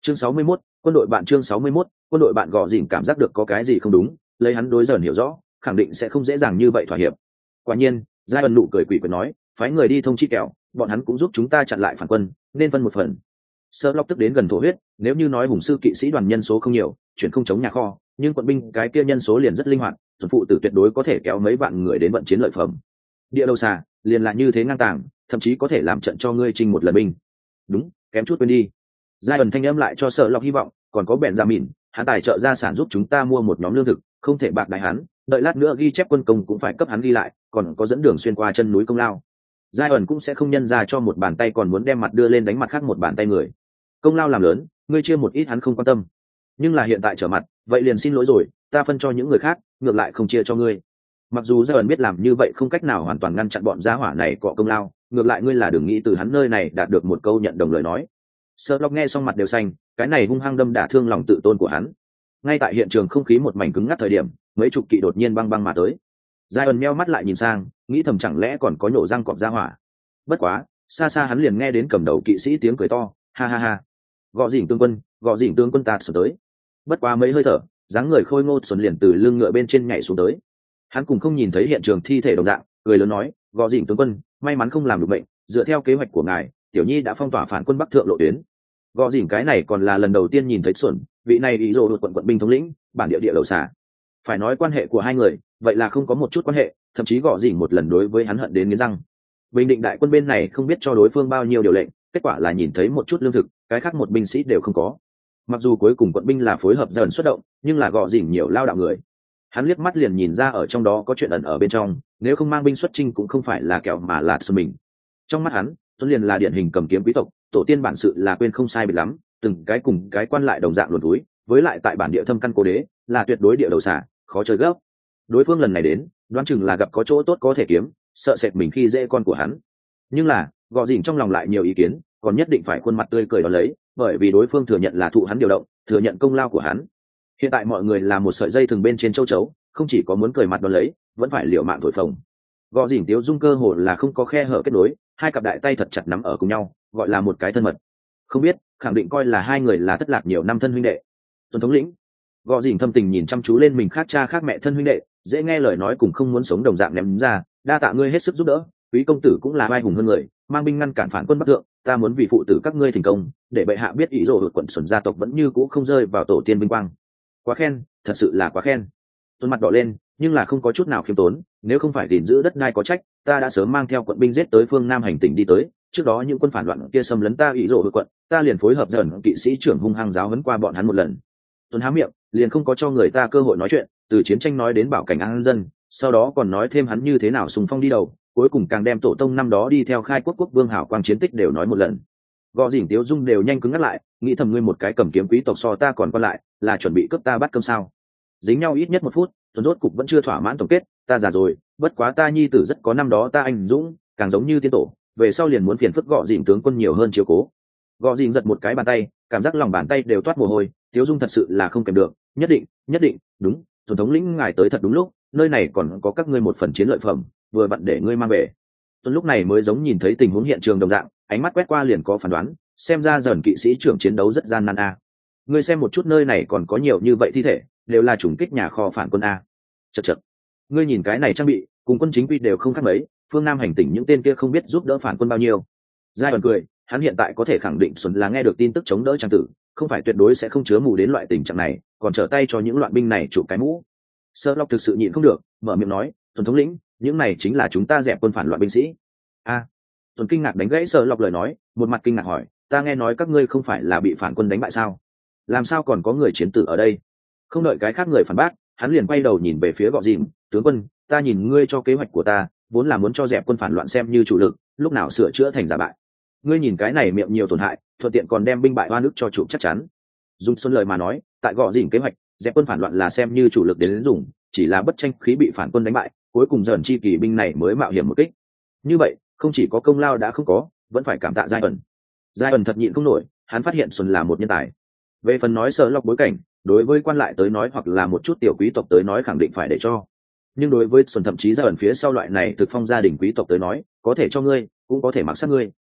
chương 61, quân đội bạn. Chương 61, quân đội bạn. Gò dỉn cảm giác được có cái gì không đúng, lấy hắn đối dần hiểu rõ, khẳng định sẽ không dễ dàng như vậy thỏa hiệp. Quả nhiên, giai ẩn nụ cười quỷ quyệt nói, phái người đi thông chi kẹo, bọn hắn cũng giúp chúng ta chặn lại phản quân, nên phân một phần. Sơ lóc tức đến gần thổ huyết, nếu như nói hùng sư kỵ sĩ đoàn nhân số không nhiều, chuyển không chống nhà kho, nhưng quận binh cái kia nhân số liền rất linh hoạt, tuần phụ tử tuyệt đối có thể kéo mấy vạn người đến vận chiến lợi phẩm. Địa đầu xà liền là như thế ngang tàng, thậm chí có thể làm trận cho ngươi chinh một lần binh. Đúng, kém chút quên đi. Giai ẩn thanh âm lại cho Sơ lóc hy vọng, còn có bèn ra mìn, hắn tài trợ gia sản giúp chúng ta mua một nhóm lương thực, không thể bạc đại hắn, đợi lát nữa ghi chép quân công cũng phải cấp hắn ghi lại, còn có dẫn đường xuyên qua chân núi công lao. Giai ẩn cũng sẽ không nhân ra cho một bàn tay còn muốn đem mặt đưa lên đánh mặt khác một bàn tay người. Công lao làm lớn, ngươi chia một ít hắn không quan tâm, nhưng là hiện tại trở mặt, vậy liền xin lỗi rồi, ta phân cho những người khác, ngược lại không chia cho ngươi. Mặc dù Giai ẩn biết làm như vậy không cách nào hoàn toàn ngăn chặn bọn gia hỏa này cọ công lao, ngược lại ngươi là đừng nghĩ từ hắn nơi này đạt được một câu nhận đồng lời nói. Sherlock nghe xong mặt đều xanh, cái này hung hăng đâm đả thương lòng tự tôn của hắn. Ngay tại hiện trường không khí một mảnh cứng ngắc thời điểm, mấy chục kỵ đột nhiên băng băng mà tới. Giai ẩn meo mắt lại nhìn sang, nghĩ thầm chẳng lẽ còn có nhổ răng cọp gia hỏa. Bất quá, xa xa hắn liền nghe đến cầm đầu kỵ sĩ tiếng cười to, ha ha ha. Gõ dỉnh tướng quân, gõ dỉnh tướng quân tạt xuống tới. Bất quá mấy hơi thở, dáng người khôi ngô xuẩn liền từ lưng ngựa bên trên nhảy xuống tới. Hắn cùng không nhìn thấy hiện trường thi thể đồng dạng, cười lớn nói, gõ dỉnh tướng quân, may mắn không làm được bệnh, dựa theo kế hoạch của ngài, tiểu nhi đã phong tỏa phản quân bắc thượng lộ tuyến. Gõ dỉnh cái này còn là lần đầu tiên nhìn thấy xuẩn, vị này ý đồ đột quận binh thống lĩnh, bản địa địa đầu xả. Phải nói quan hệ của hai người, vậy là không có một chút quan hệ, thậm chí gõ dỉnh một lần đối với hắn hận đến nghiến răng. Bình định đại quân bên này không biết cho đối phương bao nhiêu điều lệnh, kết quả là nhìn thấy một chút lương thực, cái khác một binh sĩ đều không có. Mặc dù cuối cùng quận binh là phối hợp dần xuất động, nhưng là gõ dỉnh nhiều lao đạo người. Hắn liếc mắt liền nhìn ra ở trong đó có chuyện ẩn ở bên trong, nếu không mang binh xuất chinh cũng không phải là kẹo mà là xuân mình. Trong mắt hắn, Tuấn liền là điển hình cầm kiếm quý tộc, tổ tiên bản sự là quên không sai biệt lắm, từng cái cùng cái quan lại đồng dạng luồn túi, với lại tại bản địa thâm căn cố đế, là tuyệt đối địa đầu xả, khó chơi gấp. Đối phương lần này đến, đoán chừng là gặp có chỗ tốt có thể kiếm, sợ sệt mình khi dễ con của hắn. Nhưng là, gò dỉn trong lòng lại nhiều ý kiến, còn nhất định phải khuôn mặt tươi cười đó lấy, bởi vì đối phương thừa nhận là thụ hắn điều động, thừa nhận công lao của hắn. Hiện tại mọi người là một sợi dây thường bên trên châu chấu, không chỉ có muốn cười mặt đó lấy, vẫn phải liều mạng thổi phồng. Gò dỉn tiếu dung cơ hồ là không có khe hở kết nối, hai cặp đại tay thật chặt nắm ở cùng nhau, gọi là một cái thân mật. Không biết, khẳng định coi là hai người là thất lạc nhiều năm thân huynh đệ. Tuần thống lĩnh, gò dỉn thâm tình nhìn chăm chú lên mình khác cha khác mẹ thân huynh đệ, dễ nghe lời nói cùng không muốn sống đồng dạng ném ra, đa tạ ngươi hết sức giúp đỡ, quý công tử cũng là vai hùng hơn người, mang binh ngăn cản phản quân bắc thượng, ta muốn vì phụ tử các ngươi thành công, để bệ hạ biết ý đồ đột quận xuẩn gia tộc vẫn như cũ không rơi vào tổ tiên vinh quang. Quá khen, thật sự là quá khen. Tuần mặt đỏ lên, nhưng là không có chút nào khiêm tốn, nếu không phải gìn giữ đất đai có trách, ta đã sớm mang theo quận binh giết tới phương Nam hành tỉnh đi tới, trước đó những quân phản loạn kia xâm lấn ta ý đồ đột quận, ta liền phối hợp dần kỵ sĩ trưởng hung hăng giáo huấn qua bọn hắn một lần. Tuần há miệng, liền không có cho người ta cơ hội nói chuyện, từ chiến tranh nói đến bảo cảnh an dân, sau đó còn nói thêm hắn như thế nào xung phong đi đầu, cuối cùng càng đem tổ tông năm đó đi theo khai quốc vương hảo quang chiến tích đều nói một lần. Gò dỉn tiếu dung đều nhanh cứng ngắt lại, nghĩ thầm ngươi một cái cầm kiếm quý tộc so ta còn qua lại, là chuẩn bị cướp ta bắt cơm sao? Dính nhau ít nhất 1 phút, Tuấn rốt cục vẫn chưa thỏa mãn tổng kết, ta già rồi, bất quá ta nhi tử rất có năm đó ta anh dũng, càng giống như tiên tổ, về sau liền muốn phiền phức Gò dỉn tướng quân nhiều hơn chiếu cố. Gò dỉn giật một cái bàn tay, cảm giác lòng bàn tay đều toát mồ hôi, tiếu dung thật sự là không kèm được, nhất định, đúng, Tuấn thống lĩnh ngài tới thật đúng lúc, nơi này còn có các ngươi một phần chiến lợi phẩm, vừa vặn để ngươi mang về. Tuấn lúc này mới giống nhìn thấy tình huống hiện trường đồng dạng, ánh mắt quét qua liền có phán đoán, xem ra dần kỵ sĩ trưởng chiến đấu rất gian nan a. Ngươi xem một chút nơi này còn có nhiều như vậy thi thể, đều là chủng kích nhà kho phản quân a. Chậc, ngươi nhìn cái này trang bị, cùng quân chính quy đều không khác mấy, phương Nam hành tỉnh những tên kia không biết giúp đỡ phản quân bao nhiêu. Giai ẩn cười, hắn hiện tại có thể khẳng định Xuân là nghe được tin tức chống đỡ trang tử, không phải tuyệt đối sẽ không chứa mù đến loại tình trạng này, còn trở tay cho những loạn binh này chụp cái mũ. Sherlock thực sự nhịn không được, mở miệng nói, Tuần thống lĩnh, những này chính là chúng ta dẹp quân phản loạn binh sĩ. A. Tuần kinh ngạc đánh gãy Sherlock lời nói, một mặt kinh ngạc hỏi, ta nghe nói các ngươi không phải là bị phản quân đánh bại sao? Làm sao còn có người chiến tử ở đây? Không đợi cái khác người phản bác, hắn liền quay đầu nhìn về phía Gò dỉn, tướng quân, ta nhìn ngươi cho kế hoạch của ta, vốn là muốn cho dẹp quân phản loạn xem như chủ lực, lúc nào sửa chữa thành giả bại. Ngươi nhìn cái này miệng nhiều tổn hại, thuận tiện còn đem binh bại hoa nước cho chủ chắc chắn. Dùng xuân lời mà nói, tại Gò dỉn kế hoạch, dẹp quân phản loạn là xem như chủ lực đến dùng, chỉ là bất tranh khí bị phản quân đánh bại, cuối cùng dần chi kỳ binh này mới mạo hiểm một kích. Như vậy, không chỉ có công lao đã không có, vẫn phải cảm tạ Giai ẩn. Giai ẩn thật nhịn không nổi, hắn phát hiện Xuân là một nhân tài. Về phần nói sợ lọc bối cảnh, đối với quan lại tới nói hoặc là một chút tiểu quý tộc tới nói khẳng định phải để cho. Nhưng đối với Xuân thậm chí Giai ẩn phía sau loại này thực phong gia đình quý tộc tới nói, có thể cho ngươi, cũng có thể mặc sát ngươi.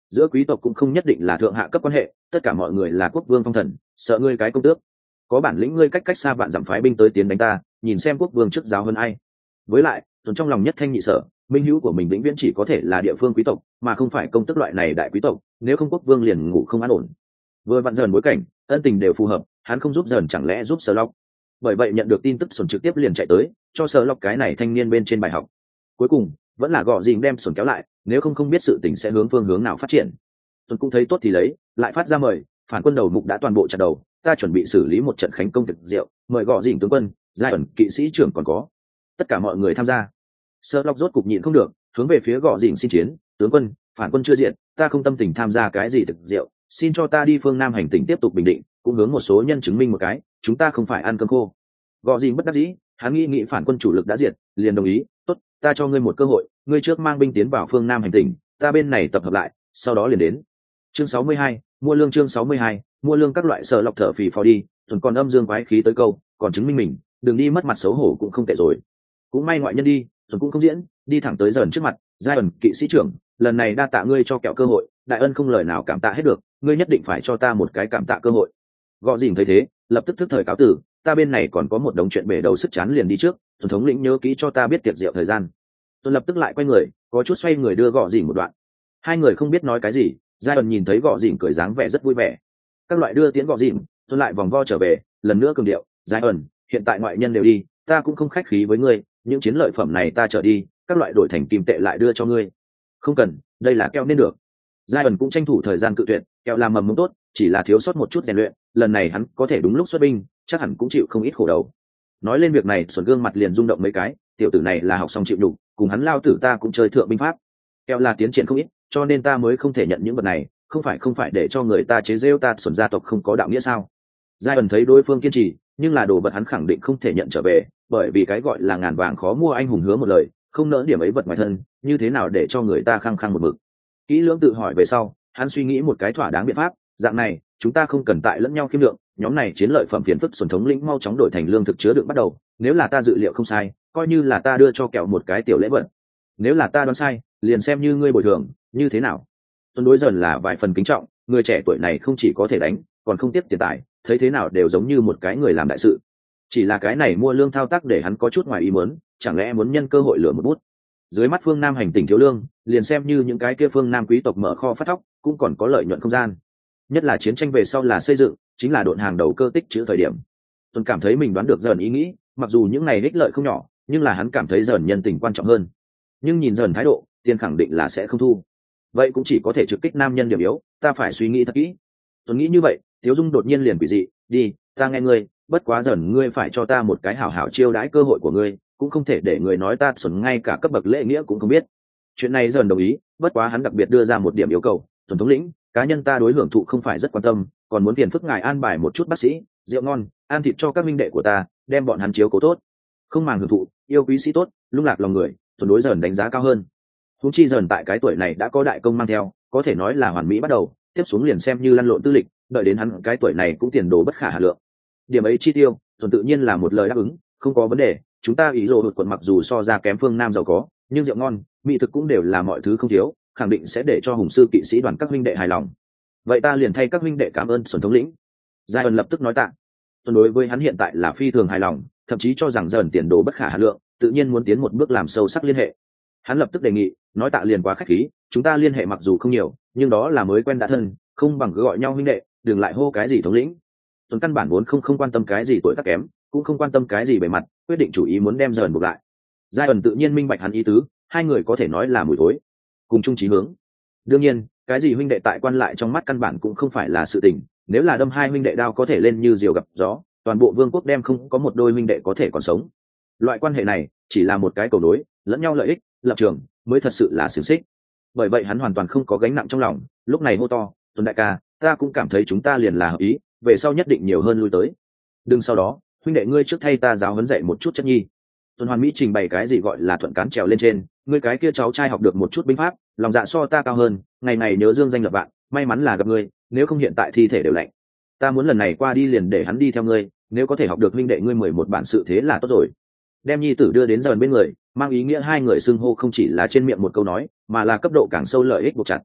giữa quý tộc cũng không nhất định là thượng hạ cấp quan hệ, tất cả mọi người là quốc vương phong thần, sợ ngươi cái công tước, có bản lĩnh ngươi cách cách xa bạn giảm phái binh tới tiến đánh ta, nhìn xem quốc vương trước giáo hơn ai. Với lại Tuấn trong lòng nhất thanh nhị sở, minh hữu của mình vĩnh viễn chỉ có thể là địa phương quý tộc mà không phải công tước loại này đại quý tộc, nếu không quốc vương liền ngủ không an ổn. Vừa vặn dần bối cảnh ân tình đều phù hợp, hắn không giúp dần chẳng lẽ giúp Sở Lộc. Bởi vậy nhận được tin tức Sồn trực tiếp liền chạy tới cho Sở Lộc cái này thanh niên bên trên bài học. Cuối cùng vẫn là gọ dìm đem Sồn kéo lại, nếu không biết sự tình sẽ hướng phương hướng nào phát triển. Tuấn cũng thấy tốt thì lấy, lại phát ra mời, phản quân đầu mục đã toàn bộ chặt đầu, ta chuẩn bị xử lý một trận khánh công thực diệu, mời gọ dìm tướng quân, giai ẩn kỵ sĩ trưởng còn có tất cả mọi người tham gia. Sở Lộc rốt cục nhịn không được, hướng về phía gọ dìm xin chiến, tướng quân, phản quân chưa diện, ta không tâm tình tham gia cái gì thực diệu, xin cho ta đi phương Nam hành tỉnh tiếp tục bình định, cũng hướng một số nhân chứng minh một cái, chúng ta không phải ăn cơm khô. Gọ dìm bất đắc dĩ, hắn nghĩ phản quân chủ lực đã diệt, liền đồng ý, tốt, ta cho ngươi một cơ hội, ngươi trước mang binh tiến vào phương Nam hành tỉnh, ta bên này tập hợp lại, sau đó liền đến. Chương 62, mua lương. Chương 62, mua lương. Các loại Sở Lộc thở phì phò đi, tuần còn âm dương quái khí tới câu, còn chứng minh mình, đừng đi mất mặt xấu hổ cũng không tệ rồi. Cũng may ngoại nhân đi, tuần cũng không diễn, đi thẳng tới dần trước mặt, giai ẩn kỵ sĩ trưởng, lần này đa tạ ngươi cho kẹo cơ hội, đại ân không lời nào cảm tạ hết được, ngươi nhất định phải cho ta một cái cảm tạ cơ hội. Gọ dìm thấy thế, lập tức thức thời cáo tử, ta bên này còn có một đống chuyện bể đầu sức chán liền đi trước, tổng thống lĩnh nhớ kỹ cho ta biết tiệc rượu thời gian. Tôi lập tức lại quay người, có chút xoay người đưa Gọ dìm một đoạn. Hai người không biết nói cái gì, giai ẩn nhìn thấy Gọ dìm cười dáng vẻ rất vui vẻ. Các loại đưa tiễn Gọ dìm, tôi lại vòng vo trở về, lần nữa cường điệu, giai ẩn, hiện tại ngoại nhân đều đi, ta cũng không khách khí với ngươi, những chiến lợi phẩm này ta trở đi, các loại đổi thành kim tệ lại đưa cho ngươi. Không cần, đây là keo nên được. Giai ẩn cũng tranh thủ thời gian cự tuyệt, kẹo làm mầm mống tốt, chỉ là thiếu sót một chút rèn luyện, lần này hắn có thể đúng lúc xuất binh, chắc hẳn cũng chịu không ít khổ đầu. Nói lên việc này, Xuân gương mặt liền rung động mấy cái, tiểu tử này là học xong chịu đủ, cùng hắn lao tử ta cũng chơi thượng binh pháp. Kẹo là tiến triển không ít, cho nên ta mới không thể nhận những vật này, không phải để cho người ta chế giễu ta Xuân gia tộc không có đạo nghĩa sao? Giai ẩn thấy đối phương kiên trì, nhưng là đồ vật hắn khẳng định không thể nhận trở về, bởi vì cái gọi là ngàn vàng khó mua anh hùng hứa một lời, không nỡ điểm ấy vật ngoài thân, như thế nào để cho người ta khăng khăng một mực. Kỹ lưỡng tự hỏi về sau, hắn suy nghĩ một cái thỏa đáng biện pháp, dạng này chúng ta không cần tại lẫn nhau khiêm lượng, nhóm này chiến lợi phẩm phiền phức Xuân thống lĩnh mau chóng đổi thành lương thực chứa đựng bắt đầu, nếu là ta dự liệu không sai, coi như là ta đưa cho kẹo một cái tiểu lễ vật, nếu là ta đoán sai, liền xem như ngươi bồi thường, như thế nào? Tuân đối dần là vài phần kính trọng, người trẻ tuổi này không chỉ có thể đánh, còn không tiếp tiền tài, thấy thế nào đều giống như một cái người làm đại sự. Chỉ là cái này mua lương thao tác để hắn có chút ngoài ý muốn, chẳng lẽ muốn nhân cơ hội lừa một bút? Dưới mắt phương Nam hành tỉnh thiếu lương, liền xem như những cái kia phương Nam quý tộc mở kho phát thóc, cũng còn có lợi nhuận không gian. Nhất là chiến tranh về sau là xây dựng, chính là độn hàng đầu cơ tích trữ thời điểm. Tuân cảm thấy mình đoán được dần ý nghĩ, mặc dù những này ích lợi không nhỏ, nhưng là hắn cảm thấy dần nhân tình quan trọng hơn. Nhưng nhìn dần thái độ, tiền khẳng định là sẽ không thu. Vậy cũng chỉ có thể trực kích nam nhân điểm yếu, ta phải suy nghĩ thật kỹ. Tuân nghĩ như vậy, Tiếu Dung đột nhiên liền quỷ dị, đi, ta nghe ngươi, bất quá dần ngươi phải cho ta một cái hảo hảo chiêu đãi cơ hội của ngươi, cũng không thể để người nói ta Xuân ngay cả cấp bậc lễ nghĩa cũng không biết. Chuyện này dần đồng ý, bất quá hắn đặc biệt đưa ra một điểm yêu cầu, Tuân thống lĩnh, cá nhân ta đối hưởng thụ không phải rất quan tâm, còn muốn phiền phức ngài an bài một chút bác sĩ, rượu ngon, ăn thịt cho các minh đệ của ta, đem bọn hắn chiếu cố tốt, không màng hưởng thụ, yêu quý sĩ tốt, lung lạc lòng người, Tuân đối dần đánh giá cao hơn. Huống chi dần tại cái tuổi này đã có đại công mang theo, có thể nói là hoàn mỹ bắt đầu, tiếp xuống liền xem như lăn lộn tư lịch, đợi đến hắn cái tuổi này cũng tiền đồ bất khả hà lượng. Điểm ấy chi tiêu, Tuân tự nhiên là một lời đáp ứng, không có vấn đề, chúng ta ý đồ đột quận mặc dù so ra kém phương Nam giàu có, nhưng rượu ngon, mỹ thực cũng đều là mọi thứ không thiếu, khẳng định sẽ để cho hùng sư kỵ sĩ đoàn các huynh đệ hài lòng. Vậy ta liền thay các huynh đệ cảm ơn Xuân thống lĩnh. Giai ẩn lập tức nói tạ. Tuân đối với hắn hiện tại là phi thường hài lòng, thậm chí cho rằng dần tiền đồ bất khả hà lượng, tự nhiên muốn tiến một bước làm sâu sắc liên hệ. Hắn lập tức đề nghị, nói tạ liền quá khách khí, chúng ta liên hệ mặc dù không nhiều, nhưng đó là mới quen đã thân, không bằng cứ gọi nhau huynh đệ, đừng lại hô cái gì thống lĩnh. Tuân căn bản vốn không quan tâm cái gì tuổi tác kém, cũng không quan tâm cái gì bề mặt, quyết định chủ ý muốn đem dần buộc lại. Giai ẩn tự nhiên minh bạch hắn ý tứ, hai người có thể nói là mùi thối, cùng chung chí hướng. Đương nhiên, cái gì huynh đệ tại quan lại trong mắt căn bản cũng không phải là sự tình, nếu là đâm hai huynh đệ đao có thể lên như diều gặp gió, toàn bộ vương quốc đem không có một đôi huynh đệ có thể còn sống. Loại quan hệ này chỉ là một cái cầu nối, lẫn nhau lợi ích, lập trường mới thật sự là xiềng xích. Bởi vậy hắn hoàn toàn không có gánh nặng trong lòng, lúc này hô to, Tuân đại ca, ta cũng cảm thấy chúng ta liền là hợp ý, về sau nhất định nhiều hơn lui tới. Đừng sau đó, huynh đệ ngươi trước thay ta giáo huấn dạy một chút chất nhi. Tuân Hoàn Mỹ trình bày cái gì gọi là thuận cán trèo lên trên, ngươi cái kia cháu trai học được một chút binh pháp, lòng dạ so ta cao hơn, ngày ngày nhớ dương danh lập vạn, may mắn là gặp ngươi, nếu không hiện tại thi thể đều lạnh. Ta muốn lần này qua đi liền để hắn đi theo ngươi, nếu có thể học được huynh đệ ngươi 11 bản sự thế là tốt rồi. Đem nhi tử đưa đến dần bên người, mang ý nghĩa hai người xưng hô không chỉ là trên miệng một câu nói, mà là cấp độ càng sâu lợi ích buộc chặt.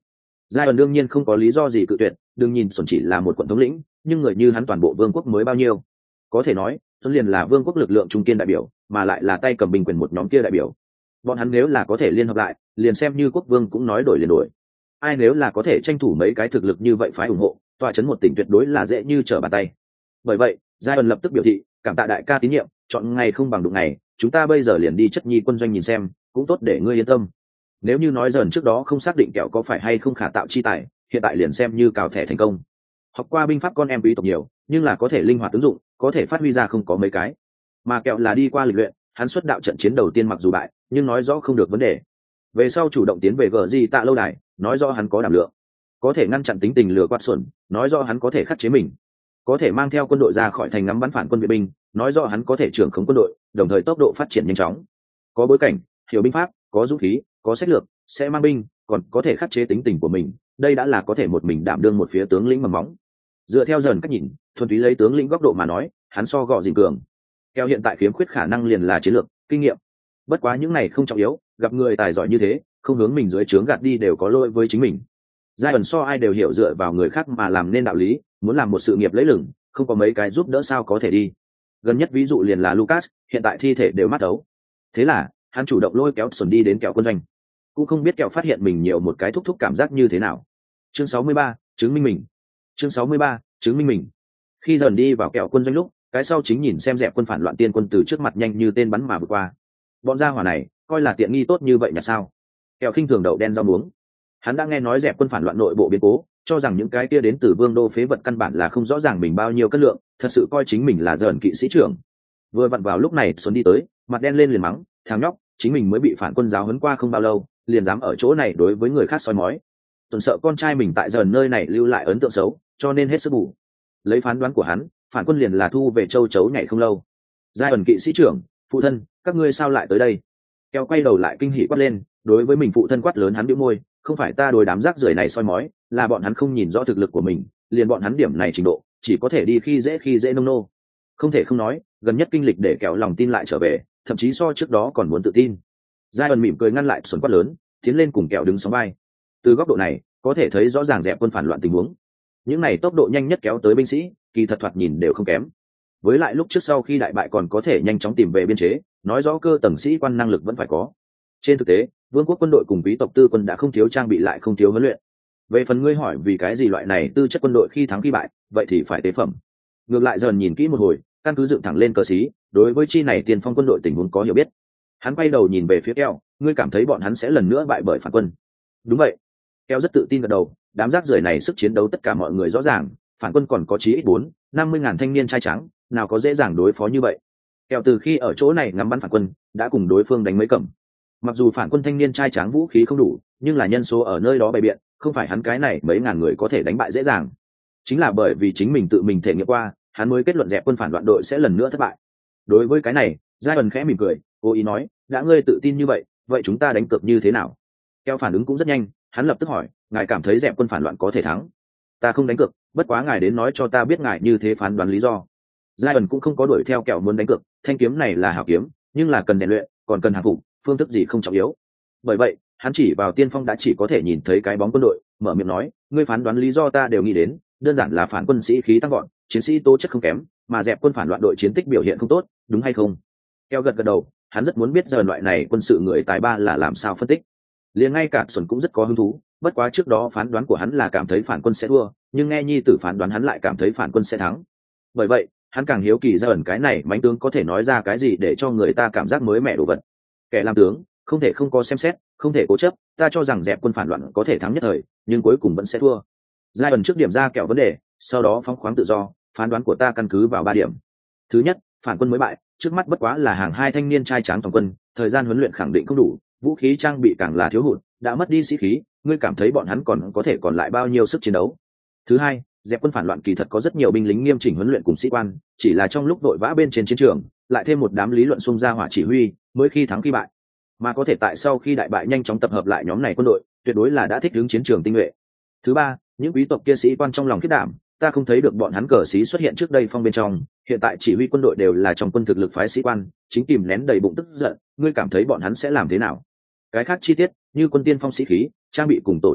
giai ẩn đương nhiên không có lý do gì cự tuyệt, đừng nhìn xuân chỉ là một quận thống lĩnh, nhưng người như hắn toàn bộ vương quốc mới bao nhiêu. Có thể nói xuân liền là vương quốc lực lượng trung kiên đại biểu, mà lại là tay cầm binh quyền một nhóm kia đại biểu. Bọn hắn nếu là có thể liên hợp lại, liền xem như quốc vương cũng nói đổi liền đổi. Ai nếu là có thể tranh thủ mấy cái thực lực như vậy phải ủng hộ, tọa chấn một tỉnh tuyệt đối là dễ như trở bàn tay. Bởi vậy giai ẩn lập tức biểu thị cảm tạ đại ca tín nhiệm, chọn ngày không bằng đụng ngày, chúng ta bây giờ liền đi chất nhi quân doanh nhìn xem, cũng tốt để ngươi yên tâm. Nếu như nói dần trước đó không xác định kẹo có phải hay không khả tạo chi tài, hiện tại liền xem như cào thẻ thành công. Học qua binh pháp con em quý tộc nhiều, nhưng là có thể linh hoạt ứng dụng, có thể phát huy ra không có mấy cái. Mà kẹo là đi qua lịch luyện, hắn xuất đạo trận chiến đầu tiên mặc dù bại, nhưng nói rõ không được vấn đề. Về sau chủ động tiến về gờ di tạ lâu đài, nói rõ hắn có đảm lượng, có thể ngăn chặn tính tình lừa quát xuẩn, nói rõ hắn có thể khắc chế mình, có thể mang theo quân đội ra khỏi thành ngắm bắn phản quân vệ binh, nói rõ hắn có thể trưởng khống quân đội, đồng thời tốc độ phát triển nhanh chóng, có bối cảnh, hiểu binh pháp, có dũng khí, có sách lược, sẽ mang binh, còn có thể khắc chế tính tình của mình, đây đã là có thể một mình đảm đương một phía tướng lĩnh mầm móng. Dựa theo dần cách nhìn, thuần túy lấy tướng lĩnh góc độ mà nói, hắn so gọ dìn cường. Keo hiện tại khiếm khuyết khả năng liền là chiến lược, kinh nghiệm. Bất quá những này không trọng yếu, gặp người tài giỏi như thế, không hướng mình dưới trướng gạt đi đều có lỗi với chính mình. Giai ẩn so ai đều hiểu dựa vào người khác mà làm nên đạo lý, muốn làm một sự nghiệp lấy lừng, không có mấy cái giúp đỡ sao có thể đi. Gần nhất ví dụ liền là Lucas, hiện tại thi thể đều mát ấu. Thế là hắn chủ động lôi kéo Xuân đi đến kẹo quân doanh, cũng không biết kẹo phát hiện mình nhiều một cái thúc thúc cảm giác như thế nào. Chương 63, chứng minh mình. Chương 63, chứng minh mình. Khi dần đi vào kẹo quân doanh lúc, cái sau chính nhìn xem dẹp quân phản loạn tiên quân từ trước mặt nhanh như tên bắn mà vượt qua. Bọn gia hỏa này coi là tiện nghi tốt như vậy là sao? Kẹo khinh thường đậu đen rau muống. Hắn đã nghe nói dẹp quân phản loạn nội bộ biến cố, cho rằng những cái kia đến từ vương đô phế vật căn bản là không rõ ràng mình bao nhiêu cân lượng, thật sự coi chính mình là dởn kỵ sĩ trưởng. Vừa vặn vào lúc này Xuân đi tới, mặt đen lên liền mắng, thằng nhóc, chính mình mới bị phản quân giáo huấn qua không bao lâu, liền dám ở chỗ này đối với người khác soi mói. Tuần sợ con trai mình tại dởn nơi này lưu lại ấn tượng xấu, cho nên hết sức bù. Lấy phán đoán của hắn, phản quân liền là thu về châu chấu nhảy không lâu. Giai ẩn kỵ sĩ trưởng, phụ thân, các ngươi sao lại tới đây? Keo quay đầu lại kinh hỉ quát lên, đối với mình phụ thân quát lớn hắn bĩu môi, không phải ta đối đám rác rưởi này soi mói, là bọn hắn không nhìn rõ thực lực của mình, liền bọn hắn điểm này trình độ, chỉ có thể đi khi dễ nông nô. Không thể không nói, gần nhất kinh lịch để Kẹo lòng tin lại trở về, thậm chí so trước đó còn muốn tự tin. Giai ẩn mỉm cười ngăn lại Xuân quát lớn, tiến lên cùng Kẹo đứng sóng vai. Từ góc độ này, có thể thấy rõ ràng dẹp quân phản loạn tình huống. Những này tốc độ nhanh nhất kéo tới binh sĩ, kỳ thật thoạt nhìn đều không kém. Với lại lúc trước sau khi đại bại còn có thể nhanh chóng tìm về biên chế, nói rõ cơ tầng sĩ quan năng lực vẫn phải có. Trên thực tế, vương quốc quân đội cùng quý tộc tư quân đã không thiếu trang bị lại không thiếu huấn luyện. Về phần ngươi hỏi vì cái gì loại này tư chất quân đội khi thắng khi bại, vậy thì phải tế phẩm. Ngược lại dần nhìn kỹ một hồi, căn cứ dựng thẳng lên cờ xí, đối với chi này tiền phong quân đội tình huống có hiểu biết. Hắn quay đầu nhìn về phía Keo, ngươi cảm thấy bọn hắn sẽ lần nữa bại bởi phản quân? Đúng vậy. Keo rất tự tin gật đầu, đám rác rưởi này sức chiến đấu tất cả mọi người rõ ràng, phản quân còn có chí ít 40-50 ngàn thanh niên trai trắng, nào có dễ dàng đối phó như vậy. Keo từ khi ở chỗ này ngắm bắn phản quân, đã cùng đối phương đánh mấy cẩm. Mặc dù phản quân thanh niên trai tráng vũ khí không đủ, nhưng là nhân số ở nơi đó bày biện, không phải hắn cái này mấy ngàn người có thể đánh bại dễ dàng. Chính là bởi vì chính mình tự mình thể nghiệm qua, hắn mới kết luận dẹp quân phản loạn đội sẽ lần nữa thất bại. Đối với cái này, Giai ẩn khẽ mỉm cười, cố ý nói, đã ngươi tự tin như vậy, vậy chúng ta đánh cược như thế nào? Keo phản ứng cũng rất nhanh, hắn lập tức hỏi, ngài cảm thấy dẹp quân phản loạn có thể thắng? Ta không đánh cược, bất quá ngài đến nói cho ta biết ngài như thế phán đoán lý do. Giai ẩn cũng không có đuổi theo Kẹo muốn đánh cược, thanh kiếm này là hảo kiếm, nhưng là cần rèn luyện, còn cần hàng phục, phương thức gì không trọng yếu. Bởi vậy hắn chỉ vào tiên phong đã chỉ có thể nhìn thấy cái bóng quân đội, mở miệng nói, ngươi phán đoán lý do ta đều nghĩ đến, đơn giản là phản quân sĩ khí tăng gọn, chiến sĩ tố chất không kém, mà dẹp quân phản loạn đội chiến tích biểu hiện không tốt, đúng hay không? Keo gật gật đầu, hắn rất muốn biết giờ loại này quân sự người tài ba là làm sao phân tích. Liền ngay cả Xuân cũng rất có hứng thú, bất quá trước đó phán đoán của hắn là cảm thấy phản quân sẽ thua, nhưng nghe nhi tử phán đoán hắn lại cảm thấy phản quân sẽ thắng. Bởi vậy hắn càng hiếu kỳ ra ẩn cái này mãnh tướng có thể nói ra cái gì để cho người ta cảm giác mới mẻ đồ vật. Kẻ làm tướng không thể không có xem xét, không thể cố chấp, ta cho rằng dẹp quân phản loạn có thể thắng nhất thời, nhưng cuối cùng vẫn sẽ thua. Giai ẩn trước điểm ra Kẹo vấn đề, sau đó phóng khoáng tự do, phán đoán của ta căn cứ vào 3 điểm. Thứ nhất, phản quân mới bại, trước mắt bất quá là hàng 2 thanh niên trai tráng toàn quân, thời gian huấn luyện khẳng định không đủ, vũ khí trang bị càng là thiếu hụt, đã mất đi sĩ khí, ngươi cảm thấy bọn hắn còn có thể còn lại bao nhiêu sức chiến đấu? Thứ hai, dẹp quân phản loạn kỳ thật có rất nhiều binh lính nghiêm chỉnh huấn luyện cùng sĩ quan, chỉ là trong lúc đội vã bên trên chiến trường, lại thêm một đám lý luận xung ra hỏa chỉ huy, mới khi thắng khi bại. Mà có thể tại sau khi đại bại nhanh chóng tập hợp lại nhóm này quân đội, tuyệt đối là đã thích ứng chiến trường tinh nhuệ. Thứ ba, những quý tộc kia sĩ quan trong lòng khiết đảm, ta không thấy được bọn hắn cờ sĩ xuất hiện trước đây phong bên trong, hiện tại chỉ huy quân đội đều là trong quân thực lực phái sĩ quan, chính kìm nén đầy bụng tức giận, ngươi cảm thấy bọn hắn sẽ làm thế nào? Cái khác chi tiết, như quân tiên phong sĩ khí, trang bị cùng tổ chức độ,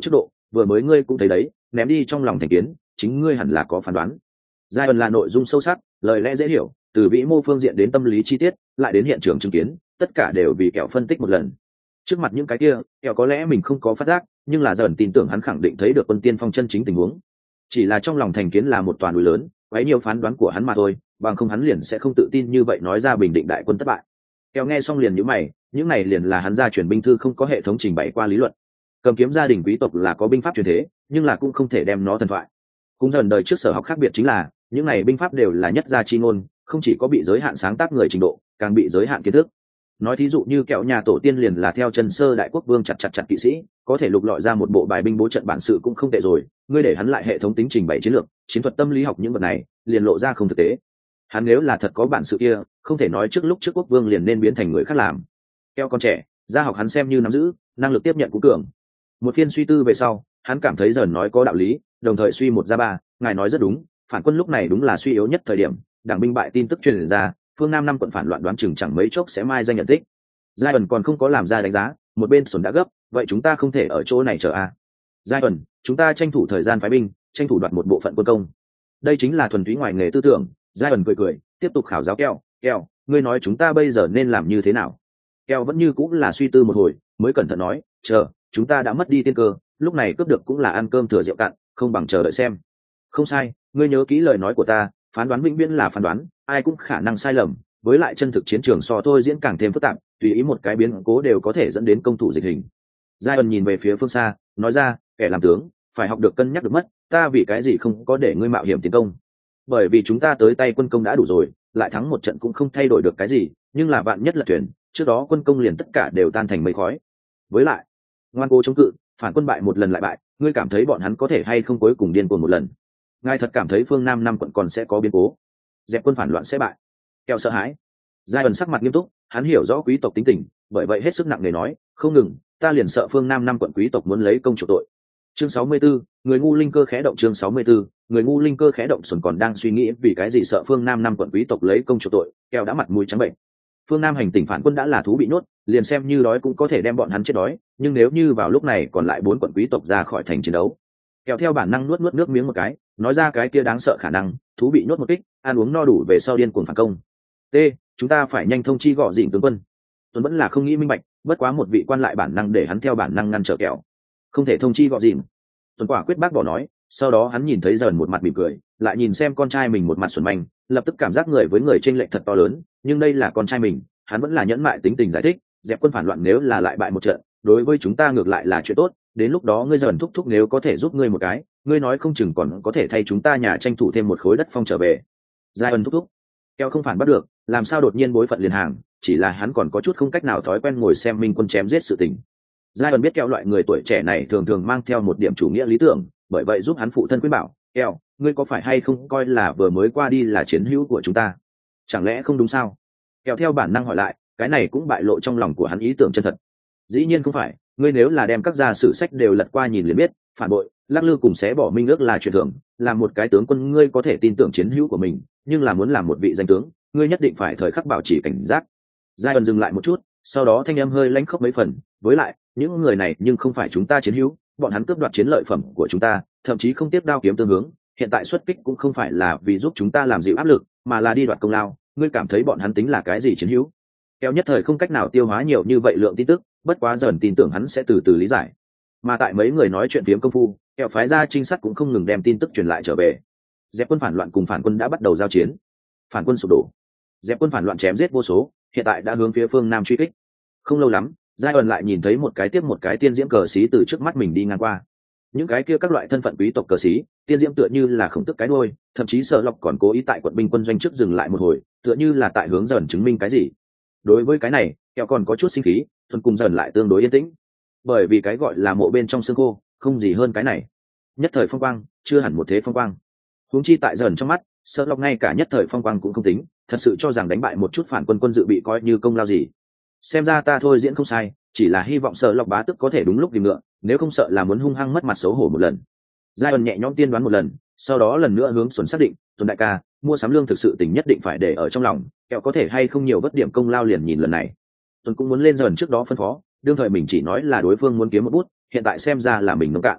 vừa mới ngươi cũng thấy đấy, ném đi trong lòng thành kiến, chính ngươi hẳn là có phán đoán. Giai ẩn là nội dung sâu sắc, lời lẽ dễ hiểu, từ vĩ mô phương diện đến tâm lý chi tiết, lại đến hiện trường chứng kiến, tất cả đều vì kẹo phân tích một lần. Trước mặt những cái kia, kẹo có lẽ mình không có phát giác, nhưng là dần tin tưởng hắn khẳng định thấy được Quân Tiên Phong chân chính tình huống. Chỉ là trong lòng thành kiến là một toàn núi lớn, quấy nhiều phán đoán của hắn mà thôi, bằng không hắn liền sẽ không tự tin như vậy nói ra bình định đại quân thất bại. Kẹo nghe xong liền nhíu mày, những này liền là hắn gia truyền binh thư không có hệ thống trình bày qua lý luận. Cầm kiếm gia đình quý tộc là có binh pháp truyền thế, nhưng là cũng không thể đem nó thần thoại. Cũng dần đời trước sở học khác biệt chính là, những này binh pháp đều là nhất gia chi ngôn, không chỉ có bị giới hạn sáng tác người trình độ, càng bị giới hạn kiến thức. Nói thí dụ như kẹo nhà tổ tiên liền là theo chân sơ đại quốc vương chặt kỵ sĩ, có thể lục lọi ra một bộ bài binh bố trận bản sự cũng không tệ rồi, ngươi để hắn lại hệ thống tính trình bày chiến lược, chiến thuật tâm lý học những vật này, liền lộ ra không thực tế. Hắn nếu là thật có bản sự kia, không thể nói trước lúc trước quốc vương liền nên biến thành người khác làm. Kẹo con trẻ, gia học hắn xem như nắm giữ, năng lực tiếp nhận cũng cường. Một phiên suy tư về sau, hắn cảm thấy dần nói có đạo lý, đồng thời suy một ra ba, ngài nói rất đúng, phản quân lúc này đúng là suy yếu nhất thời điểm, đảng binh bại tin tức truyền ra, phương Nam 5 quận phản loạn đoán chừng chẳng mấy chốc sẽ mai danh nhận tích. Giai ẩn còn không có làm ra đánh giá, một bên xuẩn đã gấp, vậy chúng ta không thể ở chỗ này chờ à? Giai ẩn, chúng ta tranh thủ thời gian phái binh, tranh thủ đoạt một bộ phận quân công. Đây chính là thuần túy ngoài nghề tư tưởng. Giai ẩn cười, tiếp tục khảo giáo Keo, ngươi nói chúng ta bây giờ nên làm như thế nào? Keo vẫn như cũng là suy tư một hồi, mới cẩn thận nói, chờ, chúng ta đã mất đi tiên cơ, lúc này cướp được cũng là ăn cơm thừa rượu cạn, không bằng chờ đợi xem. Không sai, ngươi nhớ kỹ lời nói của ta, phán đoán vĩnh viễn là phán đoán, ai cũng khả năng sai lầm, với lại chân thực chiến trường so thôi diễn càng thêm phức tạp, tùy ý một cái biến cố đều có thể dẫn đến công thủ dịch hình. Giai ẩn nhìn về phía phương xa, nói ra, kẻ làm tướng phải học được cân nhắc được mất, ta vì cái gì không có để ngươi mạo hiểm tiến công? Bởi vì chúng ta tới tay quân công đã đủ rồi, lại thắng một trận cũng không thay đổi được cái gì, nhưng là vạn nhất là thuyền, trước đó quân công liền tất cả đều tan thành mây khói. Với lại, ngoan cố chống cự, phản quân bại một lần lại bại, ngươi cảm thấy bọn hắn có thể hay không cuối cùng điên cuồng một lần? Ngài thật cảm thấy phương Nam 5 quận còn sẽ có biến cố, dẹp quân phản loạn sẽ bại? Kẹo sợ hãi. Giai ẩn sắc mặt nghiêm túc, hắn hiểu rõ quý tộc tính tình, bởi vậy hết sức nặng nề nói, không ngừng, ta liền sợ phương Nam 5 quận quý tộc muốn lấy công chủ tội. Chương 64, người ngu linh cơ khẽ động. Chương 64, người ngu linh cơ khẽ động. Xuân còn đang suy nghĩ vì cái gì sợ phương Nam 5 quận quý tộc lấy công chủ tội, Kẹo đã mặt mũi trắng bệnh. Phương Nam hành tỉnh phản quân đã là thú bị nhốt, liền xem như đói cũng có thể đem bọn hắn chết đói, nhưng nếu như vào lúc này còn lại 4 quận quý tộc ra khỏi thành chiến đấu. Kẹo theo bản năng nuốt nước miếng một cái, nói ra cái kia đáng sợ khả năng, thú bị nhốt một kích, ăn uống no đủ về sau điên cuồng phản công. T, chúng ta phải nhanh thông chi gõ dịnh tướng quân. Tuấn vẫn là không nghĩ minh bạch, bất quá một vị quan lại bản năng để hắn theo bản năng ngăn trở Kẹo. Không thể thông chi gõ dịnh. Tuấn quả quyết bác bỏ nói, sau đó hắn nhìn thấy dần một mặt mỉm cười, lại nhìn xem con trai mình một mặt xuẩn manh, lập tức cảm giác người với người chênh lệch thật to lớn, nhưng đây là con trai mình, hắn vẫn là nhẫn mại tính tình giải thích, dẹp quân phản loạn nếu là lại bại một trận, đối với chúng ta ngược lại là chuyện tốt, đến lúc đó ngươi dần thúc thúc nếu có thể giúp ngươi một cái, ngươi nói không chừng còn có thể thay chúng ta nhà tranh thủ thêm một khối đất phong trở về. Giai ân thúc thúc. Keo không phản bắt được, làm sao đột nhiên bối phận liền hàng, chỉ là hắn còn có chút không cách nào thói quen ngồi xem minh quân chém giết sự tình. Giai ân biết Keo loại người tuổi trẻ này thường thường mang theo một điểm chủ nghĩa lý tưởng, bởi vậy giúp hắn phụ thân khuyên bảo, Keo, ngươi có phải hay không coi là vừa mới qua đi là chiến hữu của chúng ta? Chẳng lẽ không đúng sao? Keo theo bản năng hỏi lại, cái này cũng bại lộ trong lòng của hắn ý tưởng chân thật. Dĩ nhiên không phải, ngươi nếu là đem các gia sử sách đều lật qua nhìn liền biết, phản bội, lắc lư cùng xé bỏ minh ước là chuyện thường, làm một cái tướng quân ngươi có thể tin tưởng chiến hữu của mình, nhưng là muốn làm một vị danh tướng, ngươi nhất định phải thời khắc bảo trì cảnh giác. Giai ân dừng lại một chút, sau đó thanh âm hơi lãnh khốc mấy phần, với lại, những người này nhưng không phải chúng ta chiến hữu, bọn hắn cướp đoạt chiến lợi phẩm của chúng ta, thậm chí không tiếp đao kiếm tương hướng, hiện tại xuất kích cũng không phải là vì giúp chúng ta làm dịu áp lực, mà là đi đoạt công lao, ngươi cảm thấy bọn hắn tính là cái gì chiến hữu? Kéo nhất thời không cách nào tiêu hóa nhiều như vậy lượng tin tức, bất quá dần tin tưởng hắn sẽ từ từ lý giải. Mà tại mấy người nói chuyện phiếm công phu, Kẹo phái ra trinh sát cũng không ngừng đem tin tức truyền lại trở về. Dẹp quân phản loạn cùng phản quân đã bắt đầu giao chiến. Phản quân sụp đổ. Dẹp quân phản loạn chém giết vô số, hiện tại đã hướng phía phương nam truy kích. Không lâu lắm, Giai ẩn lại nhìn thấy một cái tiếp một cái tiên diễm cờ xí từ trước mắt mình đi ngang qua. Những cái kia các loại thân phận quý tộc cờ xí, tiên diễm tựa như là khổng tức cái đuôi, thậm chí Sở Lộc còn cố ý tại quận binh quân doanh trước dừng lại một hồi, tựa như là tại hướng dần chứng minh cái gì. Đối với cái này, Kẹo còn có chút sinh khí, thuần cùng dần lại tương đối yên tĩnh, bởi vì cái gọi là mộ bên trong xương khô, không gì hơn cái này. Nhất thời phong quang, chưa hẳn một thế phong quang. Huống chi tại dần trong mắt, Sở Lộc ngay cả nhất thời phong quang cũng không tính, thật sự cho rằng đánh bại một chút phản quân quân dự bị coi như công lao gì. Xem ra ta thôi diễn không sai, chỉ là hy vọng Sở Lộc bá tức có thể đúng lúc tìm ngựa, nếu không sợ là muốn hung hăng mất mặt xấu hổ một lần. Giai ẩn nhẹ nhõm tiên đoán một lần, sau đó lần nữa hướng Xuân xác định, Xuân đại ca, mua sắm lương thực sự tình nhất định phải để ở trong lòng, Kẹo có thể hay không nhiều vất điểm công lao liền nhìn lần này. Xuân cũng muốn lên dần trước đó phân phó, đương thời mình chỉ nói là đối phương muốn kiếm một bút, hiện tại xem ra là mình nông cạn.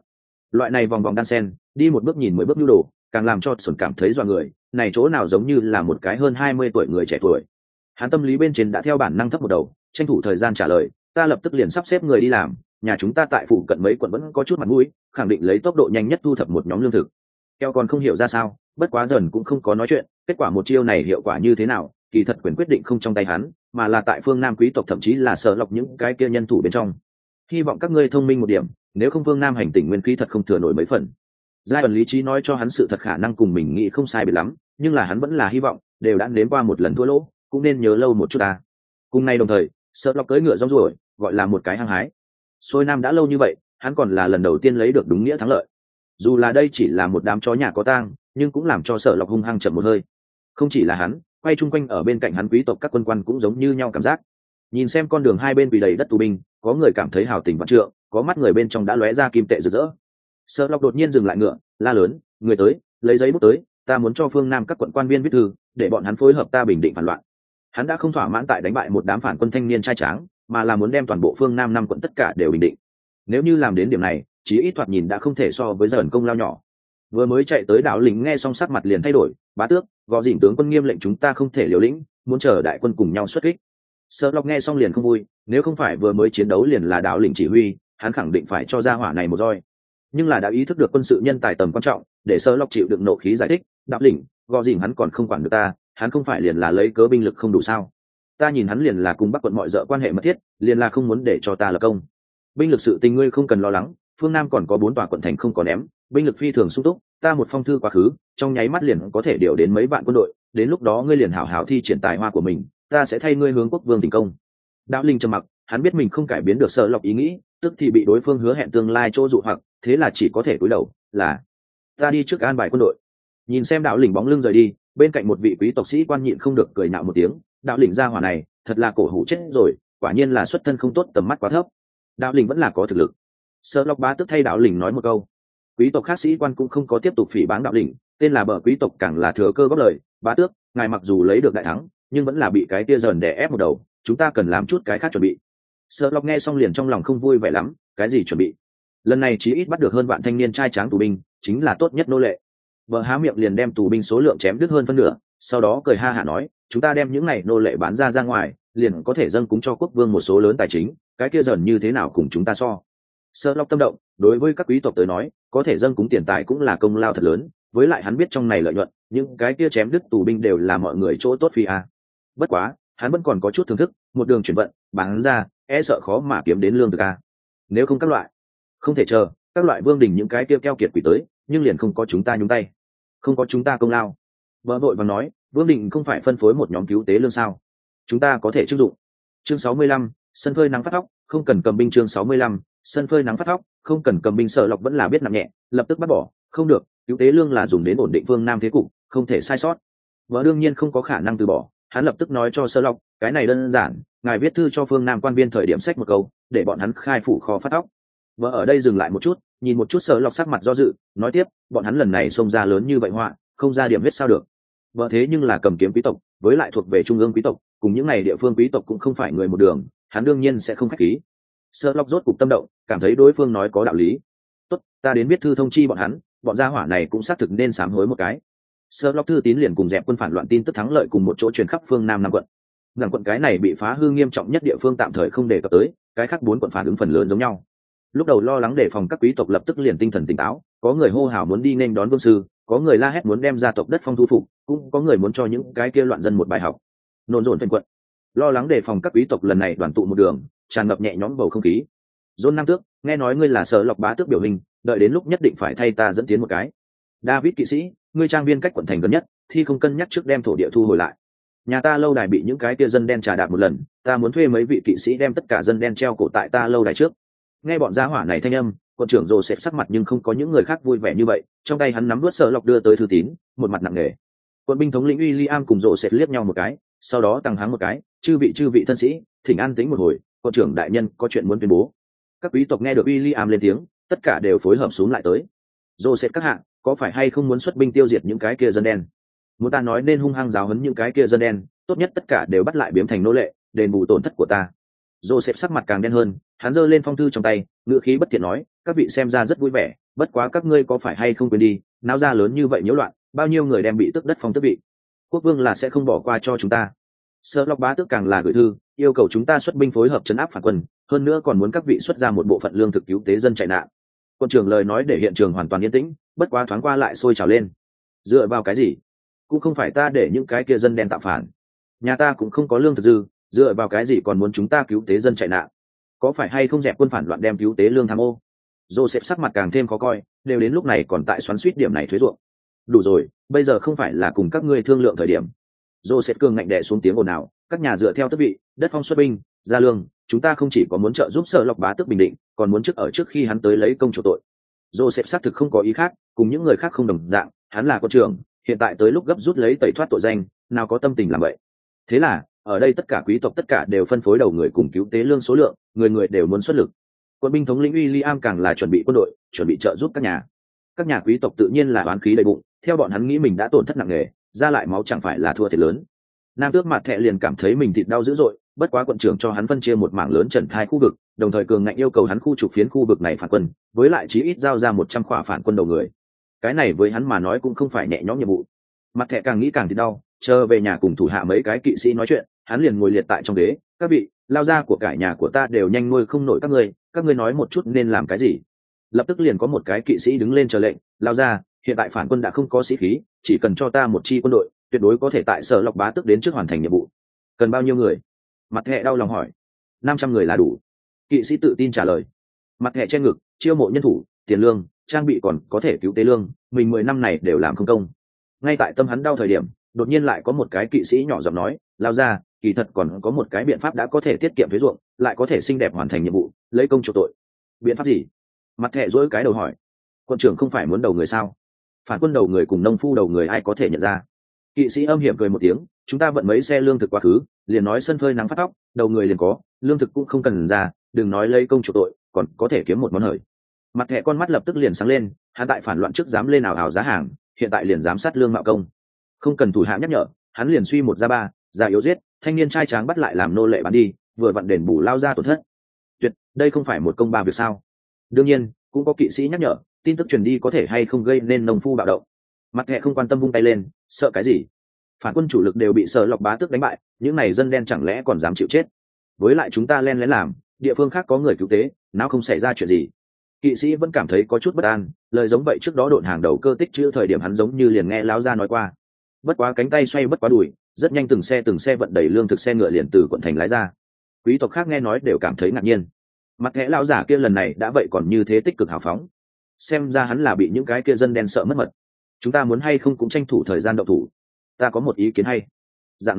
Loại này vòng vòng đan sen, đi một bước nhìn 10 bước nhu đồ, càng làm cho Xuân cảm thấy dọa người, này chỗ nào giống như là một cái hơn 20 tuổi người trẻ tuổi. Hắn tâm lý bên trên đã theo bản năng thấp một đầu, tranh thủ thời gian trả lời, ta lập tức liền sắp xếp người đi làm, nhà chúng ta tại phụ cận mấy quận vẫn có chút mặt mũi, khẳng định lấy tốc độ nhanh nhất thu thập một nhóm lương thực. Keo còn không hiểu ra sao, bất quá dần cũng không có nói chuyện, kết quả một chiêu này hiệu quả như thế nào, kỳ thật quyền quyết định không trong tay hắn, mà là tại phương Nam quý tộc thậm chí là sở lọc những cái kia nhân thủ bên trong. Hy vọng các ngươi thông minh một điểm, nếu không phương Nam hành tỉnh nguyên khí thật không thừa nổi mấy phần. Giai ẩn lý trí nói cho hắn sự thật khả năng cùng mình nghĩ không sai biệt lắm, nhưng là hắn vẫn là hy vọng, đều đã nếm qua một lần thua lỗ, cũng nên nhớ lâu một chút ta. Cùng ngày đồng thời, sợ lọc cưỡi ngựa rong ruổi, gọi là một cái hăng hái. Xuôi Nam đã lâu như vậy, hắn còn là lần đầu tiên lấy được đúng nghĩa thắng lợi. Dù là đây chỉ là một đám chó nhà có tang, nhưng cũng làm cho sợ lọc hung hăng chậm một hơi. Không chỉ là hắn, quay chung quanh ở bên cạnh hắn quý tộc các quân quan cũng giống như nhau cảm giác. Nhìn xem con đường hai bên vì đầy đất tù binh, có người cảm thấy hào tình vạn trượng, có mắt người bên trong đã lóe ra kim tệ rực rỡ. Sợ lọc đột nhiên dừng lại ngựa, la lớn, người tới, lấy giấy bút tới, ta muốn cho phương Nam các quận quan viên viết thư, để bọn hắn phối hợp ta bình định phản loạn. Hắn đã không thỏa mãn tại đánh bại một đám phản quân thanh niên trai tráng, mà là muốn đem toàn bộ phương Nam 5 quận tất cả đều bình định. Nếu như làm đến điểm này, chí ít thoạt nhìn đã không thể so với dần công lao nhỏ. Vừa mới chạy tới đảo lính nghe xong sắc mặt liền thay đổi, bá tước, gõ dỉn tướng quân nghiêm lệnh chúng ta không thể liều lĩnh, muốn chờ đại quân cùng nhau xuất kích. Sợ lọc nghe xong liền không vui, nếu không phải vừa mới chiến đấu liền là đảo lĩnh chỉ huy, hắn khẳng định phải cho ra hỏa này một roi. Nhưng là đã ý thức được quân sự nhân tài tầm quan trọng, để Sợ lọc chịu đựng nộ khí giải thích, đảo lĩnh, gõ dỉn hắn còn không quản được ta, hắn không phải liền là lấy cớ binh lực không đủ sao? Ta nhìn hắn liền là cùng Bắc quận mọi dợ quan hệ mật thiết, liền là không muốn để cho ta lập công. Binh lực sự tình ngươi không cần lo lắng, phương Nam còn có 4 tòa quận thành không có ném, binh lực phi thường sung túc, ta một phong thư quá khứ, trong nháy mắt liền có thể điều đến mấy vạn quân đội, đến lúc đó ngươi liền hảo hảo thi triển tài hoa của mình, ta sẽ thay ngươi hướng quốc vương tỉnh công. Đạo Linh trầm mặc, hắn biết mình không cải biến được Sợ lọc ý nghĩ, tức thì bị đối phương hứa hẹn tương lai chỗ dụ hoặc, thế là chỉ có thể cúi đầu, là ta đi trước an bài quân đội. Nhìn xem Đạo Linh bóng lưng rời đi, bên cạnh một vị quý tộc sĩ quan nhịn không được cười nhạo một tiếng, Đạo Linh gia hỏa này, thật là cổ hủ chết rồi, quả nhiên là xuất thân không tốt, tầm mắt quá thấp. Đạo Linh vẫn là có thực lực. Sợ lọc bá tức thay Đạo Linh nói một câu. Quý tộc khác sĩ quan cũng không có tiếp tục phỉ báng Đạo Linh, tên là bờ quý tộc càng là thừa cơ góp lời, bá tước, ngài mặc dù lấy được đại thắng, nhưng vẫn là bị cái tia dần đè ép một đầu, chúng ta cần làm chút cái khác chuẩn bị. Sợ lọc nghe xong liền trong lòng không vui vẻ lắm, cái gì chuẩn bị? Lần này chí ít bắt được hơn vạn thanh niên trai tráng tù binh, chính là tốt nhất nô lệ. Bờ há miệng liền đem tù binh số lượng chém đứt hơn phân nửa, sau đó cười ha hả nói, chúng ta đem những này nô lệ bán ra ngoài, liền có thể dâng cúng cho quốc vương một số lớn tài chính, cái kia dần như thế nào cùng chúng ta so? Sợ lọc tâm động, đối với các quý tộc tới nói, có thể dâng cúng tiền tài cũng là công lao thật lớn, với lại hắn biết trong này lợi nhuận, những cái kia chém đứt tù binh đều là mọi người chỗ tốt phi a. Bất quá, hắn vẫn còn có chút thưởng thức, một đường chuyển vận, bán ra, e sợ khó mà kiếm đến lương thực a. Nếu không các loại, không thể chờ, các loại vương đình những cái kia keo kiệt quỷ tới, nhưng liền không có chúng ta nhúng tay, không có chúng ta công lao. Vợ vội vàng nói, vương đình không phải phân phối một nhóm cứu tế lương sao? Chúng ta có thể chức dụng. Chương 65, sân phơi nắng phát thóc, không cần cầm binh. Chương 65, sân phơi nắng phát thóc, không cần cầm binh. Sợ lọc vẫn là biết nặng nhẹ, lập tức bắt bỏ, không được, cứu tế lương là dùng đến ổn định phương Nam thế cục, không thể sai sót. Vợ đương nhiên không có khả năng từ bỏ, hắn lập tức nói cho Sợ lọc, cái này đơn giản, ngài viết thư cho phương Nam quan viên thời điểm sách một câu, để bọn hắn khai phủ kho phát thóc. Vợ ở đây dừng lại một chút, nhìn một chút Sợ lọc sắc mặt do dự, nói tiếp, bọn hắn lần này xông ra lớn như vậy họa, không ra điểm huyết sao được? Vợ thế nhưng là cầm kiếm quý tộc, với lại thuộc về trung ương quý tộc, cùng những này địa phương quý tộc cũng không phải người một đường, hắn đương nhiên sẽ không khách khí. Sợ lọc rốt cục tâm động, cảm thấy đối phương nói có đạo lý. Tốt, ta đến viết thư thông chi bọn hắn, bọn gia hỏa này cũng xác thực nên sám hối một cái. Sợ lọc thư tín liền cùng dẹp quân phản loạn tin tức thắng lợi cùng một chỗ truyền khắp phương Nam 5 quận. Ngàn quận cái này bị phá hư nghiêm trọng nhất địa phương tạm thời không đề cập tới, cái khác 4 quận phản ứng phần lớn giống nhau. Lúc đầu lo lắng đề phòng các quý tộc lập tức liền tinh thần tỉnh táo, có người hô hào muốn đi nên đón vương sư, có người la hét muốn đem gia tộc đất phong thu phục, cũng có người muốn cho những cái kia loạn dân một bài học. Nôn rộn thành quận, lo lắng đề phòng các quý tộc lần này đoàn tụ một đường, tràn ngập nhẹ nhõm bầu không khí. John Nam Tước, nghe nói ngươi là Sợ lọc bá tước biểu hình, đợi đến lúc nhất định phải thay ta dẫn tiến một cái. David kỵ sĩ, ngươi trang viên cách quận thành gần nhất, thì không cân nhắc trước đem thổ địa thu hồi lại. Nhà ta lâu đài bị những cái kia dân đen trà đạp một lần, ta muốn thuê mấy vị kỵ sĩ đem tất cả dân đen treo cổ tại ta lâu đài trước. Nghe bọn gia hỏa này thanh âm, quận trưởng Joseph sắc mặt nhưng không có những người khác vui vẻ như vậy, trong tay hắn nắm đuốt Sợ lọc đưa tới thư tín, một mặt nặng nề. Quân binh thống lĩnh William cùng Joseph liếc nhau một cái, sau đó tăng háng một cái, chư vị thân sĩ, thỉnh an tĩnh một hồi, quận trưởng đại nhân có chuyện muốn tuyên bố. Các quý tộc nghe được William lên tiếng, tất cả đều phối hợp xuống lại tới. Joseph các hạ, có phải hay không muốn xuất binh tiêu diệt những cái kia dân đen? Muốn ta nói nên hung hăng giáo huấn những cái kia dân đen, tốt nhất tất cả đều bắt lại biếm thành nô lệ, đền bù tổn thất của ta. Joseph sắc mặt càng đen hơn, hắn giơ lên phong thư trong tay, ngữ khí bất thiện nói, các vị xem ra rất vui vẻ, bất quá các ngươi có phải hay không quên đi, náo ra lớn như vậy nhiễu loạn, bao nhiêu người đem bị tước đất phong tước vị. Quốc vương là sẽ không bỏ qua cho chúng ta. Sở Lộc bá tước càng là gửi thư, yêu cầu chúng ta xuất binh phối hợp trấn áp phản quân, hơn nữa còn muốn các vị xuất ra một bộ phận lương thực cứu tế dân chạy nạn. Quân trưởng lời nói để hiện trường hoàn toàn yên tĩnh, bất quá thoáng qua lại sôi trào lên. Dựa vào cái gì? Cũng không phải ta để những cái kia dân đen tạo phản. Nhà ta cũng không có lương thực dư, dựa vào cái gì còn muốn chúng ta cứu tế dân chạy nạn? Có phải hay không dẹp quân phản loạn đem cứu tế lương tham ô? Joseph sắc mặt càng thêm khó coi, đều đến lúc này còn tại xoắn xuýt điểm này thuế ruộng. Đủ rồi, bây giờ không phải là cùng các ngươi thương lượng thời điểm. Joseph cường ngạnh đè xuống tiếng ồn ào, các nhà dựa theo tước vị, đất phong xuất binh, gia lương, chúng ta không chỉ có muốn trợ giúp Sở Lộc bá tước bình định, còn muốn trước khi hắn tới lấy công chủ tội. Joseph xác thực không có ý khác, cùng những người khác không đồng dạng, hắn là quân trưởng, hiện tại tới lúc gấp rút lấy tẩy thoát tội danh, nào có tâm tình làm vậy. Thế là, ở đây tất cả quý tộc tất cả đều phân phối đầu người cùng cứu tế lương số lượng, người người đều muốn xuất lực. Quân binh thống lĩnh William càng là chuẩn bị quân đội, chuẩn bị trợ giúp các nhà. Các nhà quý tộc tự nhiên là oán khí đầy bụng, theo bọn hắn nghĩ mình đã tổn thất nặng nề, ra lại máu chẳng phải là thua thiệt lớn. Nam tước Mặt Thẹ liền cảm thấy mình thịt đau dữ dội, bất quá quận trưởng cho hắn phân chia một mảng lớn trần thai khu vực, đồng thời cường ngạnh yêu cầu hắn khu trục phiến khu vực này phản quân, với lại chí ít giao ra 100 khỏa phản quân đầu người. Cái này với hắn mà nói cũng không phải nhẹ nhõm nhiệm vụ. Mặt Thẹ càng nghĩ càng thịt đau, chờ về nhà cùng thủ hạ mấy cái kỵ sĩ nói chuyện, hắn liền ngồi liệt tại trong ghế, các vị, lao ra của cải nhà của ta đều nhanh nuôi không nổi các ngươi nói một chút nên làm cái gì. Lập tức liền có một cái kỵ sĩ đứng lên chờ lệnh, lao ra, hiện tại phản quân đã không có sĩ khí, chỉ cần cho ta một chi quân đội, tuyệt đối có thể tại Sở Lộc bá tước đến trước hoàn thành nhiệm vụ. Cần bao nhiêu người? Mặt Thẹ đau lòng hỏi. 500 người là đủ. Kỵ sĩ tự tin trả lời. Mặt Thẹ che ngực, chiêu mộ nhân thủ, tiền lương, trang bị còn có thể cứu tế lương, mình 10 năm này đều làm không công. Ngay tại tâm hắn đau thời điểm, đột nhiên lại có một cái kỵ sĩ nhỏ giọng nói, lao ra, kỳ thật còn có một cái biện pháp đã có thể tiết kiệm thuế ruộng, lại có thể xinh đẹp hoàn thành nhiệm vụ, lấy công chuộc tội. Biện pháp gì? Mặt Thẹ dỗi cái đầu hỏi. Quân trưởng không phải muốn đầu người sao? Phản quân đầu người cùng nông phu đầu người ai có thể nhận ra? Kỵ sĩ âm hiểm cười một tiếng, chúng ta vận mấy xe lương thực quá khứ, liền nói sân phơi nắng phát tóc, đầu người liền có, lương thực cũng không cần ra, đừng nói lấy công chuộc tội, còn có thể kiếm một món hời. Mặt Thẹ con mắt lập tức liền sáng lên, hắn tại phản loạn trước dám lên ảo ảo giá hàng, hiện tại liền dám sát lương mạo công. Không cần thủ hạ nhắc nhở, hắn liền suy một ra ba, già yếu giết, thanh niên trai tráng bắt lại làm nô lệ bán đi, vừa vặn đền bù lao ra tổn thất. Tuyệt, đây không phải một công ba việc sao? Đương nhiên, cũng có kỵ sĩ nhắc nhở, tin tức truyền đi có thể hay không gây nên nông phu bạo động. Mặt Thẹ không quan tâm vung tay lên, sợ cái gì? Phản quân chủ lực đều bị Sở Lộc bá tước đánh bại, những này dân đen chẳng lẽ còn dám chịu chết? Với lại chúng ta len lén làm, địa phương khác có người cứu tế, nào không xảy ra chuyện gì. Kỵ sĩ vẫn cảm thấy có chút bất an, lời giống vậy trước đó độn hàng đầu cơ tích chữ thời điểm hắn giống như liền nghe láo ra nói qua. Bất quá cánh tay xoay bất quá đùi, rất nhanh từng xe vận đầy lương thực xe ngựa liền từ quận thành lái ra. Quý tộc khác nghe nói đều cảm thấy ngạc nhiên. Mặt Thẹ lão giả kia lần này đã vậy còn như thế tích cực hào phóng, xem ra hắn là bị những cái kia dân đen sợ mất mật. Chúng ta muốn hay không cũng tranh thủ thời gian động thủ. Ta có một ý kiến hay. Dạng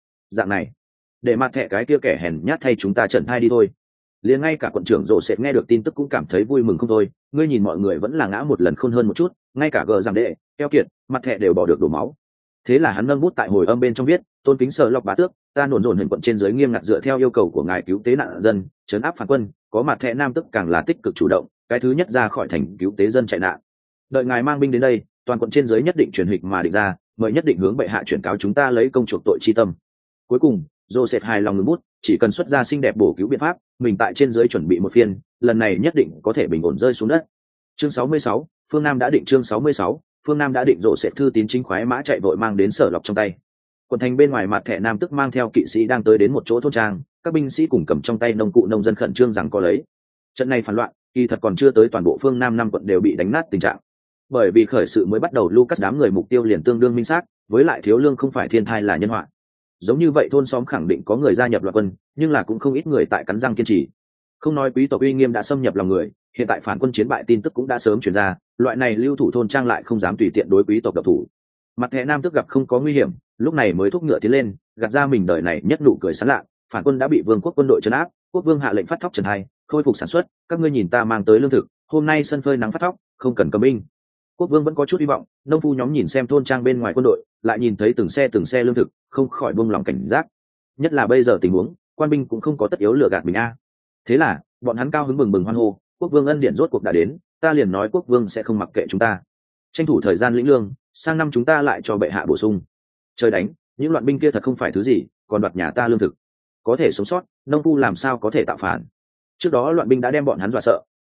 này, để Mặt Thẹ cái kia kẻ hèn nhát thay chúng ta trần hai đi thôi. Liền ngay cả quận trưởng rộ sệt nghe được tin tức cũng cảm thấy vui mừng không thôi. Ngươi nhìn mọi người vẫn là ngã một lần khôn hơn một chút, ngay cả gờ rằng đệ eo kiệt Mặt Thẹ đều bỏ được đổ máu. Thế là hắn nâng bút tại hồi âm bên trong viết, tôn kính Sở Lộc bá tước, ta nổn dồn hình quận trên giới nghiêm ngặt dựa theo yêu cầu của ngài cứu tế nạn dân, trấn áp phản quân, có Mặt Thẹ nam tức càng là tích cực chủ động, cái thứ nhất ra khỏi thành cứu tế dân chạy nạn. Đợi ngài mang binh đến đây, toàn quận trên giới nhất định truyền hịch mà định ra, mời nhất định hướng bệ hạ chuyển cáo chúng ta lấy công chuộc tội chi tâm. Cuối cùng, Joseph hài lòng ngừng bút, chỉ cần xuất ra xinh đẹp bổ cứu biện pháp, mình tại trên giới chuẩn bị một phiên, lần này nhất định có thể bình ổn rơi xuống đất. Chương 66, phương Nam đã định. Chương 66, phương Nam đã định. Joseph thư tín chính khoái mã chạy vội mang đến Sở Lộc trong tay. Quận thành bên ngoài Mặt Thẹ nam tức mang theo kỵ sĩ đang tới đến một chỗ thôn trang, các binh sĩ cùng cầm trong tay nông cụ nông dân khẩn trương rằng có lấy. Trận này phản loạn, kỳ thật còn chưa tới toàn bộ phương Nam 5 quận đều bị đánh nát tình trạng. Bởi vì khởi sự mới bắt đầu, Lucas đám người mục tiêu liền tương đương minh xác, với lại thiếu lương không phải thiên thai là nhân họa. Giống như vậy thôn xóm khẳng định có người gia nhập loạn quân, nhưng là cũng không ít người tại cắn răng kiên trì. Không nói quý tộc uy nghiêm đã xâm nhập lòng người, hiện tại phản quân chiến bại tin tức cũng đã sớm truyền ra, loại này lưu thủ thôn trang lại không dám tùy tiện đối quý tộc độc thủ. Mặt Thẹ nam tức gặp không có nguy hiểm, lúc này mới thúc ngựa tiến lên, gạt ra mình đời này nhất nụ cười sán lạ. Phản quân đã bị vương quốc quân đội trấn áp, quốc vương hạ lệnh phát thóc trần hai, khôi phục sản xuất, các ngươi nhìn ta mang tới lương thực, hôm nay sân phơi nắng phát thóc, không cần cầm binh. Quốc vương vẫn có chút hy vọng, nông phu nhóm nhìn xem thôn trang bên ngoài quân đội, lại nhìn thấy từng xe lương thực, không khỏi buông lòng cảnh giác. Nhất là bây giờ tình huống, quan binh cũng không có tất yếu lừa gạt mình a. Thế là, bọn hắn cao hứng bừng bừng hoan hô, quốc vương ân điển rốt cuộc đã đến, ta liền nói quốc vương sẽ không mặc kệ chúng ta. Tranh thủ thời gian lĩnh lương, sang năm chúng ta lại cho bệ hạ bổ sung. Trời đánh, những loạn binh kia thật không phải thứ gì, còn đoạt nhà ta lương thực. Có thể sống sót, nông phu làm sao có thể tạo phản. Trước đó loạn binh đã đem bọn hắn dọa sợ,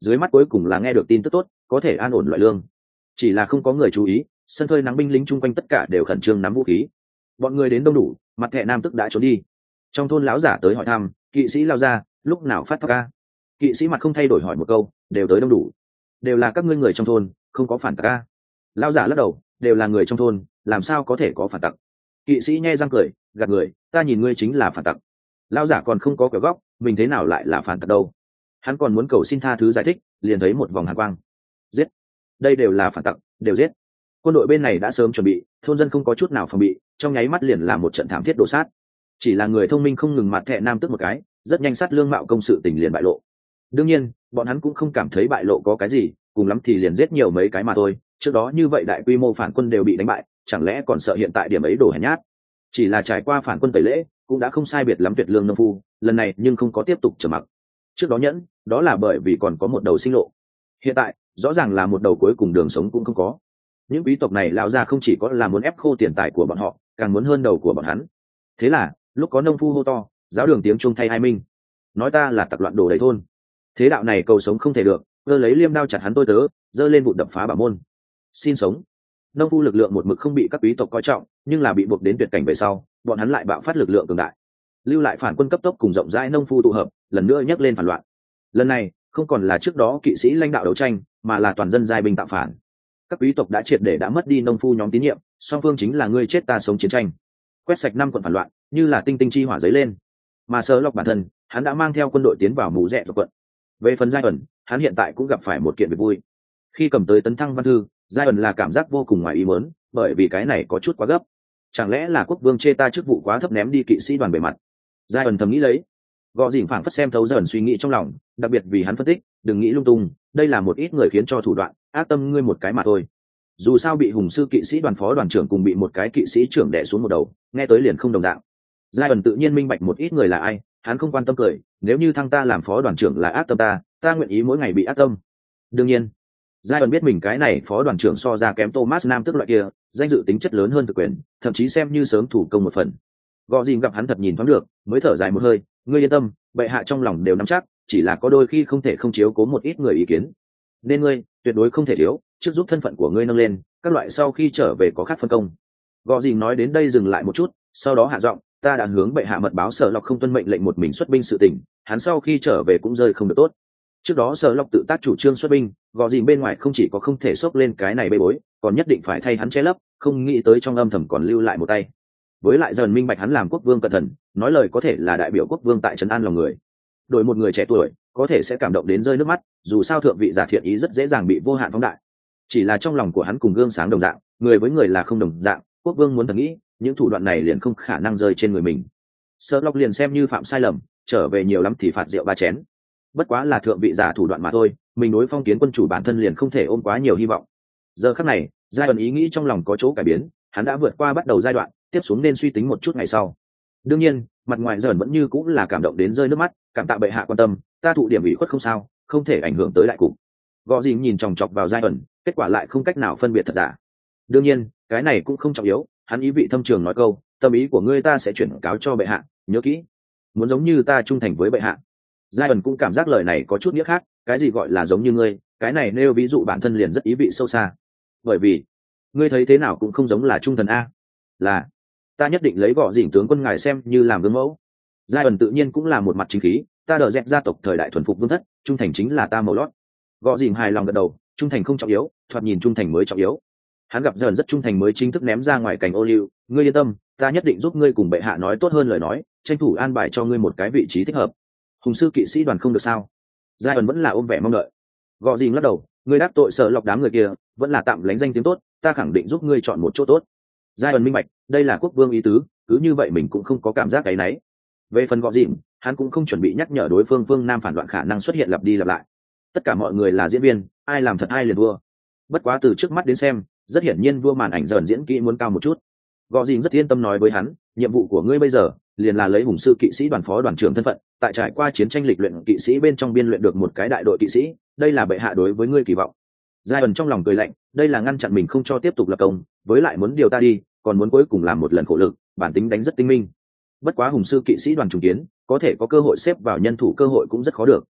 dưới mắt cuối cùng là nghe được tin tức tốt, có thể an ổn loại lương. Chỉ là không có người chú ý, sân phơi nắng binh lính chung quanh tất cả đều khẩn trương nắm vũ khí. Bọn người đến đông đủ, mặt thẹ nam tức đã trốn đi. Trong thôn lão giả tới hỏi thăm, kỵ sĩ lao ra, lúc nào phát thóc ca? Kỵ sĩ mặt không thay đổi hỏi một câu, đều tới đông đủ. Đều là các ngươi người trong thôn, không có phản tặc ca. Lão giả lắc đầu, đều là người trong thôn, làm sao có thể có phản tặc? Kỵ sĩ nhe răng cười, gạt người, ta nhìn ngươi chính là phản tặc. Lão giả còn không có cửa góc, mình thế nào lại là phản tặc đâu? Hắn còn muốn cầu xin tha thứ giải thích, liền thấy một vòng hàn quang. Giết! Đây đều là phản tặc, đều giết. Quân đội bên này đã sớm chuẩn bị, thôn dân không có chút nào phòng bị, trong nháy mắt liền là một trận thảm thiết đổ sát. Chỉ là người thông minh không ngừng mặt thẹ nam tức một cái, rất nhanh sát lương mạo công sự tình liền bại lộ. Đương nhiên, bọn hắn cũng không cảm thấy bại lộ có cái gì, cùng lắm thì liền giết nhiều mấy cái mà thôi. Trước đó như vậy đại quy mô phản quân đều bị đánh bại, chẳng lẽ còn sợ hiện tại điểm ấy đổ hèn nhát? Chỉ là trải qua phản quân tẩy lễ, cũng đã không sai biệt lắm tuyệt lương nông phu, lần này nhưng không có tiếp tục trầm mặc. Trước đó nhẫn, đó là bởi vì còn có một đầu sinh lộ. Hiện tại, rõ ràng là một đầu cuối cùng đường sống cũng không có. Những quý tộc này lão ra không chỉ có là muốn ép khô tiền tài của bọn họ, càng muốn hơn đầu của bọn hắn. Thế là, lúc có nông phu hô to, giáo đường tiếng chuông thay hai minh, nói ta là tặc loạn đồ đầy thôn. Thế đạo này cầu sống không thể được, cơ lấy liêm đao chặt hắn tôi tớ, giơ lên vụ đập phá bảo môn. Xin sống. Nông phu lực lượng một mực không bị các quý tộc coi trọng, nhưng là bị buộc đến tuyệt cảnh về sau, bọn hắn lại bạo phát lực lượng cường đại. Lưu lại phản quân cấp tốc cùng rộng rãi nông phu tụ hợp, lần nữa nhấc lên phản loạn. Lần này, không còn là trước đó kỵ sĩ lãnh đạo đấu tranh, mà là toàn dân giai binh tạo phản. Các quý tộc đã triệt để đã mất đi nông phu nhóm tín nhiệm, song phương chính là ngươi chết ta sống chiến tranh. Quét sạch 5 quận phản loạn, như là tinh tinh chi hỏa giấy lên. Mà Sherlock bản thân, hắn đã mang theo quân đội tiến vào mù rẹ quận. Về phần Giai ẩn, hắn hiện tại cũng gặp phải một kiện việc vui. Khi cầm tới tấn thăng văn thư, Giai ẩn là cảm giác vô cùng ngoài ý muốn, bởi vì cái này có chút quá gấp. Chẳng lẽ là quốc vương chê ta chức vụ quá thấp ném đi kỵ sĩ đoàn bề mặt? Giai ẩn thầm nghĩ lấy. Gò dỉn phảng phất xem thấu dần suy nghĩ trong lòng, đặc biệt vì hắn phân tích, đừng nghĩ lung tung, đây là một ít người khiến cho thủ đoạn, ác tâm ngươi một cái mà thôi. Dù sao bị hùng sư kỵ sĩ đoàn phó đoàn trưởng cùng bị một cái kỵ sĩ trưởng đè xuống một đầu, nghe tới liền không đồng dạng. Giai ẩn tự nhiên minh bạch một ít người là ai, hắn không quan tâm cười, nếu như thăng ta làm phó đoàn trưởng là ác tâm ta nguyện ý mỗi ngày bị ác tâm. Đương nhiên, Giai ẩn biết mình cái này phó đoàn trưởng so ra kém Thomas Nam tức loại kia, danh dự tính chất lớn hơn thực quyền, thậm chí xem như sớm thủ công một phần. Gò dìn gặp hắn thật nhìn thoáng được, mới thở dài một hơi, ngươi yên tâm, bệ hạ trong lòng đều nắm chắc, chỉ là có đôi khi không thể không chiếu cố một ít người ý kiến. Nên ngươi tuyệt đối không thể thiếu, trước giúp thân phận của ngươi nâng lên, các loại sau khi trở về có khác phân công. Gò dìn nói đến đây dừng lại một chút, sau đó hạ giọng, ta đã hướng bệ hạ mật báo Sở Lộc không tuân mệnh lệnh một mình xuất binh sự tình, hắn sau khi trở về cũng rơi không được tốt. Trước đó Sở Lộc tự tác chủ trương xuất binh, gò dìn bên ngoài không chỉ có không thể xốc lên cái này bê bối, còn nhất định phải thay hắn che lấp, không nghĩ tới trong âm thầm còn lưu lại một tay. Với lại dần minh bạch hắn làm quốc vương cẩn thận, nói lời có thể là đại biểu quốc vương tại trấn an lòng người. Đổi một người trẻ tuổi, có thể sẽ cảm động đến rơi nước mắt, dù sao thượng vị giả thiện ý rất dễ dàng bị vô hạn phóng đại. Chỉ là trong lòng của hắn cùng gương sáng đồng dạng, người với người là không đồng dạng, quốc vương muốn thật nghĩ, những thủ đoạn này liền không khả năng rơi trên người mình. Sherlock liền xem như phạm sai lầm, trở về nhiều lắm thì phạt rượu 3 chén. Bất quá là thượng vị giả thủ đoạn mà thôi, mình đối phong kiến quân chủ bản thân liền không thể ôm quá nhiều hy vọng. Giờ khắc này, giai đoạn ý nghĩ trong lòng có chỗ cải biến, hắn đã vượt qua bắt đầu giai đoạn, tiếp xuống nên suy tính một chút ngày sau. Đương nhiên, mặt ngoài dần vẫn như cũng là cảm động đến rơi nước mắt, cảm tạ bệ hạ quan tâm, ta thụ điểm ủy khuất không sao, không thể ảnh hưởng tới đại cục. Gò dìn nhìn chòng chọc vào giai ẩn, kết quả lại không cách nào phân biệt thật giả. Đương nhiên, cái này cũng không trọng yếu, hắn ý vị thâm trường nói câu, tâm ý của ngươi ta sẽ chuyển cáo cho bệ hạ, nhớ kỹ, muốn giống như ta trung thành với bệ hạ. Giai ẩn cũng cảm giác lời này có chút nghĩa khác, cái gì gọi là giống như ngươi, cái này nêu ví dụ bản thân liền rất ý vị sâu xa. Bởi vì, ngươi thấy thế nào cũng không giống là trung thần a. Là, ta nhất định lấy gò dìn tướng quân ngài xem như làm gương mẫu. Giai ẩn tự nhiên cũng là một mặt chính khí, ta đờ dẹp gia tộc thời đại thuần phục vương thất, trung thành chính là ta màu lót. Gò dìn hài lòng gật đầu, trung thành không trọng yếu, thoạt nhìn trung thành mới trọng yếu. Hắn gặp dần rất trung thành mới chính thức ném ra ngoài cành ô liu, ngươi yên tâm, ta nhất định giúp ngươi cùng bệ hạ nói tốt hơn lời nói, tranh thủ an bài cho ngươi một cái vị trí thích hợp. Hùng sư kỵ sĩ đoàn không được sao? Giai ẩn vẫn là ôm vẻ mong đợi. Gò dìn lắc đầu, ngươi đắc tội sợ lọc đám người kia, vẫn là tạm lánh danh tiếng tốt, ta khẳng định giúp ngươi chọn một chỗ tốt. Giai ẩn minh bạch, đây là quốc vương ý tứ, cứ như vậy mình cũng không có cảm giác cái nấy. Về phần gò dìn, hắn cũng không chuẩn bị nhắc nhở đối phương phương nam phản loạn khả năng xuất hiện lặp đi lặp lại. Tất cả mọi người là diễn viên, ai làm thật ai liền vua. Bất quá từ trước mắt đến xem, rất hiển nhiên vua màn ảnh dần diễn kỹ muốn cao một chút. Gò dìn rất yên tâm nói với hắn, nhiệm vụ của ngươi bây giờ liền là lấy hùng sư kỵ sĩ đoàn phó đoàn trưởng thân phận, tại trải qua chiến tranh lịch luyện kỵ sĩ bên trong biên luyện được một cái đại đội kỵ sĩ, đây là bệ hạ đối với ngươi kỳ vọng. Giai ẩn trong lòng cười lạnh, đây là ngăn chặn mình không cho tiếp tục lập công, với lại muốn điều ta đi, còn muốn cuối cùng làm một lần khổ lực, bản tính đánh rất tinh minh. Bất quá hùng sư kỵ sĩ đoàn trùng kiến, có thể có cơ hội xếp vào nhân thủ cơ hội cũng rất khó được.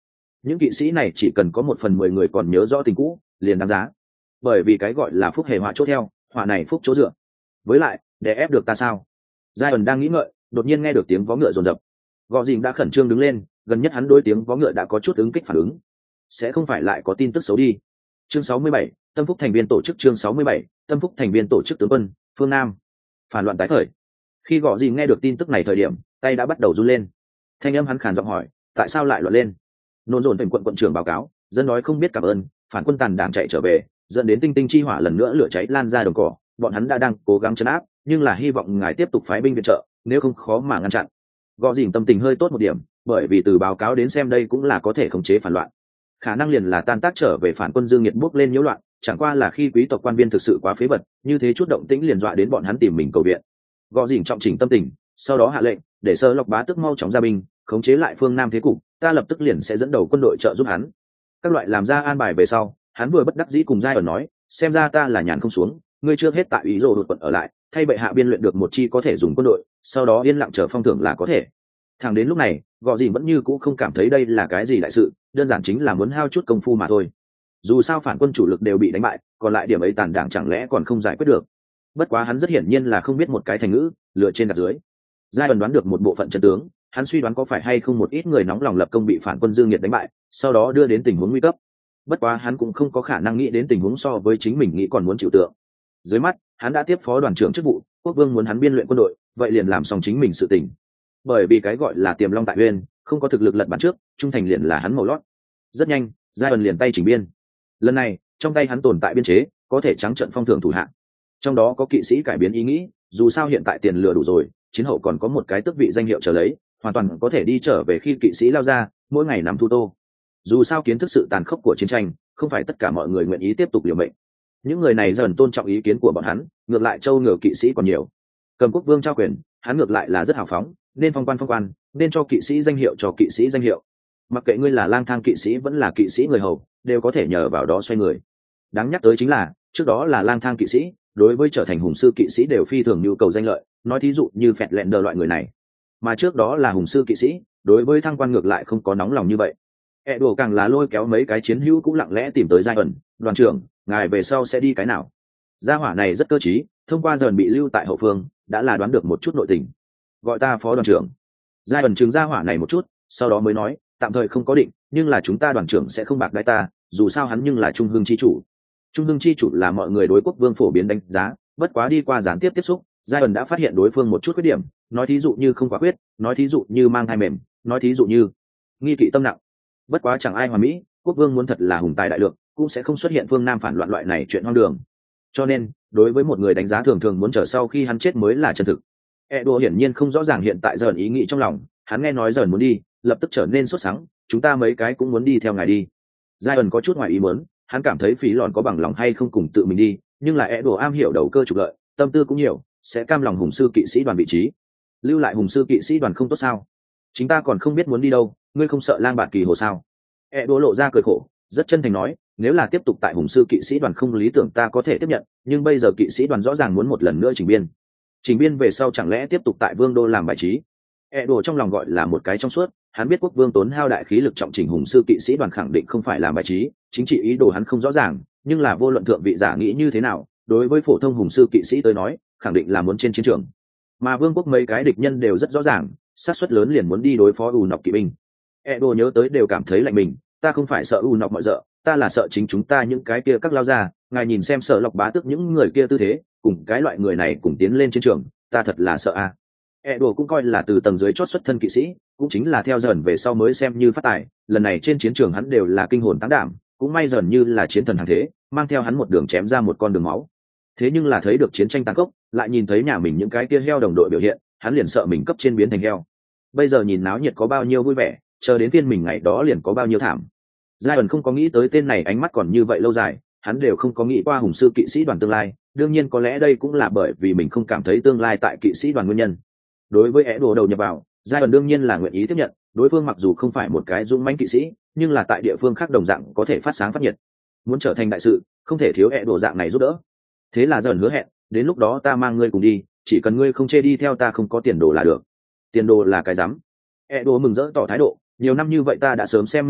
những kỵ sĩ này chỉ cần có 1/10 người còn nhớ rõ tình cũ liền đáng giá, bởi vì cái gọi là phúc hề họa chỗ theo, họa này phúc chỗ dựa. Với lại để ép được ta sao? Zion đang nghĩ ngợi, đột nhiên nghe được tiếng vó ngựa rồn rập. Gò Dình đã khẩn trương đứng lên, gần nhất hắn đối tiếng vó ngựa đã có chút ứng kích phản ứng. Sẽ không phải lại có tin tức xấu đi. Chương 67, Tâm Phúc thành viên tổ chức. Chương 67, Tâm Phúc thành viên tổ chức. Tướng quân phương Nam phản loạn tái khởi. Khi Gò Dình nghe được tin tức này thời điểm, tay đã bắt đầu run lên. Thanh âm hắn khàn giọng hỏi, tại sao lại loạn lên? Nôn dồn thành quận trưởng báo cáo, dân nói không biết cảm ơn, phản quân tàn đảng chạy trở về, dẫn đến tinh tinh chi hỏa lần nữa lửa cháy lan ra đồng cỏ. Bọn hắn đang cố gắng trấn áp, nhưng là hy vọng ngài tiếp tục phái binh viện trợ, nếu không khó mà ngăn chặn. Gò Dình tâm tình hơi tốt một điểm, bởi vì từ báo cáo đến xem đây cũng là có thể khống chế phản loạn, khả năng liền là tan tác trở về phản quân dương nhiệt bốc lên nhiễu loạn, chẳng qua là khi quý tộc quan viên thực sự quá phế vật, như thế chút động tĩnh liền dọa đến bọn hắn tìm mình cầu viện. Gò Dình trọng chỉnh tâm tình, sau đó hạ lệnh để Sơ Lộc Bá tức mau chóng ra binh, khống chế lại phương Nam thế cục, ta lập tức liền sẽ dẫn đầu quân đội trợ giúp hắn. Các loại làm ra an bài về sau, hắn vừa bất đắc dĩ cùng Giai ẩn nói, xem ra ta là nhàn không xuống, ngươi chưa hết tại ý rồ đột quận ở lại, thay bệ hạ biên luyện được một chi có thể dùng quân đội, sau đó yên lặng chờ phong thưởng là có thể. Thẳng đến lúc này, Gò Dình vẫn như cũ không cảm thấy đây là cái gì đại sự, đơn giản chính là muốn hao chút công phu mà thôi. Dù sao phản quân chủ lực đều bị đánh bại, còn lại điểm ấy tàn đảng chẳng lẽ còn không giải quyết được. Bất quá hắn rất hiển nhiên là không biết một cái thành ngữ, lựa trên đặt dưới. Giai ẩn đoán được một bộ phận trận tướng, hắn suy đoán có phải hay không một ít người nóng lòng lập công bị phản quân dương nhiệt đánh bại, sau đó đưa đến tình huống nguy cấp. Bất quá hắn cũng không có khả năng nghĩ đến tình huống so với chính mình nghĩ còn muốn chịu tượng. Dưới mắt, hắn đã tiếp phó đoàn trưởng chức vụ, quốc vương muốn hắn biên luyện quân đội, vậy liền làm xong chính mình sự tình. Bởi vì cái gọi là tiềm long tại uyên, không có thực lực lật bản trước, trung thành liền là hắn màu lót. Rất nhanh, Giai ẩn liền tay chỉnh biên. Lần này, trong tay hắn tồn tại biên chế, có thể trắng trận phong thưởng thủ hạng. Trong đó có kỵ sĩ cải biến ý nghĩ, dù sao hiện tại tiền lừa đủ rồi, chiến hậu còn có một cái tước vị danh hiệu trở lấy, hoàn toàn có thể đi trở về khi kỵ sĩ lao ra, mỗi ngày nằm thu tô. Dù sao kiến thức sự tàn khốc của chiến tranh, không phải tất cả mọi người nguyện ý tiếp tục liều mệnh. Những người này dần tôn trọng ý kiến của bọn hắn, ngược lại châu ngựa kỵ sĩ còn nhiều. Cầm quốc vương trao quyền, hắn ngược lại là rất hào phóng, nên phong quan, nên cho kỵ sĩ danh hiệu cho kỵ sĩ danh hiệu. Mặc kệ ngươi là lang thang kỵ sĩ vẫn là kỵ sĩ người hầu, đều có thể nhờ vào đó xoay người. Đáng nhắc tới chính là, trước đó là lang thang kỵ sĩ, đối với trở thành hùng sư kỵ sĩ đều phi thường nhu cầu danh lợi, nói thí dụ như phẹt lẹn đờ loại người này. Mà trước đó là hùng sư kỵ sĩ, đối với thăng quan ngược lại không có nóng lòng như vậy. Đồ càng là lôi kéo mấy cái chiến hữu cũng lặng lẽ tìm tới Giai ẩn, đoàn trưởng, ngài về sau sẽ đi cái nào? Gia hỏa này rất cơ trí, thông qua dần bị lưu tại hậu phương, đã là đoán được một chút nội tình. Gọi ta phó đoàn trưởng. Giai ẩn chứng gia hỏa này một chút, sau đó mới nói, tạm thời không có định, nhưng là chúng ta đoàn trưởng sẽ không bạc đãi ta, dù sao hắn nhưng là trung hương chi chủ. Trung hương chi chủ là mọi người đối quốc vương phổ biến đánh giá, bất quá đi qua gián tiếp tiếp xúc, Giai ẩn đã phát hiện đối phương một chút khuyết điểm, nói thí dụ như không quả quyết, nói thí dụ như mang thai mềm, nói thí dụ như nghi kỵ tâm nặng. Bất quá chẳng ai hoàn mỹ, quốc vương muốn thật là hùng tài đại lượng, cũng sẽ không xuất hiện phương Nam phản loạn loại này chuyện hoang đường. Cho nên, đối với một người đánh giá thường thường muốn chờ sau khi hắn chết mới là chân thực. Edo hiển nhiên không rõ ràng hiện tại dần ý nghĩ trong lòng, hắn nghe nói dần muốn đi, lập tức trở nên sốt sắng, chúng ta mấy cái cũng muốn đi theo ngài đi. Giai ẩn có chút ngoài ý muốn, hắn cảm thấy Phí Lòn có bằng lòng hay không cùng tự mình đi, nhưng là Edo am hiểu đầu cơ trục lợi, tâm tư cũng nhiều, sẽ cam lòng hùng sư kỵ sĩ đoàn vị trí. Lưu lại hùng sư kỵ sĩ đoàn không tốt sao? Chúng ta còn không biết muốn đi đâu, ngươi không sợ lang bạt kỳ hồ sao? Edo lộ ra cười khổ, rất chân thành nói, nếu là tiếp tục tại hùng sư kỵ sĩ đoàn không lý tưởng ta có thể tiếp nhận, nhưng bây giờ kỵ sĩ đoàn rõ ràng muốn một lần nữa chỉnh biên về sau chẳng lẽ tiếp tục tại vương đô làm bài trí? Edo trong lòng gọi là một cái trong suốt, hắn biết quốc vương tốn hao đại khí lực trọng chỉnh hùng sư kỵ sĩ đoàn khẳng định không phải làm bài trí, chính trị ý đồ hắn không rõ ràng, nhưng là vô luận thượng vị giả nghĩ như thế nào, đối với phổ thông hùng sư kỵ sĩ tới nói, khẳng định là muốn trên chiến trường. Mà vương quốc mấy cái địch nhân đều rất rõ ràng, xác suất lớn liền muốn đi đối phó U Nọc kỵ binh. Edo nhớ tới đều cảm thấy lạnh mình, ta không phải sợ U Nọc mọi dợ, ta là sợ chính chúng ta những cái kia các lao ra, ngài nhìn xem Sở Lộc Bá Tước những người kia tư thế, cùng cái loại người này cùng tiến lên chiến trường, ta thật là sợ a. Edo cũng coi là từ tầng dưới chót xuất thân kỵ sĩ, cũng chính là theo dần về sau mới xem như phát tài, lần này trên chiến trường hắn đều là kinh hồn táng đảm, cũng may dần như là chiến thần hàng thế, mang theo hắn một đường chém ra một con đường máu. Thế nhưng là thấy được chiến tranh tàn khốc, lại nhìn thấy nhà mình những cái kia heo đồng đội biểu hiện, hắn liền sợ mình cấp trên biến thành heo. Bây giờ nhìn náo nhiệt có bao nhiêu vui vẻ, chờ đến phiên mình ngày đó liền có bao nhiêu thảm. Giai ẩn không có nghĩ tới tên này ánh mắt còn như vậy lâu dài, hắn đều không có nghĩ qua hùng sư kỵ sĩ đoàn tương lai, đương nhiên có lẽ đây cũng là bởi vì mình không cảm thấy tương lai tại kỵ sĩ đoàn nguyên nhân. Đối với Edo đầu nhập vào, Giai ẩn đương nhiên là nguyện ý tiếp nhận, đối phương mặc dù không phải một cái dũng mãnh kỵ sĩ, nhưng là tại địa phương khác đồng dạng có thể phát sáng phát nhiệt. Muốn trở thành đại sự, không thể thiếu Edo dạng này giúp đỡ. Thế là dần hứa hẹn, đến lúc đó ta mang ngươi cùng đi, chỉ cần ngươi không chê đi theo ta không có tiền đồ là được. Tiền đồ là cái rắm. Edo mừng rỡ tỏ thái độ, nhiều năm như vậy ta đã sớm xem minh bạch,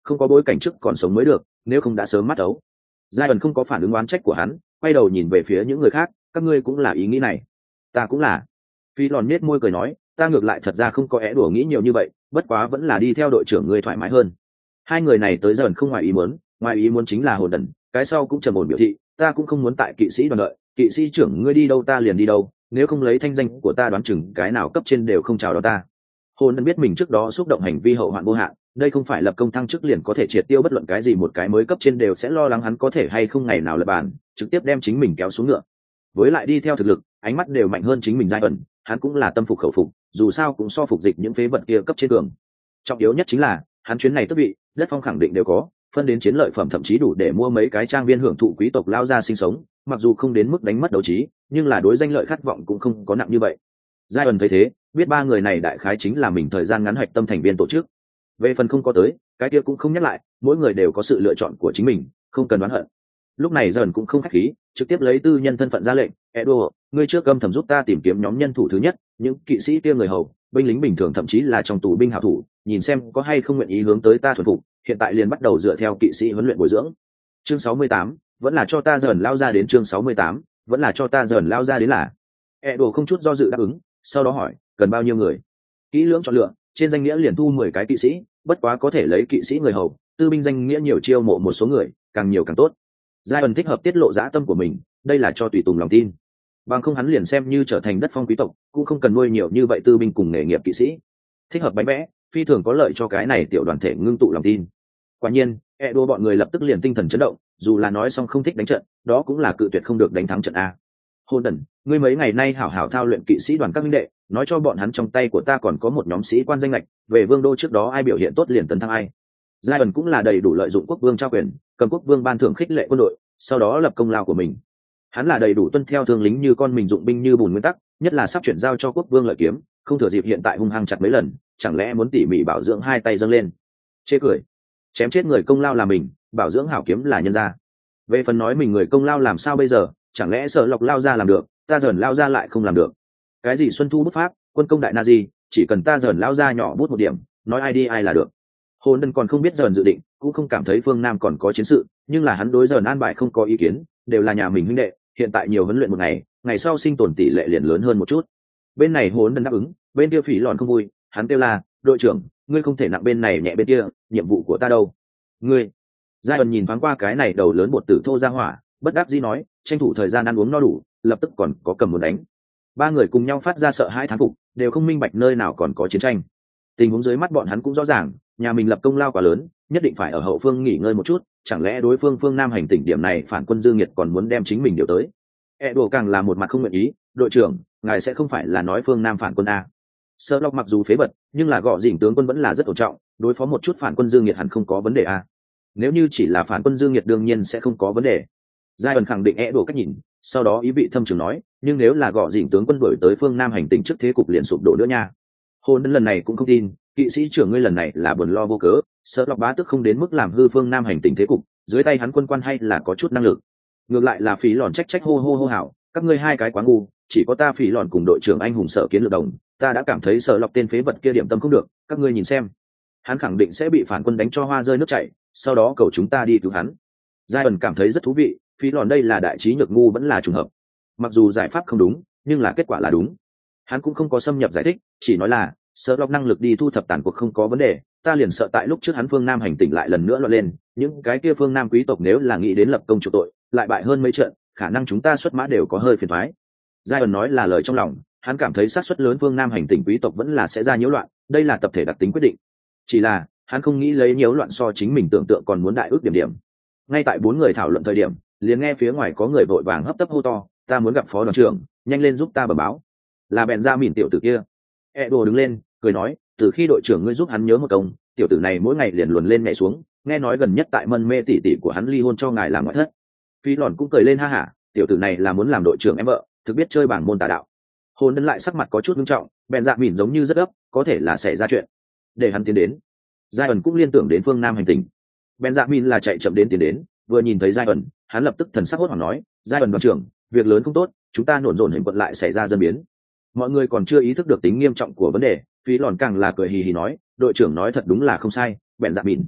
không có bối cảnh trước còn sống mới được, nếu không đã sớm mắt ấu. Giai ẩn không có phản ứng oán trách của hắn, quay đầu nhìn về phía những người khác, các ngươi cũng là ý nghĩ này. Ta cũng là. Phi lòn nết môi cười nói, ta ngược lại thật ra không có é đùa nghĩ nhiều như vậy, bất quá vẫn là đi theo đội trưởng ngươi thoải mái hơn. Hai người này tới dần không ngoài ý muốn chính là hồn đần, cái sau cũng trầm ổn biểu thị, ta cũng không muốn tại kỵ sĩ đoàn đợi, kỵ sĩ trưởng ngươi đi đâu ta liền đi đâu, nếu không lấy thanh danh của ta đoán chừng cái nào cấp trên đều không chào đón ta. Hồn đần biết mình trước đó xúc động hành vi hậu hoạn vô hạn, đây không phải lập công thăng chức liền có thể triệt tiêu bất luận cái gì, một cái mới cấp trên đều sẽ lo lắng hắn có thể hay không ngày nào lập bàn, trực tiếp đem chính mình kéo xuống ngựa. Với lại đi theo thực lực, ánh mắt đều mạnh hơn chính mình giai ẩn, hắn cũng là tâm phục khẩu phục, dù sao cũng so phục dịch những phế vật kia cấp trên cường. Trọng yếu nhất chính là hắn chuyến này tước vị, đất phong khẳng định đều có, phân đến chiến lợi phẩm thậm chí đủ để mua mấy cái trang viên hưởng thụ quý tộc lao ra sinh sống, mặc dù không đến mức đánh mất đấu trí, nhưng là đối danh lợi khát vọng cũng không có nặng như vậy. Giai ẩn thấy thế, biết ba người này đại khái chính là mình thời gian ngắn hoạch tâm thành viên tổ chức. Về phần không có tới, cái kia cũng không nhắc lại, mỗi người đều có sự lựa chọn của chính mình, không cần đoán hận. Lúc này dần cũng không khách khí, trực tiếp lấy tư nhân thân phận ra lệnh, Edo, ngươi trước âm thầm giúp ta tìm kiếm nhóm nhân thủ thứ nhất, những kỵ sĩ kia người hầu, binh lính bình thường thậm chí là trong tù binh hảo thủ, nhìn xem có hay không nguyện ý hướng tới ta thuần phục, hiện tại liền bắt đầu dựa theo kỵ sĩ huấn luyện bồi dưỡng. Chương 68, vẫn là cho ta dần lao ra đến. Chương 68, vẫn là cho ta dần lao ra đến là. Edo không chút do dự đáp ứng, sau đó hỏi, cần bao nhiêu người? Kỹ lưỡng chọn lựa, trên danh nghĩa liền thu 10 cái kỵ sĩ, bất quá có thể lấy kỵ sĩ người hầu, tư binh danh nghĩa nhiều chiêu mộ một số người, càng nhiều càng tốt. Giai ẩn thích hợp tiết lộ dã tâm của mình, đây là cho tùy tùng lòng tin. Bằng không hắn liền xem như trở thành đất phong quý tộc, cũng không cần nuôi nhiều như vậy tư binh cùng nghề nghiệp kỵ sĩ. Thích hợp bánh vẽ, phi thường có lợi cho cái này tiểu đoàn thể ngưng tụ lòng tin. Quả nhiên, Edo bọn người lập tức liền tinh thần chấn động, dù là nói xong không thích đánh trận, đó cũng là cự tuyệt không được đánh thắng trận a. Hôn đần, ngươi mấy ngày nay hảo hảo thao luyện kỵ sĩ đoàn các minh đệ, nói cho bọn hắn trong tay của ta còn có một nhóm sĩ quan danh lệch, về vương đô trước đó ai biểu hiện tốt liền tấn thăng ai. Giai ẩn cũng là đầy đủ lợi dụng quốc vương trao quyền, cầm quốc vương ban thưởng khích lệ quân đội, sau đó lập công lao của mình. Hắn là đầy đủ tuân theo thương lính như con mình dụng binh như bùn nguyên tắc, nhất là sắp chuyển giao cho quốc vương lợi kiếm, không thừa dịp hiện tại hung hăng chặt mấy lần, chẳng lẽ muốn tỉ mỉ bảo dưỡng hai tay dâng lên. Chê cười, chém chết người công lao là mình, bảo dưỡng hảo kiếm là nhân gia. Về phần nói mình người công lao làm sao bây giờ, chẳng lẽ Sở Lộc lao ra làm được, ta dần lao ra lại không làm được. Cái gì xuân thu bút pháp, quân công đại na gì, chỉ cần ta dần lao ra nhỏ bút một điểm, nói ai đi ai là được. Hồn Đần còn không biết dần dự định, cũng không cảm thấy phương Nam còn có chiến sự, nhưng là hắn đối dần an bài không có ý kiến, đều là nhà mình huynh đệ, hiện tại nhiều huấn luyện một ngày, ngày sau sinh tồn tỷ lệ liền lớn hơn một chút. Bên này Hồn Đần đáp ứng, bên kia Phỉ Lòn không vui, hắn kêu là, đội trưởng, ngươi không thể nặng bên này nhẹ bên kia, nhiệm vụ của ta đâu? Ngươi. Giai ẩn nhìn thoáng qua cái này đầu lớn bột tử thô ra hỏa, bất đắc dĩ nói, tranh thủ thời gian ăn uống no đủ, lập tức còn có cầm muốn đánh. Ba người cùng nhau phát ra sợ hãi thán phục, đều không minh bạch nơi nào còn có chiến tranh. Tình huống dưới mắt bọn hắn cũng rõ ràng, nhà mình lập công lao quá lớn, nhất định phải ở hậu phương nghỉ ngơi một chút, chẳng lẽ đối phương phương Nam hành tỉnh điểm này phản quân Dương Nhiệt còn muốn đem chính mình điều tới. Edo càng là một mặt không nguyện ý, đội trưởng, ngài sẽ không phải là nói phương Nam phản quân a? Sơ Lộc mặc dù phế bật, nhưng là gọ dỉnh tướng quân vẫn là rất ổn trọng, đối phó một chút phản quân Dương Nhiệt hẳn không có vấn đề a. Nếu như chỉ là phản quân Dương Nhiệt đương nhiên sẽ không có vấn đề. Giai ẩn khẳng định Edo cách nhìn, sau đó ý vị thâm trường nói, nhưng nếu là gọ dỉnh tướng quân đổi tới phương Nam hành tỉnh trước thế cục liền sụp đổ nữa nha. Hôn lần này cũng không tin, kỵ sĩ trưởng ngươi lần này là buồn lo vô cớ, Sở Lộc bá tức không đến mức làm hư phương Nam hành tỉnh thế cục, dưới tay hắn quân quan hay là có chút năng lực. Ngược lại là Phỉ Lòn trách hô hô hảo, các ngươi hai cái quá ngu, chỉ có ta Phỉ Lòn cùng đội trưởng anh hùng Sở Kiến Lược đồng, ta đã cảm thấy Sở Lộc tên phế vật kia điểm tâm không được, các ngươi nhìn xem, hắn khẳng định sẽ bị phản quân đánh cho hoa rơi nước chảy, sau đó cầu chúng ta đi cứu hắn. Giai ẩn cảm thấy rất thú vị, Phỉ Lòn đây là đại trí nhược ngu vẫn là trùng hợp. Mặc dù giải pháp không đúng, nhưng là kết quả là đúng. Hắn cũng không có xâm nhập giải thích, chỉ nói là Sở Lộc năng lực đi thu thập tàn cuộc không có vấn đề, ta liền sợ tại lúc trước hắn phương Nam hành tỉnh lại lần nữa loạn lên, những cái kia phương Nam quý tộc nếu là nghĩ đến lập công chủ tội, lại bại hơn mấy trận, khả năng chúng ta xuất mã đều có hơi phiền toái. Giai ẩn nói là lời trong lòng, hắn cảm thấy xác suất lớn phương Nam hành tỉnh quý tộc vẫn là sẽ ra nhiễu loạn, đây là tập thể đặc tính quyết định. Chỉ là hắn không nghĩ lấy nhiễu loạn so chính mình tưởng tượng còn muốn đại ước điểm điểm. Ngay tại bốn người thảo luận thời điểm, liền nghe phía ngoài có người vội vàng hấp tấp hô to, ta muốn gặp phó đoàn trưởng, nhanh lên giúp ta bẩm báo. Là bèn ra mỉn tiểu tử kia. Edo đứng lên, cười nói, từ khi đội trưởng ngươi giúp hắn nhớ một công, tiểu tử này mỗi ngày liền luồn lên nhảy xuống, nghe nói gần nhất tại mân mê tỷ tỷ của hắn ly hôn cho ngài làm ngoại thất. Phi Lòn cũng cười lên ha hả, tiểu tử này là muốn làm đội trưởng em vợ, thực biết chơi bảng môn tà đạo. Hồn Đần lại sắc mặt có chút nghiêm trọng, bèn dạ mỉn giống như rất gấp, có thể là xảy ra chuyện. Để hắn tiến đến. Giai ẩn cũng liên tưởng đến phương Nam hành tinh. Bèn dạ mỉn là chạy chậm đến tiến đến, vừa nhìn thấy Giai ẩn, hắn lập tức thần sắc hốt hoảng nói, Giai ẩn đoàn trưởng, việc lớn không tốt, chúng ta nổn dồn hình quận lại xảy ra dân biến. Mọi người còn chưa ý thức được tính nghiêm trọng của vấn đề, Phi Lòn càng là cười hì hì nói, đội trưởng nói thật đúng là không sai, bèn dạ mỉn.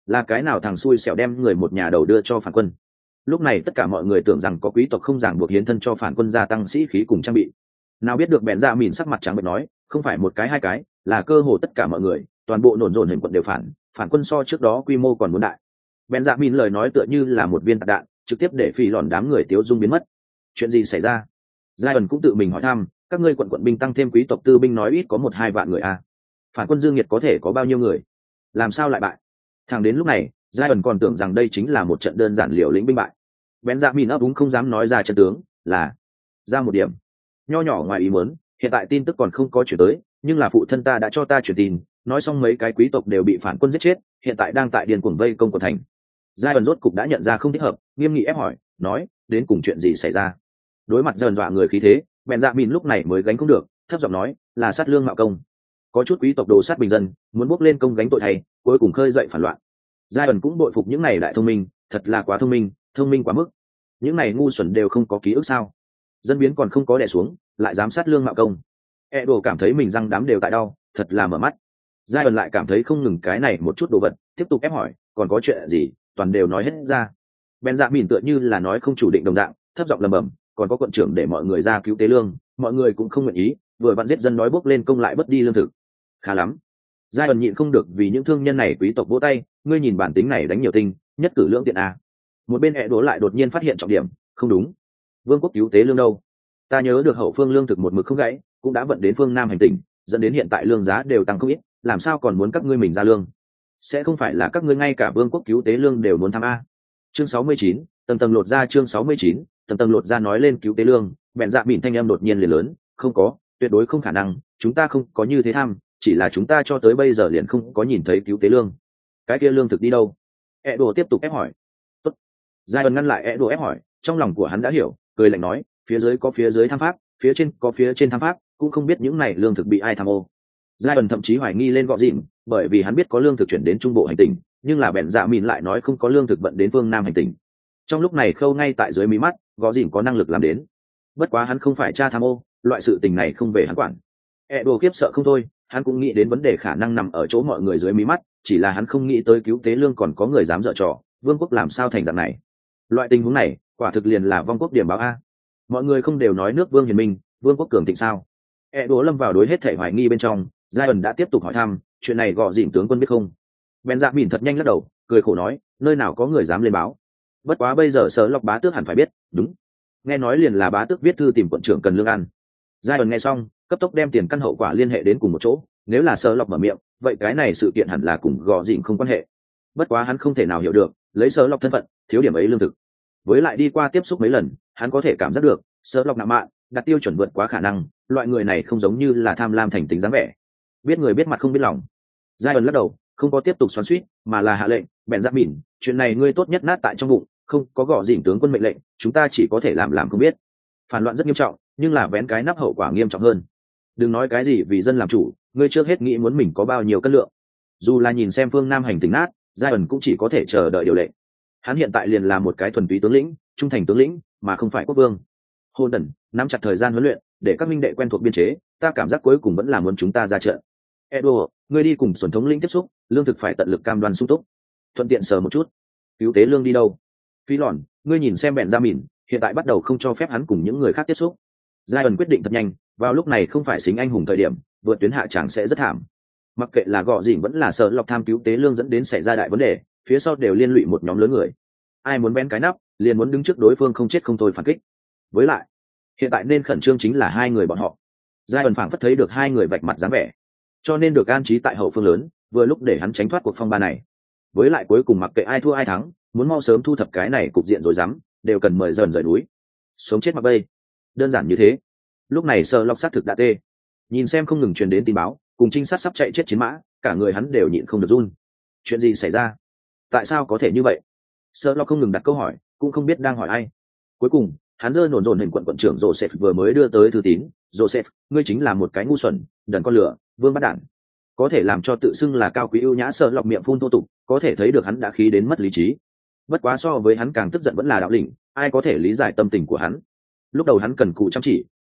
là cái nào thằng xui xẻo đem người một nhà đầu đưa cho phản quân. Lúc này tất cả mọi người tưởng rằng có quý tộc không ràng buộc hiến thân cho phản quân gia tăng sĩ khí cùng trang bị. Nào biết được bèn dạ mìn sắc mặt trắng bệch nói, không phải một cái hai cái, là cơ hồ tất cả mọi người, toàn bộ nổn dồn hình quận đều phản quân so trước đó quy mô còn muốn đại. Bèn dạ mìn lời nói tựa như là một viên tạc đạn, trực tiếp để phì lòn đám người tiếu dung biến mất. Chuyện gì xảy ra? Giai cũng tự mình hỏi thăm, các ngươi quận binh tăng thêm quý tộc tư binh nói ít có 1-2 vạn người à? Phản quân Dương Nhiệt có thể có bao nhiêu người? Làm sao lại bại? Thẳng đến lúc này, Giai còn tưởng rằng đây chính là một trận đơn giản liều lĩnh binh bại. Bèn dạ mìn ấp úng không dám nói ra trận tướng, là ra một điểm nho nhỏ ngoài ý muốn. Hiện tại tin tức còn không có chuyển tới, nhưng là phụ thân ta đã cho ta truyền tin, nói xong mấy cái quý tộc đều bị phản quân giết chết, hiện tại đang tại điền cuồng vây công của thành. Giai rốt cục đã nhận ra không thích hợp, nghiêm nghị ép hỏi, nói, đến cùng chuyện gì xảy ra? Đối mặt dần dọa người khí thế, bèn dạ mìn lúc này mới gánh không được, thấp giọng nói, là sát lương mạo công. Có chút quý tộc đồ sát bình dân, muốn bốc lên công gánh tội thay, cuối cùng khơi dậy phản loạn. Giai cũng bội phục những này đại thông minh, thật là quá thông minh quá mức. Những này ngu xuẩn đều không có ký ức sao? Dân biến còn không có đè xuống, lại dám sát lương mạo công. Edo cảm thấy mình răng đám đều tại đau, thật là mở mắt. Giai lại cảm thấy không ngừng cái này một chút đồ vật, tiếp tục ép hỏi, còn có chuyện gì, toàn đều nói hết ra. Ben dạ mìn tựa như là nói không chủ định đồng dạng, thấp giọng lầm bầm, còn có quận trưởng để mọi người ra cứu tế lương, mọi người cũng không nguyện ý, vừa vặn giết dân nói bốc lên công lại bất đi lương thực. Khá lắm. Giai nhịn không được vì những thương nhân này quý tộc vỗ tay, ngươi nhìn bản tính này đánh nhiều tinh, nhất cử lưỡng tiện à. Một bên Edo lại đột nhiên phát hiện trọng điểm, không đúng. Vương quốc cứu tế lương đâu? Ta nhớ được hậu phương lương thực một mực không gãy, cũng đã vận đến phương Nam hành tinh, dẫn đến hiện tại lương giá đều tăng không ít, làm sao còn muốn các ngươi mình ra lương? Sẽ không phải là các ngươi ngay cả vương quốc cứu tế lương đều muốn tham a? Chương 69, tầng lột ra. Chương 69, tầng lột ra. Nói lên cứu tế lương, bèn dạ mìn thanh âm đột nhiên liền lớn, không có, tuyệt đối không khả năng, chúng ta không có như thế tham, chỉ là chúng ta cho tới bây giờ liền không có nhìn thấy cứu tế lương. Cái kia lương thực đi đâu? Edo tiếp tục ép hỏi. Tốt. Giai ngăn lại Edo ép hỏi, trong lòng của hắn đã hiểu, cười lạnh nói, phía dưới có phía dưới tham pháp, phía trên có phía trên tham pháp, cũng không biết những này lương thực bị ai tham ô. Giai thậm chí hoài nghi lên Gọ Dịm, bởi vì hắn biết có lương thực chuyển đến trung bộ hành tinh, nhưng là bèn dạ mìn lại nói không có lương thực vận đến phương Nam hành tinh. Trong lúc này khâu ngay tại dưới mí mắt, Gọ Dịm có năng lực làm đến. Bất quá hắn không phải cha tham ô, loại sự tình này không về hắn quản. Edo khiếp sợ không thôi, hắn cũng nghĩ đến vấn đề khả năng nằm ở chỗ mọi người dưới mí mắt, chỉ là hắn không nghĩ tới cứu tế lương còn có người dám dở trò, vương quốc làm sao thành dạng này. Loại tình huống này, quả thực liền là vong quốc điểm báo a. Mọi người không đều nói nước vương hiền minh, vương quốc cường thịnh sao? Edo lâm vào đối hết thể hoài nghi bên trong. Giai đã tiếp tục hỏi thăm, chuyện này Gọ Dịm tướng quân biết không? Ben dạ mìn thật nhanh lắc đầu, cười khổ nói, nơi nào có người dám lên báo. Bất quá bây giờ Sở Lộc bá tước hẳn phải biết, đúng. Nghe nói liền là bá tước viết thư tìm quận trưởng cần lương ăn. Giai nghe xong, cấp tốc đem tiền căn hậu quả liên hệ đến cùng một chỗ, nếu là Sở Lộc mở miệng, vậy cái này sự kiện hẳn là cùng Gọ Dịm không quan hệ. Bất quá hắn không thể nào hiểu được, lấy Sở Lộc thân phận, thiếu điểm ấy lương thực. Với lại đi qua tiếp xúc mấy lần, hắn có thể cảm giác được, Sở Lộc nặng mạn, đặt tiêu chuẩn vượt quá khả năng, loại người này không giống như là tham lam thành tính dáng vẻ. Biết người biết mặt không biết lòng. Giai lắc đầu, không có tiếp tục xoắn xuýt, mà là hạ lệnh, bèn dạ mìn, chuyện này ngươi tốt nhất nát tại trong bụng, không có Gọ Dịm tướng quân mệnh lệnh, chúng ta chỉ có thể làm không biết. Phản loạn rất nghiêm trọng, nhưng là vén cái nắp hậu quả nghiêm trọng hơn. Đừng nói cái gì vì dân làm chủ, ngươi trước hết nghĩ muốn mình có bao nhiêu cân lượng. Dù là nhìn xem phương Nam hành tinh nát, Giai cũng chỉ có thể chờ đợi điều lệnh. Hắn hiện tại liền là một cái thuần túy tướng lĩnh, trung thành tướng lĩnh, mà không phải quốc vương. Hôn đần, nắm chặt thời gian huấn luyện, để các minh đệ quen thuộc biên chế, ta cảm giác cuối cùng vẫn là muốn chúng ta ra trận. Edo, ngươi đi cùng xuẩn thống lĩnh tiếp xúc, lương thực phải tận lực cam đoan sung túc. Thuận tiện sờ một chút. Cứu tế lương đi đâu? Phí lòn, ngươi nhìn xem bèn ra mìn, hiện tại bắt đầu không cho phép hắn cùng những người khác tiếp xúc. Giai quyết định thật nhanh, vào lúc này không phải xính anh hùng thời điểm, vượt tuyến hạ chẳng sẽ rất thảm. Mặc kệ là Gọ Dịm vẫn là Sở Lộc tham cứu tế lương dẫn đến xảy ra đại vấn đề, phía sau đều liên lụy một nhóm lớn người. Ai muốn bén cái nắp, liền muốn đứng trước đối phương không chết không thôi phản kích. Với lại, hiện tại nên khẩn trương chính là hai người bọn họ. Giai phảng phất thấy được hai người vạch mặt dáng vẻ, cho nên được an trí tại hậu phương lớn, vừa lúc để hắn tránh thoát cuộc phong ba này. Với lại cuối cùng mặc kệ ai thua ai thắng, muốn mau sớm thu thập cái này cục diện rồi dám, đều cần mời dần rời núi, sống chết mặc bay, đơn giản như thế. Lúc này Sở Lộc sát thực đã tê, nhìn xem không ngừng truyền đến tin báo, cùng trinh sát sắp chạy chết chiến mã, cả người hắn đều nhịn không được run. Chuyện gì xảy ra? Tại sao có thể như vậy? Sở Lộc không ngừng đặt câu hỏi, cũng không biết đang hỏi ai. Cuối cùng, hắn rơi nổn dồn hình quận trưởng Joseph vừa mới đưa tới thư tín. Joseph, ngươi chính là một cái ngu xuẩn, đần con lửa, vương bắt đản. Có thể làm cho tự xưng là cao quý ưu nhã Sở Lộc miệng phun thô tục, có thể thấy được hắn đã khí đến mất lý trí. Bất quá so với hắn càng tức giận vẫn là đạo lĩnh, ai có thể lý giải tâm tình của hắn. Lúc đầu hắn cần cù chăm chỉ,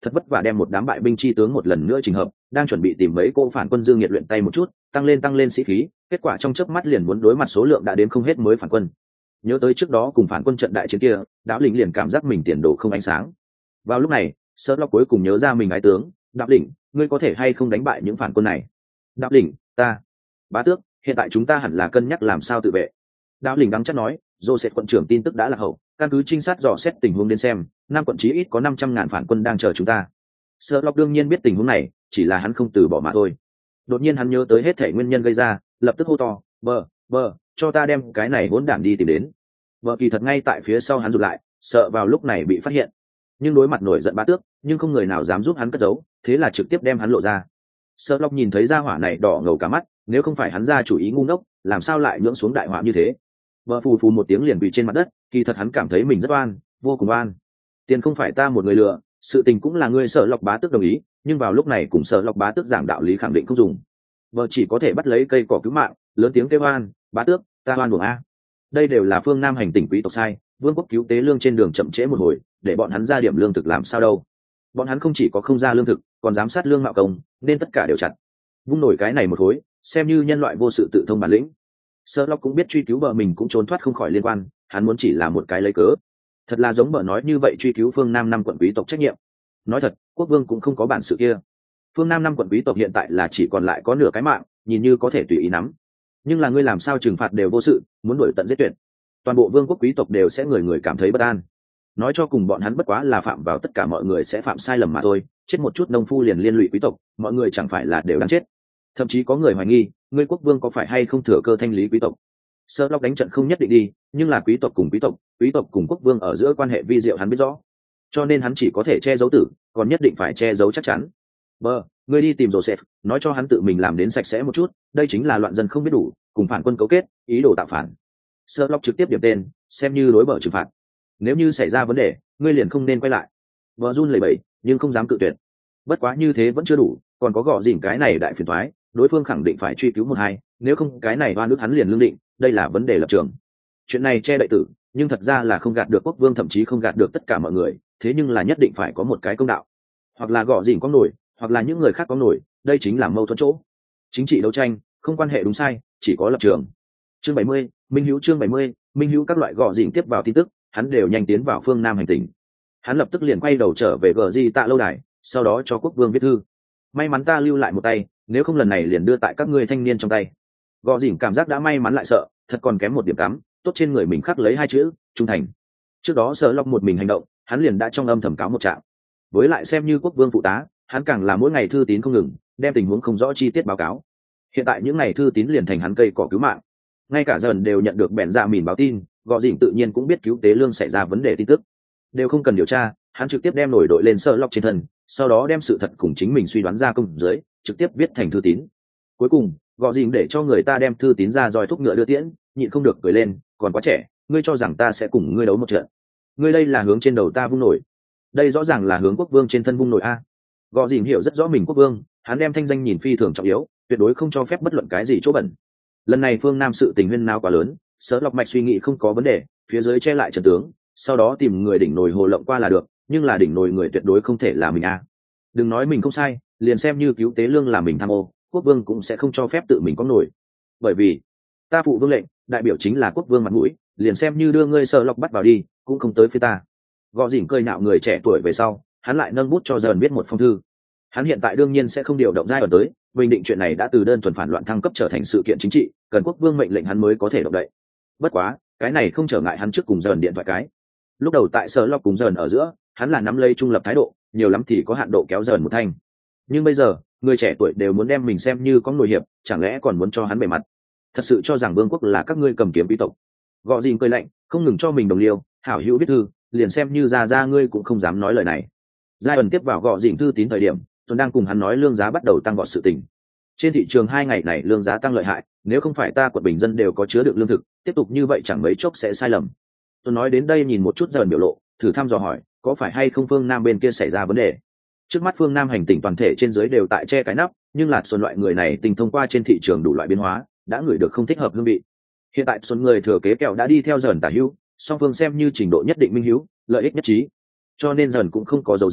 thật vất vả đem một đám bại binh chi tướng một lần nữa trình hợp, đang chuẩn bị tìm mấy cô phản quân dương nhiệt luyện tay một chút, tăng lên sĩ khí, kết quả trong chớp mắt liền muốn đối mặt số lượng đã đếm không hết mới phản quân. Nhớ tới trước đó cùng phản quân trận đại chiến kia, Đạo Lĩnh liền cảm giác mình tiền đồ không ánh sáng. Vào lúc này, Sherlock cuối cùng nhớ ra mình ái tướng, Đạo Lĩnh, ngươi có thể hay không đánh bại những phản quân này? Đạo Lĩnh, ta. Bá tước, hiện tại chúng ta hẳn là cân nhắc làm sao tự vệ. Đạo Lĩnh đắng chắc nói, Joseph quận trưởng tin tức đã lạc hậu, căn cứ trinh sát dò xét tình huống đến xem, Nam quận chí ít có 500.000 phản quân đang chờ chúng ta. Sherlock đương nhiên biết tình huống này, chỉ là hắn không từ bỏ mà thôi. Đột nhiên hắn nhớ tới hết thảy nguyên nhân gây ra, lập tức hô to, bờ, cho ta đem cái này hỗn đản đi tìm đến. Vợ kỳ thật ngay tại phía sau hắn rụt lại, sợ vào lúc này bị phát hiện. Nhưng đối mặt nổi giận bá tước, nhưng không người nào dám giúp hắn cất giấu, thế là trực tiếp đem hắn lộ ra. Sherlock nhìn thấy gia hỏa này đỏ ngầu cả mắt, nếu không phải hắn ra chủ ý ngu ngốc, làm sao lại nhưỡng xuống đại họa như thế? Vợ phù phù một tiếng liền bị trên mặt đất, kỳ thật hắn cảm thấy mình rất oan, vô cùng oan. Tiền không phải ta một người lừa, sự tình cũng là ngươi Sherlock bá tước đồng ý, nhưng vào lúc này cùng Sherlock bá tước giảng đạo lý khẳng định không dùng. Vợ chỉ có thể bắt lấy cây cỏ cứu mạng, lớn tiếng kêu oan, bá tước, ta oan uổng a. Đây đều là phương Nam hành tỉnh quý tộc sai, vương quốc cứu tế lương trên đường chậm trễ một hồi, để bọn hắn ra điểm lương thực làm sao đâu? Bọn hắn không chỉ có không ra lương thực, còn giám sát lương mạo công, nên tất cả đều chặt. Vung nổi cái này một khối, xem như nhân loại vô sự tự thông bản lĩnh. Sherlock cũng biết truy cứu vợ mình cũng trốn thoát không khỏi liên quan, hắn muốn chỉ là một cái lấy cớ. Thật là giống vợ nói như vậy truy cứu phương Nam 5 quận quý tộc trách nhiệm. Nói thật, quốc vương cũng không có bản sự kia. Phương Nam 5 quận quý tộc hiện tại là chỉ còn lại có nửa cái mạng, nhìn như có thể tùy ý nắm. Nhưng là ngươi làm sao trừng phạt đều vô sự, muốn đuổi tận giết tuyệt. Toàn bộ vương quốc quý tộc đều sẽ người người cảm thấy bất an. Nói cho cùng bọn hắn bất quá là phạm vào tất cả mọi người sẽ phạm sai lầm mà thôi, chết một chút nông phu liền liên lụy quý tộc, mọi người chẳng phải là đều đáng chết. Thậm chí có người hoài nghi, ngươi quốc vương có phải hay không thừa cơ thanh lý quý tộc. Sherlock đánh trận không nhất định đi, nhưng là quý tộc cùng quốc vương ở giữa quan hệ vi diệu hắn biết rõ. Cho nên hắn chỉ có thể che giấu tử, còn nhất định phải che giấu chắc chắn. Ngươi đi tìm Joseph, nói cho hắn tự mình làm đến sạch sẽ một chút, đây chính là loạn dân không biết đủ, cùng phản quân cấu kết, ý đồ tạo phản. Sherlock trực tiếp điểm tên, xem như đối bờ trừng phạt. Nếu như xảy ra vấn đề, ngươi liền không nên quay lại. Vợ run lẩy bẩy, nhưng không dám cự tuyệt. Bất quá như thế vẫn chưa đủ, còn có gõ dỉn cái này đại phiền toái, đối phương khẳng định phải truy cứu một hai, nếu không cái này oan ức hắn liền lương định, đây là vấn đề lập trường. Chuyện này che đậy tử, nhưng thật ra là không gạt được quốc vương, thậm chí không gạt được tất cả mọi người, thế nhưng là nhất định phải có một cái công đạo. Hoặc là gõ dỉn có nổi, hoặc là những người khác có nổi, đây chính là mâu thuẫn chỗ. Chính trị đấu tranh, không quan hệ đúng sai, chỉ có lập trường. Chương 70, Minh Hữu chương 70, Minh Hữu các loại gõ dỉn tiếp vào tin tức, hắn đều nhanh tiến vào phương Nam hành tỉnh. Hắn lập tức liền quay đầu trở về gờ di tạ lâu đài, sau đó cho quốc vương viết thư. May mắn ta lưu lại một tay, nếu không lần này liền đưa tại các ngươi thanh niên trong tay. Gò dỉn cảm giác đã may mắn lại sợ, thật còn kém một điểm cắm, tốt trên người mình khắc lấy 2 chữ trung thành. Trước đó Sherlock một mình hành động, hắn liền đã trong âm thầm cáo một trạng. Với lại xem như quốc vương phụ tá, hắn càng là mỗi ngày thư tín không ngừng, đem tình huống không rõ chi tiết báo cáo. Hiện tại những ngày thư tín liền thành hắn cây cỏ cứu mạng. Ngay cả dần đều nhận được bèn dạ mìn báo tin, gò dỉn tự nhiên cũng biết cứu tế lương xảy ra vấn đề tin tức. Đều không cần điều tra, hắn trực tiếp đem nổi đội lên Sherlock trên thân, sau đó đem sự thật cùng chính mình suy đoán ra công dưới, trực tiếp viết thành thư tín. Cuối cùng, gò dỉn để cho người ta đem thư tín ra roi thúc ngựa đưa tiễn, nhịn không được cười lên, còn quá trẻ, ngươi cho rằng ta sẽ cùng ngươi đấu một trận? Ngươi đây là hướng trên đầu ta vung nổi, đây rõ ràng là hướng quốc vương trên thân vung nổi a. Gò dỉn hiểu rất rõ mình quốc vương, hắn đem thanh danh nhìn phi thường trọng yếu, tuyệt đối không cho phép bất luận cái gì chỗ bẩn. Lần này phương Nam sự tình huyên náo quá lớn, Sherlock mạch suy nghĩ không có vấn đề, phía dưới che lại trận tướng, sau đó tìm người đỉnh nồi hồ lộng qua là được, nhưng là đỉnh nồi người tuyệt đối không thể là mình a. Đừng nói mình không sai, liền xem như cứu tế lương là mình tham ô, quốc vương cũng sẽ không cho phép tự mình có nổi. Bởi vì ta phụ vương lệnh, đại biểu chính là quốc vương mặt mũi, liền xem như đưa ngươi Sherlock bắt vào đi, cũng không tới phía ta. Gò dỉn cười nhạo người trẻ tuổi về sau, hắn lại nâng bút cho dần viết một phong thư. Hắn hiện tại đương nhiên sẽ không điều động giai ở tới, bình định chuyện này đã từ đơn thuần phản loạn thăng cấp trở thành sự kiện chính trị, cần quốc vương mệnh lệnh hắn mới có thể động đậy. Bất quá, cái này không trở ngại hắn trước cùng dần điện thoại cái. Lúc đầu tại Sherlock cùng dần ở giữa, hắn là nắm lấy trung lập thái độ, nhiều lắm thì có hạn độ kéo dần một thanh. Nhưng bây giờ, người trẻ tuổi đều muốn đem mình xem như có nổi hiệp, chẳng lẽ còn muốn cho hắn bề mặt? Thật sự cho rằng vương quốc là các ngươi cầm kiếm quý tộc? Gò dỉn cười lạnh, không ngừng cho mình đồng liêu, hảo hữu viết thư, liền xem như ra ngươi cũng không dám nói lời này. Giai ẩn tiếp vào gò dỉn thư tín thời điểm, tôi đang cùng hắn nói lương giá bắt đầu tăng vọt sự tình. Trên thị trường 2 ngày này lương giá tăng lợi hại, nếu không phải ta quận bình dân đều có chứa được lương thực, tiếp tục như vậy chẳng mấy chốc sẽ sai lầm. Tôi nói đến đây nhìn một chút dần biểu lộ, thử thăm dò hỏi, có phải hay không phương Nam bên kia xảy ra vấn đề? Trước mắt phương Nam hành tỉnh toàn thể trên dưới đều tại che cái nắp, nhưng là xuân loại người này tình thông qua trên thị trường đủ loại biến hóa, đã ngửi được không thích hợp hương vị. Hiện tại xuân người thừa kế kẹo đã đi theo dần tả hữu, song phương xem như trình độ nhất định minh hữu, lợi ích nhất trí. Cho nên dần cũng không có dấu diếm,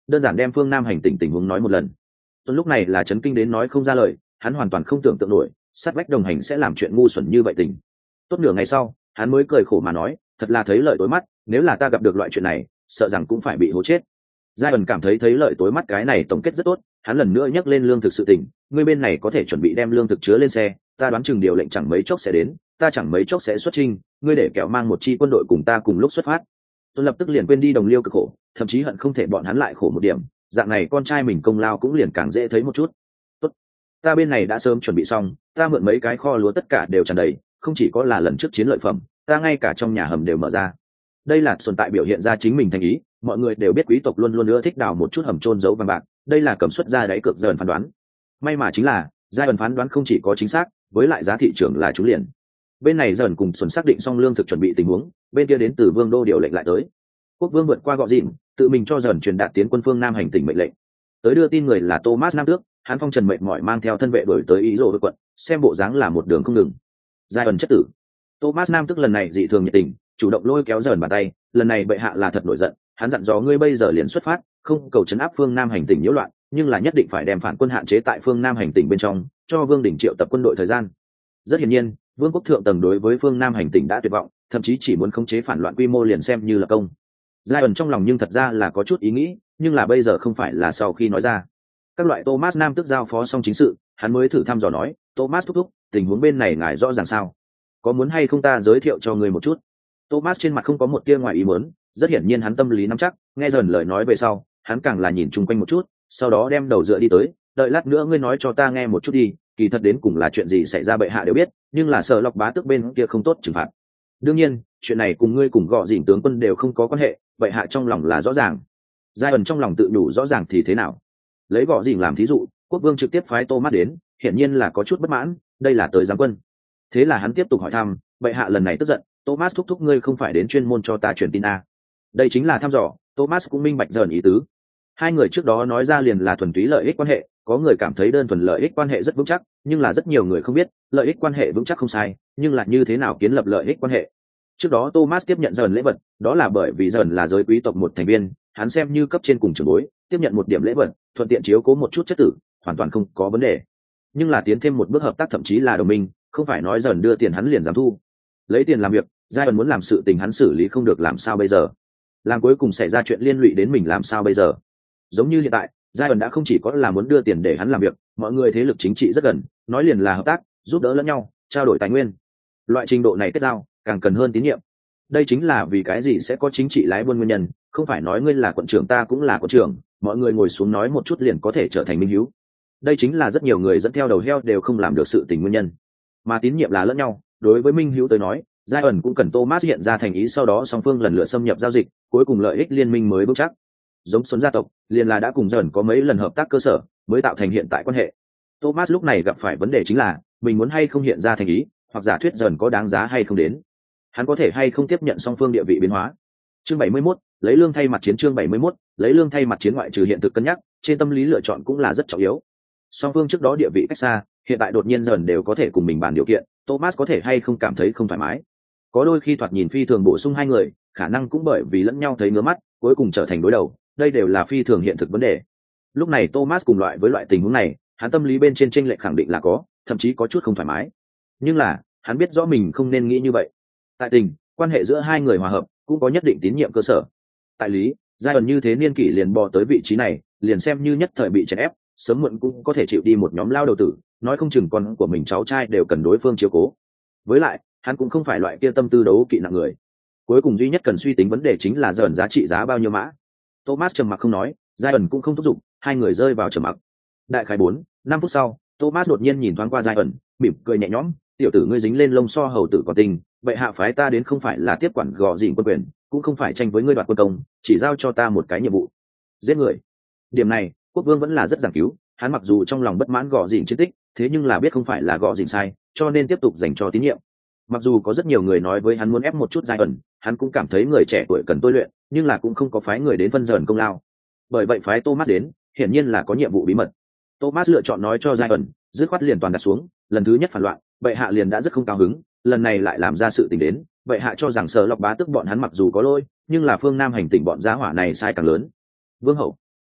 đơn giản đem phương Nam hành tỉnh tình huống nói một lần. Tuấn lúc này là chấn kinh đến nói không ra lời, hắn hoàn toàn không tưởng tượng nổi sát vách đồng hành sẽ làm chuyện ngu xuẩn như vậy tình. Tốt nửa ngày sau, hắn mới cười khổ mà nói, thật là thấy lợi tối mắt, nếu là ta gặp được loại chuyện này, sợ rằng cũng phải bị hố chết. Giai ẩn cảm thấy thấy lợi tối mắt cái này tổng kết rất tốt, hắn lần nữa nhắc lên lương thực sự tình, ngươi bên này có thể chuẩn bị đem lương thực chứa lên xe, ta đoán chừng điều lệnh chẳng mấy chốc sẽ đến, ta chẳng mấy chốc sẽ xuất chinh, ngươi để kẻo mang một chi quân đội cùng ta cùng lúc xuất phát. Tôi lập tức liền quên đi đồng liêu cực khổ, thậm chí hận không thể bọn hắn lại khổ một điểm, dạng này con trai mình công lao cũng liền càng dễ thấy một chút. Tốt, ta bên này đã sớm chuẩn bị xong, ta mượn mấy cái kho lúa tất cả đều tràn đầy, không chỉ có là lần trước chiến lợi phẩm, ta ngay cả trong nhà hầm đều mở ra. Đây là tồn tại biểu hiện ra chính mình thành ý, mọi người đều biết quý tộc luôn luôn ưa thích đào một chút hầm trôn giấu vàng bạc, đây là cầm xuất ra đáy cược dần phán đoán. May mà chính là giai ẩn phán đoán không chỉ có chính xác, với lại giá thị trường là trúng liền. Bên này dần cùng xuân xác định xong lương thực chuẩn bị tình huống, bên kia đến từ vương đô điều lệnh lại tới. Quốc vương vượt qua gọ dịm, tự mình cho dần truyền đạt tiến quân phương Nam hành tỉnh mệnh lệnh. Tới đưa tin người là Thomas Nam Tước, hắn phong trần mệt mỏi mang theo thân vệ đổi tới ý rồ quận, xem bộ dáng là một đường không ngừng. Giai ẩn chất tử. Thomas Nam Tước lần này dị thường nhiệt tình, chủ động lôi kéo dần bàn tay, lần này bệ hạ là thật nổi giận, hắn dặn dò ngươi bây giờ liền xuất phát, không cầu trấn áp phương Nam hành tỉnh nhiễu loạn, nhưng là nhất định phải đem phản quân hạn chế tại phương Nam hành tỉnh bên trong, cho vương đỉnh triệu tập quân đội thời gian. Rất hiển nhiên, vương quốc thượng tầng đối với phương Nam hành tỉnh đã tuyệt vọng, thậm chí chỉ muốn khống chế phản loạn quy mô liền xem như là công. Giai ẩn trong lòng nhưng thật ra là có chút ý nghĩ, nhưng là bây giờ không phải là sau khi nói ra. Các loại Thomas Nam Tước giao phó xong chính sự, hắn mới thử thăm dò nói, Thomas thúc thúc, tình huống bên này ngài rõ ràng sao? Có muốn hay không ta giới thiệu cho người một chút? Thomas trên mặt không có một tia ngoài ý muốn, rất hiển nhiên hắn tâm lý nắm chắc, nghe dần lời nói về sau, hắn càng là nhìn chung quanh một chút, sau đó đem đầu dựa đi tới, đợi lát nữa ngươi nói cho ta nghe một chút đi, kỳ thật đến cùng là chuyện gì xảy ra bệ hạ đều biết, nhưng là Sở Lộc bá tước bên kia không tốt trừng phạt. Đương nhiên, chuyện này cùng ngươi cùng gọ dỉn tướng quân đều không có quan hệ, bệ hạ trong lòng là rõ ràng. Giai ẩn trong lòng tự đủ rõ ràng thì thế nào? Lấy gọ dỉn làm thí dụ, quốc vương trực tiếp phái Thomas đến, hiển nhiên là có chút bất mãn, đây là tới giáng quân. Thế là hắn tiếp tục hỏi thăm, bệ hạ lần này tức giận, Thomas thúc thúc ngươi không phải đến chuyên môn cho ta truyền tin à? Đây chính là thăm dò. Thomas cũng minh bạch dần ý tứ. Hai người trước đó nói ra liền là thuần túy lợi ích quan hệ, có người cảm thấy đơn thuần lợi ích quan hệ rất vững chắc, nhưng là rất nhiều người không biết, lợi ích quan hệ vững chắc không sai, nhưng là như thế nào kiến lập lợi ích quan hệ. Trước đó Thomas tiếp nhận dần lễ vật, đó là bởi vì dần là giới quý tộc một thành viên, hắn xem như cấp trên cùng trưởng bối, tiếp nhận một điểm lễ vật, thuận tiện chiếu cố một chút chất tử, hoàn toàn không có vấn đề. Nhưng là tiến thêm một bước hợp tác thậm chí là đồng minh, không phải nói dần đưa tiền hắn liền dám thu. Lấy tiền làm việc, giai ẩn muốn làm sự tình hắn xử lý không được làm sao bây giờ? Làm cuối cùng xảy ra chuyện liên lụy đến mình làm sao bây giờ? Giống như hiện tại, giai ẩn đã không chỉ có là muốn đưa tiền để hắn làm việc, mọi người thế lực chính trị rất gần, nói liền là hợp tác, giúp đỡ lẫn nhau, trao đổi tài nguyên. Loại trình độ này kết giao, càng cần hơn tín nhiệm. Đây chính là vì cái gì sẽ có chính trị lái buôn nguyên nhân, không phải nói ngươi là quận trưởng ta cũng là quận trưởng, mọi người ngồi xuống nói một chút liền có thể trở thành minh hữu. Đây chính là rất nhiều người dẫn theo đầu heo đều không làm được sự tình nguyên nhân. Mà tín nhiệm là lẫn nhau, đối với minh hữu tới nói, giai ẩn cũng cần Thomas hiện ra thành ý, sau đó song phương lần lượt xâm nhập giao dịch, cuối cùng lợi ích liên minh mới vững chắc. Giống Xuân gia tộc, liền là đã cùng dần có mấy lần hợp tác cơ sở, mới tạo thành hiện tại quan hệ. Thomas lúc này gặp phải vấn đề chính là, mình muốn hay không hiện ra thành ý, hoặc giả thuyết dần có đáng giá hay không đến. Hắn có thể hay không tiếp nhận song phương địa vị biến hóa. Chương 71, lấy lương thay mặt chiến. Chương 71, lấy lương thay mặt chiến. Ngoại trừ hiện thực cân nhắc, trên tâm lý lựa chọn cũng là rất trọng yếu. Song phương trước đó địa vị cách xa, hiện tại đột nhiên dần đều có thể cùng mình bàn điều kiện, Thomas có thể hay không cảm thấy không thoải mái. Có đôi khi thoạt nhìn phi thường bổ sung hai người, khả năng cũng bởi vì lẫn nhau thấy ngứa mắt, cuối cùng trở thành đối đầu, đây đều là phi thường hiện thực vấn đề. Lúc này Thomas cùng loại với loại tình huống này, hắn tâm lý bên trên chênh lệch khẳng định là có, thậm chí có chút không thoải mái. Nhưng là, hắn biết rõ mình không nên nghĩ như vậy. Tại tình, quan hệ giữa hai người hòa hợp, cũng có nhất định tín nhiệm cơ sở. Tại lý, giai ẩn như thế niên kỷ liền bò tới vị trí này, liền xem như nhất thời bị chèn ép, sớm muộn cũng có thể chịu đi một nhóm lao đầu tử, nói không chừng con của mình cháu trai đều cần đối phương chiếu cố. Với lại, hắn cũng không phải loại kia tâm tư đấu kỵ nặng người. Cuối cùng duy nhất cần suy tính vấn đề chính là dần giá trị giá bao nhiêu mã. Thomas trầm mặc không nói, giai ẩn cũng không thúc giục, hai người rơi vào trầm mặc. Đại khái 4-5 phút sau, Thomas đột nhiên nhìn thoáng qua giai ẩn, mỉm cười nhẹ nhõm, tiểu tử ngươi dính lên lông so hầu tử có tình, bệ hạ phái ta đến không phải là tiếp quản gò dịn quân quyền, cũng không phải tranh với ngươi đoạt quân công, chỉ giao cho ta một cái nhiệm vụ: giết người. Điểm này, quốc vương vẫn là rất giảng cứu, hắn mặc dù trong lòng bất mãn gò dịn chiến tích, thế nhưng là biết không phải là gò dịn sai, cho nên tiếp tục dành cho tín nhiệm. Mặc dù có rất nhiều người nói với hắn muốn ép một chút giai ẩn, hắn cũng cảm thấy người trẻ tuổi cần tôi luyện, nhưng là cũng không có phái người đến phân dần công lao. Bởi vậy phái Thomas đến, hiển nhiên là có nhiệm vụ bí mật. Thomas lựa chọn nói cho giai ẩn, dứt khoát liền toàn đặt xuống, lần thứ nhất phản loạn, bệ hạ liền đã rất không cao hứng, lần này lại làm ra sự tình đến, bệ hạ cho rằng Sở Lộc bá tức bọn hắn mặc dù có lỗi, nhưng là phương Nam hành tỉnh bọn giá hỏa này sai càng lớn. Vương hậu,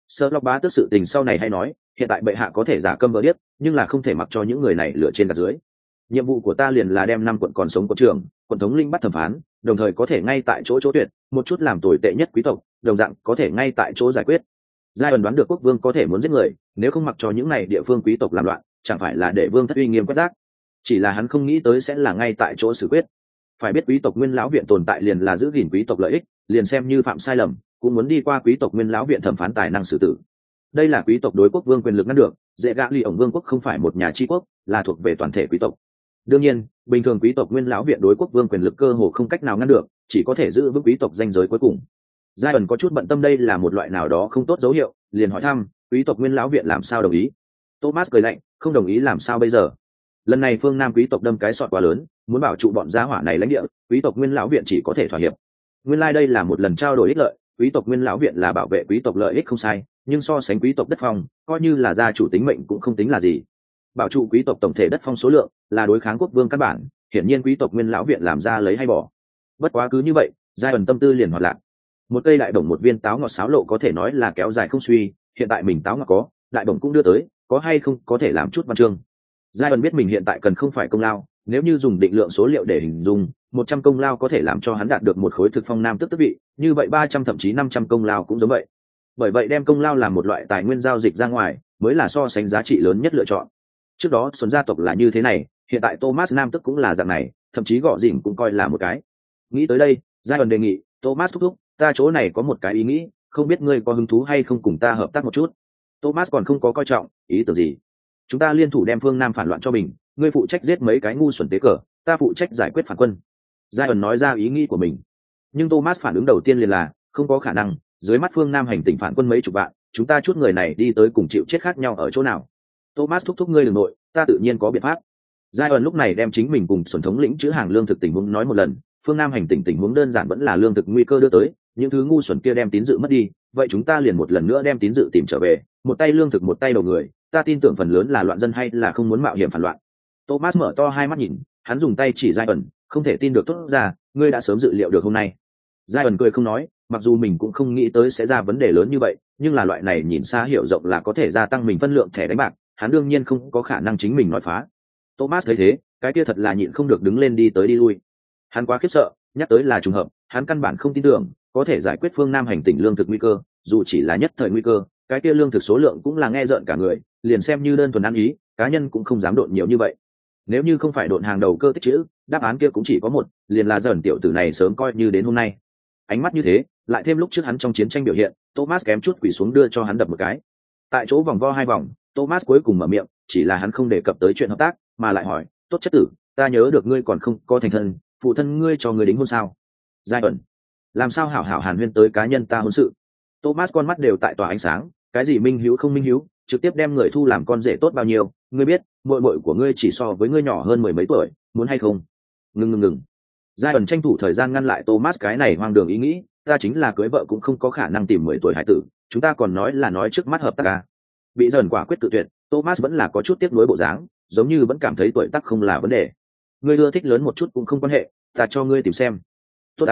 Sợ lọc bá tước sự tình sau này hay nói, hiện tại bệ hạ có thể giả câm vỡ điếc, nhưng là không thể mặc cho những người này lựa trên đặt dưới. Nhiệm vụ của ta liền là đem 5 quận còn sống của trường, quận thống linh bắt thẩm phán, đồng thời có thể ngay tại chỗ tuyệt, một chút làm tồi tệ nhất quý tộc, đồng dạng có thể ngay tại chỗ giải quyết. Giai ẩn đoán được quốc vương có thể muốn giết người, nếu không mặc cho những này địa phương quý tộc làm loạn, chẳng phải là để vương thất uy nghiêm quét rác. Chỉ là hắn không nghĩ tới sẽ là ngay tại chỗ xử quyết. Phải biết quý tộc Nguyên lão viện tồn tại liền là giữ gìn quý tộc lợi ích, liền xem như phạm sai lầm, cũng muốn đi qua quý tộc Nguyên lão viện thẩm phán tài năng xử tử. Đây là quý tộc đối quốc vương quyền lực ngăn được, dễ gạ ly ổng vương quốc không phải một nhà chi quốc, là thuộc về toàn thể quý tộc. Đương nhiên, bình thường quý tộc Nguyên lão viện đối quốc vương quyền lực cơ hồ không cách nào ngăn được, chỉ có thể giữ vững quý tộc danh giới cuối cùng. Giai ẩn có chút bận tâm đây là một loại nào đó không tốt dấu hiệu, liền hỏi thăm, quý tộc Nguyên lão viện làm sao đồng ý? Thomas cười lạnh, không đồng ý làm sao bây giờ? Lần này phương Nam quý tộc đâm cái sọt quá lớn, muốn bảo trụ bọn gia hỏa này lãnh địa, quý tộc Nguyên lão viện chỉ có thể thỏa hiệp. Nguyên lai đây là một lần trao đổi ích lợi, quý tộc Nguyên lão viện là bảo vệ quý tộc lợi ích không sai, nhưng so sánh quý tộc đất phong, coi như là gia chủ tính mệnh cũng không tính là gì. Bảo trụ quý tộc tổng thể đất phong số lượng, là đối kháng quốc vương căn bản, hiển nhiên quý tộc Nguyên lão viện làm ra lấy hay bỏ. Bất quá cứ như vậy, giai ẩn tâm tư liền hoạt lạc. Một cây đại bổng một viên táo ngọt sáo lộ có thể nói là kéo dài không suy, hiện tại mình táo ngọt có, đại bổng cũng đưa tới, có hay không có thể làm chút văn chương. Giai ẩn biết mình hiện tại cần không phải công lao, nếu như dùng định lượng số liệu để hình dung, 100 công lao có thể làm cho hắn đạt được một khối thực phong nam tước vị, như vậy 300 thậm chí 500 công lao cũng giống vậy. Bởi vậy đem công lao làm một loại tài nguyên giao dịch ra ngoài, mới là so sánh giá trị lớn nhất lựa chọn. Trước đó Xuân gia tộc là như thế này, hiện tại Thomas nam tước cũng là dạng này, thậm chí gọ dỉm cũng coi là một cái. Nghĩ tới đây, Giai ẩn đề nghị, Thomas thúc thúc, ta chỗ này có một cái ý nghĩ, không biết ngươi có hứng thú hay không cùng ta hợp tác một chút. Thomas còn không có coi trọng ý tưởng gì. Chúng ta liên thủ đem phương Nam phản loạn cho mình, ngươi phụ trách giết mấy cái ngu xuẩn tế cờ, ta phụ trách giải quyết phản quân. Giai ẩn nói ra ý nghĩ của mình, nhưng Thomas phản ứng đầu tiên liền là không có khả năng, dưới mắt phương Nam hành tỉnh phản quân mấy chục vạn, chúng ta chút người này đi tới cùng chịu chết khác nhau ở chỗ nào. Thomas thúc thúc ngươi đừng nội, ta tự nhiên có biện pháp. Giai ẩn lúc này đem chính mình cùng xuẩn thống lĩnh chữ hàng lương thực tình huống nói một lần, phương Nam hành tỉnh tình huống đơn giản vẫn là lương thực nguy cơ đưa tới, những thứ ngu xuẩn kia đem tín dự mất đi, vậy chúng ta liền một lần nữa đem tín dự tìm trở về, một tay lương thực một tay đầu người, ta tin tưởng phần lớn là loạn dân hay là không muốn mạo hiểm phản loạn. Thomas mở to hai mắt nhìn, hắn dùng tay chỉ Giai ẩn, không thể tin được tốt ra, ngươi đã sớm dự liệu được hôm nay. Giai ẩn cười không nói, mặc dù mình cũng không nghĩ tới sẽ ra vấn đề lớn như vậy, nhưng là loại này nhìn xa hiểu rộng là có thể gia tăng mình phân lượng thẻ đánh bạc, hắn đương nhiên không có khả năng chính mình nói phá. Thomas thấy thế, cái kia thật là nhịn không được đứng lên đi tới đi lui. Hắn quá khiếp sợ, nhắc tới là trùng hợp, hắn căn bản không tin tưởng có thể giải quyết phương Nam hành tỉnh lương thực nguy cơ, dù chỉ là nhất thời nguy cơ, cái kia lương thực số lượng cũng là nghe rợn cả người, liền xem như đơn thuần ăn ý, cá nhân cũng không dám độn nhiều như vậy. Nếu như không phải độn hàng đầu cơ tích chữ, đáp án kia cũng chỉ có một, liền là dần tiểu tử này sớm coi như đến hôm nay. Ánh mắt như thế, lại thêm lúc trước hắn trong chiến tranh biểu hiện, Thomas kém chút quỳ xuống đưa cho hắn đập một cái. Tại chỗ vòng vo 2 vòng, Thomas cuối cùng mở miệng, chỉ là hắn không đề cập tới chuyện hợp tác, mà lại hỏi, tốt chất tử, ta nhớ được ngươi còn không có thành thân, phụ thân ngươi cho ngươi đính hôn sao? Giai ẩn, làm sao hảo hảo hàn huyên tới cá nhân ta hôn sự? Thomas con mắt đều tại tỏa ánh sáng, cái gì minh hiếu không minh hiếu, trực tiếp đem người thu làm con rể tốt bao nhiêu, ngươi biết, muội muội của ngươi chỉ so với ngươi nhỏ hơn 10 mấy tuổi, muốn hay không? Ngừng. Giai ẩn tranh thủ thời gian ngăn lại Thomas cái này hoang đường ý nghĩ, ta chính là cưới vợ cũng không có khả năng tìm 10 tuổi hải tử, chúng ta còn nói là nói trước mắt hợp tác à? Bị dần quả quyết tự tuyệt, Thomas vẫn là có chút tiếc nuối bộ dáng, giống như vẫn cảm thấy tuổi tác không là vấn đề. Ngươi ưa thích lớn một chút cũng không quan hệ, ta cho ngươi tìm xem. Tốt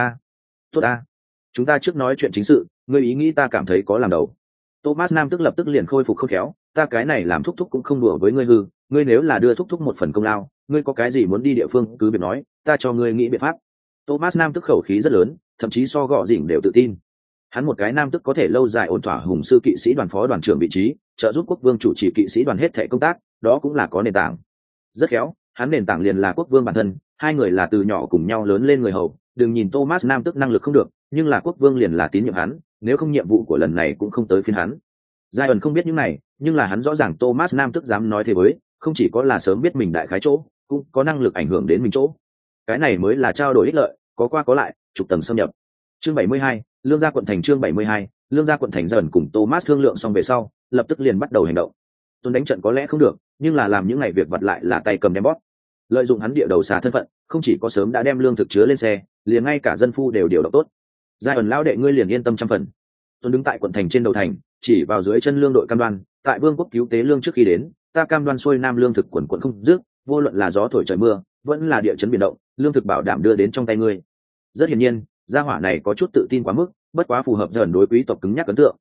a, chúng ta trước nói chuyện chính sự, ngươi ý nghĩ ta cảm thấy có làm đầu. Thomas nam tức lập tức liền khôi phục khôn khéo, ta cái này làm thúc thúc cũng không đùa với ngươi hư, ngươi nếu là đưa thúc thúc một phần công lao, ngươi có cái gì muốn đi địa phương cứ việc nói, ta cho ngươi nghĩ biện pháp. Thomas nam tức khẩu khí rất lớn, thậm chí so gọ dỉnh đều tự tin. Hắn một cái nam tức có thể lâu dài ổn thỏa hùng sư kỵ sĩ đoàn phó đoàn trưởng vị trí, trợ giúp quốc vương chủ trì kỵ sĩ đoàn hết thảy công tác, đó cũng là có nền tảng. Rất khéo, hắn nền tảng liền là quốc vương bản thân, hai người là từ nhỏ cùng nhau lớn lên người hầu, đừng nhìn Thomas nam tức năng lực không được, nhưng là quốc vương liền là tín nhiệm hắn, nếu không nhiệm vụ của lần này cũng không tới phiên hắn. Giai ẩn không biết những này, nhưng là hắn rõ ràng Thomas nam tức dám nói thế với, không chỉ có là sớm biết mình đại khái chỗ, cũng có năng lực ảnh hưởng đến mình chỗ. Cái này mới là trao đổi ích lợi, có qua có lại, chục tầng xâm nhập. Chương 72, Lương gia quận thành chương 72, Lương gia quận thành dần cùng Thomas thương lượng xong về sau, lập tức liền bắt đầu hành động. Tuấn đánh trận có lẽ không được, nhưng là làm những ngày việc vặt lại là tay cầm đem bóp. Lợi dụng hắn địa đầu xà thân phận, không chỉ có sớm đã đem lương thực chứa lên xe, liền ngay cả dân phu đều điều động tốt. Giai ẩn lão đệ ngươi liền yên tâm trăm phần. Tuấn đứng tại quận thành trên đầu thành, chỉ vào dưới chân lương đội cam đoan, tại vương quốc cứu tế lương trước khi đến, ta cam đoan xuôi nam lương thực quần quần không dứt, vô luận là gió thổi trời mưa, vẫn là địa chấn biển động, lương thực bảo đảm đưa đến trong tay ngươi. Rất hiển nhiên, gia hỏa này có chút tự tin quá mức, bất quá phù hợp dần đối quý tộc cứng nhắc ấn tượng.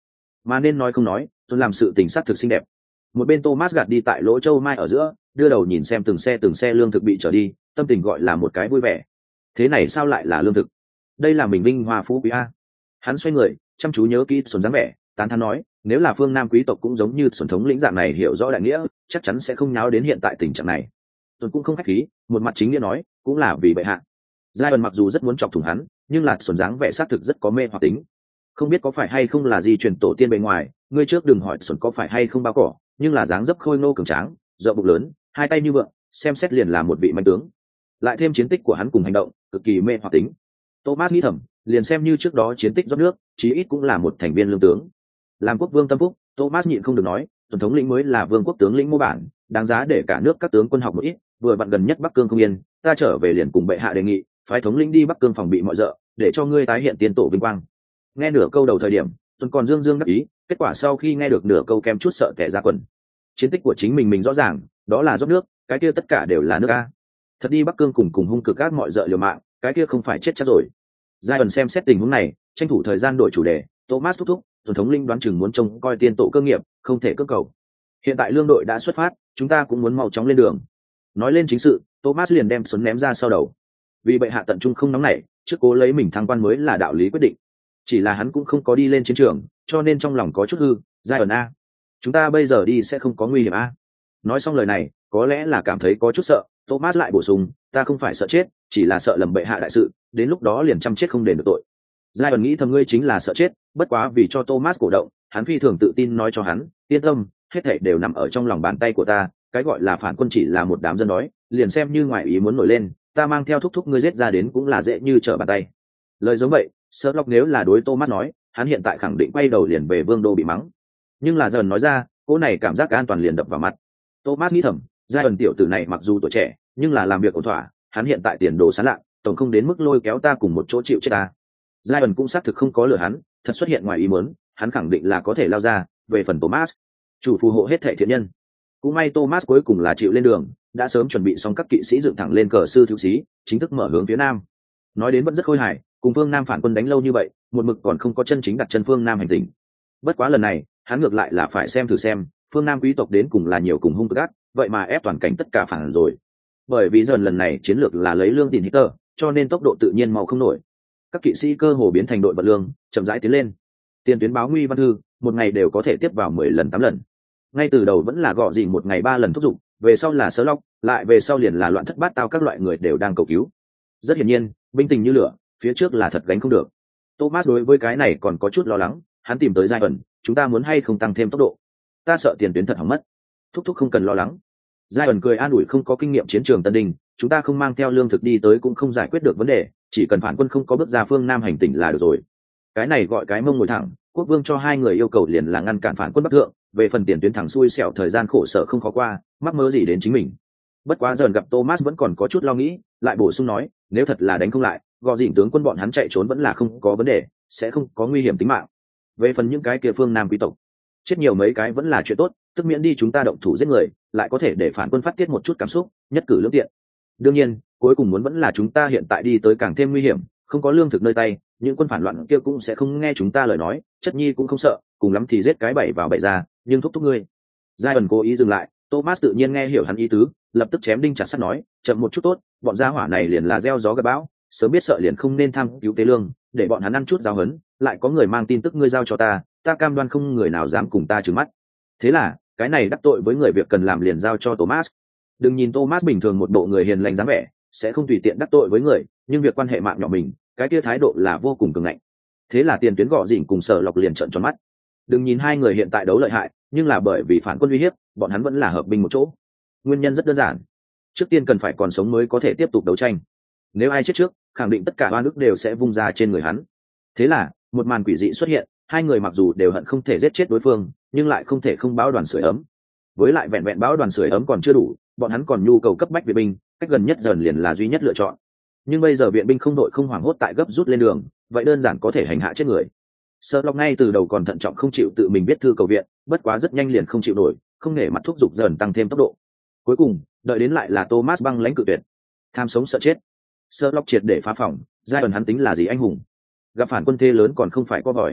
mà nên nói không nói, tôi làm sự tình sát thực xinh đẹp. Một bên Thomas gạt đi tại lỗ châu mai ở giữa, đưa đầu nhìn xem từng xe lương thực bị trở đi, tâm tình gọi là một cái vui vẻ. Thế này sao lại là lương thực? Đây là mình vinh hoa phú quý a. Hắn xoay người, chăm chú nhớ kỹ Xuân dáng vẻ, tán thán nói, nếu là phương Nam quý tộc cũng giống như Xuân thống lĩnh dạng này hiểu rõ đại nghĩa, chắc chắn sẽ không nháo đến hiện tại tình trạng này. Xuân cũng không khách khí, một mặt chính nghĩa nói, cũng là vì bệ hạ. Giai ẩn mặc dù rất muốn chọc thủng hắn, nhưng là Xuân dáng vẻ xác thực rất có mê hoặc tính. Không biết có phải hay không là di truyền tổ tiên bề ngoài, ngươi trước đừng hỏi Xuân có phải hay không bao cỏ, nhưng là dáng dấp khôi ngô cường tráng, rộng bụng lớn, hai tay như vượng, xem xét liền là một vị mạnh tướng. Lại thêm chiến tích của hắn cùng hành động, cực kỳ mê hoặc tính. Thomas nghĩ thầm, liền xem như trước đó chiến tích rót nước, chí ít cũng là một thành viên lương tướng. Làm quốc vương tâm phúc, Thomas nhịn không được nói, tổng thống lĩnh mới là vương quốc tướng lĩnh mô bản, đáng giá để cả nước các tướng quân học một ít. Vừa vặn gần nhất Bắc Cương không yên, ta trở về liền cùng bệ hạ đề nghị, phái thống lĩnh đi Bắc Cương phòng bị mọi dợ, để cho ngươi tái hiện tiên tổ vinh quang. Nghe nửa câu đầu thời điểm, Tuấn còn dương đắc ý, kết quả sau khi nghe được nửa câu kem chút sợ tẻ ra quần. Chiến tích của chính mình rõ ràng, đó là rót nước, cái kia tất cả đều là nước a. Thật đi Bắc Cương cùng hung cực các mọi dợ liều mạng, cái kia không phải chết chắc rồi. Giai ẩn xem xét tình huống này, tranh thủ thời gian đổi chủ đề. Thomas thúc thúc, tổng thống linh đoán chừng muốn trông coi tiên tổ cơ nghiệp, không thể cưỡng cầu. Hiện tại lương đội đã xuất phát, chúng ta cũng muốn mau chóng lên đường. Nói lên chính sự, Thomas liền đem súng ném ra sau đầu. Vì bệ hạ tận trung không nóng nảy, trước cố lấy mình thăng quan mới là đạo lý quyết định. Chỉ là hắn cũng không có đi lên chiến trường, cho nên trong lòng có chút hư. Giai ẩn a, chúng ta bây giờ đi sẽ không có nguy hiểm a. Nói xong lời này, có lẽ là cảm thấy có chút sợ, Thomas lại bổ sung, ta không phải sợ chết, chỉ là sợ lầm bệ hạ đại sự, đến lúc đó liền chăm chết không đền được tội. Giai ẩn nghĩ thầm ngươi chính là sợ chết, bất quá vì cho Thomas cổ động, hắn phi thường tự tin nói cho hắn, yên tâm, hết thảy đều nằm ở trong lòng bàn tay của ta, cái gọi là phản quân chỉ là một đám dân đói, liền xem như ngoại ý muốn nổi lên, ta mang theo thúc thúc ngươi giết ra đến cũng là dễ như trở bàn tay. Lời giống vậy, Sherlock nếu là đối Thomas nói, hắn hiện tại khẳng định quay đầu liền về vương đô bị mắng. Nhưng là dần nói ra, cô này cảm giác an toàn liền đập vào mặt. Thomas nghĩ thầm, Giai ẩn tiểu tử này mặc dù tuổi trẻ, nhưng là làm việc ổn thỏa, hắn hiện tại tiền đồ sáng lạng, tổng không đến mức lôi kéo ta cùng một chỗ chịu chết ta. Giai ẩn cũng xác thực không có lừa hắn, thật xuất hiện ngoài ý muốn, hắn khẳng định là có thể lao ra. Về phần Thomas, chủ phù hộ hết thảy thiện nhân. Cũng may Thomas cuối cùng là chịu lên đường, đã sớm chuẩn bị xong các kỵ sĩ dựng thẳng lên cờ sư thiếu sĩ, chính thức mở hướng phía nam. Nói đến vẫn rất khôi hài, cùng phương Nam phản quân đánh lâu như vậy, một mực còn không có chân chính đặt chân phương Nam hành tinh. Bất quá lần này, hắn ngược lại là phải xem thử xem, phương Nam quý tộc đến cùng là nhiều cùng hung cực ác, vậy mà ép toàn cảnh tất cả phản rồi. Bởi vì dần lần này chiến lược là lấy lương tiền Hitler, cho nên tốc độ tự nhiên mau không nổi. Các kỵ sĩ cơ hồ biến thành đội bật lương, chậm rãi tiến lên. Tiền tuyến báo nguy văn thư, một ngày đều có thể tiếp vào 10 lần 8 lần. Ngay từ đầu vẫn là gọ dịn một ngày 3 lần thúc giục, về sau là sớ lóc, lại về sau liền là loạn thất bát tao, các loại người đều đang cầu cứu. Rất hiển nhiên, binh tình như lửa, phía trước là thật gánh không được. Thomas đối với cái này còn có chút lo lắng, hắn tìm tới Giai ẩn, chúng ta muốn hay không tăng thêm tốc độ? Ta sợ tiền tuyến thật hỏng mất. Thúc thúc không cần lo lắng. Giai ẩn cười an ủi, không có kinh nghiệm chiến trường Tân Đình, chúng ta không mang theo lương thực đi tới cũng không giải quyết được vấn đề, chỉ cần phản quân không có bước ra phương Nam hành tỉnh là được rồi. Cái này gọi cái mông ngồi thẳng, quốc vương cho hai người yêu cầu liền là ngăn cản phản quân Bắc thượng, về phần tiền tuyến thẳng xui xẻo thời gian khổ sở không khó qua, mắc mơ gì đến chính mình. Bất quá dần gặp Thomas vẫn còn có chút lo nghĩ, lại bổ sung nói, nếu thật là đánh không lại, gò dỉn tướng quân bọn hắn chạy trốn vẫn là không có vấn đề, sẽ không có nguy hiểm tính mạng. Về phần những cái kia phương Nam quý tộc, chết nhiều mấy cái vẫn là chuyện tốt, tức miễn đi chúng ta động thủ giết người, lại có thể để phản quân phát tiết một chút cảm xúc, nhất cử lưỡng tiện. Đương nhiên, cuối cùng muốn vẫn là chúng ta hiện tại đi tới càng thêm nguy hiểm, không có lương thực nơi tay, những quân phản loạn kia cũng sẽ không nghe chúng ta lời nói, chất nhi cũng không sợ, cùng lắm thì giết cái bảy vào bảy ra, nhưng thúc thúc ngươi. Giai ẩn cố ý dừng lại, Thomas tự nhiên nghe hiểu hắn ý tứ, lập tức chém đinh chặt sắt nói, chậm một chút tốt, bọn gia hỏa này liền là gieo gió gặp bão, sớm biết sợ liền không nên tham cứu tế lương, để bọn hắn ăn chút giáo hấn, lại có người mang tin tức ngươi giao cho ta, ta cam đoan không người nào dám cùng ta trừng mắt. Thế là, cái này đắc tội với người việc cần làm liền giao cho Thomas. Đừng nhìn Thomas bình thường một bộ người hiền lành dáng vẻ, sẽ không tùy tiện đắc tội với người, nhưng việc quan hệ mạng nhỏ mình, cái kia thái độ là vô cùng cường ngạnh. Thế là tiền tuyến gọ dỉn cùng Sở Lộc liền trợn tròn mắt. Đừng nhìn hai người hiện tại đấu lợi hại, nhưng là bởi vì phản quân uy hiếp, bọn hắn vẫn là hợp binh một chỗ. Nguyên nhân rất đơn giản, trước tiên cần phải còn sống mới có thể tiếp tục đấu tranh. Nếu ai chết trước, khẳng định tất cả oan ức đều sẽ vung ra trên người hắn. Thế là, một màn quỷ dị xuất hiện, hai người mặc dù đều hận không thể giết chết đối phương, nhưng lại không thể không báo đoàn sưởi ấm. Với lại vẹn vẹn báo đoàn sưởi ấm còn chưa đủ, bọn hắn còn nhu cầu cấp bách viện binh, cách gần nhất dần liền là duy nhất lựa chọn. Nhưng bây giờ viện binh không đội không hoảng hốt tại gấp rút lên đường, vậy đơn giản có thể hành hạ chết người. Sherlock ngay từ đầu còn thận trọng không chịu tự mình viết thư cầu viện, bất quá rất nhanh liền không chịu nổi, không nể mặt thúc giục dần tăng thêm tốc độ. Cuối cùng, đợi đến lại là Thomas băng lãnh cự tuyệt. Tham sống sợ chết. Sherlock triệt để phá phòng, giai ẩn hắn tính là gì anh hùng? Gặp phản quân thế lớn còn không phải có vòi.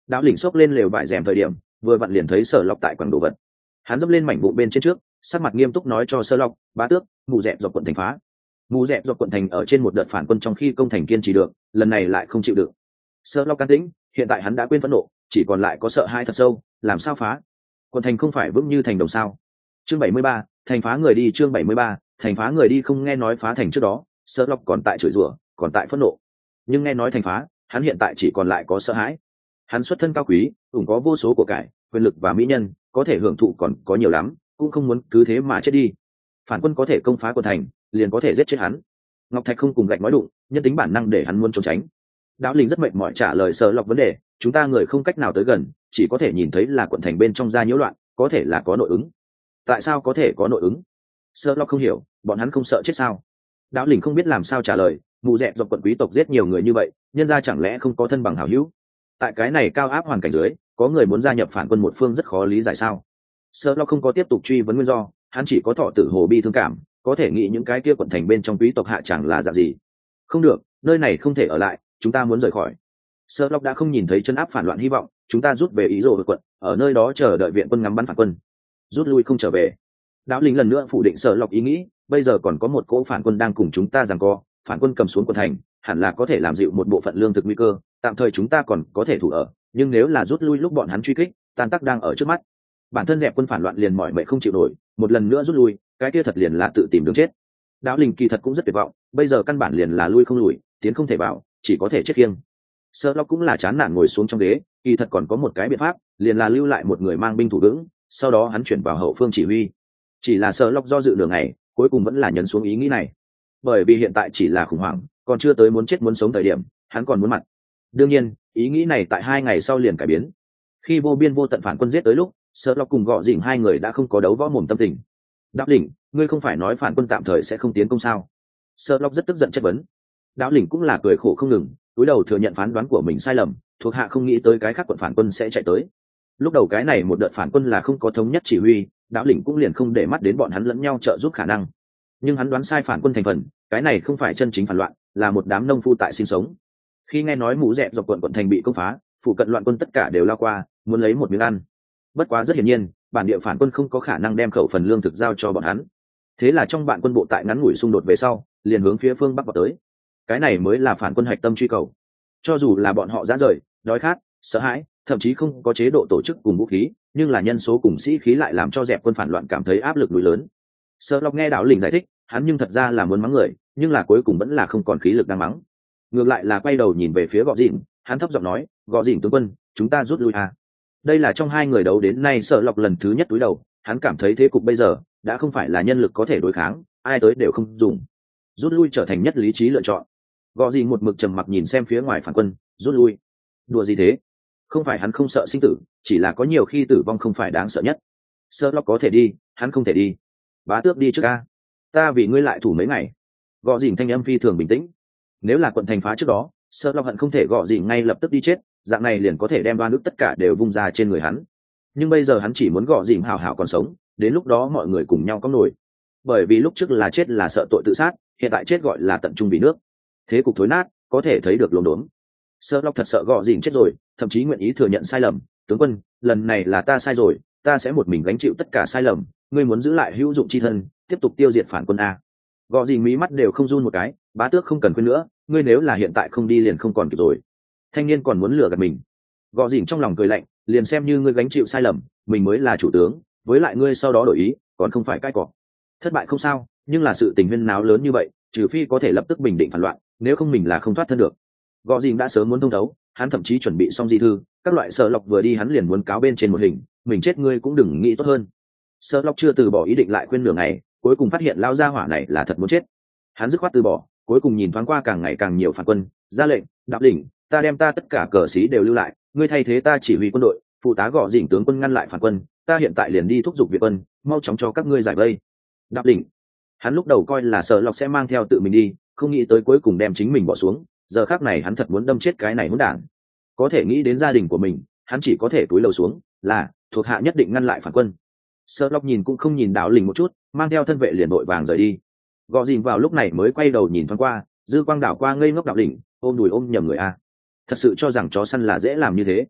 Đạo lĩnh xốc lên lều vải rèm thời điểm vừa vặn liền thấy Sở Lộc tại quảng đồ vật. Hắn dẫm lên mảnh vụn bên trên trước, sắc mặt nghiêm túc nói cho Sở Lộc, bá tước, mù dẹp dọc quận thành phá. Mù dẹp dọc quận thành ở trên một đợt phản quân trong khi công thành kiên trì được, lần này lại không chịu được. Sở Lộc can tĩnh, hiện tại hắn đã quên phẫn nộ, chỉ còn lại có sợ hãi thật sâu, làm sao phá? Quận thành không phải vững như thành đồng sao? Chương 73, thành phá người đi. Chương 73, thành phá người đi. Không nghe nói phá thành trước đó, Sở Lộc còn tại chửi rủa, còn tại phẫn nộ, nhưng nghe nói thành phá, hắn hiện tại chỉ còn lại có sợ hãi. Hắn xuất thân cao quý, cũng có vô số của cải, quyền lực và mỹ nhân, có thể hưởng thụ còn có nhiều lắm, cũng không muốn cứ thế mà chết đi. Phản quân có thể công phá quận thành, liền có thể giết chết hắn. Ngọc Thạch không cùng gạch nói đụng, nhân tính bản năng để hắn muốn trốn tránh. Đạo Linh rất mệt mỏi trả lời Sở Lộc vấn đề, chúng ta người không cách nào tới gần, chỉ có thể nhìn thấy là quận thành bên trong ra nhiễu loạn, có thể là có nội ứng. Tại sao có thể có nội ứng? Sở Lộc không hiểu, bọn hắn không sợ chết sao? Đạo Linh không biết làm sao trả lời, mù dẹp dọc quận quý tộc giết nhiều người như vậy, nhân ra chẳng lẽ không có thân bằng hảo hữu? Tại cái này cao áp hoàn cảnh dưới, có người muốn gia nhập phản quân một phương rất khó lý giải sao? Sở Lộc không có tiếp tục truy vấn nguyên do, hắn chỉ có thọ tử hồ bi thương cảm, có thể nghĩ những cái kia quận thành bên trong quý tộc hạ chẳng là dạng gì. Không được, nơi này không thể ở lại, chúng ta muốn rời khỏi. Sở Lộc đã không nhìn thấy chân áp phản loạn hy vọng, chúng ta rút về ý rồ quận, ở nơi đó chờ đợi viện quân ngắm bắn phản quân. Rút lui không trở về. Đạo Linh lần nữa phủ định Sở Lộc ý nghĩ, bây giờ còn có một cỗ phản quân đang cùng chúng ta giằng co, phản quân cầm xuống quận thành, hẳn là có thể làm dịu một bộ phận lương thực nguy cơ, tạm thời chúng ta còn có thể thủ ở, nhưng nếu là rút lui lúc bọn hắn truy kích, tan tác đang ở trước mắt. Bản thân dẹp quân phản loạn liền mỏi mệt không chịu nổi, một lần nữa rút lui, cái kia thật liền là tự tìm đường chết. Đạo Linh kỳ thật cũng rất tuyệt vọng, bây giờ căn bản liền là lui không lùi, tiến không thể vào, chỉ có thể chết khiêng. Sở Lộc cũng là chán nản ngồi xuống trong ghế, kỳ thật còn có một cái biện pháp, liền là lưu lại một người mang binh thủ vững, sau đó hắn chuyển vào hậu phương chỉ huy. Chỉ là Sở Lộc do dự nửa ngày, cuối cùng vẫn là nhấn xuống ý nghĩ này. Bởi vì hiện tại chỉ là khủng hoảng, còn chưa tới muốn chết muốn sống thời điểm, hắn còn muốn mặt. Đương nhiên, ý nghĩ này tại 2 ngày sau liền cải biến. Khi vô biên vô tận phản quân giết tới lúc, Sở Lộc cùng Gọ Dĩnh hai người đã không có đấu võ mồm tâm tình. Đạo Lĩnh, ngươi không phải nói phản quân tạm thời sẽ không tiến công sao? Sở Lộc rất tức giận chất vấn. Đạo Lĩnh cũng là cười khổ không ngừng, cúi đầu thừa nhận phán đoán của mình sai lầm, thuộc hạ không nghĩ tới cái khác quận phản quân sẽ chạy tới. Lúc đầu cái này một đợt phản quân là không có thống nhất chỉ huy, Đạo Lĩnh cũng liền không để mắt đến bọn hắn lẫn nhau trợ giúp khả năng. Nhưng hắn đoán sai phản quân thành phần, cái này không phải chân chính phản loạn, là một đám nông phu tại sinh sống. Khi nghe nói mũ dẹp dọc quận thành bị công phá, phụ cận loạn quân tất cả đều lao qua, muốn lấy một miếng ăn. Bất quá rất hiển nhiên, bản địa phản quân không có khả năng đem khẩu phần lương thực giao cho bọn hắn. Thế là trong bạn quân bộ tại ngắn ngủi xung đột về sau, liền hướng phía phương bắc vào tới. Cái này mới là phản quân hạch tâm truy cầu. Cho dù là bọn họ ra rời, đói khát, sợ hãi, thậm chí không có chế độ tổ chức cùng vũ khí, nhưng là nhân số cùng sĩ khí lại làm cho dẹp quân phản loạn cảm thấy áp lực núi lớn. Sở Lộc nghe Đạo Lĩnh giải thích, hắn nhưng thật ra là muốn mắng người, nhưng là cuối cùng vẫn là không còn khí lực đang mắng. Ngược lại là quay đầu nhìn về phía Gọ Dĩnh, hắn thấp giọng nói, Gọ Dĩnh tướng quân, chúng ta rút lui à? Đây là trong hai người đấu đến nay Sở Lộc lần thứ nhất túi đầu, hắn cảm thấy thế cục bây giờ đã không phải là nhân lực có thể đối kháng, ai tới đều không dùng. Rút lui trở thành nhất lý trí lựa chọn. Gọ Dĩnh một mực trầm mặc nhìn xem phía ngoài phản quân, rút lui. Đùa gì thế? Không phải hắn không sợ sinh tử, chỉ là có nhiều khi tử vong không phải đáng sợ nhất. Sở Lộc có thể đi, hắn không thể đi. Bá tước đi trước a, ta vì ngươi lại thủ mấy ngày. Gọ Dĩnh thanh âm phi thường bình tĩnh. Nếu là quận thành phá trước đó, Sở Lộc hận không thể Gọ Dĩnh ngay lập tức đi chết, dạng này liền có thể đem đoan ức tất cả đều vung ra trên người hắn. Nhưng bây giờ hắn chỉ muốn Gọ Dĩnh hảo hảo còn sống, đến lúc đó mọi người cùng nhau có nổi. Bởi vì lúc trước là chết là sợ tội tự sát, hiện tại chết gọi là tận trung vì nước. Thế cục thối nát, có thể thấy được lồn đốn. Sở Lộc thật sợ Gọ Dĩnh chết rồi, thậm chí nguyện ý thừa nhận sai lầm. Tướng quân, lần này là ta sai rồi, ta sẽ một mình gánh chịu tất cả sai lầm, ngươi muốn giữ lại hữu dụng chi thân, tiếp tục tiêu diệt phản quân a. Gọ Dĩnh mí mắt đều không run một cái, bá tước không cần quên nữa, ngươi nếu là hiện tại không đi liền không còn kịp rồi. Thanh niên còn muốn lừa gạt mình. Gọ Dĩnh trong lòng cười lạnh, liền xem như ngươi gánh chịu sai lầm, mình mới là chủ tướng, với lại ngươi sau đó đổi ý, còn không phải cãi cọ. Thất bại không sao, nhưng là sự tình huyên náo lớn như vậy, trừ phi có thể lập tức bình định phản loạn, nếu không mình là không thoát thân được. Gọ Dĩnh đã sớm muốn thông thấu, hắn thậm chí chuẩn bị xong di thư, các loại Sở Lộc vừa đi hắn liền muốn cáo bên trên một hình, mình chết ngươi cũng đừng nghĩ tốt hơn. Sở Lộc chưa từ bỏ ý định lại khuyên nửa ngày, cuối cùng phát hiện lao gia hỏa này là thật muốn chết. Hắn dứt khoát từ bỏ, cuối cùng nhìn thoáng qua càng ngày càng nhiều phản quân, ra lệnh, Đạo Lĩnh, ta đem ta tất cả cờ sĩ đều lưu lại, ngươi thay thế ta chỉ huy quân đội, phụ tá Gọ Dĩnh tướng quân ngăn lại phản quân, ta hiện tại liền đi thúc giục viện quân, mau chóng cho các ngươi giải vây. Đạo Lĩnh. Hắn lúc đầu coi là Sở Lộc sẽ mang theo tự mình đi, không nghĩ tới cuối cùng đem chính mình bỏ xuống, giờ khắc này hắn thật muốn đâm chết cái này hỗn đản. Có thể nghĩ đến gia đình của mình, hắn chỉ có thể cúi đầu xuống, là thuộc hạ nhất định ngăn lại phản quân. Sở Lộc nhìn cũng không nhìn Đạo Lĩnh một chút, mang theo thân vệ liền đội vàng rời đi. Gọ Dĩnh vào lúc này mới quay đầu nhìn thoáng qua, dư quang đảo qua ngây ngốc Đạo Lĩnh, ôm đùi ôm nhầm người a. Thật sự cho rằng chó săn là dễ làm như thế.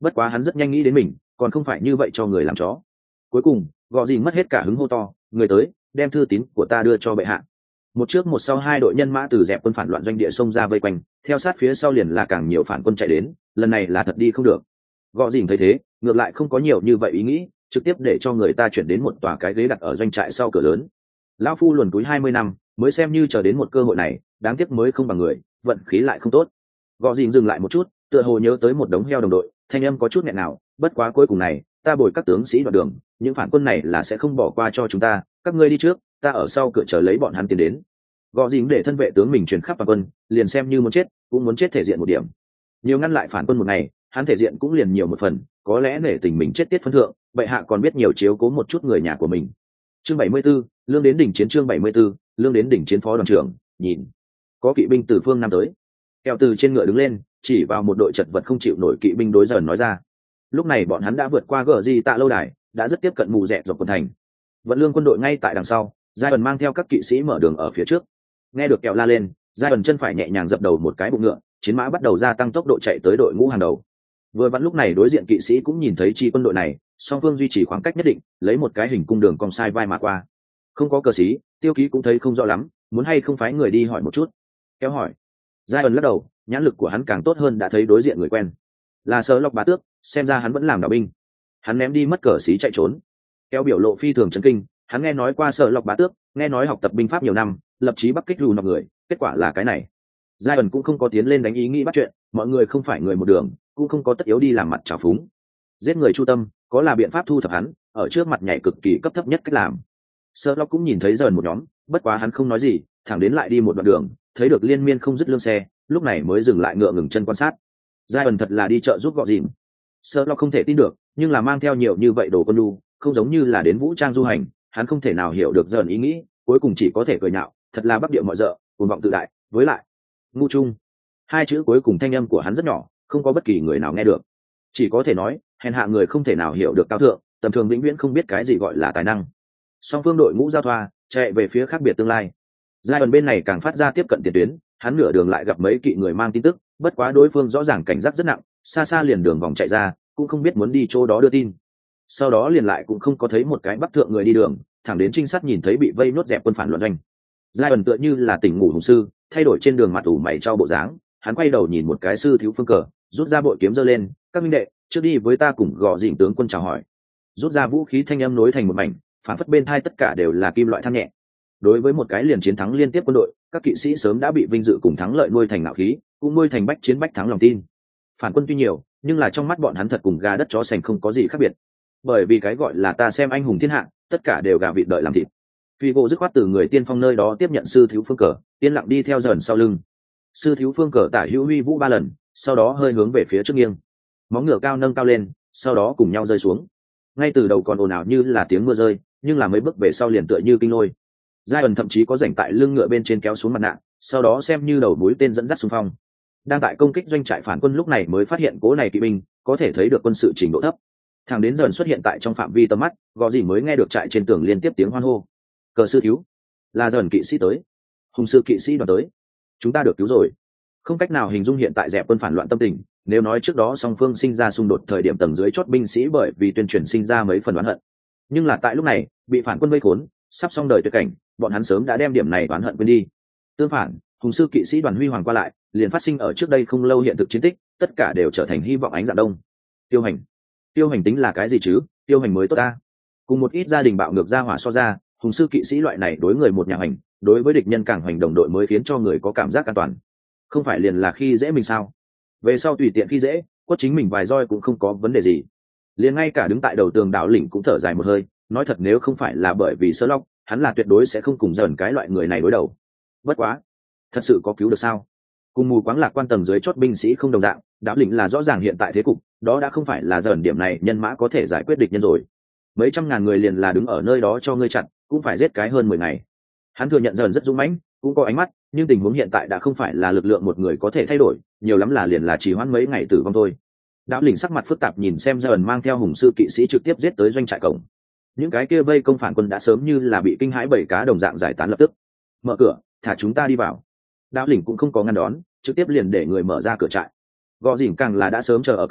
bất quá hắn rất nhanh nghĩ đến mình còn không phải như vậy cho người làm chó. Cuối cùng gò dìn mất hết cả hứng hô to, người tới đem thư tín của ta đưa cho bệ hạ. Một trước một sau hai đội nhân mã từ dẹp quân phản loạn doanh địa xông ra vây quanh, theo sát phía sau liền là càng nhiều phản quân chạy đến, lần này là thật đi không được. Gò dìn thấy thế ngược lại không có nhiều như vậy ý nghĩ, trực tiếp để cho người ta chuyển đến một tòa cái ghế đặt ở doanh trại sau cửa lớn. Lão phu luồn túi 20 năm mới xem như chờ đến một cơ hội này, đáng tiếc mới không bằng người, vận khí lại không tốt. Gò dìn dừng lại một chút, tựa hồ nhớ tới một đống heo đồng đội, thanh âm có chút nghẹn nào, bất quá cuối cùng này ta bồi các tướng sĩ đoạn đường, những phản quân này là sẽ không bỏ qua cho chúng ta, các ngươi đi trước, ta ở sau cửa chờ lấy bọn hắn tiến đến. Gò dìn để thân vệ tướng mình truyền khắp toàn quân, liền xem như muốn chết cũng muốn chết thể diện một điểm, nhiều ngăn lại phản quân một ngày, hắn thể diện cũng liền nhiều một phần, có lẽ nể tình mình chết tiết phân thượng, bệ hạ còn biết nhiều chiếu cố một chút người nhà của mình. Chương 74, lương đến đỉnh chiến. Chương 74, lương đến đỉnh chiến. Phó đoàn trưởng nhìn có kỵ binh từ phương nam tới. Kẹo từ trên ngựa đứng lên, chỉ vào một đội chật vật không chịu nổi kỵ binh đối dần nói ra. Lúc này bọn hắn đã vượt qua gờ di tạ lâu đài, đã rất tiếp cận mù rẹ dọc quần thành. Vận lương quân đội ngay tại đằng sau, giai ẩn mang theo các kỵ sĩ mở đường ở phía trước. Nghe được kẹo la lên, giai ẩn chân phải nhẹ nhàng dập đầu một cái bụng ngựa, chiến mã bắt đầu gia tăng tốc độ chạy tới đội ngũ hàng đầu. Vừa vặn lúc này đối diện kỵ sĩ cũng nhìn thấy chi quân đội này, song phương duy trì khoảng cách nhất định, lấy một cái hình cung đường cong sai vai mà qua. Không có cờ sĩ, tiêu ký cũng thấy không rõ lắm, muốn hay không phái người đi hỏi một chút. Kéo hỏi. Giai ẩn lắc đầu, nhãn lực của hắn càng tốt hơn, đã thấy đối diện người quen là Sở Lộc bá tước, xem ra hắn vẫn làm đạo binh. Hắn ném đi mất cờ sĩ chạy trốn. Kéo biểu lộ phi thường chấn kinh, hắn nghe nói qua Sở Lộc bá tước, nghe nói học tập binh pháp nhiều năm, lập chí bắc kích rù nọc người, kết quả là cái này. Giai ẩn cũng không có tiến lên đánh ý nghĩ bắt chuyện, mọi người không phải người một đường, cũng không có tất yếu đi làm mặt trào phúng. Giết người chu tâm, có là biện pháp thu thập hắn, ở trước mặt nhảy cực kỳ cấp thấp nhất cách làm. Sở Lộc cũng nhìn thấy dần một nhóm, bất quá hắn không nói gì, thẳng đến lại đi một đoạn đường, thấy được liên miên không dứt lương xe, lúc này mới dừng lại ngựa ngừng chân quan sát. Giai ẩn thật là đi chợ giúp gọ dìm. Sở Lộc không thể tin được, nhưng là mang theo nhiều như vậy đồ quân lu, không giống như là đến vũ trang du hành, hắn không thể nào hiểu được dần ý nghĩ, cuối cùng chỉ có thể cười nhạo, thật là bắc địa mọi dợ, cuồng vọng tự đại, với lại ngu trung. Hai chữ cuối cùng thanh âm của hắn rất nhỏ, không có bất kỳ người nào nghe được, chỉ có thể nói hèn hạ người không thể nào hiểu được cao thượng, tầm thường vĩnh viễn không biết cái gì gọi là tài năng. Song phương đội ngũ giao thoa, chạy về phía khác biệt tương lai. Giai ẩn bên này càng phát ra tiếp cận tiền tuyến, hắn nửa đường lại gặp mấy kỵ người mang tin tức, bất quá đối phương rõ ràng cảnh giác rất nặng, xa xa liền đường vòng chạy ra, cũng không biết muốn đi chỗ đó đưa tin. Sau đó liền lại cũng không có thấy một cái bắc thượng người đi đường, thẳng đến trinh sát nhìn thấy bị vây nốt dẹp quân phản loạn doanh. Giai ẩn tựa như là tỉnh ngủ hùng sư, thay đổi trên đường mặt ủ mày trao bộ dáng, hắn quay đầu nhìn một cái sư thiếu phương cờ, rút ra bội kiếm giơ lên, các minh đệ, trước đi với ta cùng gò dìm tướng quân chào hỏi. Rút ra vũ khí thanh âm nối thành một mảnh, phản phất bên thai tất cả đều là kim loại than nhẹ. Đối với một cái liền chiến thắng liên tiếp quân đội, các kỵ sĩ sớm đã bị vinh dự cùng thắng lợi nuôi thành ngạo khí, cũng nuôi thành bách chiến bách thắng lòng tin. Phản quân tuy nhiều, nhưng là trong mắt bọn hắn thật cùng gà đất chó sành không có gì khác biệt. Bởi vì cái gọi là ta xem anh hùng thiên hạ, tất cả đều gà vịt đợi làm thịt. Figo dứt khoát từ người tiên phong nơi đó tiếp nhận sư thiếu phương cờ, yên lặng đi theo dần sau lưng. Sư thiếu phương cờ tả hữu huy vũ 3 lần, sau đó hơi hướng về phía trước nghiêng, móng ngựa cao nâng cao lên, sau đó cùng nhau rơi xuống. Ngay từ đầu còn ồn ào như là tiếng mưa rơi, nhưng là mấy bước về sau liền tựa như kinh lôi. Giai ẩn thậm chí có rảnh tại lưng ngựa bên trên kéo xuống mặt nạ, sau đó xem như đầu mũi tên dẫn dắt xung phong. Đang tại công kích doanh trại phản quân lúc này mới phát hiện cố này kỵ binh có thể thấy được quân sự trình độ thấp. Thằng đến dần xuất hiện tại trong phạm vi tầm mắt, gò gì mới nghe được trại trên tường liên tiếp tiếng hoan hô. Cờ sư thiếu, là dần kỵ sĩ tới, hùng sư kỵ sĩ đoàn tới, chúng ta được cứu rồi. Không cách nào hình dung hiện tại dẹp quân phản loạn tâm tình. Nếu nói trước đó song phương sinh ra xung đột thời điểm tầng dưới chót binh sĩ bởi vì tuyên truyền sinh ra mấy phần oán hận, nhưng là tại lúc này bị phản quân vây khốn, sắp xong đời tuyệt cảnh, bọn hắn sớm đã đem điểm này oán hận quên đi. Tương phản, hùng sư kỵ sĩ đoàn huy hoàng qua lại, liền phát sinh ở trước đây không lâu hiện thực chiến tích, tất cả đều trở thành hy vọng ánh dạng đông. Tiêu hành tính là cái gì chứ? Tiêu hành mới tốt ta. Cùng một ít gia đình bạo ngược ra hỏa so ra, hùng sư kỵ sĩ loại này đối người một nhà hành, đối với địch nhân càng hành đồng đội mới khiến cho người có cảm giác an toàn. Không phải liền là khi dễ mình sao? Về sau tùy tiện khi dễ, quất chính mình vài roi cũng không có vấn đề gì. Liền ngay cả đứng tại đầu tường đạo lĩnh cũng thở dài một hơi, nói thật nếu không phải là bởi vì Sơ Lộc, hắn là tuyệt đối sẽ không cùng dần cái loại người này đối đầu. Bất quá, thật sự có cứu được sao? Cùng mù quáng lạc quan tầng dưới chót binh sĩ không đồng dạng, đạo lĩnh là rõ ràng hiện tại thế cục, đó đã không phải là dần điểm này nhân mã có thể giải quyết địch nhân rồi. Mấy trăm ngàn người liền là đứng ở nơi đó cho ngươi chặn, cũng phải giết cái hơn 10 ngày. Hắn thừa nhận dần rất dũng mãnh, cũng có ánh mắt, nhưng tình huống hiện tại đã không phải là lực lượng một người có thể thay đổi, nhiều lắm là liền là chỉ hoãn mấy ngày tử vong thôi. Đạo lĩnh sắc mặt phức tạp nhìn xem dần mang theo hùng sư kỵ sĩ trực tiếp giết tới doanh trại cổng. Những cái kia vây công phản quân đã sớm như là bị kinh hãi bảy cá đồng dạng giải tán lập tức. Mở cửa, thả chúng ta đi vào. Đạo lĩnh cũng không có ngăn đón, trực tiếp liền để người mở ra cửa trại. Gò dỉn càng là đã sớm chờ ở cổng,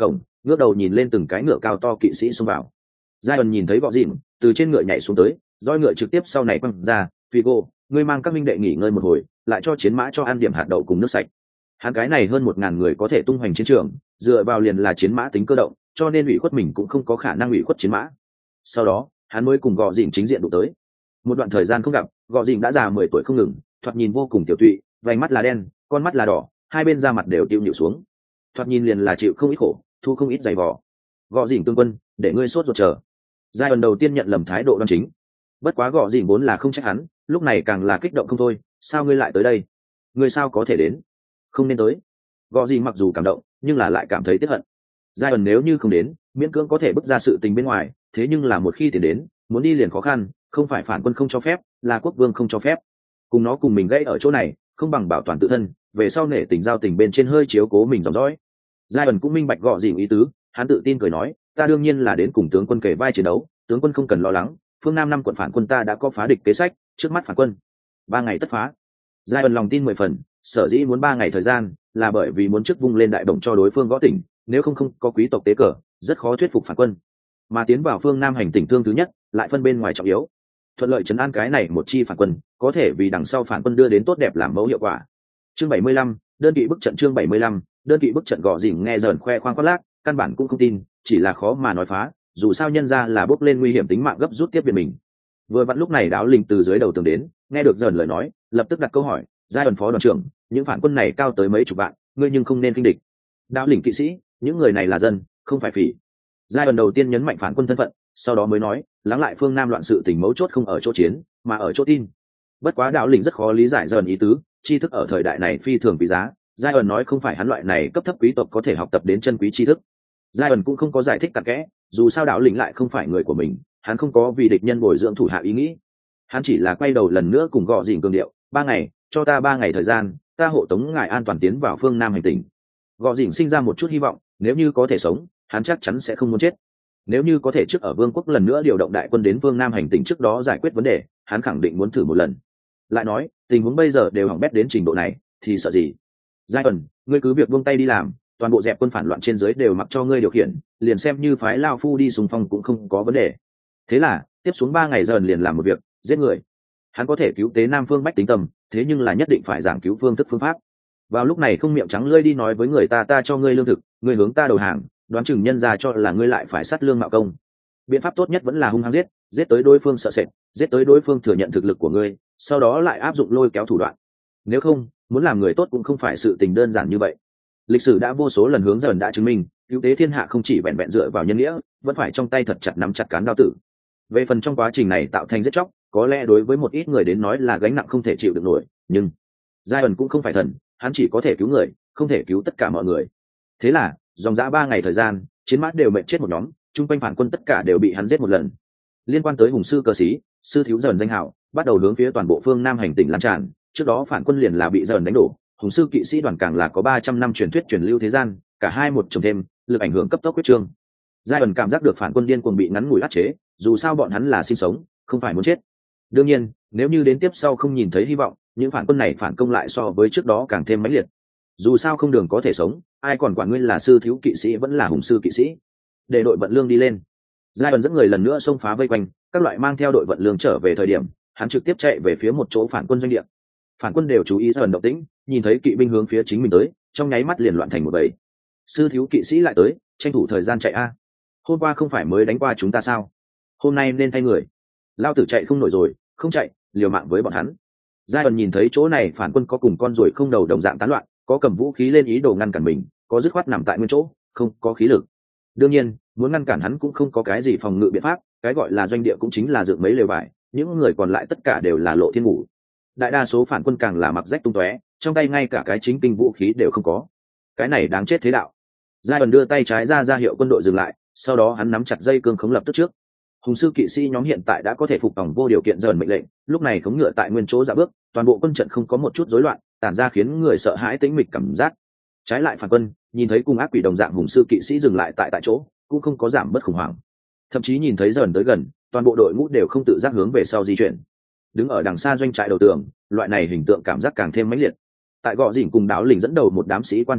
ngước đầu nhìn lên từng cái ngựa cao to kỵ sĩ xông vào. giai ẩn nhìn thấy gọ dìn từ trên ngựa nhảy xuống tới, roi ngựa trực tiếp sau này quăng ra. Figo, ngươi mang các minh đệ nghỉ ngơi một hồi, lại cho chiến mã cho ăn điểm hạt đậu cùng nước sạch. Hắn cái này hơn 1000 người có thể tung hoành chiến trường, dựa vào liền là chiến mã tính cơ động, cho nên ủy khuất mình cũng không có khả năng ủy khuất chiến mã. Sau đó hắn mới cùng gọ dìn chính diện đụng tới. Một đoạn thời gian không gặp, gọ dìn đã già 10 tuổi không ngừng, thoạt nhìn vô cùng tiểu tụy, vành mắt là đen, con mắt là đỏ, hai bên da mặt đều tiêu nhịu xuống, thoạt nhìn liền là chịu không ít khổ, thu không ít giày vò. Gọ dìn tướng quân, để ngươi sốt ruột chờ. giai đoạn đầu tiên nhận lầm thái độ đoan chính, bất quá gọ dìn vốn là không trách hắn, lúc này càng là kích động không thôi. Sao ngươi lại tới đây? Ngươi sao có thể đến? Không nên tới. Gọ dìn mặc dù cảm động nhưng là lại cảm thấy tiếc hận. giai đoạn nếu như không đến, miễn cưỡng có thể bức ra sự tình bên ngoài, thế nhưng là một khi tiền đến, muốn đi liền khó khăn, không phải phản quân không cho phép, là quốc vương không cho phép. Cùng nó cùng mình gãy ở chỗ này, không bằng bảo toàn tự thân, về sau nể tình giao tình bên trên hơi chiếu cố mình dòng dõi. giai ẩn cũng minh bạch gọ dìn ý tứ, hắn tự tin cười nói, ta đương nhiên là đến cùng tướng quân kề vai chiến đấu, tướng quân không cần lo lắng, phương Nam 5 quận phản quân ta đã có phá địch kế sách, trước mắt phản quân 3 ngày tất phá. giai ẩn lòng tin 10 phần, sở dĩ muốn 3 ngày thời gian là bởi vì muốn trước vung lên đại bổng cho đối phương gõ tỉnh, nếu không có quý tộc tế cờ, rất khó thuyết phục phản quân. Mà tiến vào phương Nam hành tỉnh thương thứ nhất, lại phân bên ngoài trọng yếu, thuận lợi trấn an cái này một chi phản quân, có thể vì đằng sau phản quân đưa đến tốt đẹp làm mẫu hiệu quả. Chương 75, đơn kỵ bức trận. Chương 75, đơn kỵ bức trận. gọ dìn nghe dởn khoe khoang khoác lác, căn bản cũng không tin, chỉ là khó mà nói phá, dù sao nhân ra là bốc lên nguy hiểm tính mạng gấp rút tiếp viện mình. Vừa vặn lúc này Đáo Linh từ dưới đầu tường đến, nghe được dởn lời nói, lập tức đặt câu hỏi, giai ẩn phó đoàn trưởng, những phản quân này cao tới mấy chục vạn, ngươi nhưng không nên kinh địch. Đáo Linh kỵ sĩ, những người này là dân, không phải phỉ. giai ẩn đầu tiên nhấn mạnh phản quân thân phận, sau đó mới nói, lắng lại phương Nam loạn sự tình mấu chốt không ở chỗ chiến, mà ở chỗ tin. Bất quá Đáo Linh rất khó lý giải dởn ý tứ, tri thức ở thời đại này phi thường quý giá, giai ẩn nói không phải hắn loại này cấp thấp quý tộc có thể học tập đến chân quý tri thức. giai ẩn cũng không có giải thích cặn kẽ, dù sao Đáo Linh lại không phải người của mình, hắn không có vì địch nhân bồi dưỡng thủ hạ ý nghĩ, hắn chỉ là quay đầu lần nữa cùng gọ dìn cường điệu, 3 ngày, cho ta 3 ngày thời gian, ta hộ tống ngài an toàn tiến vào phương Nam hành tỉnh. Gọ dìn sinh ra một chút hy vọng, nếu như có thể sống, hắn chắc chắn sẽ không muốn chết. Nếu như có thể trước ở vương quốc lần nữa điều động đại quân đến phương Nam hành tỉnh trước đó giải quyết vấn đề, hắn khẳng định muốn thử một lần. Lại nói, tình huống bây giờ đều hỏng bét đến trình độ này, thì sợ gì? giai ẩn, ngươi cứ việc buông tay đi làm, toàn bộ dẹp quân phản loạn trên dưới đều mặc cho ngươi điều khiển, liền xem như phái lao phu đi xung phong cũng không có vấn đề. Thế là tiếp xuống 3 ngày dần liền làm một việc, giết người. Hắn có thể cứu tế Nam phương bách tính tâm, thế nhưng là nhất định phải giảng cứu phương thức phương pháp. Vào lúc này không miệng trắng lưỡi đi nói với người ta cho ngươi lương thực, ngươi hướng ta đầu hàng, đoán chừng nhân ra cho là ngươi lại phải sát lương mạo công. Biện pháp tốt nhất vẫn là hung hăng giết tới đối phương sợ sệt, giết tới đối phương thừa nhận thực lực của ngươi, sau đó lại áp dụng lôi kéo thủ đoạn. Nếu không, muốn làm người tốt cũng không phải sự tình đơn giản như vậy. Lịch sử đã vô số lần hướng dần đã chứng minh, cứu tế thiên hạ không chỉ vẹn vẹn dựa vào nhân nghĩa, vẫn phải trong tay thật chặt nắm chặt cán đao tử. Về phần trong quá trình này tạo thành giết chóc, có lẽ đối với một ít người đến nói là gánh nặng không thể chịu được nổi, nhưng giai ẩn cũng không phải thần, hắn chỉ có thể cứu người, không thể cứu tất cả mọi người. Thế là dòng dã 3 ngày thời gian, chiến mã đều mệt chết một nhóm, chung quanh phản quân tất cả đều bị hắn giết một lần. Liên quan tới hùng sư cơ sĩ, sư thiếu dần danh hào, bắt đầu hướng phía toàn bộ phương Nam hành tỉnh lan tràn. Trước đó phản quân liền là bị dần đánh đổ, hùng sư kỵ sĩ đoàn càng là có 300 năm truyền thuyết truyền lưu thế gian, cả hai một chồng thêm, lực ảnh hưởng cấp tốc quyết trương. giai ẩn cảm giác được phản quân điên cuồng bị ngắn ngủi áp chế, dù sao bọn hắn là sinh sống, không phải muốn chết. Đương nhiên, nếu như đến tiếp sau không nhìn thấy hy vọng, những phản quân này phản công lại so với trước đó càng thêm mãnh liệt. Dù sao không đường có thể sống, ai còn quản ngươi là sư thiếu kỵ sĩ vẫn là hùng sư kỵ sĩ. Để đội vận lương đi lên. giai ẩn dẫn người lần nữa xông phá vây quanh, các loại mang theo đội vận lương trở về thời điểm, hắn trực tiếp chạy về phía một chỗ phản quân doanh địa. Phản quân đều chú ý dần động tĩnh, nhìn thấy kỵ binh hướng phía chính mình tới, trong nháy mắt liền loạn thành một bầy. Sư thiếu kỵ sĩ lại tới, tranh thủ thời gian chạy a. Hôm qua không phải mới đánh qua chúng ta sao? Hôm nay nên thay người. Lao tử chạy không nổi rồi, không chạy, liều mạng với bọn hắn. giai ẩn nhìn thấy chỗ này phản quân có cùng con ruồi không đầu đồng dạng tán loạn, có cầm vũ khí lên ý đồ ngăn cản mình, có dứt khoát nằm tại nguyên chỗ, không có khí lực. Đương nhiên, muốn ngăn cản hắn cũng không có cái gì phòng ngự biện pháp, cái gọi là doanh địa cũng chính là dựng mấy lều vải, những người còn lại tất cả đều là lộ thiên ngủ. Đại đa số phản quân càng là mặc rách tung tóe, trong tay ngay cả cái chính kinh vũ khí đều không có. Cái này đáng chết thế đạo. giai ẩn đưa tay trái ra hiệu quân đội dừng lại, sau đó hắn nắm chặt dây cương khống lập tức trước. Hùng sư kỵ sĩ nhóm hiện tại đã có thể phục tòng vô điều kiện dần mệnh lệnh, lúc này khống ngựa tại nguyên chỗ dạo bước, toàn bộ quân trận không có một chút rối loạn, tản ra khiến người sợ hãi tĩnh mịch cảm giác. Trái lại phản quân nhìn thấy cùng ác quỷ đồng dạng hùng sư kỵ sĩ dừng lại tại chỗ, cũng không có giảm bớt khủng hoảng, thậm chí nhìn thấy dần tới gần, toàn bộ đội ngũ đều không tự giác hướng về sau di chuyển. Đứng ở đằng xa doanh trại đầu tường, loại này hình tượng cảm giác càng thêm mãnh liệt. Tại gò dìn cùng Đáo Linh dẫn đầu một đám sĩ quan trong mắt,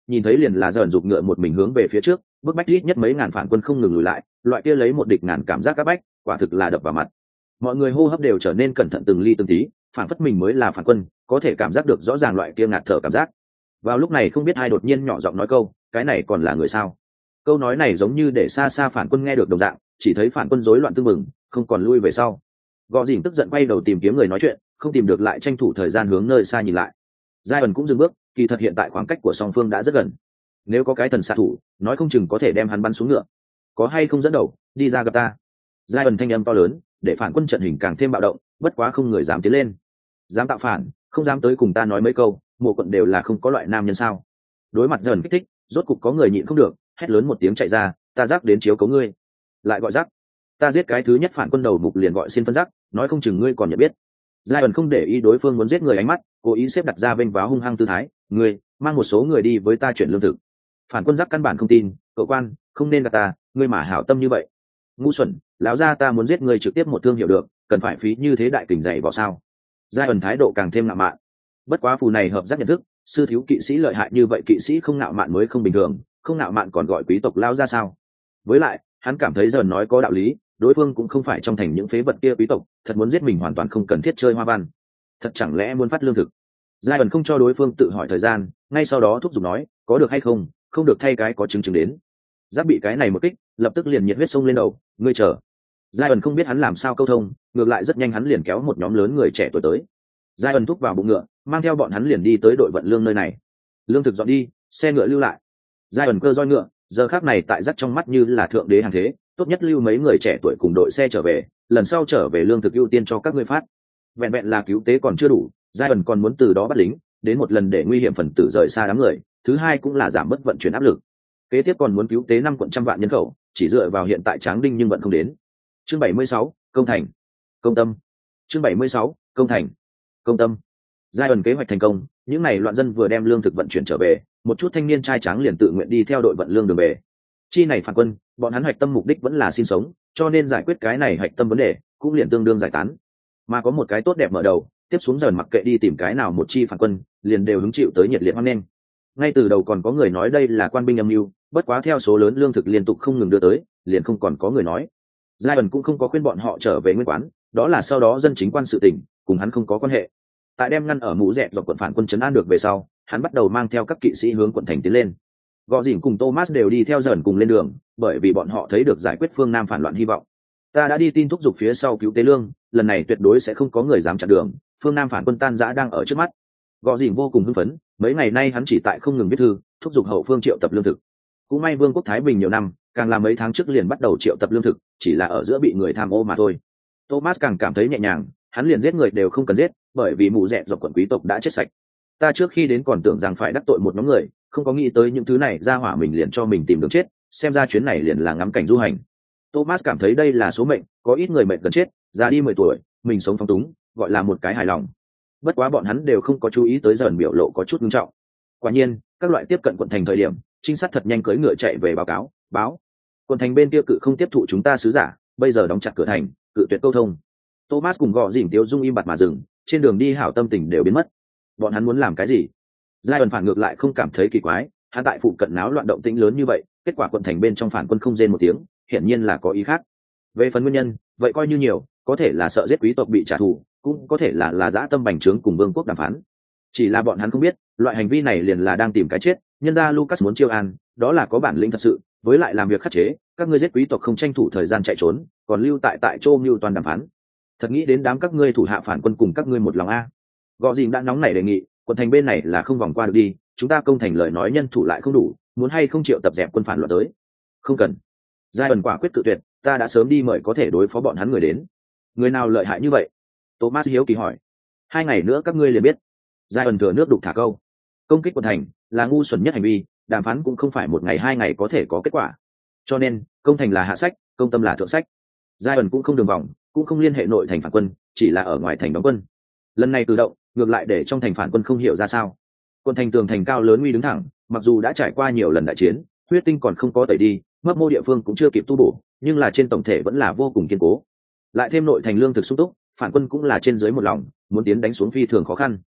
nhìn thấy liền là dần giục ngựa một mình hướng về phía trước, bức bách ít nhất mấy ngàn phản quân không ngừng lùi lại, loại kia lấy một địch ngàn cảm giác áp bách, quả thực là đập vào mặt. Mọi người hô hấp đều trở nên cẩn thận từng ly từng tí, phản phất mình mới là phản quân, có thể cảm giác được rõ ràng loại kia ngạt thở cảm giác. Vào lúc này không biết ai đột nhiên nhỏ giọng nói câu, cái này còn là người sao? Câu nói này giống như để xa xa phản quân nghe được đồng dạng, chỉ thấy phản quân rối loạn tương mừng, không còn lui về sau. Gõ Dĩnh tức giận quay đầu tìm kiếm người nói chuyện, không tìm được lại tranh thủ thời gian hướng nơi xa nhìn lại. Giai ẩn cũng dừng bước, kỳ thật hiện tại khoảng cách của song phương đã rất gần. Nếu có cái thần xạ thủ, nói không chừng có thể đem hắn bắn xuống ngựa. Có hay không dẫn đầu, đi ra gặp ta. Giai ẩn thanh âm to lớn, để phản quân trận hình càng thêm bạo động, bất quá không người dám tiến lên. Dám tạo phản, không dám tới cùng ta nói mấy câu, mộ quận đều là không có loại nam nhân sao? Đối mặt dần kích thích, rốt cục có người nhịn không được, hét lớn một tiếng chạy ra, ta rắc đến chiếu cấu ngươi. Lại gọi rắc, ta giết cái thứ nhất phản quân đầu mục liền gọi xin phân rắc, nói không chừng ngươi còn nhận biết. Giai ẩn không để ý đối phương muốn giết người ánh mắt, cố ý xếp đặt ra vênh váo hung hăng tư thái, ngươi mang một số người đi với ta chuyển lương thực. Phản quân rắc căn bản không tin, cậu quan không nên gạt ta, ngươi mà hảo tâm như vậy. Ngu xuẩn, lão gia ta muốn giết ngươi trực tiếp một thương hiệu được, cần phải phí như thế đại kình dày vào sao? Giai ẩn thái độ càng thêm ngạo mạn. Bất quá phù này hợp giác nhận thức, sư thiếu kỵ sĩ lợi hại như vậy kỵ sĩ không ngạo mạn mới không bình thường, không ngạo mạn còn gọi quý tộc lao ra sao? Với lại hắn cảm thấy dần nói có đạo lý, đối phương cũng không phải trong thành những phế vật kia quý tộc, thật muốn giết mình hoàn toàn không cần thiết chơi hoa văn. Thật chẳng lẽ muốn phát lương thực? Giai ẩn không cho đối phương tự hỏi thời gian, ngay sau đó thúc giục nói, có được hay không, không được thay cái có chứng chứng đến. Giáp bị cái này một kích, lập tức liền nhiệt huyết sông lên đầu, ngươi chờ. Giai ẩn không biết hắn làm sao câu thông, ngược lại rất nhanh hắn liền kéo một nhóm lớn người trẻ tuổi tới. Giai ẩn thúc vào bụng ngựa, mang theo bọn hắn liền đi tới đội vận lương nơi này. Lương thực dọn đi, xe ngựa lưu lại. Giai ẩn cơ roi ngựa, giờ khác này tại rắc trong mắt như là thượng đế hàng thế, tốt nhất lưu mấy người trẻ tuổi cùng đội xe trở về, lần sau trở về lương thực ưu tiên cho các ngươi phát. Vẹn vẹn là cứu tế còn chưa đủ, Giai ẩn còn muốn từ đó bắt lính, đến một lần để nguy hiểm phần tử rời xa đám người, thứ hai cũng là giảm bớt vận chuyển áp lực. Kế tiếp còn muốn cứu tế 5 quận trăm vạn nhân khẩu, chỉ dựa vào hiện tại Tráng Đinh nhưng vận không đến. Chương 76, công thành. Công tâm. Chương 76, công thành. Công tâm. Giai ẩn kế hoạch thành công, những này loạn dân vừa đem lương thực vận chuyển trở về, một chút thanh niên trai tráng liền tự nguyện đi theo đội vận lương đường về. Chi này phản quân, bọn hắn hoạch tâm mục đích vẫn là sinh sống, cho nên giải quyết cái này hoạch tâm vấn đề, cũng liền tương đương giải tán. Mà có một cái tốt đẹp mở đầu, tiếp xuống dần mặc kệ đi tìm cái nào một chi phản quân, liền đều hứng chịu tới nhiệt liệt hoan nghênh. Ngay từ đầu còn có người nói đây là quan binh âm mưu, bất quá theo số lớn lương thực liên tục không ngừng đưa tới, liền không còn có người nói. Giai ẩn cũng không có khuyên bọn họ trở về nguyên quán, đó là sau đó dân chính quan sự tình, cùng hắn không có quan hệ. Tại đem ngăn ở mũ dẹp dọc quận phản quân trấn an được về sau, hắn bắt đầu mang theo các kỵ sĩ hướng quận thành tiến lên. Gõ Dĩnh cùng Thomas đều đi theo dần cùng lên đường, bởi vì bọn họ thấy được giải quyết phương Nam phản loạn hy vọng. Ta đã đi tin thúc giục phía sau cứu tế lương, lần này tuyệt đối sẽ không có người dám chặn đường, phương Nam phản quân tan rã đang ở trước mắt. Gõ Dĩnh vô cùng hưng phấn, mấy ngày nay hắn chỉ tại không ngừng viết thư, thúc giục hậu phương triệu tập lương thực. Cũng may Vương quốc Thái Bình nhiều năm, càng là mấy tháng trước liền bắt đầu triệu tập lương thực, chỉ là ở giữa bị người tham ô mà thôi. Thomas càng cảm thấy nhẹ nhàng, hắn liền giết người đều không cần giết, bởi vì mụ dẹp dọc quận quý tộc đã chết sạch. Ta trước khi đến còn tưởng rằng phải đắc tội một nhóm người, không có nghĩ tới những thứ này ra hỏa mình liền cho mình tìm đường chết, xem ra chuyến này liền là ngắm cảnh du hành. Thomas cảm thấy đây là số mệnh, có ít người mệnh gần chết, già đi 10 tuổi, mình sống phóng túng, gọi là một cái hài lòng. Bất quá bọn hắn đều không có chú ý tới dần biểu lộ có chút nghiêm trọng. Quả nhiên, các loại tiếp cận quận thành thời điểm, trinh sát thật nhanh cưỡi ngựa chạy về báo. Quận thành bên kia cự không tiếp thụ chúng ta sứ giả, bây giờ đóng chặt cửa thành, cự tuyệt câu thông. Thomas cùng Gõ Dĩnh Tiêu Dung im bặt mà dừng, trên đường đi hảo tâm tình đều biến mất. Bọn hắn muốn làm cái gì? Giai ẩn phản ngược lại không cảm thấy kỳ quái, hắn tại phụ cận náo loạn động tĩnh lớn như vậy, kết quả quận thành bên trong phản quân không rên một tiếng, hiển nhiên là có ý khác. Về phần nguyên nhân, vậy coi như nhiều, có thể là sợ giết quý tộc bị trả thù, cũng có thể là dã tâm bành trướng cùng vương quốc đàm phán. Chỉ là bọn hắn không biết, loại hành vi này liền là đang tìm cái chết, nhân ra Lucas muốn chiêu an, đó là có bản lĩnh thật sự, với lại làm việc khắc chế, các ngươi giết quý tộc không tranh thủ thời gian chạy trốn, còn lưu tại châu mưu toàn đàm phán. Thật nghĩ đến đám các ngươi thủ hạ phản quân cùng các ngươi một lòng a. Gõ Dĩnh đã nóng nảy đề nghị, quận thành bên này là không vòng qua được đi, chúng ta công thành lời nói nhân thủ lại không đủ, muốn hay không triệu tập dẹp quân phản loạn tới. Không cần. Giai ẩn quả quyết cự tuyệt, ta đã sớm đi mời có thể đối phó bọn hắn người đến. Người nào lợi hại như vậy? Thomas hiếu kỳ hỏi. 2 ngày nữa các ngươi liền biết. Giai ẩn thừa nước đục thả câu. Công kích quận thành là ngu xuẩn nhất hành vi, đàm phán cũng không phải 1 ngày 2 ngày có thể có kết quả. Cho nên, công thành là hạ sách, công tâm là thượng sách. Giai ẩn cũng không đường vòng, cũng không liên hệ nội thành phản quân, chỉ là ở ngoài thành đóng quân. Lần này cử động ngược lại để trong thành phản quân không hiểu ra sao. Quân thành tường thành cao lớn uy đứng thẳng, mặc dù đã trải qua nhiều lần đại chiến, huyết tinh còn không có tẩy đi, mấp mô địa phương cũng chưa kịp tu bổ, nhưng là trên tổng thể vẫn là vô cùng kiên cố. Lại thêm nội thành lương thực sung túc, phản quân cũng là trên dưới một lòng, muốn tiến đánh xuống phi thường khó khăn.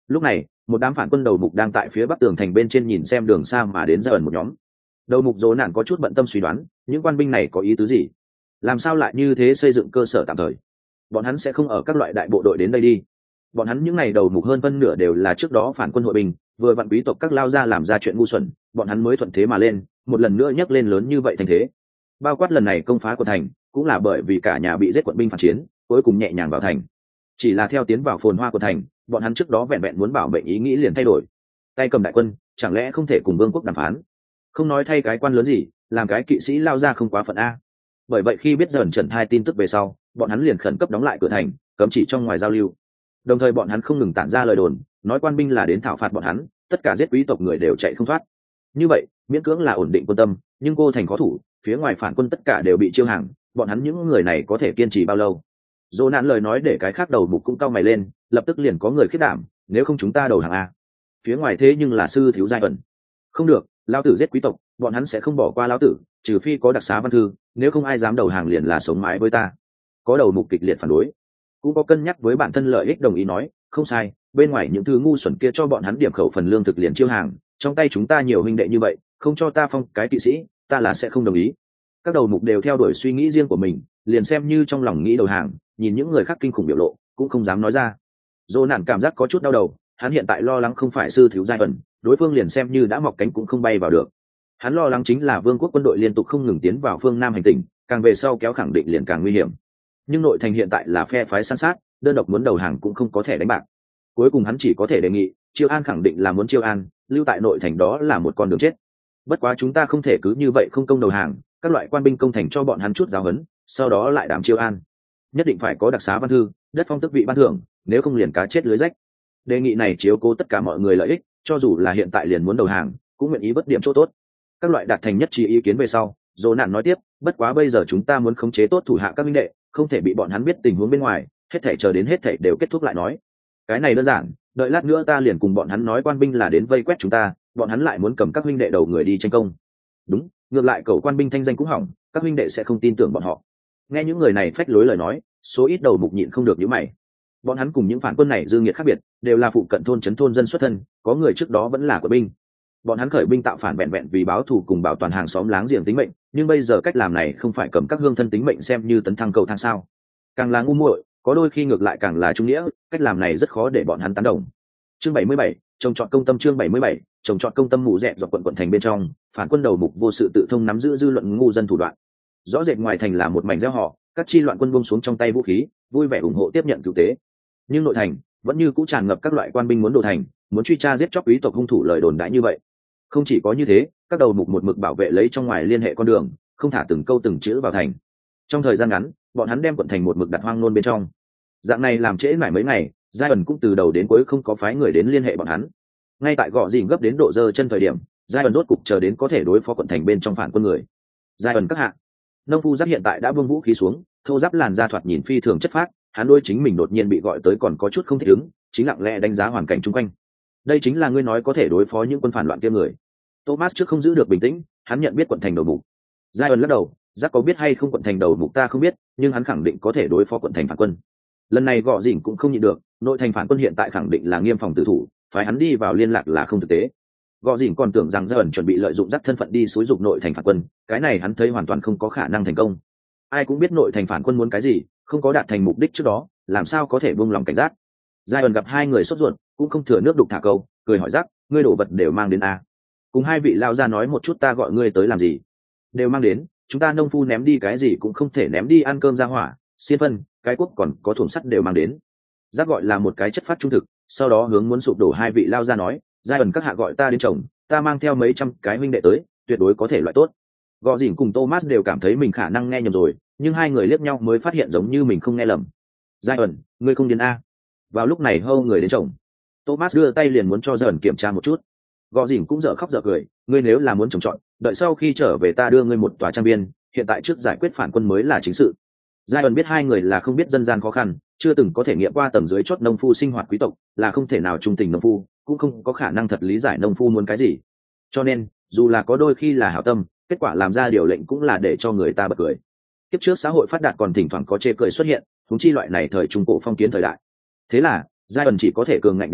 Lúc này một đám phản quân đầu mục đang tại phía bắc tường thành bên trên nhìn xem đường xa mà đến ra ẩn một nhóm. Đầu mục dỗ nạn có chút bận tâm suy đoán những quan binh này có ý tứ gì, làm sao lại như thế xây dựng cơ sở tạm thời. Bọn hắn sẽ không ở các loại đại bộ đội đến đây đi. Bọn hắn những ngày đầu mục hơn phân nửa đều là trước đó phản quân hội binh, vừa vặn quý tộc các lao ra làm ra chuyện ngu xuẩn, bọn hắn mới thuận thế mà lên, một lần nữa nhấc lên lớn như vậy thành thế. Bao quát lần này công phá của thành cũng là bởi vì cả nhà bị giết quận binh phản chiến, cuối cùng nhẹ nhàng vào thành. Chỉ là theo tiến vào phồn hoa của thành, bọn hắn trước đó vẹn vẹn muốn bảo vệ ý nghĩ liền thay đổi. Tay cầm đại quân, chẳng lẽ không thể cùng vương quốc đàm phán? Không nói thay cái quan lớn gì, làm cái kỵ sĩ lao ra không quá phận a. Bởi vậy khi biết dần trần hai tin tức về sau, bọn hắn liền khẩn cấp đóng lại cửa thành, cấm chỉ trong ngoài giao lưu. Đồng thời bọn hắn không ngừng tản ra lời đồn, nói quan binh là đến thảo phạt bọn hắn, tất cả giết quý tộc người đều chạy không thoát. Như vậy miễn cưỡng là ổn định quân tâm, nhưng cô thành khó thủ, phía ngoài phản quân tất cả đều bị chiêu hàng, bọn hắn những người này có thể kiên trì bao lâu? Dỗ nạn lời nói để cái khác đầu mục cũng cau mày lên, lập tức liền có người khiết đảm, nếu không chúng ta đầu hàng a. Phía ngoài thế nhưng là sư thiếu giai ẩn. Không được, lão tử giết quý tộc, bọn hắn sẽ không bỏ qua lão tử, trừ phi có đặc xá văn thư, nếu không ai dám đầu hàng liền là sống mãi với ta. Có đầu mục kịch liệt phản đối, cũng có cân nhắc với bản thân lợi ích đồng ý nói, không sai, bên ngoài những thứ ngu xuẩn kia cho bọn hắn điểm khẩu phần lương thực liền chiêu hàng, trong tay chúng ta nhiều huynh đệ như vậy, không cho ta phong cái kỵ sĩ, ta là sẽ không đồng ý. Các đầu mục đều theo đuổi suy nghĩ riêng của mình, liền xem như trong lòng nghĩ đầu hàng, nhìn những người khác kinh khủng biểu lộ, cũng không dám nói ra. Dỗ nản cảm giác có chút đau đầu, hắn hiện tại lo lắng không phải sư thiếu giai ẩn, đối phương liền xem như đã mọc cánh cũng không bay vào được. Hắn lo lắng chính là vương quốc quân đội liên tục không ngừng tiến vào phương Nam hành tinh, càng về sau kéo khẳng định liền càng nguy hiểm. Nhưng nội thành hiện tại là phe phái san sát, đơn độc muốn đầu hàng cũng không có thể đánh bạc. Cuối cùng hắn chỉ có thể đề nghị, chiêu an khẳng định là muốn chiêu an, lưu tại nội thành đó là một con đường chết. Bất quá chúng ta không thể cứ như vậy không công đầu hàng, các loại quan binh công thành cho bọn hắn chút giáo huấn, sau đó lại đảm chiêu an. Nhất định phải có đặc xá văn thư, đất phong tước vị ban thưởng, nếu không liền cá chết lưới rách. Đề nghị này chiếu cố tất cả mọi người lợi ích, cho dù là hiện tại liền muốn đầu hàng, cũng nguyện ý bất điểm chỗ tốt. Các loại đạt thành nhất trí ý kiến về sau, Dỗ nạn nói tiếp, bất quá bây giờ chúng ta muốn khống chế tốt thủ hạ các minh đệ, không thể bị bọn hắn biết tình huống bên ngoài, hết thảy chờ đến hết thảy đều kết thúc lại nói. Cái này đơn giản, đợi lát nữa ta liền cùng bọn hắn nói quan binh là đến vây quét chúng ta, bọn hắn lại muốn cầm các minh đệ đầu người đi tranh công. Đúng, ngược lại cầu quan binh thanh danh cũng hỏng, các minh đệ sẽ không tin tưởng bọn họ. Nghe những người này phách lối lời nói, số ít đầu mục nhịn không được nhíu mày. Bọn hắn cùng những phản quân này dư nghiệt khác biệt, đều là phụ cận thôn trấn thôn dân xuất thân, có người trước đó vẫn là quân binh. Bọn hắn khởi binh tạo phản vẹn vẹn vì báo thù cùng bảo toàn hàng xóm láng giềng tính mệnh, nhưng bây giờ cách làm này không phải cầm các hương thân tính mệnh xem như tấn thăng cầu thang sao? Càng là ngu muội, có đôi khi ngược lại càng là trung nghĩa, cách làm này rất khó để bọn hắn tán đồng. Chương 77, trồng trọt công tâm. Chương 77, trồng trọt công tâm. Mụ dẹp dọc quận thành bên trong, phản quân đầu mục vô sự tự thông nắm giữ dư luận ngu dân thủ đoạn. Rõ rệt ngoài thành là một mảnh gieo họ, các chi loạn quân buông xuống trong tay vũ khí, vui vẻ ủng hộ tiếp nhận cứu tế. Nhưng nội thành vẫn như cũ tràn ngập các loại quan binh muốn đổ thành, muốn truy tra giết chóc quý tộc hung thủ lời đồn đãi như vậy. Không chỉ có như thế, các đầu mục một mực bảo vệ lấy trong ngoài liên hệ con đường, không thả từng câu từng chữ vào thành. Trong thời gian ngắn, bọn hắn đem quận thành một mực đặt hoang nôn bên trong. Dạng này làm trễ mãi mấy ngày, giai ẩn cũng từ đầu đến cuối không có phái người đến liên hệ bọn hắn. Ngay tại gõ dìm gấp đến độ giơ chân thời điểm, giai ẩn rốt cục chờ đến có thể đối phó quận thành bên trong phản quân người. Giai ẩn các hạ, nông phu giáp hiện tại đã buông vũ khí xuống, thô giáp làn da thoạt nhìn phi thường chất phác, hắn đôi chính mình đột nhiên bị gọi tới còn có chút không thích ứng, chính lặng lẽ đánh giá hoàn cảnh chung quanh. Đây chính là ngươi nói có thể đối phó những quân phản loạn kia người. Thomas trước không giữ được bình tĩnh, hắn nhận biết quận thành đầu mục. Giai ẩn lắc đầu, giác có biết hay không quận thành đầu mục ta không biết, nhưng hắn khẳng định có thể đối phó quận thành phản quân. Lần này gõ dỉn cũng không nhịn được, nội thành phản quân hiện tại khẳng định là nghiêm phòng tử thủ, phải hắn đi vào liên lạc là không thực tế. Gõ dỉn còn tưởng rằng Giai ẩn chuẩn bị lợi dụng dắt thân phận đi xúi dục nội thành phản quân, cái này hắn thấy hoàn toàn không có khả năng thành công. Ai cũng biết nội thành phản quân muốn cái gì, không có đạt thành mục đích trước đó, làm sao có thể buông lòng cảnh giác. Giai ẩn gặp hai người sốt ruột, cũng không thừa nước đục thả câu, cười hỏi rắc, ngươi đồ vật đều mang đến a? Cùng hai vị lao ra nói một chút ta gọi ngươi tới làm gì? Đều mang đến, chúng ta nông phu ném đi cái gì cũng không thể ném đi ăn cơm ra hỏa, xiên phân, cái quốc còn có thùng sắt đều mang đến. Giác gọi là một cái chất phát trung thực, sau đó hướng muốn sụp đổ hai vị lao ra nói, giai ẩn các hạ gọi ta đến chồng, ta mang theo mấy trăm cái huynh đệ tới, tuyệt đối có thể loại tốt. Gò dỉn cùng Thomas đều cảm thấy mình khả năng nghe nhầm rồi, nhưng hai người liếc nhau mới phát hiện giống như mình không nghe lầm. Giai ẩn, ngươi không điên a? Vào lúc này hâu người đến chồng. Thomas đưa tay liền muốn cho Giai ẩn kiểm tra một chút. Gò dỉn cũng dở khóc dở cười, ngươi nếu là muốn trồng trọt, đợi sau khi trở về ta đưa ngươi một tòa trang viên, hiện tại trước giải quyết phản quân mới là chính sự. Giai ẩn biết hai người là không biết dân gian khó khăn, chưa từng có thể nghiệm qua tầng dưới chót nông phu sinh hoạt quý tộc, là không thể nào trung tình nông phu, cũng không có khả năng thật lý giải nông phu muốn cái gì. Cho nên, dù là có đôi khi là hảo tâm, kết quả làm ra điều lệnh cũng là để cho người ta bật cười. Kiếp trước xã hội phát đạt còn thỉnh thoảng có chê cười xuất hiện, huống chi loại này thời trung cổ phong kiến thời đại. Thế là, Giai ẩn chỉ có thể cường ngạnh biểu thị,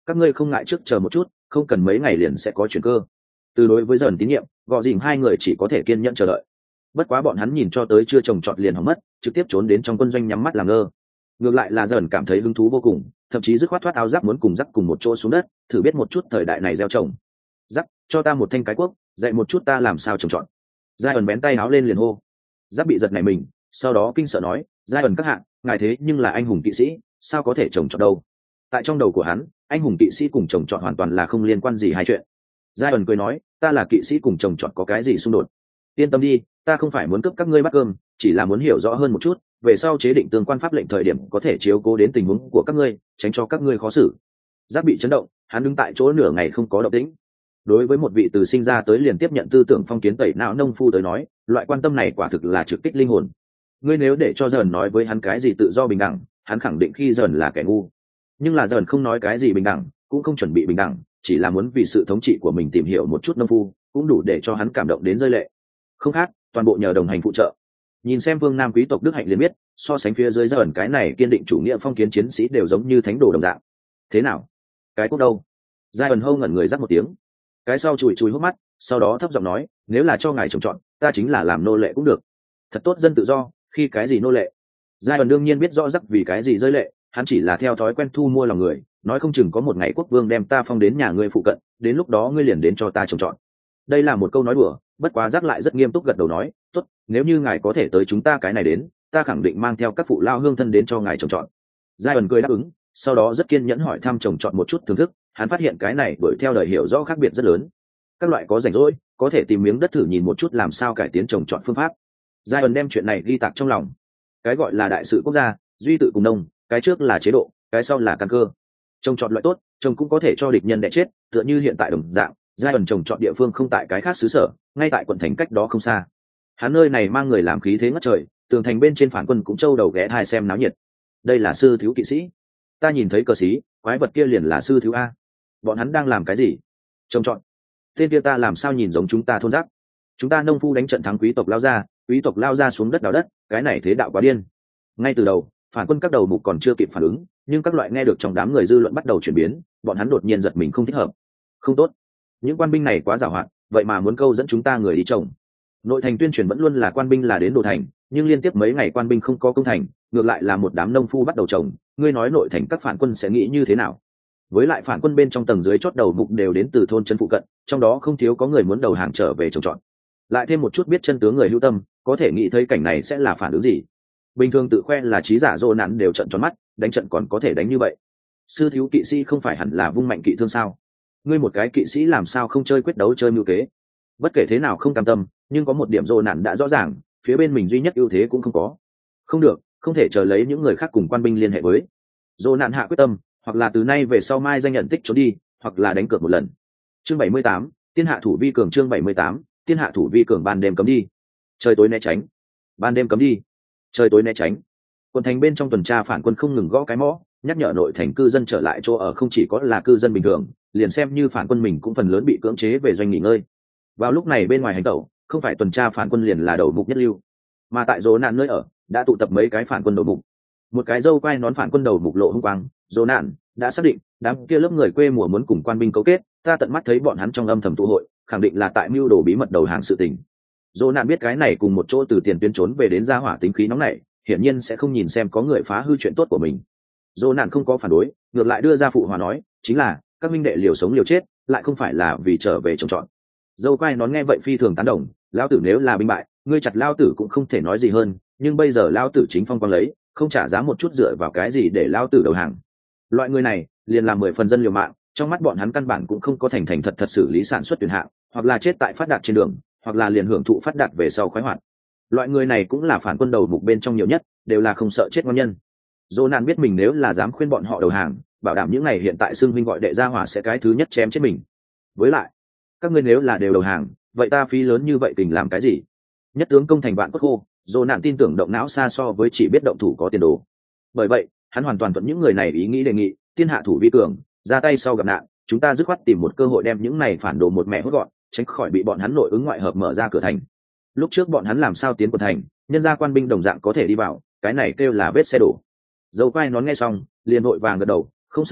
các ngươi không ngại trước chờ một chút, không cần mấy ngày liền sẽ có chuyển cơ. Từ đối với dần tín nhiệm, gò dình hai người chỉ có thể kiên nhẫn chờ đợi. Bất quá bọn hắn nhìn cho tới chưa trồng trọt liền hỏng mất, trực tiếp trốn đến trong quân doanh nhắm mắt làm ngơ. Ngược lại là dần cảm thấy hứng thú vô cùng, thậm chí dứt khoát thoát áo giáp muốn cùng giáp cùng một chỗ xuống đất, thử biết một chút thời đại này gieo trồng. Giáp, cho ta một thanh cái cuốc, dạy một chút ta làm sao trồng trọt. Giai ẩn bén tay áo lên liền hô. Giáp bị giật nảy mình, sau đó kinh sợ nói, Giai ẩn các hạ, ngài thế nhưng là anh hùng kỵ sĩ, sao có thể trồng trọt đâu? Tại trong đầu của hắn, anh hùng kỵ sĩ cùng trồng trọt hoàn toàn là không liên quan gì hai chuyện. Giai ẩn cười nói, ta là kỵ sĩ cùng trồng trọt có cái gì xung đột? Yên tâm đi, ta không phải muốn cướp các ngươi bát cơm, chỉ là muốn hiểu rõ hơn một chút, về sau chế định tương quan pháp lệnh thời điểm có thể chiếu cố đến tình huống của các ngươi, tránh cho các ngươi khó xử. Giáp bị chấn động, hắn đứng tại chỗ nửa ngày không có động tĩnh. Đối với một vị từ sinh ra tới liền tiếp nhận tư tưởng phong kiến tẩy não nông phu tới nói, loại quan tâm này quả thực là trực kích linh hồn. Ngươi nếu để cho dần nói với hắn cái gì tự do bình đẳng, hắn khẳng định khi dần là kẻ ngu. Nhưng là dần không nói cái gì bình đẳng, cũng không chuẩn bị bình đẳng, chỉ là muốn vì sự thống trị của mình tìm hiểu một chút nông phu, cũng đủ để cho hắn cảm động đến rơi lệ. Không khác, toàn bộ nhờ đồng hành phụ trợ. Nhìn xem vương nam quý tộc đức hạnh liền biết, so sánh phía dưới dần cái này kiên định chủ nghĩa phong kiến chiến sĩ đều giống như thánh đồ đồng dạng. Thế nào? Cái cốt đâu? Giai ẩn hâu ngẩn người dắt một tiếng. Cái sau chùi chùi hốc mắt, sau đó thấp giọng nói, nếu là cho ngài trồng trọt, ta chính là làm nô lệ cũng được. Thật tốt dân tự do, khi cái gì nô lệ? Giai ẩn đương nhiên biết rõ rắc vì cái gì rơi lệ, hắn chỉ là theo thói quen thu mua lòng người, nói không chừng có một ngày quốc vương đem ta phong đến nhà ngươi phụ cận, đến lúc đó ngươi liền đến cho ta trồng trọt. Đây là một câu nói đùa, bất quá rắc lại rất nghiêm túc gật đầu nói, tốt, nếu như ngài có thể tới chúng ta cái này đến, ta khẳng định mang theo các phụ lao hương thân đến cho ngài trồng trọt. Giai ẩn cười đáp ứng, sau đó rất kiên nhẫn hỏi thăm trồng trọt một chút thưởng thức, hắn phát hiện cái này đuổi theo đời hiểu rõ khác biệt rất lớn. Các loại có rảnh rỗi, có thể tìm miếng đất thử nhìn một chút làm sao cải tiến trồng trọt phương pháp. Giai ẩn đem chuyện này ghi tạc trong lòng. Cái gọi là đại sự quốc gia, duy tự cùng nông, cái trước là chế độ, cái sau là căn cơ. Trồng trọt loại tốt, trồng cũng có thể cho địch nhân đẻ chết, tựa như hiện tại đồng dạng, Giai ẩn trồng trọt địa phương không tại cái khác xứ sở, ngay tại quận thành cách đó không xa. Hắn nơi này mang người làm khí thế ngất trời, tường thành bên trên phản quân cũng trâu đầu ghé thai xem náo nhiệt. Đây là sư thiếu kỵ sĩ. Ta nhìn thấy cờ sĩ, quái vật kia liền là sư thiếu a. Bọn hắn đang làm cái gì? Trồng trọt. Tên kia ta làm sao nhìn giống chúng ta thôn giác? Chúng ta nông phu đánh trận thắng quý tộc lao ra xuống đất đào đất, cái này thế đạo quá điên. Ngay từ đầu, phản quân các đầu mục còn chưa kịp phản ứng, nhưng các loại nghe được trong đám người dư luận bắt đầu chuyển biến, bọn hắn đột nhiên giật mình không thích hợp. Không tốt, những quan binh này quá giàu hạn, vậy mà muốn câu dẫn chúng ta người đi trồng. Nội thành tuyên truyền vẫn luôn là quan binh là đến đồ thành, nhưng liên tiếp mấy ngày quan binh không có công thành, ngược lại là một đám nông phu bắt đầu trồng. Ngươi nói nội thành các phản quân sẽ nghĩ như thế nào? Với lại phản quân bên trong tầng dưới chót đầu mục đều đến từ thôn chân phụ cận, trong đó không thiếu có người muốn đầu hàng trở về trồng trọt. Lại thêm một chút biết chân tướng người hữu tâm, có thể nghĩ thấy cảnh này sẽ là phản ứng gì. Bình thường tự khoe là trí giả dô nạn đều trận tròn mắt, đánh trận còn có thể đánh như vậy. Sư thiếu kỵ sĩ không phải hẳn là vung mạnh kỵ thương sao? Ngươi một cái kỵ sĩ làm sao không chơi quyết đấu chơi mưu kế? Bất kể thế nào không cam tâm, nhưng có một điểm dô nạn đã rõ ràng, phía bên mình duy nhất ưu thế cũng không có. Không được, không thể chờ lấy những người khác cùng quan binh liên hệ với. Dô nạn hạ quyết tâm, hoặc là từ nay về sau mai danh nhận tích trốn đi, hoặc là đánh cược một lần. Chương 78, Tiên hạ thủ vi cường. Chương 78, Tiên hạ thủ vi cường. Ban đêm cấm đi, trời tối né tránh. Ban đêm cấm đi, trời tối né tránh. Quân thành bên trong tuần tra phản quân không ngừng gõ cái mõ, nhắc nhở nội thành cư dân trở lại chỗ ở, không chỉ có là cư dân bình thường, liền xem như phản quân mình cũng phần lớn bị cưỡng chế về doanh nghỉ ngơi. Vào lúc này bên ngoài hành tẩu, không phải tuần tra phản quân liền là đầu mục nhất lưu, mà tại dỗ nạn nơi ở đã tụ tập mấy cái phản quân đầu mục. Một cái dâu quai nón phản quân đầu mục lộ hung quang, dỗ nạn đã xác định đám kia lớp người quê mùa muốn cùng quan binh cấu kết, ta tận mắt thấy bọn hắn trong âm thầm tụ hội, khẳng định là tại mưu đồ bí mật đầu hàng sự tình. Dỗ nạn biết cái này cùng một chỗ từ tiền tuyến trốn về đến ra hỏa tính khí nóng này, hiển nhiên sẽ không nhìn xem có người phá hư chuyện tốt của mình. Dỗ nạn không có phản đối, ngược lại đưa ra phụ hòa nói, chính là các minh đệ liều sống liều chết, lại không phải là vì trở về trồng trọt. Dâu quai nón nghe vậy phi thường tán đồng, lão tử nếu là binh bại, ngươi chặt lão tử cũng không thể nói gì hơn, nhưng bây giờ lão tử chính phong quang lấy, không trả giá một chút dựa vào cái gì để lão tử đầu hàng. Loại người này liền làm 10 phần dân liều mạng, trong mắt bọn hắn căn bản cũng không có thành thành thật thật xử lý sản xuất tuyển hạng, hoặc là chết tại phát đạt trên đường, hoặc là liền hưởng thụ phát đạt về sau khoái hoạt. Loại người này cũng là phản quân đầu mục bên trong nhiều nhất, đều là không sợ chết ngon nhân. Jonan biết mình nếu là dám khuyên bọn họ đầu hàng, bảo đảm những ngày hiện tại xưng huynh gọi đệ gia hỏa sẽ cái thứ nhất chém chết mình. Với lại, các ngươi nếu là đều đầu hàng, vậy ta phí lớn như vậy tình làm cái gì? Nhất tướng công thành vạn cốt khô, Jonan tin tưởng động não xa so với chỉ biết động thủ có tiền đồ. Bởi vậy, hắn hoàn toàn thuận những người này ý nghĩ đề nghị, tiên hạ thủ vi cường, ra tay sau gặp nạn, chúng ta dứt khoát tìm một cơ hội đem những này phản đồ một mẹ hốt gọn, tránh khỏi bị bọn hắn nội ứng ngoại hợp mở ra cửa thành. Lúc trước bọn hắn làm sao tiến quận thành, nhân gia quan binh đồng dạng có thể đi vào, cái này kêu là vết xe đổ. Dâu quai nón nghe xong liền vội vàng gật đầu, không sai,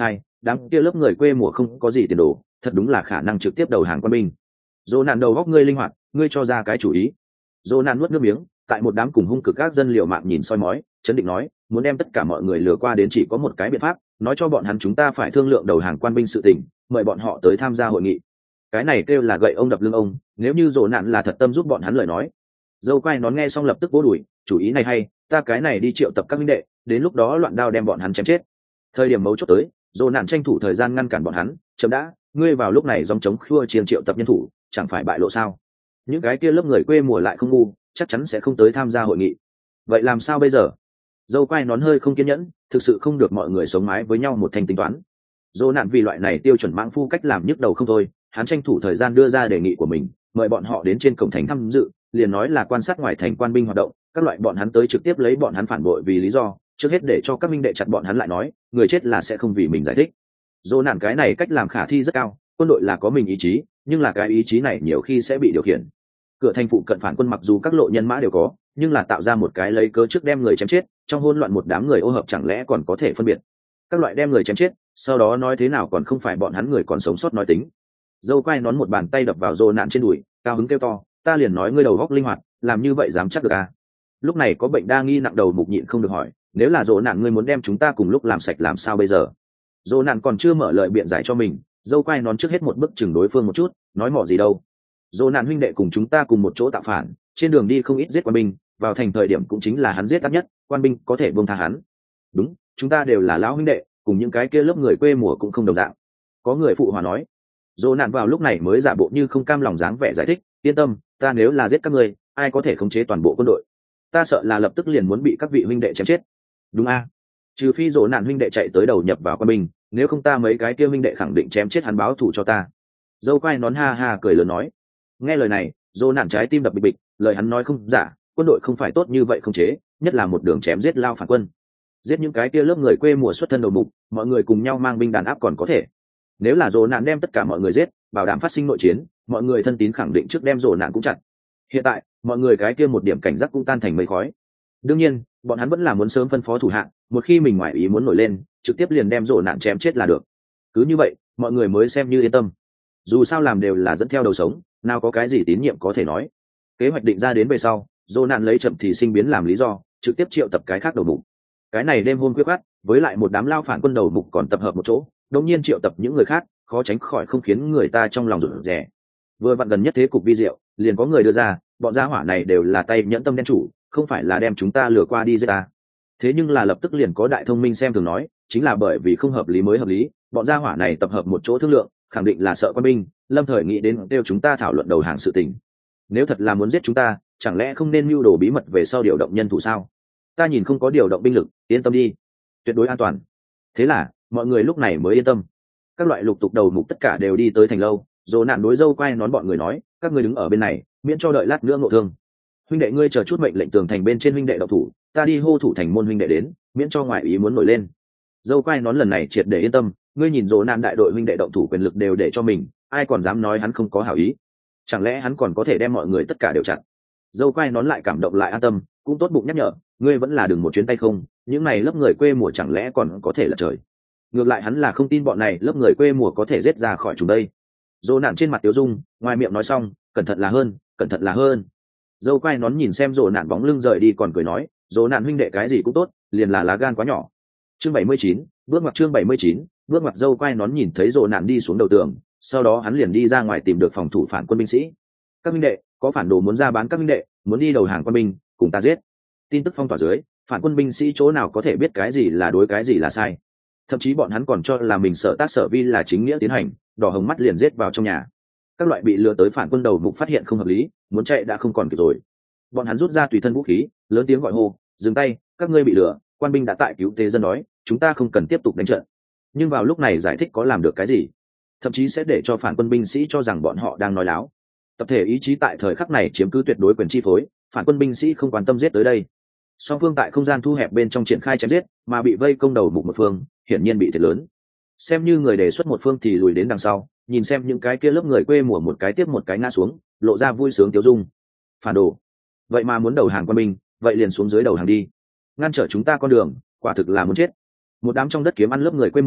đám kia lớp người quê mùa không có gì tiền đồ, thật đúng là khả năng trực tiếp đầu hàng quân binh. Dỗ nạn đầu góc ngươi linh hoạt, ngươi cho ra cái chủ ý. Dỗ nạn nuốt nước miếng, tại một đám cùng hung cực các dân liều mạng nhìn soi mói, chấn định nói, muốn đem tất cả mọi người lừa qua đến chỉ có một cái biện pháp, nói cho bọn hắn chúng ta phải thương lượng đầu hàng quan binh sự tình, mời bọn họ tới tham gia hội nghị. Cái này kêu là gậy ông đập lưng ông, nếu như Dỗ nạn là thật tâm giúp bọn hắn lời nói. Dâu quai nón nghe xong lập tức vỗ đùi, chủ ý này hay, ta cái này đi triệu tập các minh đệ, đến lúc đó loạn đao đem bọn hắn chém chết. Thời điểm mấu chốt tới, Dỗ nạn tranh thủ thời gian ngăn cản bọn hắn, chấm đã, ngươi vào lúc này dòng chống khua chiên triệu tập nhân thủ, chẳng phải bại lộ sao? Những cái kia lớp người quê mùa lại không ngu, chắc chắn sẽ không tới tham gia hội nghị. Vậy làm sao bây giờ? Dâu quai nón hơi không kiên nhẫn, thực sự không được mọi người sống mái với nhau một thành tính toán. Dỗ nạn vì loại này tiêu chuẩn mãng phu cách làm nhức đầu không thôi, hắn tranh thủ thời gian đưa ra đề nghị của mình, mời bọn họ đến trên cổng thành tham dự, liền nói là quan sát ngoài thành quan binh hoạt động, các loại bọn hắn tới trực tiếp lấy bọn hắn phản bội vì lý do, trước hết để cho các minh đệ chặt bọn hắn lại nói, người chết là sẽ không vì mình giải thích. Dỗ nạn cái này cách làm khả thi rất cao, quân đội là có mình ý chí, nhưng là cái ý chí này nhiều khi sẽ bị điều khiển. Cửa thành phụ cận phản quân mặc dù các lộ nhân mã đều có, nhưng là tạo ra một cái lấy cớ trước đem người chém chết, trong hỗn loạn một đám người ô hợp chẳng lẽ còn có thể phân biệt. Các loại đem người chém chết, sau đó nói thế nào còn không phải bọn hắn người còn sống sót nói tính. Dâu quai nón một bàn tay đập vào Dỗ nạn trên đùi, cao hứng kêu to, ta liền nói ngươi đầu góc linh hoạt, làm như vậy dám chắc được à? Lúc này có bệnh đa nghi nặng đầu mục nhịn không được hỏi, nếu là Dỗ nạn ngươi muốn đem chúng ta cùng lúc làm sạch làm sao bây giờ? Dỗ nạn còn chưa mở lời biện giải cho mình, dâu quai nón trước hết một bức chừng đối phương một chút, nói mỏ gì đâu. Dỗ nạn huynh đệ cùng chúng ta cùng một chỗ tạo phản, trên đường đi không ít giết quan binh, vào thành thời điểm cũng chính là hắn giết đắt nhất, quan binh có thể buông tha hắn. Đúng, chúng ta đều là lão huynh đệ, cùng những cái kia lớp người quê mùa cũng không đồng dạng. Có người phụ hòa nói. Dỗ nạn vào lúc này mới giả bộ như không cam lòng dáng vẻ giải thích, yên tâm, ta nếu là giết các ngươi, ai có thể khống chế toàn bộ quân đội? Ta sợ là lập tức liền muốn bị các vị huynh đệ chém chết. Đúng a? Trừ phi Dỗ nạn huynh đệ chạy tới đầu nhập vào quân binh, nếu không ta mấy cái kia huynh đệ khẳng định chém chết hắn báo thù cho ta. Dâu quai nón ha ha cười lớn nói. Nghe lời này, Dỗ nạn trái tim đập bịch bịch, lời hắn nói không giả, quân đội không phải tốt như vậy không chế, nhất là một đường chém giết lao phản quân, giết những cái kia lớp người quê mùa xuất thân đầu mục, mọi người cùng nhau mang binh đàn áp còn có thể. Nếu là Dỗ nạn đem tất cả mọi người giết, bảo đảm phát sinh nội chiến, mọi người thân tín khẳng định trước đem Dỗ nạn cũng chặt. Hiện tại, mọi người cái kia một điểm cảnh giác cũng tan thành mây khói. Đương nhiên, bọn hắn vẫn là muốn sớm phân phó thủ hạ, một khi mình ngoại ý muốn nổi lên, trực tiếp liền đem Dỗ nạn chém chết là được. Cứ như vậy, mọi người mới xem như yên tâm. Dù sao làm đều là dẫn theo đầu sống, nào có cái gì tín nhiệm có thể nói. Kế hoạch định ra đến về sau, Dỗ nạn lấy chậm thì sinh biến làm lý do, trực tiếp triệu tập cái khác đầu mục. Cái này đêm hôm khuya khoắt, với lại một đám lao phản quân đầu mục còn tập hợp một chỗ, đột nhiên triệu tập những người khác, khó tránh khỏi không khiến người ta trong lòng rụt rè. Vừa vặn gần nhất thế cục vi diệu, liền có người đưa ra, bọn gia hỏa này đều là tay nhẫn tâm đen chủ, không phải là đem chúng ta lừa qua đi giết ta. Thế nhưng là lập tức liền có đại thông minh xem thường nói, chính là bởi vì không hợp lý mới hợp lý, bọn gia hỏa này tập hợp một chỗ thương lượng, khẳng định là sợ quân binh, lâm thời nghĩ đến kêu chúng ta thảo luận đầu hàng sự tình. Nếu thật là muốn giết chúng ta, chẳng lẽ không nên mưu đồ bí mật về sau điều động nhân thủ sao? Ta nhìn không có điều động binh lực, yên tâm đi, tuyệt đối an toàn. Thế là mọi người lúc này mới yên tâm. Các loại lục tục đầu mục tất cả đều đi tới thành lâu, Dỗ nạn đối dâu quai nón bọn người nói, các ngươi đứng ở bên này, miễn cho đợi lát nữa ngộ thương. Huynh đệ ngươi chờ chút mệnh lệnh tường thành bên trên huynh đệ độc thủ, ta đi hô thủ thành môn huynh đệ đến, miễn cho ngoại ý muốn nổi lên. Dâu quai nón lần này triệt để yên tâm, ngươi nhìn Dỗ nạn đại đội huynh đệ động thủ quyền lực đều để cho mình, ai còn dám nói hắn không có hảo ý? Chẳng lẽ hắn còn có thể đem mọi người tất cả đều chặn? Dâu quai nón lại cảm động lại an tâm, cũng tốt bụng nhắc nhở, ngươi vẫn là đừng một chuyến tay không, những này lớp người quê mùa chẳng lẽ còn có thể là trời? Ngược lại hắn là không tin bọn này lớp người quê mùa có thể giết ra khỏi chúng đây. Dỗ nạn trên mặt tiêu dung, ngoài miệng nói xong, cẩn thận là hơn, cẩn thận là hơn. Dâu quai nón nhìn xem Dỗ nạn bóng lưng rời đi còn cười nói, Dỗ nạn huynh đệ cái gì cũng tốt, liền là lá gan quá nhỏ. Chương 79, bước ngoặt chương 79, bước ngoặt. Dâu quai nón nhìn thấy Dỗ nạn đi xuống đầu tường, sau đó hắn liền đi ra ngoài tìm được phòng thủ phản quân binh sĩ. Các huynh đệ, có phản đồ muốn ra bán, các huynh đệ muốn đi đầu hàng quân binh, cùng ta giết. Tin tức phong tỏa dưới, phản quân binh sĩ chỗ nào có thể biết cái gì là đối cái gì là sai. Thậm chí bọn hắn còn cho là mình sợ tác sở vi là chính nghĩa tiến hành, đỏ hồng mắt liền giết vào trong nhà. Các loại bị lừa tới phản quân đầu mục phát hiện không hợp lý, muốn chạy đã không còn kịp rồi. Bọn hắn rút ra tùy thân vũ khí, lớn tiếng gọi hô, dừng tay, các ngươi bị lừa, quan binh đã tại cứu tế dân đói, chúng ta không cần tiếp tục đánh trận. Nhưng vào lúc này giải thích có làm được cái gì? Thậm chí sẽ để cho phản quân binh sĩ cho rằng bọn họ đang nói láo. Tập thể ý chí tại thời khắc này chiếm cứ tuyệt đối quyền chi phối, phản quân binh sĩ không quan tâm giết tới đây. Song phương tại không gian thu hẹp bên trong triển khai chém giết, mà bị vây công đầu mục một phương, hiển nhiên bị thiệt lớn. Xem như người đề xuất một phương thì lùi đến đằng sau, nhìn xem những cái kia lớp người quê mùa một cái tiếp một cái ngã xuống, lộ ra vui sướng tiêu dung. Phản đồ, vậy mà muốn đầu hàng quân binh, vậy liền xuống dưới đầu hàng đi, ngăn trở chúng ta con đường, quả thực là muốn chết. Một đám trong đất kiếm ăn lớp người quê mùa,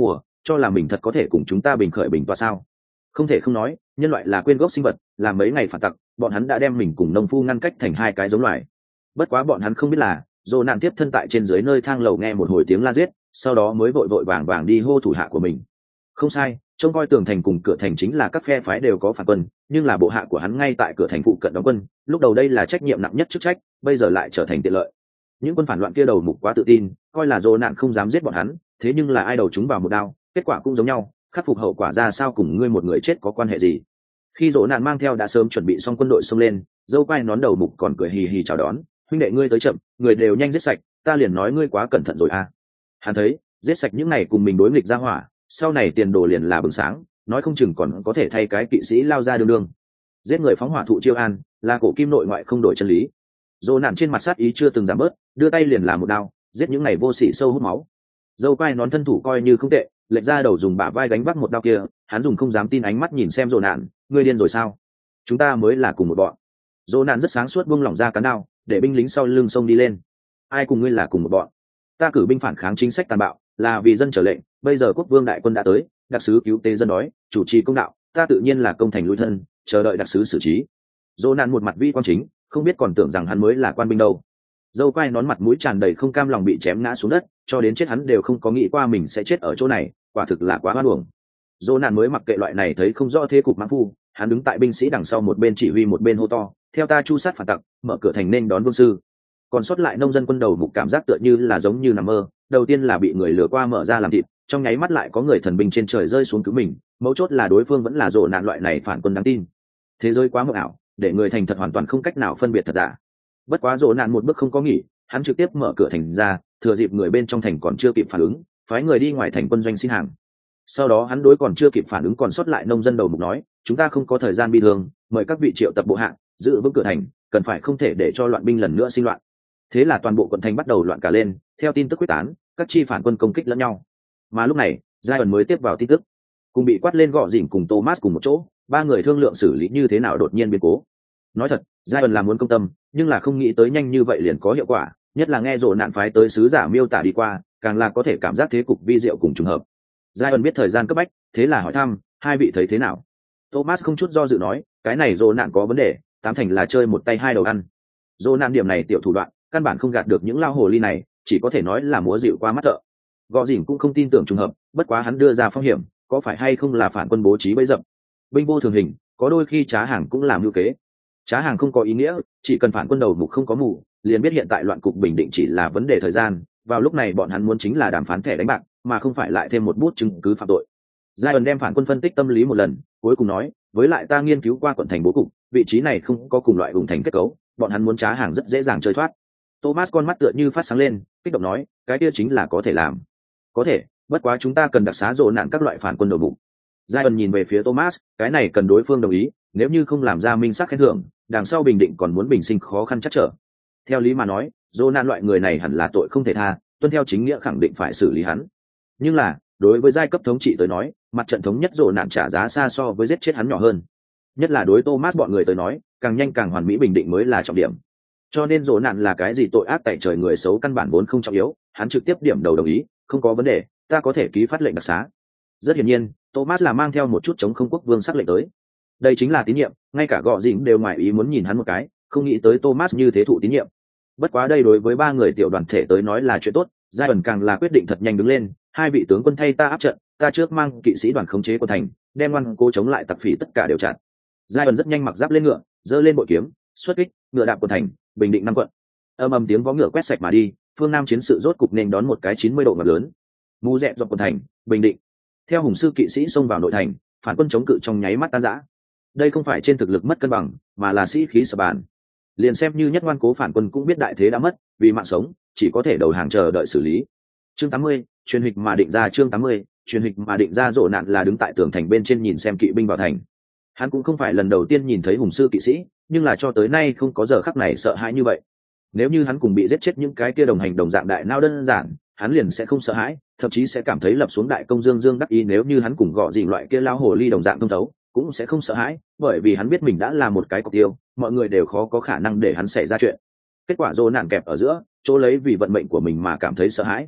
cho là mình thật có thể cùng chúng ta bình khởi bình tọa sao? Không thể không nói, nhân loại là quên gốc sinh vật, làm mấy ngày phản tặc, bọn hắn đã đem mình cùng nông phu ngăn cách thành hai cái giống loài. Bất quá bọn hắn không biết là, Dỗ nạn tiếp thân tại trên dưới nơi thang lầu nghe một hồi tiếng la giết, sau đó mới vội vội vàng vàng đi hô thủ hạ của mình. Không sai, trông coi tường thành cùng cửa thành chính là các phe phái đều có phản quân, nhưng là bộ hạ của hắn ngay tại cửa thành phụ cận đóng quân, lúc đầu đây là trách nhiệm nặng nhất chức trách, bây giờ lại trở thành tiện lợi. Những quân phản loạn kia đầu mục quá tự tin, coi là Dỗ nạn không dám giết bọn hắn, thế nhưng là ai đầu chúng vào một đao, kết quả cũng giống nhau, khắc phục hậu quả ra sao cùng ngươi một người chết có quan hệ gì? Khi Dỗ nạn mang theo đã sớm chuẩn bị xong quân đội xông lên, dâu quai nón đầu mục còn cười hì hì chào đón, huynh đệ ngươi tới chậm, người đều nhanh giết sạch, ta liền nói ngươi quá cẩn thận rồi à. Hắn thấy giết sạch những này cùng mình đối nghịch ra hỏa, sau này tiền đồ liền là bừng sáng, nói không chừng còn có thể thay cái kỵ sĩ lao ra đường đường. Giết người phóng hỏa thụ chiêu an, là cổ kim nội ngoại không đổi chân lý. Dỗ nạn trên mặt sát ý chưa từng giảm bớt, đưa tay liền làm một đao, giết những này vô sỉ sâu hút máu. Dâu quai nón thân thủ coi như không tệ, lệch ra đầu dùng bả vai gánh vác một đao kia, hắn dùng không dám tin ánh mắt nhìn xem Dỗ nạn, ngươi điên rồi sao? Chúng ta mới là cùng một bọn. Dỗ nạn rất sáng suốt buông lỏng ra cán đao, để binh lính sau lưng xông đi lên. Ai cùng ngươi là cùng một bọn? Ta cử binh phản kháng chính sách tàn bạo, là vì dân trở lệnh, bây giờ quốc vương đại quân đã tới, đặc sứ cứu tế dân đói, chủ trì công đạo, ta tự nhiên là công thành lui thân, chờ đợi đặc sứ xử trí. Dỗ nạn một mặt vi quan chính, không biết còn tưởng rằng hắn mới là quan binh đâu. Dâu quai nón mặt mũi tràn đầy không cam lòng bị chém ngã xuống đất, cho đến chết hắn đều không có nghĩ qua mình sẽ chết ở chỗ này, quả thực là quá hoan uổng. Dỗ nạn mới mặc kệ loại này thấy không rõ thế cục mãng phu, hắn đứng tại binh sĩ đằng sau một bên chỉ huy một bên hô to, theo ta chu sát phản tặc, mở cửa thành nên đón vương sư. Còn sót lại nông dân quân đầu mục cảm giác tựa như là giống như nằm mơ, đầu tiên là bị người lừa qua mở ra làm thịt, trong nháy mắt lại có người thần binh trên trời rơi xuống cứu mình, mấu chốt là đối phương vẫn là Dỗ nạn loại này phản quân đáng tin. Thế giới quá mộng ảo, để người thành thật hoàn toàn không cách nào phân biệt thật giả. Bất quá Dỗ nạn một bước không có nghỉ, hắn trực tiếp mở cửa thành ra, thừa dịp người bên trong thành còn chưa kịp phản ứng, phái người đi ngoài thành quân doanh xin hàng. Sau đó hắn đối còn chưa kịp phản ứng còn sót lại nông dân đầu mục nói, chúng ta không có thời gian bi thương, mời các vị triệu tập bộ hạ, giữ vững cửa thành, cần phải không thể để cho loạn binh lần nữa sinh loạn. Thế là toàn bộ quận thành bắt đầu loạn cả lên, theo tin tức quyết tán, các chi phản quân công kích lẫn nhau. Mà lúc này, Zion mới tiếp vào tin tức, cùng bị quát lên gọ dỉn cùng Thomas cùng một chỗ, ba người thương lượng xử lý như thế nào đột nhiên biến cố. Nói thật, Zion là muốn công tâm, nhưng là không nghĩ tới nhanh như vậy liền có hiệu quả, nhất là nghe Dỗ nạn phái tới sứ giả miêu tả đi qua, càng là có thể cảm giác thế cục vi diệu cùng trùng hợp. Zion biết thời gian cấp bách, thế là hỏi thăm, hai vị thấy thế nào? Thomas không chút do dự nói, cái này Dỗ nạn có vấn đề, tám thành là chơi một tay hai đầu ăn. Dỗ nạn điểm này tiểu thủ đoạn, căn bản không gạt được những lao hồ ly này, chỉ có thể nói là múa dịu qua mắt thợ. Gọ dỉn cũng không tin tưởng trùng hợp, bất quá hắn đưa ra phong hiểm, có phải hay không là phản quân bố trí bẫy dập. Binh vô thường hình, có đôi khi trá hàng cũng làm mưu kế. Trá hàng không có ý nghĩa, chỉ cần phản quân đầu mục không có mù, liền biết hiện tại loạn cục bình định chỉ là vấn đề thời gian, vào lúc này bọn hắn muốn chính là đàm phán thẻ đánh bạc, mà không phải lại thêm một bút chứng cứ phạm tội. Zion đem phản quân phân tích tâm lý một lần, cuối cùng nói, với lại ta nghiên cứu qua quận thành bố cục, vị trí này không có cùng loại vùng thành kết cấu, bọn hắn muốn trá hàng rất dễ dàng chơi thoát. Thomas con mắt tựa như phát sáng lên, kích động nói, cái kia chính là có thể làm. Có thể, bất quá chúng ta cần đặc xá Dỗ nạn các loại phản quân đầu mục. Zion nhìn về phía Thomas, cái này cần đối phương đồng ý, nếu như không làm ra minh xác khen thưởng, đằng sau bình định còn muốn bình sinh khó khăn chắc trở. Theo lý mà nói, Dỗ nạn loại người này hẳn là tội không thể tha, tuân theo chính nghĩa khẳng định phải xử lý hắn. Nhưng là, đối với giai cấp thống trị tới nói, mặt trận thống nhất Dỗ nạn trả giá xa so với giết chết hắn nhỏ hơn. Nhất là đối Thomas bọn người tới nói, càng nhanh càng hoàn mỹ bình định mới là trọng điểm. Cho nên Dỗ nạn là cái gì tội ác tại trời người xấu căn bản vốn không trọng yếu, hắn trực tiếp điểm đầu đồng ý, không có vấn đề, ta có thể ký phát lệnh đặc xá. Rất hiển nhiên, Thomas là mang theo một chút chống không quốc vương sắc lệnh tới. Đây chính là tín nhiệm, ngay cả gọ dĩnh đều ngoài ý muốn nhìn hắn một cái, không nghĩ tới Thomas như thế thụ tín nhiệm. Bất quá đây đối với ba người tiểu đoàn thể tới nói là chuyện tốt, Zion càng là quyết định thật nhanh đứng lên, hai vị tướng quân thay ta áp trận, ta trước mang kỵ sĩ đoàn khống chế quân thành, đem ngoan cố chống lại tặc phỉ tất cả đều chặn. Zion rất nhanh mặc giáp lên ngựa, giơ lên bội kiếm, xuất kích, ngựa đạp quân thành, bình định năm quận. Âm ầm tiếng vó ngựa quét sạch mà đi, phương Nam chiến sự rốt cục nên đón một cái 90 độ ngập lớn. Mù dẹp dọc quân thành, bình định. Theo hùng sư kỵ sĩ xông vào nội thành, phản quân chống cự trong nháy mắt tan rã. Đây không phải trên thực lực mất cân bằng, mà là sĩ khí sập bàn. Liền xem như nhất ngoan cố phản quân cũng biết đại thế đã mất, vì mạng sống, chỉ có thể đầu hàng chờ đợi xử lý. Chương 80, truyền hịch mà định ra chương 80, truyền hịch mà định ra Dỗ nạn là đứng tại tường thành bên trên nhìn xem kỵ binh vào thành. Hắn cũng không phải lần đầu tiên nhìn thấy hùng sư kỵ sĩ, nhưng là cho tới nay không có giờ khắc này sợ hãi như vậy. Nếu như hắn cùng bị giết chết những cái kia đồng hành đồng dạng đại nao đơn giản, hắn liền sẽ không sợ hãi, thậm chí sẽ cảm thấy lập xuống đại công dương dương đắc ý. Nếu như hắn cùng gọ gì loại kia lao hồ ly đồng dạng thông thấu, cũng sẽ không sợ hãi, bởi vì hắn biết mình đã là một cái cọc tiêu, mọi người đều khó có khả năng để hắn xảy ra chuyện. Kết quả Dỗ nạn kẹp ở giữa, chỗ lấy vì vận mệnh của mình mà cảm thấy sợ hãi.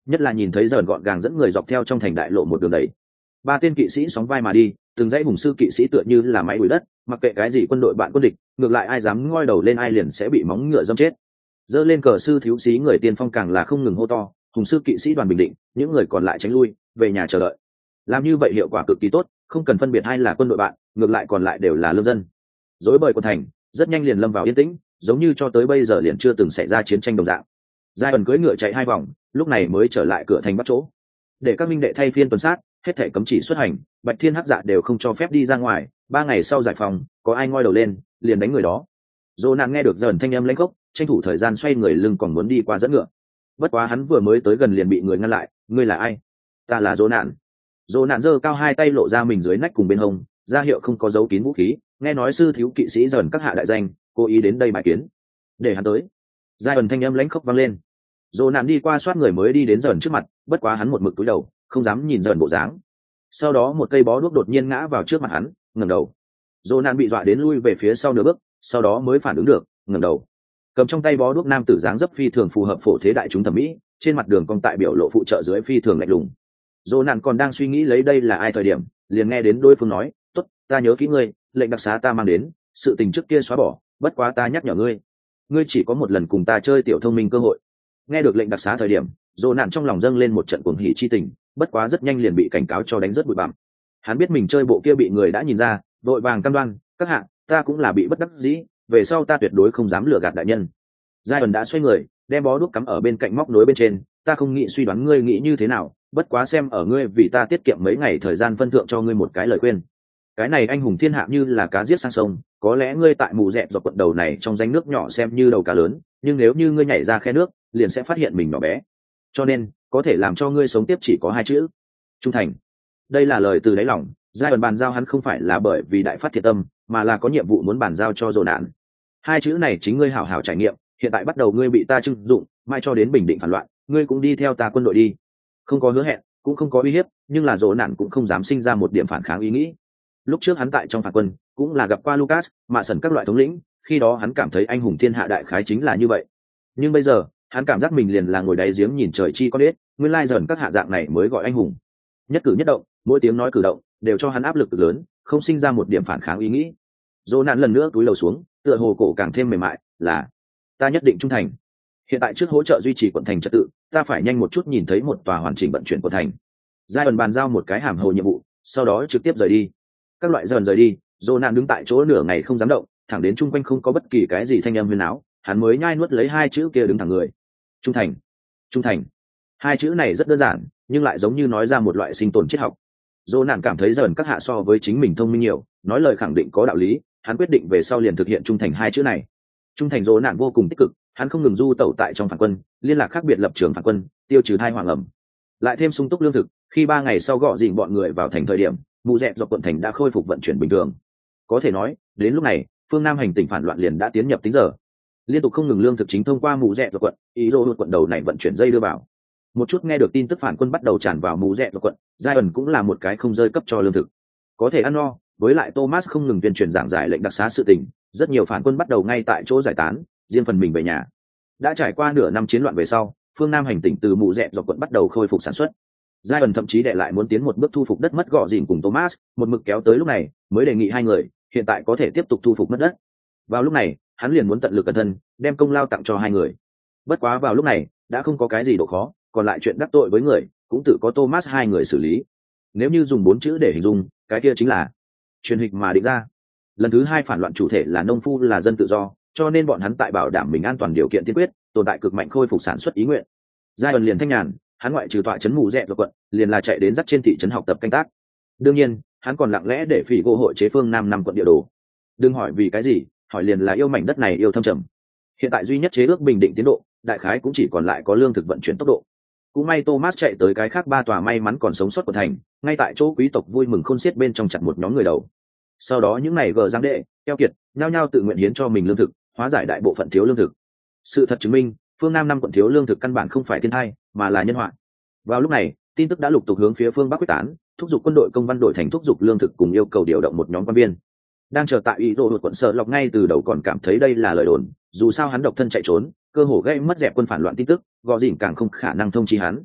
nhất là nhìn thấy dần gọn gàng dẫn người dọc theo trong thành đại lộ một đường đầy. Ba tên kỵ sĩ sóng vai mà đi, từng dãy hùng sư kỵ sĩ tựa như là máy đuổi đất, mặc kệ cái gì quân đội bạn quân địch, ngược lại ai dám ngoi đầu lên ai liền sẽ bị móng ngựa dâm chết. Dơ lên cờ sư thiếu sĩ người tiên phong càng là không ngừng hô to, hùng sư kỵ sĩ đoàn bình định, những người còn lại tránh lui, về nhà chờ đợi. Làm như vậy hiệu quả cực kỳ tốt, không cần phân biệt ai là quân đội bạn, ngược lại còn lại đều là lương dân. Rối bời quần thành, rất nhanh liền lâm vào yên tĩnh, giống như cho tới bây giờ liền chưa từng xảy ra chiến tranh đồng dạng. Giai ẩn cưỡi ngựa chạy 2 vòng, lúc này mới trở lại cửa thành bắt chỗ. Để các minh đệ thay phiên tuần sát, hết thể cấm chỉ xuất hành, Bạch Thiên Hắc Dạ đều không cho phép đi ra ngoài. 3 ngày sau giải phòng, có ai ngoi đầu lên, liền đánh người đó. Dỗ nạn nghe được dần thanh âm lãnh khốc, tranh thủ thời gian xoay người lưng còn muốn đi qua dẫn ngựa. Bất quá hắn vừa mới tới gần liền bị người ngăn lại. Ngươi là ai? Ta là Dỗ nạn. Dỗ nạn giơ cao 2 tay lộ ra mình dưới nách cùng bên hông, ra hiệu không có dấu kín vũ khí. Nghe nói sư thiếu kỵ sĩ dần các hạ đại danh, cố ý đến đây bài kiến. Để hắn tới. Giai ẩn thanh âm lãnh khốc vang lên. Dỗ nạn đi qua soát người mới đi đến dần trước mặt, bất quá hắn một mực cúi đầu, không dám nhìn dần bộ dáng. Sau đó một cây bó đuốc đột nhiên ngã vào trước mặt hắn, ngẩng đầu. Dỗ nạn bị dọa đến lui về phía sau nửa bước, sau đó mới phản ứng được, ngẩng đầu. Cầm trong tay bó đuốc nam tử dáng dấp phi thường phù hợp phổ thế đại chúng thẩm mỹ, trên mặt đường cong tại biểu lộ phụ trợ dưới phi thường lạnh lùng. Dỗ nạn còn đang suy nghĩ lấy đây là ai thời điểm, liền nghe đến đối phương nói, "Tốt, ta nhớ kỹ ngươi, lệnh đặc xá ta mang đến, sự tình trước kia xóa bỏ, bất quá ta nhắc nhở ngươi, ngươi chỉ có một lần cùng ta chơi tiểu thông minh cơ hội." Nghe được lệnh đặc xá thời điểm, Dỗ nạn trong lòng dâng lên một trận cuồng hỉ chi tình, bất quá rất nhanh liền bị cảnh cáo cho đánh rất bụi bặm. Hắn biết mình chơi bộ kia bị người đã nhìn ra, vội vàng cam đoan, "Các hạ, ta cũng là bị bất đắc dĩ, về sau ta tuyệt đối không dám lừa gạt đại nhân." Giai ẩn đã xoay người, đem bó đuốc cắm ở bên cạnh móc nối bên trên, "Ta không nghĩ suy đoán ngươi nghĩ như thế nào, bất quá xem ở ngươi vì ta tiết kiệm mấy ngày thời gian phân thượng cho ngươi một cái lời khuyên. Cái này anh hùng thiên hạ như là cá giết sang sông, có lẽ ngươi tại mù dẹt dọc quận đầu này trong danh nước nhỏ xem như đầu cá lớn, nhưng nếu như ngươi nhảy ra khe nước, liền sẽ phát hiện mình nhỏ bé. Cho nên, có thể làm cho ngươi sống tiếp chỉ có 2 chữ: trung thành." Đây là lời từ đáy lòng, giai ẩn bàn giao hắn không phải là bởi vì đại phát thiệt tâm, mà là có nhiệm vụ muốn bàn giao cho Dỗ nạn. 2 chữ này chính ngươi hảo hảo trải nghiệm, hiện tại bắt đầu ngươi bị ta trưng dụng, mai cho đến bình định phản loạn, ngươi cũng đi theo ta quân đội đi. Không có hứa hẹn, cũng không có uy hiếp, nhưng là Dỗ nạn cũng không dám sinh ra một điểm phản kháng ý nghĩ. Lúc trước hắn tại trong phản quân, cũng là gặp qua Lucas, Mạ Sần các loại thống lĩnh, khi đó hắn cảm thấy anh hùng thiên hạ đại khái chính là như vậy. Nhưng bây giờ, hắn cảm giác mình liền là ngồi đáy giếng nhìn trời chi có biết, nguyên lai dần các hạ dạng này mới gọi anh hùng. Nhất cử nhất động, mỗi tiếng nói cử động, đều cho hắn áp lực cực lớn, không sinh ra một điểm phản kháng ý nghĩ. Dỗ nạn lần nữa túi lầu xuống, tựa hồ cổ càng thêm mềm mại, "Là, ta nhất định trung thành. Hiện tại trước hỗ trợ duy trì quận thành trật tự, ta phải nhanh một chút nhìn thấy một tòa hoàn chỉnh vận chuyển của thành." Giai ẩn bàn giao một cái hàm hồ nhiệm vụ, sau đó trực tiếp rời đi. Các loại dần rời đi, Dỗ nạn đứng tại chỗ nửa ngày không dám động, thẳng đến chung quanh không có bất kỳ cái gì thanh âm huyên náo, hắn mới nhai nuốt lấy 2 chữ kia đứng thẳng người. Trung thành. Trung thành. 2 chữ này rất đơn giản, nhưng lại giống như nói ra một loại sinh tồn triết học. Dỗ nạn cảm thấy dần các hạ so với chính mình thông minh nhiều, nói lời khẳng định có đạo lý, hắn quyết định về sau liền thực hiện trung thành 2 chữ này. Trung thành. Dỗ nạn vô cùng tích cực, hắn không ngừng du tẩu tại trong phản quân, liên lạc khác biệt lập trường phản quân, tiêu trừ thai hoàng ẩm, lại thêm sung túc lương thực. Khi 3 ngày sau gọ dịnh bọn người vào thành thời điểm, mụ dẹt dọc quận thành đã khôi phục vận chuyển bình thường. Có thể nói, đến lúc này, phương Nam hành tỉnh phản loạn liền đã tiến nhập tính giờ. Liên tục không ngừng lương thực chính thông qua mụ dẹt dọc quận, ý đồ quận đầu này vận chuyển dây đưa vào. Một chút nghe được tin tức phản quân bắt đầu tràn vào mụ dẹt dọc quận, giai ẩn cũng là một cái không rơi cấp cho lương thực. Có thể ăn no, với lại Thomas không ngừng tuyên truyền giảng giải lệnh đặc xá sự tình, rất nhiều phản quân bắt đầu ngay tại chỗ giải tán, riêng phần mình về nhà. Đã trải qua nửa năm chiến loạn về sau, phương Nam hành tỉnh từ mụ dẹt dọc quận bắt đầu khôi phục sản xuất. Giai ẩn thậm chí đệ lại muốn tiến một bước thu phục đất mất gọ dìn cùng Thomas, một mực kéo tới lúc này mới đề nghị 2 người hiện tại có thể tiếp tục thu phục mất đất. Vào lúc này, hắn liền muốn tận lực cẩn thân, đem công lao tặng cho 2 người. Bất quá vào lúc này, đã không có cái gì độ khó, còn lại chuyện đắc tội với người, cũng tự có Thomas 2 người xử lý. Nếu như dùng 4 chữ để hình dung, cái kia chính là truyền hịch mà định ra. Lần thứ 2 phản loạn chủ thể là nông phu, là dân tự do, cho nên bọn hắn tại bảo đảm mình an toàn điều kiện tiên quyết, tồn tại cực mạnh khôi phục sản xuất ý nguyện. Giai ẩn liền thanh nhàn, hắn ngoại trừ tọa trấn mù rẹ và quận, liền là chạy đến dắt trên thị trấn học tập canh tác. Đương nhiên, hắn còn lặng lẽ để phỉ gỗ hội chế phương Nam 5 quận địa đồ. Đừng hỏi vì cái gì, hỏi liền là yêu mảnh đất này yêu thâm trầm. Hiện tại duy nhất chế ước bình định tiến độ, đại khái cũng chỉ còn lại có lương thực vận chuyển tốc độ. Cũng may Thomas chạy tới cái khác 3 tòa may mắn còn sống sót của thành, ngay tại chỗ quý tộc vui mừng khôn xiết bên trong chặt một nhóm người đầu. Sau đó những này gờ giang đệ, keo kiệt, nhao nhao tự nguyện hiến cho mình lương thực, hóa giải đại bộ phận thiếu lương thực. Sự thật chứng minh, phương Nam 5 quận thiếu lương thực căn bản không phải thiên tai, mà là nhân họa. Vào lúc này, tin tức đã lục tục hướng phía phương Bắc quyết tán, thúc giục quân đội công văn đổi thành thúc giục lương thực cùng yêu cầu điều động một nhóm quan viên. Đang chờ tại ý đồ đột quận Sợ Lọc ngay từ đầu còn cảm thấy đây là lời đồn, dù sao hắn độc thân chạy trốn, cơ hồ gây mất dẹp quân phản loạn tin tức, gò dỉn càng không khả năng thông chi hắn.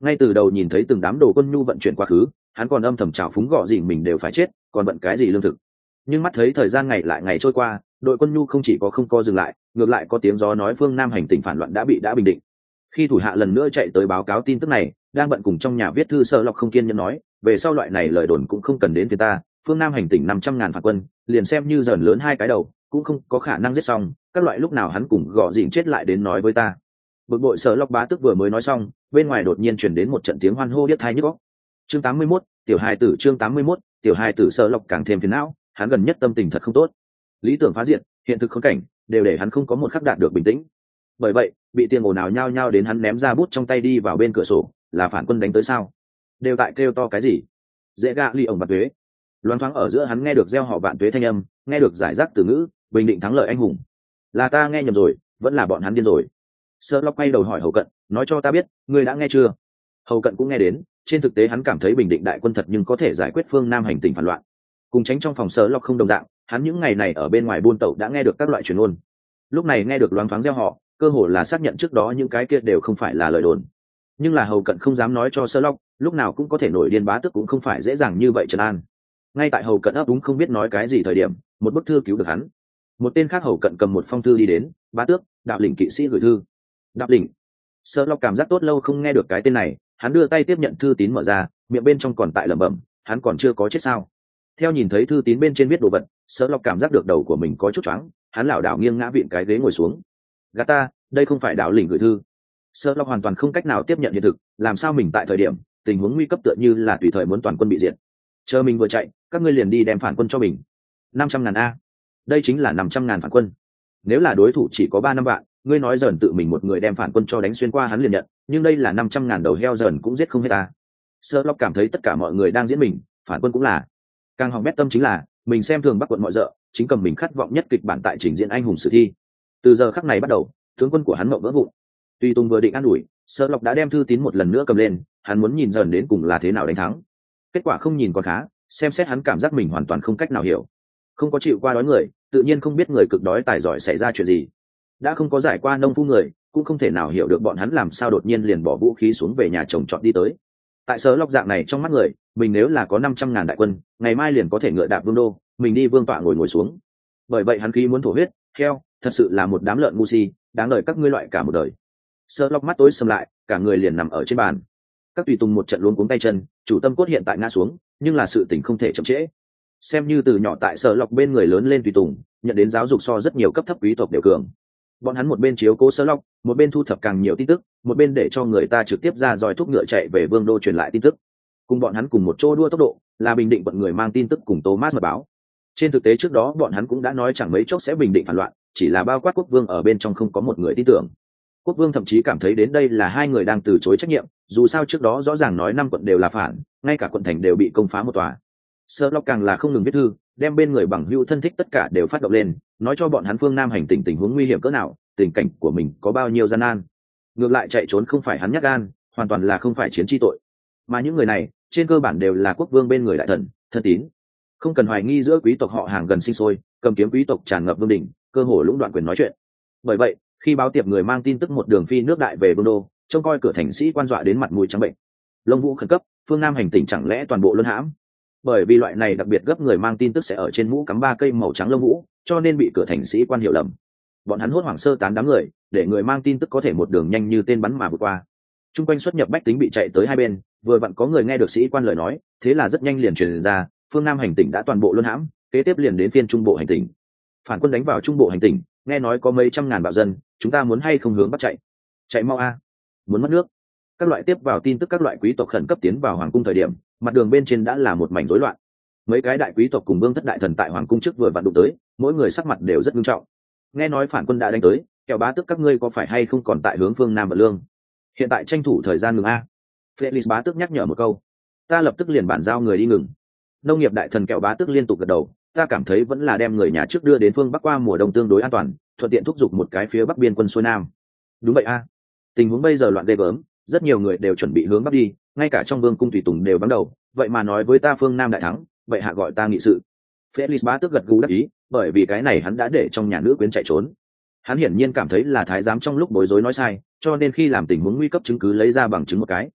ngay từ đầu nhìn thấy từng đám đồ quân nhu vận chuyển quá khứ, hắn còn âm thầm trào phúng gọ gì mình đều phải chết, còn bận cái gì lương thực. Nhưng mắt thấy thời gian ngày lại ngày trôi qua, đội quân nhu không chỉ không co dừng lại, ngược lại có tiếng gió nói phương Nam hành tỉnh phản loạn đã bình định. Khi thủ hạ lần nữa chạy tới báo cáo tin tức này, đang bận cùng trong nhà viết thư Sợ Lộc không kiên nhẫn nói, về sau loại này lời đồn cũng không cần đến phía ta, phương Nam hành tỉnh 500.000 phản quân, liền xem như dần lớn hai cái đầu, cũng không có khả năng giết xong, các loại lúc nào hắn cùng gọ dịn chết lại đến nói với ta. Bực bội Sợ Lộc bá tức vừa mới nói xong, bên ngoài đột nhiên truyền đến một trận tiếng hoan hô điếc tai nhức óc. Chương 81, tiểu hài tử chương 81, tiểu hài tử Sợ Lộc càng thêm phiền não, hắn gần nhất tâm tình thật không tốt. Lý tưởng phá diện, hiện thực khốn cảnh, đều để hắn không có một khắc đạt được bình tĩnh. Bởi vậy, bị tiền ồn ào nhao nhao đến hắn ném ra bút trong tay đi vào bên cửa sổ, là phản quân đánh tới sao? Đều tại kêu to cái gì? Dễ gạ ly ổng bạc tuế. Loáng thoáng ở giữa hắn nghe được gieo họ vạn tuế thanh âm, nghe được giải rác từ ngữ, bình định thắng lợi anh hùng. Là ta nghe nhầm rồi, vẫn là bọn hắn điên rồi. Sơ Lộc quay đầu hỏi Hầu Cận, nói cho ta biết, ngươi đã nghe chưa? Hầu Cận cũng nghe đến, trên thực tế hắn cảm thấy bình định đại quân thật nhưng có thể giải quyết phương Nam hành tỉnh phản loạn. Cùng tránh trong phòng Sơ Lộc không đồng dạng, hắn những ngày này ở bên ngoài buôn tẩu đã nghe được các loại truyền ngôn. Lúc này nghe được loáng thoáng gieo họ, cơ hồ là xác nhận trước đó những cái kia đều không phải là lời đồn. Nhưng là Hầu Cận không dám nói cho Sơ Lộc, lúc nào cũng có thể nổi điên bá tước cũng không phải dễ dàng như vậy trấn an. Ngay tại Hầu Cận ấp úng không biết nói cái gì thời điểm, một bức thư cứu được hắn. Một tên khác Hầu Cận cầm một phong thư đi đến, bá tước, đạo lĩnh kỵ sĩ gửi thư. Đạo lĩnh. Sơ Lộc cảm giác tốt lâu không nghe được cái tên này, hắn đưa tay tiếp nhận thư tín mở ra, miệng bên trong còn tại lẩm bẩm, hắn còn chưa có chết sao? Theo nhìn thấy thư tín bên trên viết đồ vật, Sơ Lộc cảm giác được đầu của mình có chút choáng, hắn lảo đảo nghiêng ngã vịn cái ghế ngồi xuống. Gạt ta, đây không phải đạo lĩnh gửi thư. Sơ Lộc hoàn toàn không cách nào tiếp nhận hiện thực, làm sao mình tại thời điểm tình huống nguy cấp tựa như là tùy thời muốn toàn quân bị diệt. Chờ mình vừa chạy, các ngươi liền đi đem phản quân cho mình. 500.000 a. Đây chính là 500.000 phản quân. Nếu là đối thủ chỉ có 3-5 vạn, ngươi nói dần tự mình một người đem phản quân cho đánh xuyên qua hắn liền nhận, nhưng đây là 500.000 đầu heo dần cũng giết không hết ta. Sơ Lộc cảm thấy tất cả mọi người đang diễn mình, phản quân cũng là. Càng hỏng bét tâm chính là, mình xem thường Bắc quận mọi dợ, chính cầm mình khát vọng nhất kịch bản tại trình diễn anh hùng sử thi. Từ giờ khắc này bắt đầu, tướng quân của hắn mộng vỡ vụn. Tuy Tùng vừa định an ủi, Sơ Lộc đã đem thư tín một lần nữa cầm lên, hắn muốn nhìn dần đến cùng là thế nào đánh thắng. Kết quả không nhìn còn khá, xem xét hắn cảm giác mình hoàn toàn không cách nào hiểu. Không có chịu qua đói người, tự nhiên không biết người cực đói tài giỏi xảy ra chuyện gì. Đã không có giải qua nông phu người, cũng không thể nào hiểu được bọn hắn làm sao đột nhiên liền bỏ vũ khí xuống về nhà chồng chọn đi tới. Tại Sơ Lộc dạng này trong mắt người, mình nếu là có 500.000 đại quân, ngày mai liền có thể ngựa đạp vương đô, mình đi vương tọa ngồi xuống. Bởi vậy hắn khí muốn thổ huyết, heo, thật sự là một đám lợn ngu si, đáng đời các ngươi loại cả một đời. Sơ Lộc mắt tối sầm lại, cả người liền nằm ở trên bàn. Các tùy tùng một trận luống cuống tay chân, chủ tâm cốt hiện tại ngã xuống, nhưng là sự tình không thể chậm trễ. Xem như từ nhỏ tại Sơ Lộc bên người lớn lên tùy tùng, nhận đến giáo dục so rất nhiều cấp thấp quý tộc đều cường. Bọn hắn một bên chiếu cố Sơ Lộc, một bên thu thập càng nhiều tin tức, một bên để cho người ta trực tiếp ra dòi thúc ngựa chạy về vương đô truyền lại tin tức. Cùng bọn hắn cùng một chỗ đua tốc độ, là bình định bọn người mang tin tức cùng Thomas mật báo. Trên thực tế trước đó bọn hắn cũng đã nói chẳng mấy chốc sẽ bình định phản loạn, chỉ là bao quát quốc vương ở bên trong không có một người tin tưởng. Quốc vương thậm chí cảm thấy đến đây là hai người đang từ chối trách nhiệm, dù sao trước đó rõ ràng nói 5 quận đều là phản, ngay cả quận thành đều bị công phá một tòa. Sơ Lộc càng là không ngừng viết thư, đem bên người bằng hữu thân thích tất cả đều phát động lên, nói cho bọn hắn phương Nam hành tình huống nguy hiểm cỡ nào, tình cảnh của mình có bao nhiêu gian nan. Ngược lại chạy trốn không phải hắn nhát gan, hoàn toàn là không phải chiến chi tội. Mà những người này, trên cơ bản đều là quốc vương bên người đại thần, thân tín. Không cần hoài nghi giữa quý tộc họ hàng gần sinh sôi, cầm kiếm quý tộc tràn ngập vương đỉnh, cơ hồ lũng đoạn quyền nói chuyện. Bởi vậy, khi báo tiệp người mang tin tức một đường phi nước đại về vương đô, trông coi cửa thành sĩ quan dọa đến mặt mũi trắng bệnh. Lông vũ khẩn cấp, phương Nam hành tỉnh chẳng lẽ toàn bộ luân hãm? Bởi vì loại này đặc biệt gấp người mang tin tức sẽ ở trên mũ cắm 3 cây màu trắng lông vũ, cho nên bị cửa thành sĩ quan hiểu lầm. Bọn hắn hốt hoảng sơ tán đám người, để người mang tin tức có thể một đường nhanh như tên bắn mà vượt qua. Trung quanh xuất nhập bách tính bị chạy tới hai bên, vừa vặn có người nghe được sĩ quan lời nói, thế là rất nhanh liền truyền ra, phương Nam hành tỉnh đã toàn bộ luân hãm, kế tiếp liền đến phiên trung bộ hành tỉnh. Phản quân đánh vào trung bộ hành tỉnh, nghe nói có mấy trăm ngàn bạo dân, chúng ta muốn hay không hướng bắc chạy? Chạy mau a, muốn mất nước. Các loại tiếp vào tin tức các loại quý tộc khẩn cấp tiến vào hoàng cung thời điểm, mặt đường bên trên đã là một mảnh rối loạn. Mấy cái đại quý tộc cùng vương thất đại thần tại hoàng cung trước vừa vặn đụng tới, mỗi người sắc mặt đều rất nghiêm trọng. Nghe nói phản quân đã đánh tới, kẻo bá tước các ngươi có phải hay không còn tại hướng phương Nam vận lương? Hiện tại tranh thủ thời gian ngừng a. Felix bá tước nhắc nhở một câu. Ta lập tức liền bản giao người đi ngừng. Nông nghiệp đại thần kẹo bá tước liên tục gật đầu, ta cảm thấy vẫn là đem người nhà trước đưa đến phương bắc qua mùa đông tương đối an toàn, thuận tiện thúc giục một cái phía bắc biên quân xuôi nam. Đúng vậy a. Tình huống bây giờ loạn ghê gớm, rất nhiều người đều chuẩn bị hướng bắc đi, ngay cả trong vương cung tùy tùng đều bắn đầu, vậy mà nói với ta phương Nam đại thắng, vậy hạ gọi ta nghị sự. Felix bá tước gật gù đáp ý, bởi vì cái này hắn đã để trong nhà nữ quyến chạy trốn. Hắn hiển nhiên cảm thấy là thái giám trong lúc bối rối nói sai, cho nên khi làm tình huống nguy cấp chứng cứ lấy ra bằng chứng một cái.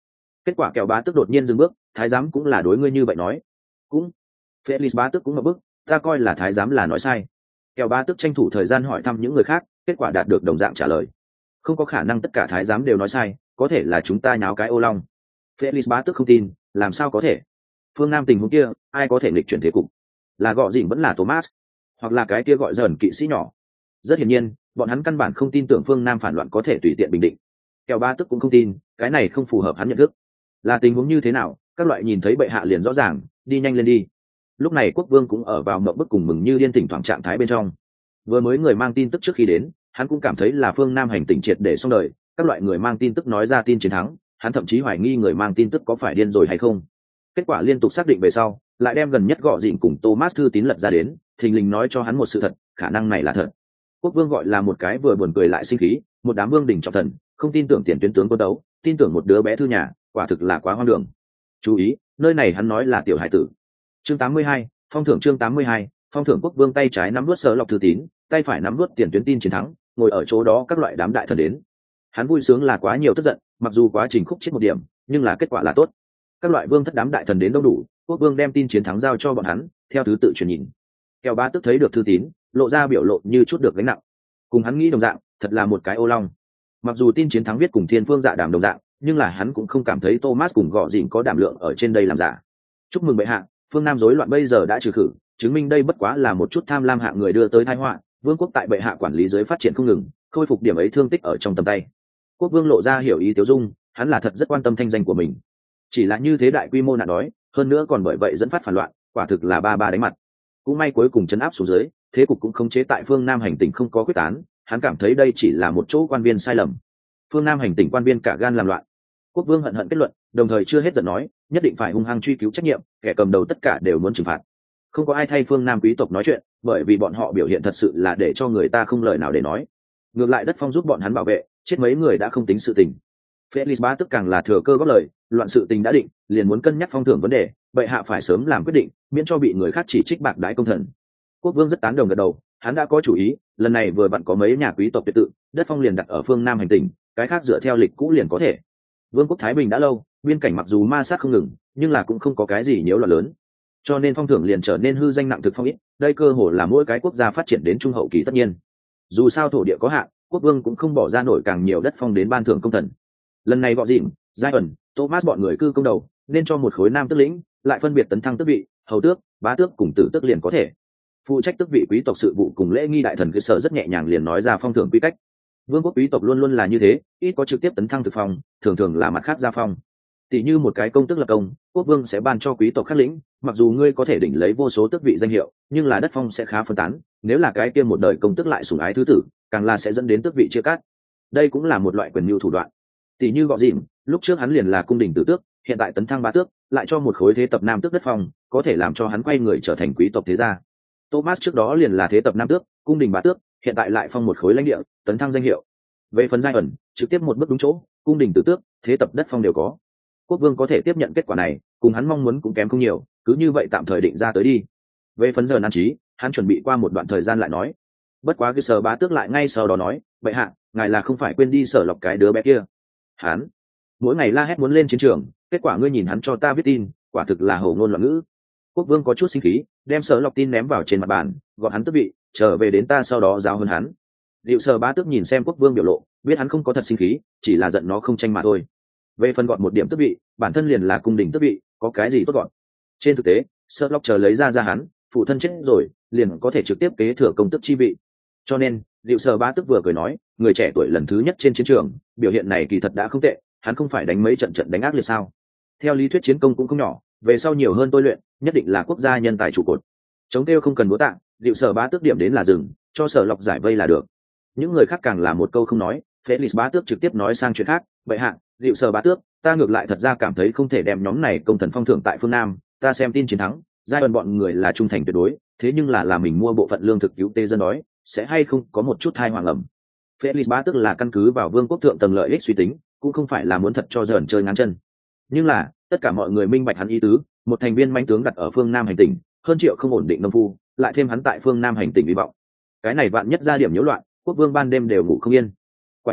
Kết quả kẹo bá tức đột nhiên dừng bước, thái giám cũng là đối ngươi như vậy nói. Cũng Felix bá tức cũng ngập bức, ta coi là thái giám là nói sai. Kẹo bá tức tranh thủ thời gian hỏi thăm những người khác, kết quả đạt được đồng dạng trả lời. Không có khả năng tất cả thái giám đều nói sai, có thể là chúng ta nháo cái ô long. Felix bá tức không tin, làm sao có thể? Phương Nam tình huống kia, ai có thể nghịch chuyển thế cục? Là gọ dỉn vẫn là Thomas, hoặc là cái kia gọi dởn kỵ sĩ nhỏ. Rất hiển nhiên, bọn hắn căn bản không tin tưởng phương Nam phản loạn có thể tùy tiện bình định. Kẹo bá tức cũng không tin, cái này không phù hợp hắn nhận thức. Là tình huống như thế nào, các loại nhìn thấy bệ hạ liền rõ ràng, đi nhanh lên đi. Lúc này quốc vương cũng ở vào mộng bức cùng mừng như điên thỉnh thoảng trạng thái bên trong. Vừa mới người mang tin tức trước khi đến, hắn cũng cảm thấy là phương Nam hành tỉnh triệt để xong đời. Các loại người mang tin tức nói ra tin chiến thắng, hắn thậm chí hoài nghi người mang tin tức có phải điên rồi hay không. Kết quả liên tục xác định về sau, lại đem gần nhất gọ dịn cùng Thomas thư tín lật ra đến, thình lình nói cho hắn một sự thật, khả năng này là thật. Quốc vương gọi là một cái vừa buồn cười lại sinh khí, một đám vương đỉnh trọng thần, không tin tưởng tiền tuyến tướng quân đấu, tin tưởng một đứa bé thư nhà, quả thực là quá hoang đường. Chú ý, nơi này hắn nói là tiểu hải tử. Chương 82, phong thưởng chương 82, phong thưởng. Quốc vương tay trái nắm nuốt sở lọc thư tín, tay phải nắm nuốt tiền tuyến tin chiến thắng, ngồi ở chỗ đó các loại đám đại thần đến. Hắn vui sướng là quá nhiều tức giận, mặc dù quá trình khúc chết một điểm, nhưng là kết quả là tốt. Các loại vương thất đám đại thần đến đông đủ, quốc vương đem tin chiến thắng giao cho bọn hắn, theo thứ tự truyền nhìn. Kẹo bá tức thấy được thư tín, lộ ra biểu lộ như chút được gánh nặng. Cùng hắn nghĩ đồng dạng, thật là một cái ô long. Mặc dù tin chiến thắng viết cùng thiên phương dạ đàm đồng dạng, nhưng là hắn cũng không cảm thấy Thomas cùng gọ dịn có đảm lượng ở trên đây làm giả. Chúc mừng bệ hạ, phương Nam rối loạn bây giờ đã trừ khử, chứng minh đây bất quá là một chút tham lam hạng người đưa tới tai họa. Vương quốc tại bệ hạ quản lý dưới phát triển không ngừng, khôi phục điểm ấy thương tích ở trong tầm tay. Quốc vương lộ ra hiểu ý tiêu dung, hắn là thật rất quan tâm thanh danh của mình. Chỉ là như thế đại quy mô nạn đói, hơn nữa còn bởi vậy dẫn phát phản loạn, quả thực là ba đánh mặt. Cũng may cuối cùng chấn áp xuống dưới, thế cục cũng khống chế tại phương Nam hành tỉnh không có quyết tán, hắn cảm thấy đây chỉ là một chỗ quan viên sai lầm. Phương Nam hành tỉnh quan viên cả gan làm loạn. Quốc vương hận kết luận, đồng thời chưa hết giận nói, nhất định phải hung hăng truy cứu trách nhiệm, kẻ cầm đầu tất cả đều muốn trừng phạt. Không có ai thay phương Nam quý tộc nói chuyện, bởi vì bọn họ biểu hiện thật sự là để cho người ta không lời nào để nói. Ngược lại đất phong giúp bọn hắn bảo vệ, chết mấy người đã không tính sự tình. Felix bá tức càng là thừa cơ góp lời, loạn sự tình đã định, liền muốn cân nhắc phong thưởng vấn đề, bệ hạ phải sớm làm quyết định, miễn cho bị người khác chỉ trích bạc đái công thần. Quốc vương rất tán đồng gật đầu, hắn đã có chủ ý, lần này vừa vặn có mấy nhà quý tộc tuyệt tự, đất phong liền đặt ở phương Nam hành tỉnh, cái khác dựa theo lịch cũ liền có thể. Vương quốc thái bình đã lâu, biên cảnh mặc dù ma sát không ngừng, nhưng là cũng không có cái gì nhiễu loạn lớn, cho nên phong thưởng liền trở nên hư danh nặng thực phong ít. Đây cơ hồ là mỗi cái quốc gia phát triển đến trung hậu kỳ tất nhiên. Dù sao thổ địa có hạn, quốc vương cũng không bỏ ra nổi càng nhiều đất phong đến ban thưởng công thần. Lần này gọ dịn, giai ẩn, Thomas bọn người cư công đầu, nên cho một khối nam tước lĩnh, lại phân biệt tấn thăng tước vị, hầu tước, bá tước cùng tử tước liền có thể. Phụ trách tước vị quý tộc sự vụ cùng lễ nghi đại thần cơ sở rất nhẹ nhàng liền nói ra phong thưởng quy cách. Vương quốc quý tộc luôn luôn là như thế, ít có trực tiếp tấn thăng thực phong, thường thường là mặt khác gia phong. Tỷ như một cái công tước lập công, quốc vương sẽ ban cho quý tộc khác lĩnh, mặc dù ngươi có thể đỉnh lấy vô số tước vị danh hiệu, nhưng là đất phong sẽ khá phân tán, nếu là cái kia một đời công tước lại sủng ái thứ tử, càng là sẽ dẫn đến tước vị chia cắt. Đây cũng là một loại quyền mưu thủ đoạn. Tỷ như gọ dịn, lúc trước hắn liền là cung đình tử tước, hiện tại tấn thăng bá tước, lại cho một khối thế tập nam tước đất phong, có thể làm cho hắn quay người trở thành quý tộc thế gia. Thomas trước đó liền là thế tập nam tước, cung đình bá tước, hiện tại lại phong một khối lãnh địa, tấn thăng danh hiệu. Về phần giai ẩn, trực tiếp một bước đúng chỗ, cung đình tử tước, thế tập đất phong đều có. Quốc vương có thể tiếp nhận kết quả này, cùng hắn mong muốn cũng kém không nhiều, cứ như vậy tạm thời định ra tới đi. Về phần giờ nan trí, hắn chuẩn bị qua một đoạn thời gian lại nói. Bất quá cái sở bá tước lại ngay sau đó nói, vậy hạ, ngài là không phải quên đi sở lọc cái đứa bé kia. Hắn mỗi ngày la hét muốn lên chiến trường, kết quả ngươi nhìn hắn cho ta viết tin, quả thực là hổ ngôn loạn ngữ. Quốc vương có chút sinh khí, đem sở lọc tin ném vào trên mặt bàn, gọi hắn tước vị, trở về đến ta sau đó giáo hơn hắn. Liệu sở bá tước nhìn xem quốc vương biểu lộ, biết hắn không có thật sinh khí, chỉ là giận nó không tranh mà thôi. Về phần gọn một điểm tước vị, bản thân liền là cung đình tước vị, có cái gì tốt gọn. Trên thực tế, sở lọc chờ lấy ra hắn, phụ thân chết rồi, liền có thể trực tiếp kế thừa công tước chi vị. Cho nên, liệu sở bá tước vừa cười nói, người trẻ tuổi lần thứ nhất trên chiến trường, biểu hiện này kỳ thật đã không tệ, hắn không phải đánh mấy trận đánh ác liệt sao? Theo lý thuyết chiến công cũng không nhỏ, về sau nhiều hơn tôi luyện, nhất định là quốc gia nhân tài trụ cột. Chống tiêu không cần búa tạ, liệu sở bá tước điểm đến là dừng, cho sở lọc giải vây là được. Những người khác càng là một câu không nói, Felix bá tước trực tiếp nói sang chuyện khác, vậy hạ, liệu sở bá tước, ta ngược lại thật ra cảm thấy không thể đem nhóm này công thần phong thưởng tại phương Nam, ta xem tin chiến thắng, giai đoạn bọn người là trung thành tuyệt đối, thế nhưng là mình mua bộ phận lương thực cứu tế dân đói, sẽ hay không có một chút thai hoàng ẩm. Felix bá tước là căn cứ vào vương quốc thượng tầng lợi ích suy tính, cũng không phải là muốn thật cho dởn chơi ngắn chân. Nhưng là tất cả mọi người minh bạch hắn ý tứ, một thành viên manh tướng đặt ở phương Nam hành tỉnh, hơn triệu không ổn định nông phu, lại thêm hắn tại phương Nam hành tỉnh hy vọng, cái này vạn nhất ra điểm nhiễu loạn, quốc vương ban đêm đều ngủ không yên. Quả nhiên,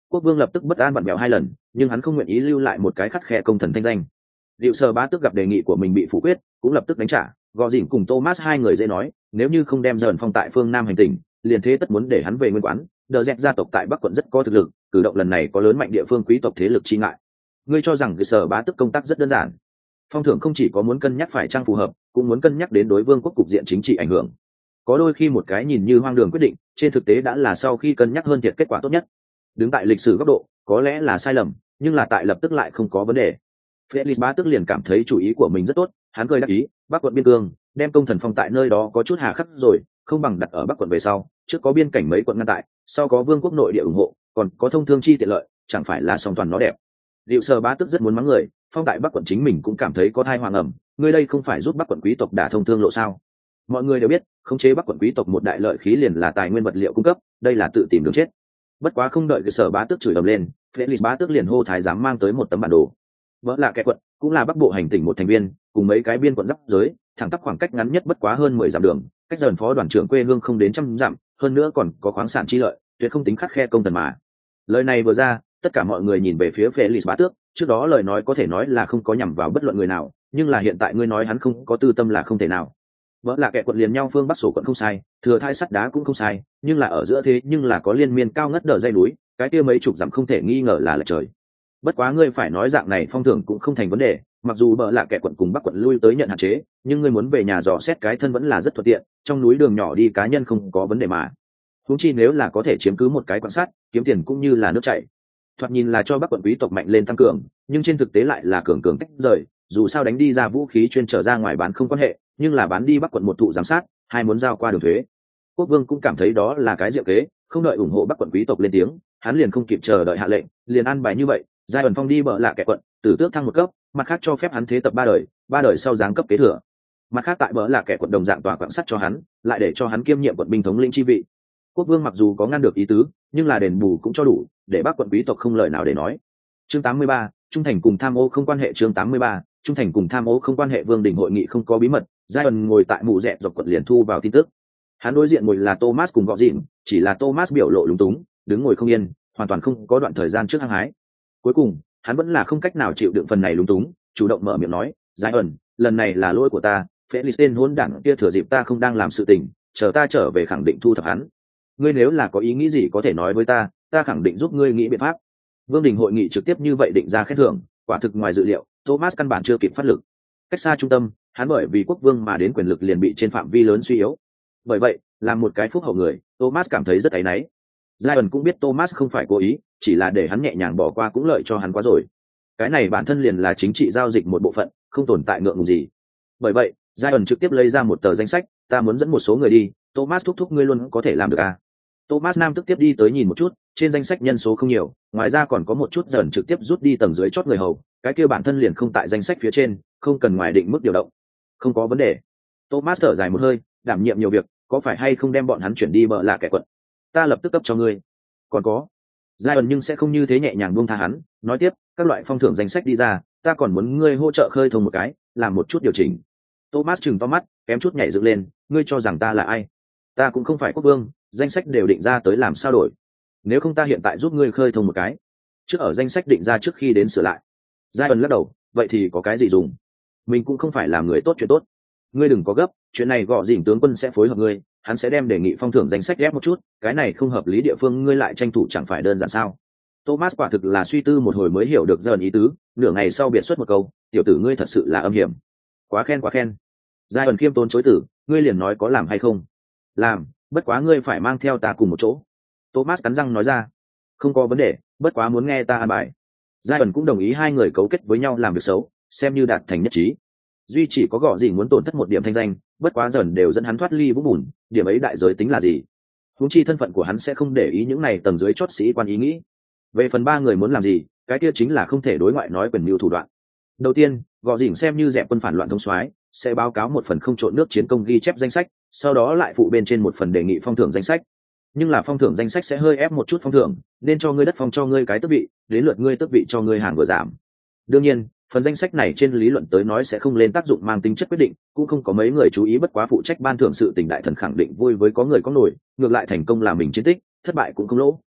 Quốc vương lập tức bất an vặn vẹo 2 lần, nhưng hắn không nguyện ý lưu lại một cái khắt khe công thần thanh danh. Diệu Sở Bá Tước gặp đề nghị của mình bị phủ quyết, cũng lập tức đánh trả. Gò Dĩnh cùng Thomas hai người dễ nói, nếu như không đem dần phong tại phương Nam hành tỉnh, liền thế tất muốn để hắn về nguyên quán. Đờ Dẹt gia tộc tại Bắc quận rất có thực lực, cử động lần này có lớn mạnh địa phương quý tộc thế lực chi ngại. Ngươi cho rằng Diệu Sở Bá Tước công tác rất đơn giản? Phong thưởng không chỉ có muốn cân nhắc phải trang phù hợp, cũng muốn cân nhắc đến đối vương quốc cục diện chính trị ảnh hưởng. Có đôi khi một cái nhìn như hoang đường quyết định, trên thực tế đã là sau khi cân nhắc hơn thiệt kết quả tốt nhất. Đứng tại lịch sử góc độ, có lẽ là sai lầm, nhưng là tại lập tức lại không có vấn đề. Felix Bá Tước liền cảm thấy chủ ý của mình rất tốt, hắn cười đáp ý, Bắc quận biên cương, đem công thần phong tại nơi đó có chút hà khắc rồi, không bằng đặt ở Bắc quận về sau, trước có biên cảnh mấy quận ngăn tại, sau có vương quốc nội địa ủng hộ, còn có thông thương chi tiện lợi, chẳng phải là song toàn nó đẹp. Diệu Sở Bá Tước rất muốn mắng người, phong tại Bắc quận chính mình cũng cảm thấy có thai hoàng ẩm, ngươi đây không phải giúp Bắc quận quý tộc đả thông thương lộ sao? Mọi người đều biết, khống chế Bắc quận quý tộc một đại lợi khí liền là tài nguyên vật liệu cung cấp, đây là tự tìm đường chết. Bất quá không đợi Diệu Sở Bá Tước chửi ầm lên, Felix Bá Tước liền hô thái giám mang tới một tấm bản đồ. Vỡ là kẻ quận, cũng là Bắc bộ hành tỉnh một thành viên, cùng mấy cái biên quận giáp giới, thẳng tắp khoảng cách ngắn nhất bất quá hơn 10 dặm đường, cách dần phó đoàn trưởng quê hương không đến 100 dặm, hơn nữa còn có khoáng sản chi lợi, tuyệt không tính khắt khe công tần mà. Lời này vừa ra, tất cả mọi người nhìn về phía Felix Bá Tước, trước đó lời nói có thể nói là không có nhằm vào bất luận người nào, nhưng là hiện tại ngươi nói hắn không có tư tâm là không thể nào. Vỡ là kẻ quận liền nhau phương Bắc sổ quận không sai, thừa thai sắt đá cũng không sai, nhưng là ở giữa thế nhưng là có liên miên cao ngất đờ dây núi, cái kia mấy chục dặm không thể nghi ngờ là lệch trời. Bất quá ngươi phải nói dạng này phong thưởng cũng không thành vấn đề, mặc dù bợ lạ kẻ quận cùng Bắc quận lui tới nhận hạn chế, nhưng ngươi muốn về nhà dò xét cái thân vẫn là rất thuận tiện, trong núi đường nhỏ đi cá nhân không có vấn đề mà. Huống chi nếu là có thể chiếm cứ một cái quan sát, kiếm tiền cũng như là nước chảy. Thoạt nhìn là cho Bắc quận quý tộc mạnh lên tăng cường, nhưng trên thực tế lại là cường cường tách rời, dù sao đánh đi ra vũ khí chuyên trở ra ngoài bán không quan hệ, nhưng là bán đi Bắc quận một thụ giám sát, hai muốn giao qua đường thuế. Quốc vương cũng cảm thấy đó là cái diệu kế, không đợi ủng hộ Bắc quận quý tộc lên tiếng, hắn liền không kịp chờ đợi hạ lệnh, liền an bài như vậy, giai ẩn phong đi bợ lạ kẻ quận, tử tước thăng một cấp, mặt khác cho phép hắn thế tập 3 đời sau giáng cấp kế thừa. Mặt khác tại bợ lạ kẻ quận đồng dạng tòa quận sắt cho hắn, lại để cho hắn kiêm nhiệm quận binh thống lĩnh chi vị. Quốc vương mặc dù có ngăn được ý tứ, nhưng là đền bù cũng cho đủ, để Bắc quận quý tộc không lời nào để nói. Chương 83, trung thành cùng tham ô không quan hệ. Chương 83, trung thành cùng tham ô không quan hệ. Vương đình hội nghị không có bí mật, giai ẩn ngồi tại mụ dẹp dọc quận liền thu vào tin tức. Hắn đối diện ngồi là Thomas cùng Gọ Dịn, chỉ là Thomas biểu lộ lúng túng, đứng ngồi không yên, hoàn toàn không có đoạn thời gian trước hăng hái. Cuối cùng, hắn vẫn là không cách nào chịu đựng phần này lúng túng, chủ động mở miệng nói, giai ẩn, lần này là lỗi của ta, Felix tên hỗn đản kia thừa dịp ta không đang làm sự tình, chờ ta trở về khẳng định thu thập hắn. Ngươi nếu là có ý nghĩ gì có thể nói với ta, ta khẳng định giúp ngươi nghĩ biện pháp. Vương đình hội nghị trực tiếp như vậy định ra khen thưởng, quả thực ngoài dự liệu, Thomas căn bản chưa kịp phát lực. Cách xa trung tâm, hắn bởi vì quốc vương mà đến quyền lực liền bị trên phạm vi lớn suy yếu. Bởi vậy, làm một cái phúc hậu người, Thomas cảm thấy rất áy náy. Zion cũng biết Thomas không phải cố ý, chỉ là để hắn nhẹ nhàng bỏ qua cũng lợi cho hắn quá rồi. Cái này bản thân liền là chính trị giao dịch một bộ phận, không tồn tại ngượng ngùng gì. Bởi vậy, Zion trực tiếp lấy ra một tờ danh sách, ta muốn dẫn một số người đi, Thomas thúc ngươi luôn có thể làm được à? Thomas Nam tức tiếp đi tới nhìn một chút, trên danh sách nhân số không nhiều, ngoài ra còn có một chút dần trực tiếp rút đi tầng dưới chót người hầu, cái kia bản thân liền không tại danh sách phía trên, không cần ngoài định mức điều động. Không có vấn đề. Thomas thở dài một hơi, đảm nhiệm nhiều việc, có phải hay không đem bọn hắn chuyển đi bợ lạ kẻ quận? Ta lập tức cấp cho ngươi. Còn có, Zion nhưng sẽ không như thế nhẹ nhàng buông tha hắn, nói tiếp, các loại phong thưởng danh sách đi ra, ta còn muốn ngươi hỗ trợ khơi thông một cái, làm một chút điều chỉnh. Thomas trừng to mắt, kém chút nhảy dựng lên, ngươi cho rằng ta là ai? Ta cũng không phải quốc vương, danh sách đều định ra tới làm sao đổi. Nếu không ta hiện tại giúp ngươi khơi thông một cái, trước ở danh sách định ra trước khi đến sửa lại. Zion lắc đầu, vậy thì có cái gì dùng? Mình cũng không phải là người tốt chuyện tốt. Ngươi đừng có gấp, chuyện này Gọ Dịn tướng quân sẽ phối hợp ngươi, hắn sẽ đem đề nghị phong thưởng danh sách ghép một chút, cái này không hợp lý địa phương ngươi lại tranh thủ chẳng phải đơn giản sao? Thomas quả thực là suy tư một hồi mới hiểu được dần ý tứ, nửa ngày sau biệt xuất một câu, tiểu tử ngươi thật sự là âm hiểm. Quá khen quá khen. Zion khiêm tốn chối từ, ngươi liền nói có làm hay không? Làm, bất quá ngươi phải mang theo ta cùng một chỗ. Thomas cắn răng nói ra, không có vấn đề, bất quá muốn nghe ta an bài. Zion cũng đồng ý hai người cấu kết với nhau làm việc xấu, xem như đạt thành nhất trí. Duy chỉ có Gọ Dịn muốn tổn thất một điểm thanh danh, bất quá dần đều dẫn hắn thoát ly vũng bùn, điểm ấy đại giới tính là gì? Huống chi thân phận của hắn sẽ không để ý những này tầng dưới chót sĩ quan ý nghĩ. Về phần ba người muốn làm gì, cái kia chính là không thể đối ngoại nói quyền mưu thủ đoạn. Đầu tiên, Gọ Dịn xem như dẹp quân phản loạn thống soái, sẽ báo cáo một phần không trộn nước chiến công ghi chép danh sách, sau đó lại phụ bên trên một phần đề nghị phong thưởng danh sách. Nhưng là phong thưởng danh sách sẽ hơi ép một chút phong thưởng, nên cho ngươi đất phong cho ngươi cái tước vị, đến lượt ngươi tước vị cho ngươi hàng vừa giảm. Đương nhiên, phần danh sách này trên lý luận tới nói sẽ không lên tác dụng mang tính chất quyết định, cũng không có mấy người chú ý, bất quá phụ trách ban thưởng sự tình đại thần khẳng định vui với có người có nổi, ngược lại thành công là mình chiến tích, thất bại cũng không lỗ.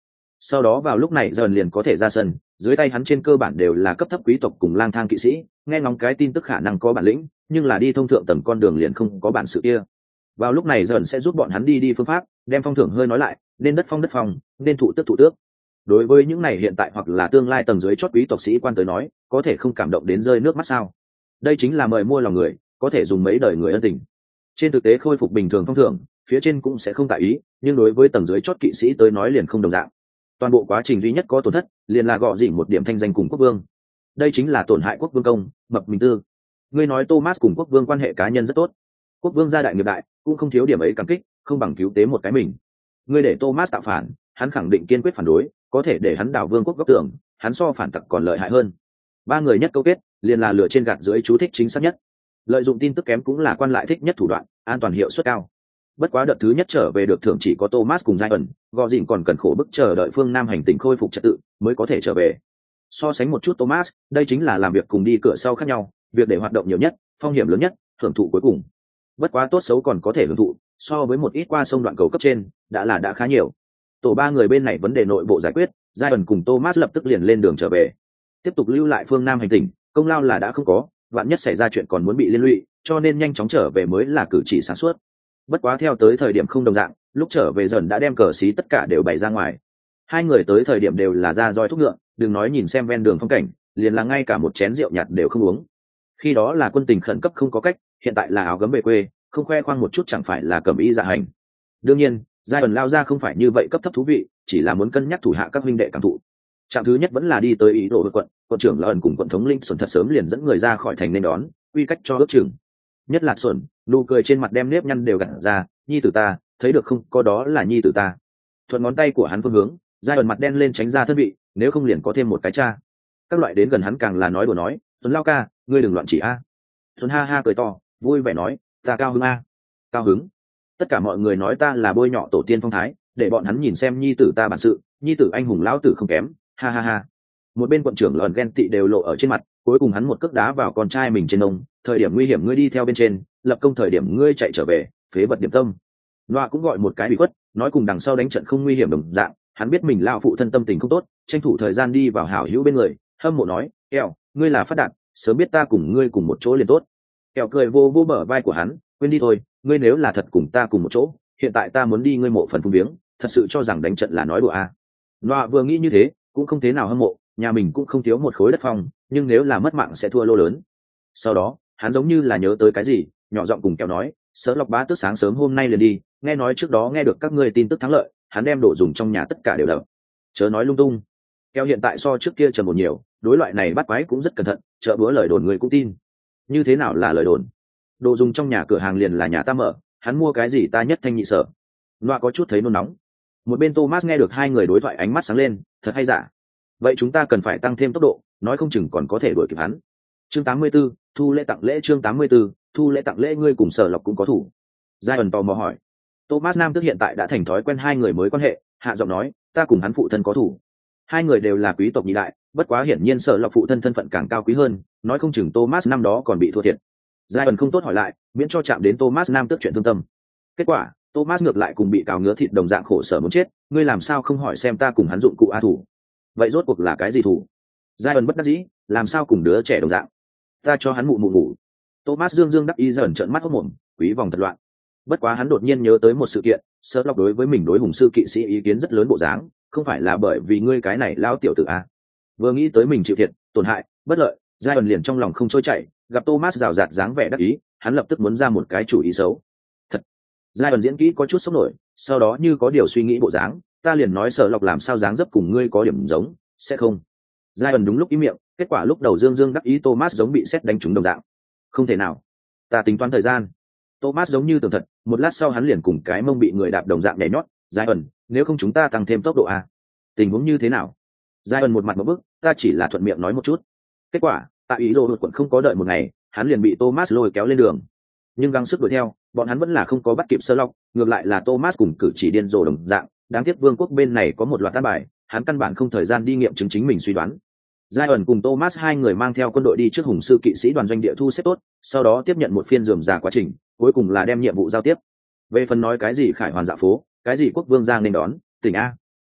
Sau đó vào lúc này dần liền có thể ra sân, dưới tay hắn trên cơ bản đều là cấp thấp quý tộc cùng lang thang kỵ sĩ, nghe ngóng cái tin tức khả năng có bản lĩnh, nhưng là đi thông thượng tầng con đường liền không có bản sự kia. Vào lúc này dần sẽ giúp bọn hắn đi phương pháp, đem phong thưởng hơi nói lại, nên đất phong, nên thụ tước. Đối với những này hiện tại hoặc là tương lai tầng dưới chót quý tộc sĩ quan tới nói, có thể không cảm động đến rơi nước mắt sao? Đây chính là mời mua lòng người, có thể dùng mấy đời người ân tình. Trên thực tế khôi phục bình thường thông thường, phía trên cũng sẽ không tại ý, nhưng đối với tầng dưới chót kỵ sĩ tới nói liền không đồng dạng. Toàn bộ quá trình duy nhất có tổn thất, liền là gọ dỉ một điểm thanh danh cùng quốc vương. Đây chính là tổn hại quốc vương công, mập mình tư. Ngươi nói Thomas cùng quốc vương quan hệ cá nhân rất tốt. Quốc vương gia đại nghiệp đại, cũng không thiếu điểm ấy cảm kích, không bằng cứu tế một cái mình. Ngươi để Thomas tạo phản, hắn khẳng định kiên quyết phản đối, có thể để hắn đảo vương quốc góc tưởng, hắn so phản tặc còn lợi hại hơn. Ba người nhất câu kết, liền là lửa trên gạt dưới chú thích chính xác nhất. Lợi dụng tin tức kém cũng là quan lại thích nhất thủ đoạn, an toàn hiệu suất cao. Bất quá đợt thứ nhất trở về được thưởng chỉ có Thomas cùng Giant, gò dỉn còn cần khổ bức chờ đợi phương Nam hành tinh khôi phục trật tự mới có thể trở về. So sánh một chút Thomas, đây chính là làm việc cùng đi cửa sau khác nhau, việc để hoạt động nhiều nhất, phong hiểm lớn nhất, hưởng thụ cuối cùng. Bất quá tốt xấu còn có thể hưởng thụ, so với một ít qua sông đoạn cầu cấp trên, đã khá nhiều. Tổ ba người bên này vấn đề nội bộ giải quyết, Giant cùng Thomas lập tức liền lên đường trở về. Tiếp tục lưu lại phương Nam hành tinh, công lao là đã không có, vạn nhất xảy ra chuyện còn muốn bị liên lụy, cho nên nhanh chóng trở về mới là cử chỉ sáng suốt. Bất quá theo tới thời điểm không đồng dạng, lúc trở về dần đã đem cờ xí tất cả đều bày ra ngoài. Hai người tới thời điểm đều là ra roi thúc ngựa, đừng nói nhìn xem ven đường phong cảnh, liền là ngay cả một chén rượu nhạt đều không uống. Khi đó là quân tình khẩn cấp không có cách, hiện tại là áo gấm về quê, không khoe khoang một chút chẳng phải là cầm ý dạ hành. Đương nhiên, giai ẩn lao ra không phải như vậy cấp thấp thú vị, chỉ là muốn cân nhắc thủ hạ các huynh đệ cảm thụ. Trạm thứ nhất vẫn là đi tới ý đồ quận trưởng là ẩn cùng quận thống linh xuân thật sớm liền dẫn người ra khỏi thành nên đón, quy cách cho ước chừng. Nhất là xuân, nụ cười trên mặt đem nếp nhăn đều gặt ra, nhi tử ta, thấy được không, có đó là nhi tử ta. Thuận ngón tay của hắn phương hướng, giai ẩn mặt đen lên tránh ra thân vị, nếu không liền có thêm một cái cha. Các loại đến gần hắn càng là nói đùa nói, Tuấn lao ca, ngươi đừng loạn chỉ a. Tuấn ha ha cười to, vui vẻ nói, ta cao hứng a. Cao hứng. Tất cả mọi người nói ta là bôi nhọ tổ tiên phong thái, để bọn hắn nhìn xem nhi tử ta bản sự, nhi tử anh hùng lão tử không kém, ha ha ha. Một bên quận trưởng lợn ghen tị đều lộ ở trên mặt, cuối cùng hắn một cước đá vào con trai mình trên ông, thời điểm nguy hiểm ngươi đi theo bên trên, lập công thời điểm ngươi chạy trở về, phế vật điểm tâm. Loa cũng gọi một cái bị khuất, nói cùng đằng sau đánh trận không nguy hiểm đồng dạng, hắn biết mình lao phụ thân tâm tình không tốt, tranh thủ thời gian đi vào hảo hữu bên người, hâm mộ nói, kẹo, ngươi là phát đạt, sớm biết ta cùng ngươi cùng một chỗ liền tốt. Kẹo cười vô vô bờ vai của hắn, quên đi thôi, ngươi nếu là thật cùng ta cùng một chỗ, hiện tại ta muốn đi ngươi mộ phần phung viếng, thật sự cho rằng đánh trận là nói đùa à. Loa vừa nghĩ như thế, cũng không thế nào hâm mộ, nhà mình cũng không thiếu một khối đất phong, nhưng nếu là mất mạng sẽ thua lô lớn. Sau đó, hắn giống như là nhớ tới cái gì, nhỏ giọng cùng kẹo nói, Sở Lộc bá tước sáng sớm hôm nay liền đi, nghe nói trước đó nghe được các ngươi tin tức thắng lợi, hắn đem đồ dùng trong nhà tất cả đều đập. Chớ nói lung tung. Kẹo hiện tại so trước kia trầm một nhiều, đối loại này bắt quái cũng rất cẩn thận, chợ búa lời đồn người cũng tin. Như thế nào là lời đồn? Đồ dùng trong nhà cửa hàng liền là nhà ta mở, hắn mua cái gì ta nhất thanh nhị sở. Loa có chút thấy nôn nóng. Một bên Thomas nghe được hai người đối thoại ánh mắt sáng lên, thật hay giả. Vậy chúng ta cần phải tăng thêm tốc độ, nói không chừng còn có thể đuổi kịp hắn. Chương 84, thu lễ tặng lễ. Chương 84, thu lễ tặng lễ. Ngươi cùng Sở Lộc cũng có thủ. Giai ẩn tò mò hỏi. Thomas Nam tức hiện tại đã thành thói quen hai người mới quan hệ, hạ giọng nói, ta cùng hắn phụ thân có thủ. Hai người đều là quý tộc nhị đại, bất quá hiển nhiên Sở Lộc phụ thân thân phận càng cao quý hơn, nói không chừng Thomas năm đó còn bị thua thiệt. Giai ẩn không tốt hỏi lại, miễn cho chạm đến Thomas Nam tức chuyện thương tâm. Kết quả, Thomas ngược lại cùng bị cào ngứa thịt đồng dạng khổ sở muốn chết, ngươi làm sao không hỏi xem ta cùng hắn dụng cụ a thủ? Vậy rốt cuộc là cái gì thủ? Giai ẩn bất đắc dĩ, làm sao cùng đứa trẻ đồng dạng? Ta cho hắn mụ ngủ. Thomas dương đắc ý dởn trợn mắt hốt mồm, quý vòng thật loạn. Bất quá hắn đột nhiên nhớ tới một sự kiện, Sở Lộc đối với mình đối hùng sư kỵ sĩ ý kiến rất lớn bộ dáng, không phải là bởi vì ngươi cái này lao tiểu tử a. Vừa nghĩ tới mình chịu thiệt, tổn hại, bất lợi, Giai ẩn liền trong lòng không trôi chảy, gặp Thomas rào rạt dáng vẻ đắc ý, hắn lập tức muốn ra một cái chủ ý xấu. Thật. Giai ẩn diễn kỹ có chút sốc nổi, sau đó như có điều suy nghĩ bộ dáng, ta liền nói Sở Lộc làm sao dáng dấp cùng ngươi có điểm giống, sẽ không? Giai ẩn đúng lúc ý miệng, kết quả lúc đầu dương đắc ý Thomas giống bị sét đánh trúng đồng dạng. Không thể nào, ta tính toán thời gian. Thomas giống như tưởng thật, một lát sau hắn liền cùng cái mông bị người đạp đồng dạng nhảy nhót. Giai ẩn, nếu không chúng ta tăng thêm tốc độ a. Tình huống như thế nào? Giai ẩn một mặt một bức, ta chỉ là thuận miệng nói một chút. Kết quả, tại ý đồ đột quận không có đợi một ngày, hắn liền bị Thomas lôi kéo lên đường. Nhưng gắng sức đuổi theo, bọn hắn vẫn là không có bắt kịp Sở Lộc, ngược lại là Thomas cùng cử chỉ điên rồ đồng dạng, đáng tiếc vương quốc bên này có một loạt tan bài, hắn căn bản không thời gian đi nghiệm chứng chính mình suy đoán. Giai ẩn cùng Thomas hai người mang theo quân đội đi trước hùng sư kỵ sĩ đoàn doanh địa thu xếp tốt, sau đó tiếp nhận một phiên rườm rà quá trình, cuối cùng là đem nhiệm vụ giao tiếp. Về phần nói cái gì khải hoàn dạ phố, cái gì quốc vương giang nên đón, tỉnh a.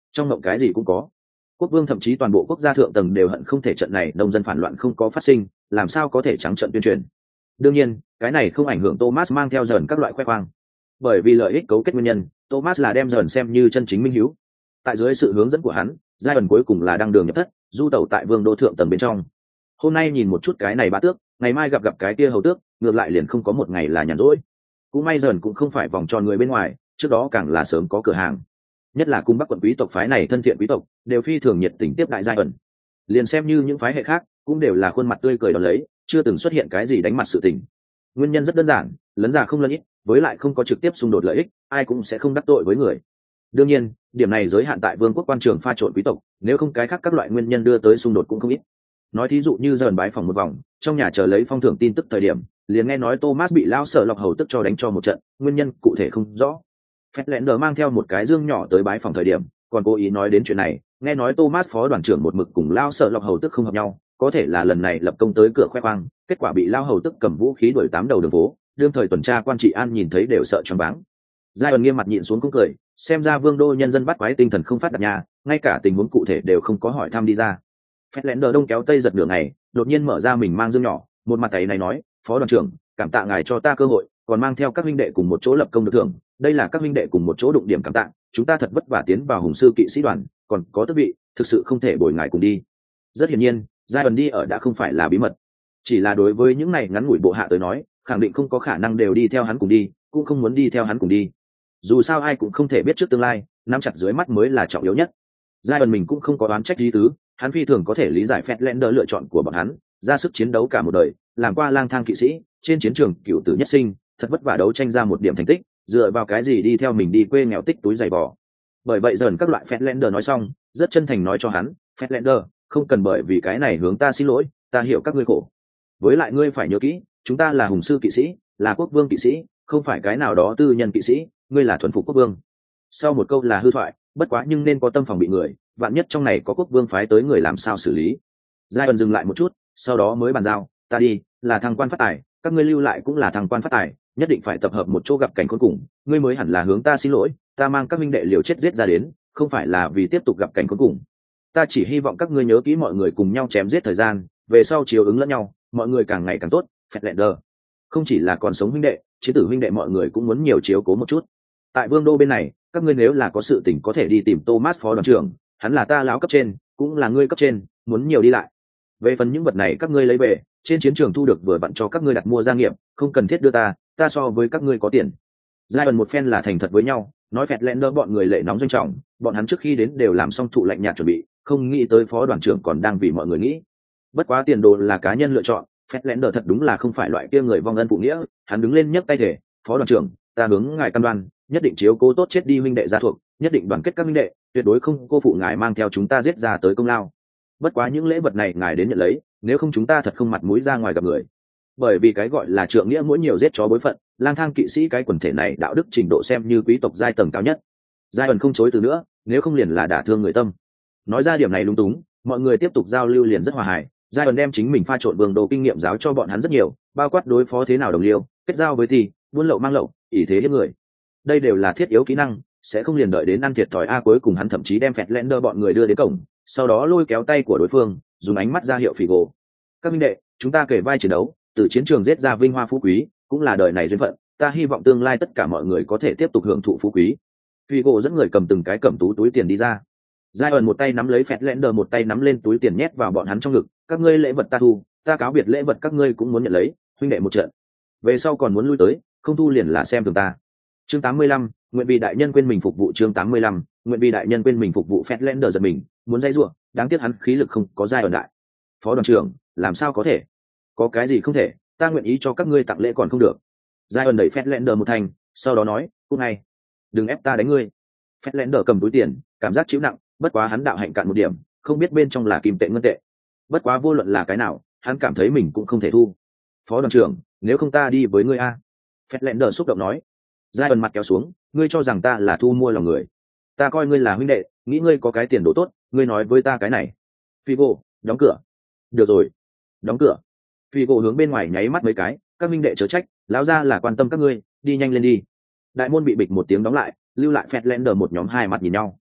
trong mộng cái gì cũng có. Quốc vương thậm chí toàn bộ quốc gia thượng tầng đều hận không thể trận này nông dân phản loạn không có phát sinh, làm sao có thể trắng trợn tuyên truyền. Đương nhiên cái này không ảnh hưởng Thomas mang theo dần các loại khoe khoang, bởi vì lợi ích cấu kết nguyên nhân Thomas là đem dần xem như chân chính minh hiếu. Tại dưới sự hướng dẫn của hắn, giai ẩn cuối cùng là đăng đường nhập thất, du tẩu tại vương đô thượng tầng bên trong. Hôm nay nhìn một chút cái này bá tước, ngày mai gặp cái kia hầu tước, ngược lại liền không có một ngày là nhàn rỗi. Cũng may dần cũng không phải vòng tròn người bên ngoài, trước đó càng là sớm có cửa hàng, nhất là cung bắc quận quý tộc phái này thân thiện quý tộc đều phi thường nhiệt tình tiếp đại giai ẩn. Liền xem như những phái hệ khác cũng đều là khuôn mặt tươi cười đón lấy, chưa từng xuất hiện cái gì đánh mặt sự tình. Nguyên nhân rất đơn giản, lấn già không lấn ít, với lại không có trực tiếp xung đột lợi ích, ai cũng sẽ không đắc tội với người. Đương nhiên điểm này giới hạn tại vương quốc quan trường pha trộn quý tộc, nếu không cái khác các loại nguyên nhân đưa tới xung đột cũng không ít. Nói thí dụ như dần bái phòng một vòng, trong nhà chờ lấy phong thưởng tin tức thời điểm, liền nghe nói Thomas bị lao sở lọc hầu tức cho đánh cho một trận, nguyên nhân cụ thể không rõ. Fetlander mang theo một cái dương nhỏ tới bái phòng thời điểm, còn cố ý nói đến chuyện này, nghe nói Thomas phó đoàn trưởng một mực cùng lao sở lọc hầu tức không hợp nhau, có thể là lần này lập công tới cửa khoe khoang, kết quả bị lao hầu tức cầm vũ khí đuổi tám đầu đường phố, đương thời tuần tra quan trị an nhìn thấy đều sợ choáng váng. Giai ẩn nghiêm mặt nhịn xuống cũng cười, xem ra vương đô nhân dân bắt quái tinh thần không phát đạt nhà, ngay cả tình huống cụ thể đều không có hỏi thăm đi ra. Fetlander đông kéo tây giật nửa ngày, đột nhiên mở ra mình mang dương nhỏ, một mặt tay này nói, phó đoàn trưởng, cảm tạ ngài cho ta cơ hội, còn mang theo các huynh đệ cùng một chỗ lập công được thưởng, đây là các huynh đệ cùng một chỗ đụng điểm cảm tạ, chúng ta thật vất vả tiến vào hùng sư kỵ sĩ đoàn, còn có tước vị, thực sự không thể bồi ngài cùng đi. Rất hiển nhiên, giai ẩn đi ở đã không phải là bí mật, chỉ là đối với những này ngắn ngủi bộ hạ tới nói, khẳng định không có khả năng đều đi theo hắn cùng đi, cũng không muốn đi theo hắn cùng đi. Dù sao ai cũng không thể biết trước tương lai, nắm chặt dưới mắt mới là trọng yếu nhất. Giai ẩn mình cũng không có đoán trách lý tứ, hắn phi thường có thể lý giải Fetlander lựa chọn của bọn hắn, ra sức chiến đấu cả một đời, làm qua lang thang kỵ sĩ, trên chiến trường cựu tử nhất sinh, thật vất vả đấu tranh ra một điểm thành tích, dựa vào cái gì đi theo mình đi quê nghèo tích túi giày vò. Bởi vậy dần các loại Fetlander nói xong, rất chân thành nói cho hắn, Fetlander, không cần bởi vì cái này hướng ta xin lỗi, ta hiểu các ngươi khổ. Với lại ngươi phải nhớ kỹ, chúng ta là hùng sư kỵ sĩ, là quốc vương kỵ sĩ, không phải cái nào đó tư nhân kỵ sĩ, ngươi là thuần phục quốc vương. Sau một câu là hư thoại, bất quá nhưng nên có tâm phòng bị người, vạn nhất trong này có quốc vương phái tới người làm sao xử lý. Giai ẩn dừng lại một chút, sau đó mới bàn giao, ta đi, là thăng quan phát tài, các ngươi lưu lại cũng là thăng quan phát tài, nhất định phải tập hợp một chỗ gặp cảnh khốn cùng, ngươi mới hẳn là hướng ta xin lỗi, ta mang các minh đệ liều chết giết ra đến, không phải là vì tiếp tục gặp cảnh khốn cùng. Ta chỉ hy vọng các ngươi nhớ kỹ mọi người cùng nhau chém giết thời gian, về sau chiều ứng lẫn nhau, mọi người càng ngày càng tốt. Fetlander, không chỉ là còn sống huynh đệ, chiến tử huynh đệ mọi người cũng muốn nhiều chiếu cố một chút. Tại vương đô bên này, các ngươi nếu là có sự tình có thể đi tìm Thomas phó đoàn trưởng, hắn là ta lão cấp trên, cũng là ngươi cấp trên, muốn nhiều đi lại. Về phần những vật này các ngươi lấy về, trên chiến trường thu được vừa vặn cho các ngươi đặt mua gia nghiệp, không cần thiết đưa ta so với các ngươi có tiền. Giai ẩn một phen là thành thật với nhau, nói Fetlander bọn người lệ nóng doanh trọng, bọn hắn trước khi đến đều làm xong thụ lạnh nhạt chuẩn bị, không nghĩ tới phó đoàn trưởng còn đang vì mọi người nghĩ. Bất quá tiền đồ là cá nhân lựa chọn, Fetlander thật đúng là không phải loại kia người vong ân phụ nghĩa, hắn đứng lên nhấc tay thể, phó đoàn trưởng, ta hướng ngài cam đoan, nhất định chiếu cố tốt chết đi huynh đệ gia thuộc, nhất định đoàn kết các huynh đệ, tuyệt đối không cô phụ ngài mang theo chúng ta giết ra tới công lao. Bất quá những lễ vật này ngài đến nhận lấy, nếu không chúng ta thật không mặt mũi ra ngoài gặp người. Bởi vì cái gọi là trượng nghĩa mỗi nhiều giết chó bối phận, lang thang kỵ sĩ cái quần thể này đạo đức trình độ xem như quý tộc giai tầng cao nhất. Giai ẩn không chối từ nữa, nếu không liền là đả thương người tâm. Nói ra điểm này lung túng, mọi người tiếp tục giao lưu liền rất hòa hài. Giai ẩn đem chính mình pha trộn vương đồ kinh nghiệm giáo cho bọn hắn rất nhiều, bao quát đối phó thế nào đồng liêu, kết giao với thì buôn lậu mang lậu, ỷ thế hiếp người. Đây đều là thiết yếu kỹ năng, sẽ không liền đợi đến ăn thiệt thòi cuối cùng hắn thậm chí đem Fetlander bọn người đưa đến cổng, sau đó lôi kéo tay của đối phương, dùng ánh mắt ra hiệu phỉ gỗ. Các minh đệ, chúng ta kể vai chiến đấu, từ chiến trường giết ra vinh hoa phú quý, cũng là đời này duyên phận, ta hy vọng tương lai tất cả mọi người có thể tiếp tục hưởng thụ phú quý. Phỉ gỗ dẫn người cầm từng cái cầm túi tiền đi ra. Giai ẩn một tay nắm lấy Fetlander, một tay nắm lên túi tiền nhét vào bọn hắn trong ngực, các ngươi lễ vật ta thu, ta cáo biệt lễ vật các ngươi cũng muốn nhận lấy, huynh đệ một trận. Về sau còn muốn lui tới, không thu liền là xem thường ta. Chương 85, nguyện vì đại nhân quên mình phục vụ. Chương 85, nguyện vì đại nhân quên mình phục vụ. Fetlander giật mình, muốn dây rủa, đáng tiếc hắn khí lực không có Giai ẩn đại. Phó đoàn trưởng, làm sao có thể? Có cái gì không thể, ta nguyện ý cho các ngươi tặng lễ còn không được. Giai ẩn đẩy Fetlander một thành, sau đó nói, cút ngay, đừng ép ta đánh ngươi. Fetlander cầm túi tiền, cảm giác chịu nặng, bất quá hắn đạo hạnh cạn một điểm, không biết bên trong là kim tệ ngân tệ. Bất quá vô luận là cái nào, hắn cảm thấy mình cũng không thể thu. Phó đoàn trưởng, nếu không ta đi với ngươi a. Fetlander xúc động nói. Giai ẩn mặt kéo xuống, ngươi cho rằng ta là thu mua lòng người? Ta coi ngươi là huynh đệ, nghĩ ngươi có cái tiền đồ tốt, ngươi nói với ta cái này. Figo, đóng cửa. Được rồi, đóng cửa. Figo hướng bên ngoài nháy mắt mấy cái, các huynh đệ chớ trách, lão gia là quan tâm các ngươi, đi nhanh lên đi. Đại môn bị bịch một tiếng đóng lại, lưu lại Fetlander một nhóm hai mặt nhìn nhau.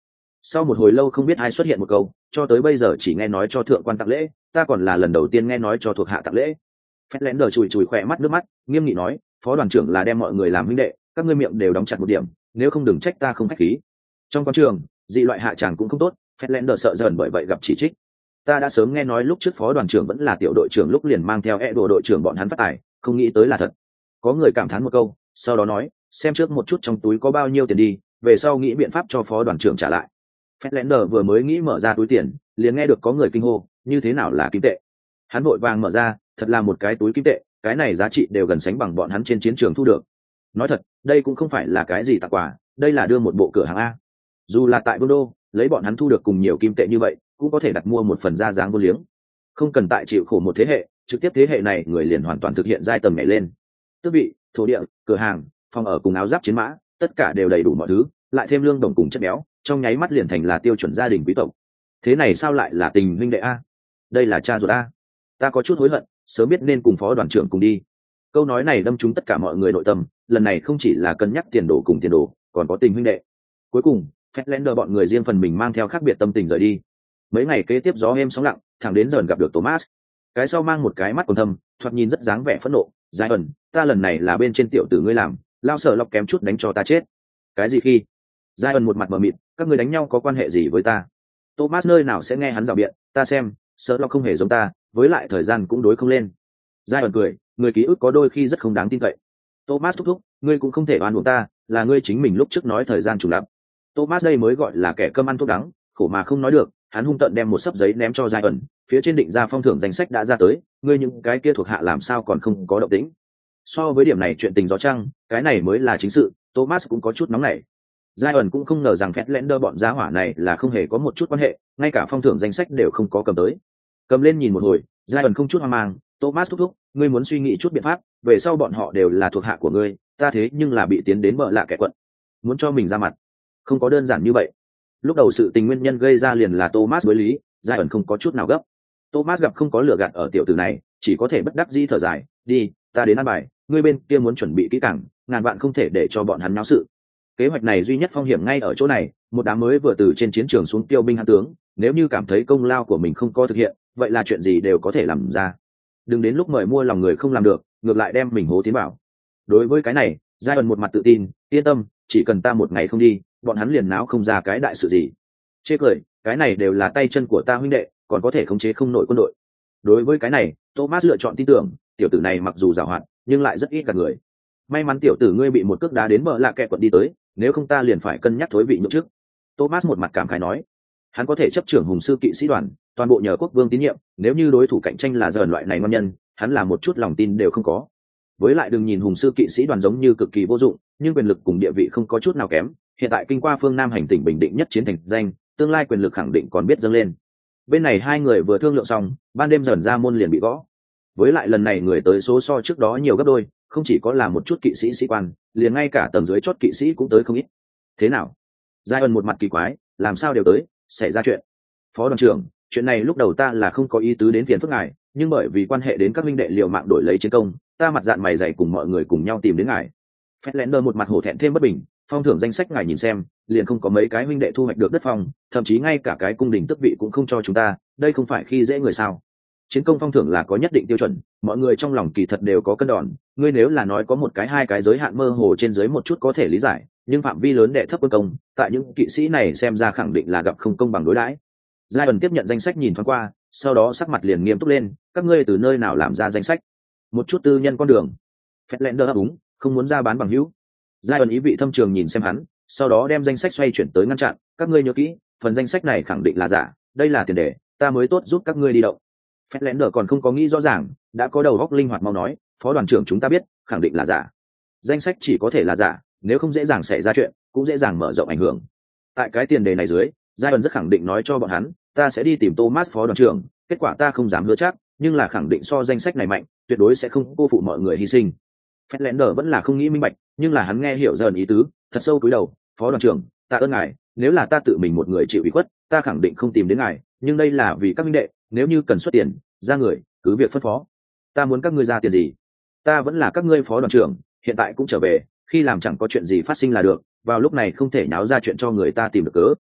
Sau một hồi lâu không biết ai xuất hiện một câu, cho tới bây giờ chỉ nghe nói cho thượng quan tặng lễ, ta còn là lần đầu tiên nghe nói cho thuộc hạ tặng lễ. Fetlander chùi chùi khỏe mắt nước mắt, nghiêm nghị nói, phó đoàn trưởng là đem mọi người làm huynh đệ, các ngươi miệng đều đóng chặt một điểm, nếu không đừng trách ta không khách khí. Trong quan trường, dị loại hạ tràng cũng không tốt, Fetlander sợ dần bởi vậy gặp chỉ trích. Ta đã sớm nghe nói lúc trước phó đoàn trưởng vẫn là tiểu đội trưởng lúc liền mang theo đồ đội trưởng bọn hắn phát tài, không nghĩ tới là thật. Có người cảm thán một câu, sau đó nói, xem trước một chút trong túi có bao nhiêu tiền đi, về sau nghĩ biện pháp cho phó đoàn trưởng trả lại. Fetlander vừa mới nghĩ mở ra túi tiền, liền nghe được có người kinh hô, như thế nào là kim tệ? Hắn vội vàng mở ra, thật là một cái túi kim tệ, cái này giá trị đều gần sánh bằng bọn hắn trên chiến trường thu được. Nói thật, đây cũng không phải là cái gì tặng quà, đây là đưa một bộ cửa hàng a. Dù là tại Vương đô, lấy bọn hắn thu được cùng nhiều kim tệ như vậy, cũng có thể đặt mua một phần da dáng vô liếng. Không cần tại chịu khổ một thế hệ, trực tiếp thế hệ này người liền hoàn toàn thực hiện giai tầng nhảy lên. Tước vị, thổ địa, cửa hàng, phòng ở cùng áo giáp chiến mã, tất cả đều đầy đủ mọi thứ, lại thêm lương đồng cùng chất béo, trong nháy mắt liền thành là tiêu chuẩn gia đình quý tộc. Thế này sao lại là tình huynh đệ a? Đây là cha ruột a. Ta có chút hối hận, sớm biết nên cùng phó đoàn trưởng cùng đi. Câu nói này đâm trúng tất cả mọi người nội tâm, lần này không chỉ là cân nhắc tiền đồ cùng tiền đồ, còn có tình huynh đệ. Cuối cùng, Fetlander bọn người riêng phần mình mang theo khác biệt tâm tình rời đi. Mấy ngày kế tiếp gió êm sóng lặng, thẳng đến dần gặp được Thomas. Cái sau mang một cái mắt còn thâm, thoạt nhìn rất dáng vẻ phẫn nộ. Giai ẩn, ta lần này là bên trên tiểu tử ngươi làm, lao sợ lọc kém chút đánh cho ta chết. Cái gì khi? Giai ẩn một mặt mờ mịt, các ngươi đánh nhau có quan hệ gì với ta? Thomas nơi nào sẽ nghe hắn rào biện, ta xem, sợ lọc không hề giống ta, với lại thời gian cũng đối không lên. Giai ẩn cười, người ký ức có đôi khi rất không đáng tin cậy. Thomas thúc thúc, ngươi cũng không thể oan uổng ta, là ngươi chính mình lúc trước nói thời gian trùng lặp. Thomas đây mới gọi là kẻ cơm ăn thuốc đắng, khổ mà không nói được. Hắn hung tợn đem một sấp giấy ném cho Giai ẩn, phía trên định ra phong thưởng danh sách đã ra tới, ngươi những cái kia thuộc hạ làm sao còn không có động tĩnh. So với điểm này chuyện tình gió trăng, cái này mới là chính sự. Thomas cũng có chút nóng nảy. Giai ẩn cũng không ngờ rằng Fetlander bọn giá hỏa này là không hề có một chút quan hệ, ngay cả phong thưởng danh sách đều không có cầm tới. Cầm lên nhìn một hồi, Giai ẩn không chút hoang mang, Thomas thúc thúc, ngươi muốn suy nghĩ chút biện pháp, về sau bọn họ đều là thuộc hạ của ngươi, ta thế nhưng là bị tiến đến bợ lạ kẻ quận, muốn cho mình ra mặt, không có đơn giản như vậy. Lúc đầu sự tình nguyên nhân gây ra liền là Thomas với lý, Giai ẩn không có chút nào gấp. Thomas gặp không có lửa gạt ở tiểu tử này, chỉ có thể bất đắc dĩ thở dài, đi, ta đến ăn bài, ngươi bên kia muốn chuẩn bị kỹ càng, ngàn vạn không thể để cho bọn hắn náo sự. Kế hoạch này duy nhất phong hiểm ngay ở chỗ này, một đám mới vừa từ trên chiến trường xuống tiêu binh hãn tướng, nếu như cảm thấy công lao của mình không có thực hiện, vậy là chuyện gì đều có thể làm ra. Đừng đến lúc mời mua lòng người không làm được, ngược lại đem mình hố tiến vào. Đối với cái này, Giai ẩn một mặt tự tin, yên tâm, chỉ cần ta một ngày không đi, bọn hắn liền náo không ra cái đại sự gì. Chê cười, cái này đều là tay chân của ta huynh đệ, còn có thể khống chế không nổi quân đội. Đối với cái này, Thomas lựa chọn tin tưởng, tiểu tử này mặc dù giàu hạn, nhưng lại rất ít gạt người. May mắn tiểu tử ngươi bị một cước đá đến bờ lạ kẹ quận đi tới, nếu không ta liền phải cân nhắc thối vị nhượng trước. Thomas một mặt cảm khái nói, hắn có thể chấp trưởng hùng sư kỵ sĩ đoàn, toàn bộ nhờ quốc vương tín nhiệm, nếu như đối thủ cạnh tranh là dần loại này ngon nhân, hắn là một chút lòng tin đều không có. Với lại đừng nhìn hùng sư kỵ sĩ đoàn giống như cực kỳ vô dụng, nhưng quyền lực cùng địa vị không có chút nào kém. Hiện tại kinh qua phương Nam hành tỉnh bình định nhất chiến thành danh, tương lai quyền lực khẳng định còn biết dâng lên. Bên này hai người vừa thương lượng xong, ban đêm dần ra môn liền bị gõ. Với lại lần này người tới số so trước đó nhiều gấp đôi, không chỉ có là một chút kỵ sĩ sĩ quan, liền ngay cả tầng dưới chót kỵ sĩ cũng tới không ít. Thế nào? Giai ẩn một mặt kỳ quái, làm sao đều tới, xảy ra chuyện. Phó đoàn trưởng, chuyện này lúc đầu ta là không có ý tứ đến phiền phức ngài, nhưng bởi vì quan hệ đến các minh đệ liều mạng đổi lấy chiến công, ta mặt dạn mày dày cùng mọi người cùng nhau tìm đến ngài. Fetlander một mặt hổ thẹn thêm bất bình, phong thưởng danh sách ngài nhìn xem, liền không có mấy cái huynh đệ thu hoạch được đất phong, thậm chí ngay cả cái cung đình tước vị cũng không cho chúng ta, đây không phải khi dễ người sao? Chiến công phong thưởng là có nhất định tiêu chuẩn, mọi người trong lòng kỳ thật đều có cân đòn, ngươi nếu là nói có một cái hai cái giới hạn mơ hồ trên dưới một chút có thể lý giải, nhưng phạm vi lớn đệ thấp quân công, tại những kỵ sĩ này xem ra khẳng định là gặp không công bằng đối đãi. Giai ẩn tiếp nhận danh sách nhìn thoáng qua, sau đó sắc mặt liền nghiêm túc lên, các ngươi từ nơi nào làm ra danh sách? Một chút tư nhân con đường. Fetlander đáp đúng, không muốn ra bán bằng hữu. Giai ẩn ý vị thâm trường nhìn xem hắn, sau đó đem danh sách xoay chuyển tới ngăn chặn, các ngươi nhớ kỹ, phần danh sách này khẳng định là giả, đây là tiền đề, ta mới tốt giúp các ngươi đi động. Fetlander còn không có nghĩ rõ ràng, đã có đầu óc linh hoạt mau nói, phó đoàn trưởng chúng ta biết, khẳng định là giả. Danh sách chỉ có thể là giả, nếu không dễ dàng xảy ra chuyện, cũng dễ dàng mở rộng ảnh hưởng. Tại cái tiền đề này dưới, Giai ẩn rất khẳng định nói cho bọn hắn, ta sẽ đi tìm Thomas phó đoàn trưởng, kết quả ta không dám hứa chắc, nhưng là khẳng định so danh sách này mạnh, tuyệt đối sẽ không cô phụ mọi người hy sinh. Fetlander vẫn là không nghĩ minh bạch, nhưng là hắn nghe hiểu dần ý tứ, thật sâu cúi đầu, phó đoàn trưởng, tạ ơn ngài, nếu là ta tự mình một người chịu ủy khuất, ta khẳng định không tìm đến ngài, nhưng đây là vì các minh đệ, nếu như cần xuất tiền, ra người, cứ việc phân phó. Ta muốn các ngươi ra tiền gì? Ta vẫn là các ngươi phó đoàn trưởng, hiện tại cũng trở về, khi làm chẳng có chuyện gì phát sinh là được, vào lúc này không thể nháo ra chuyện cho người ta tìm được cớ.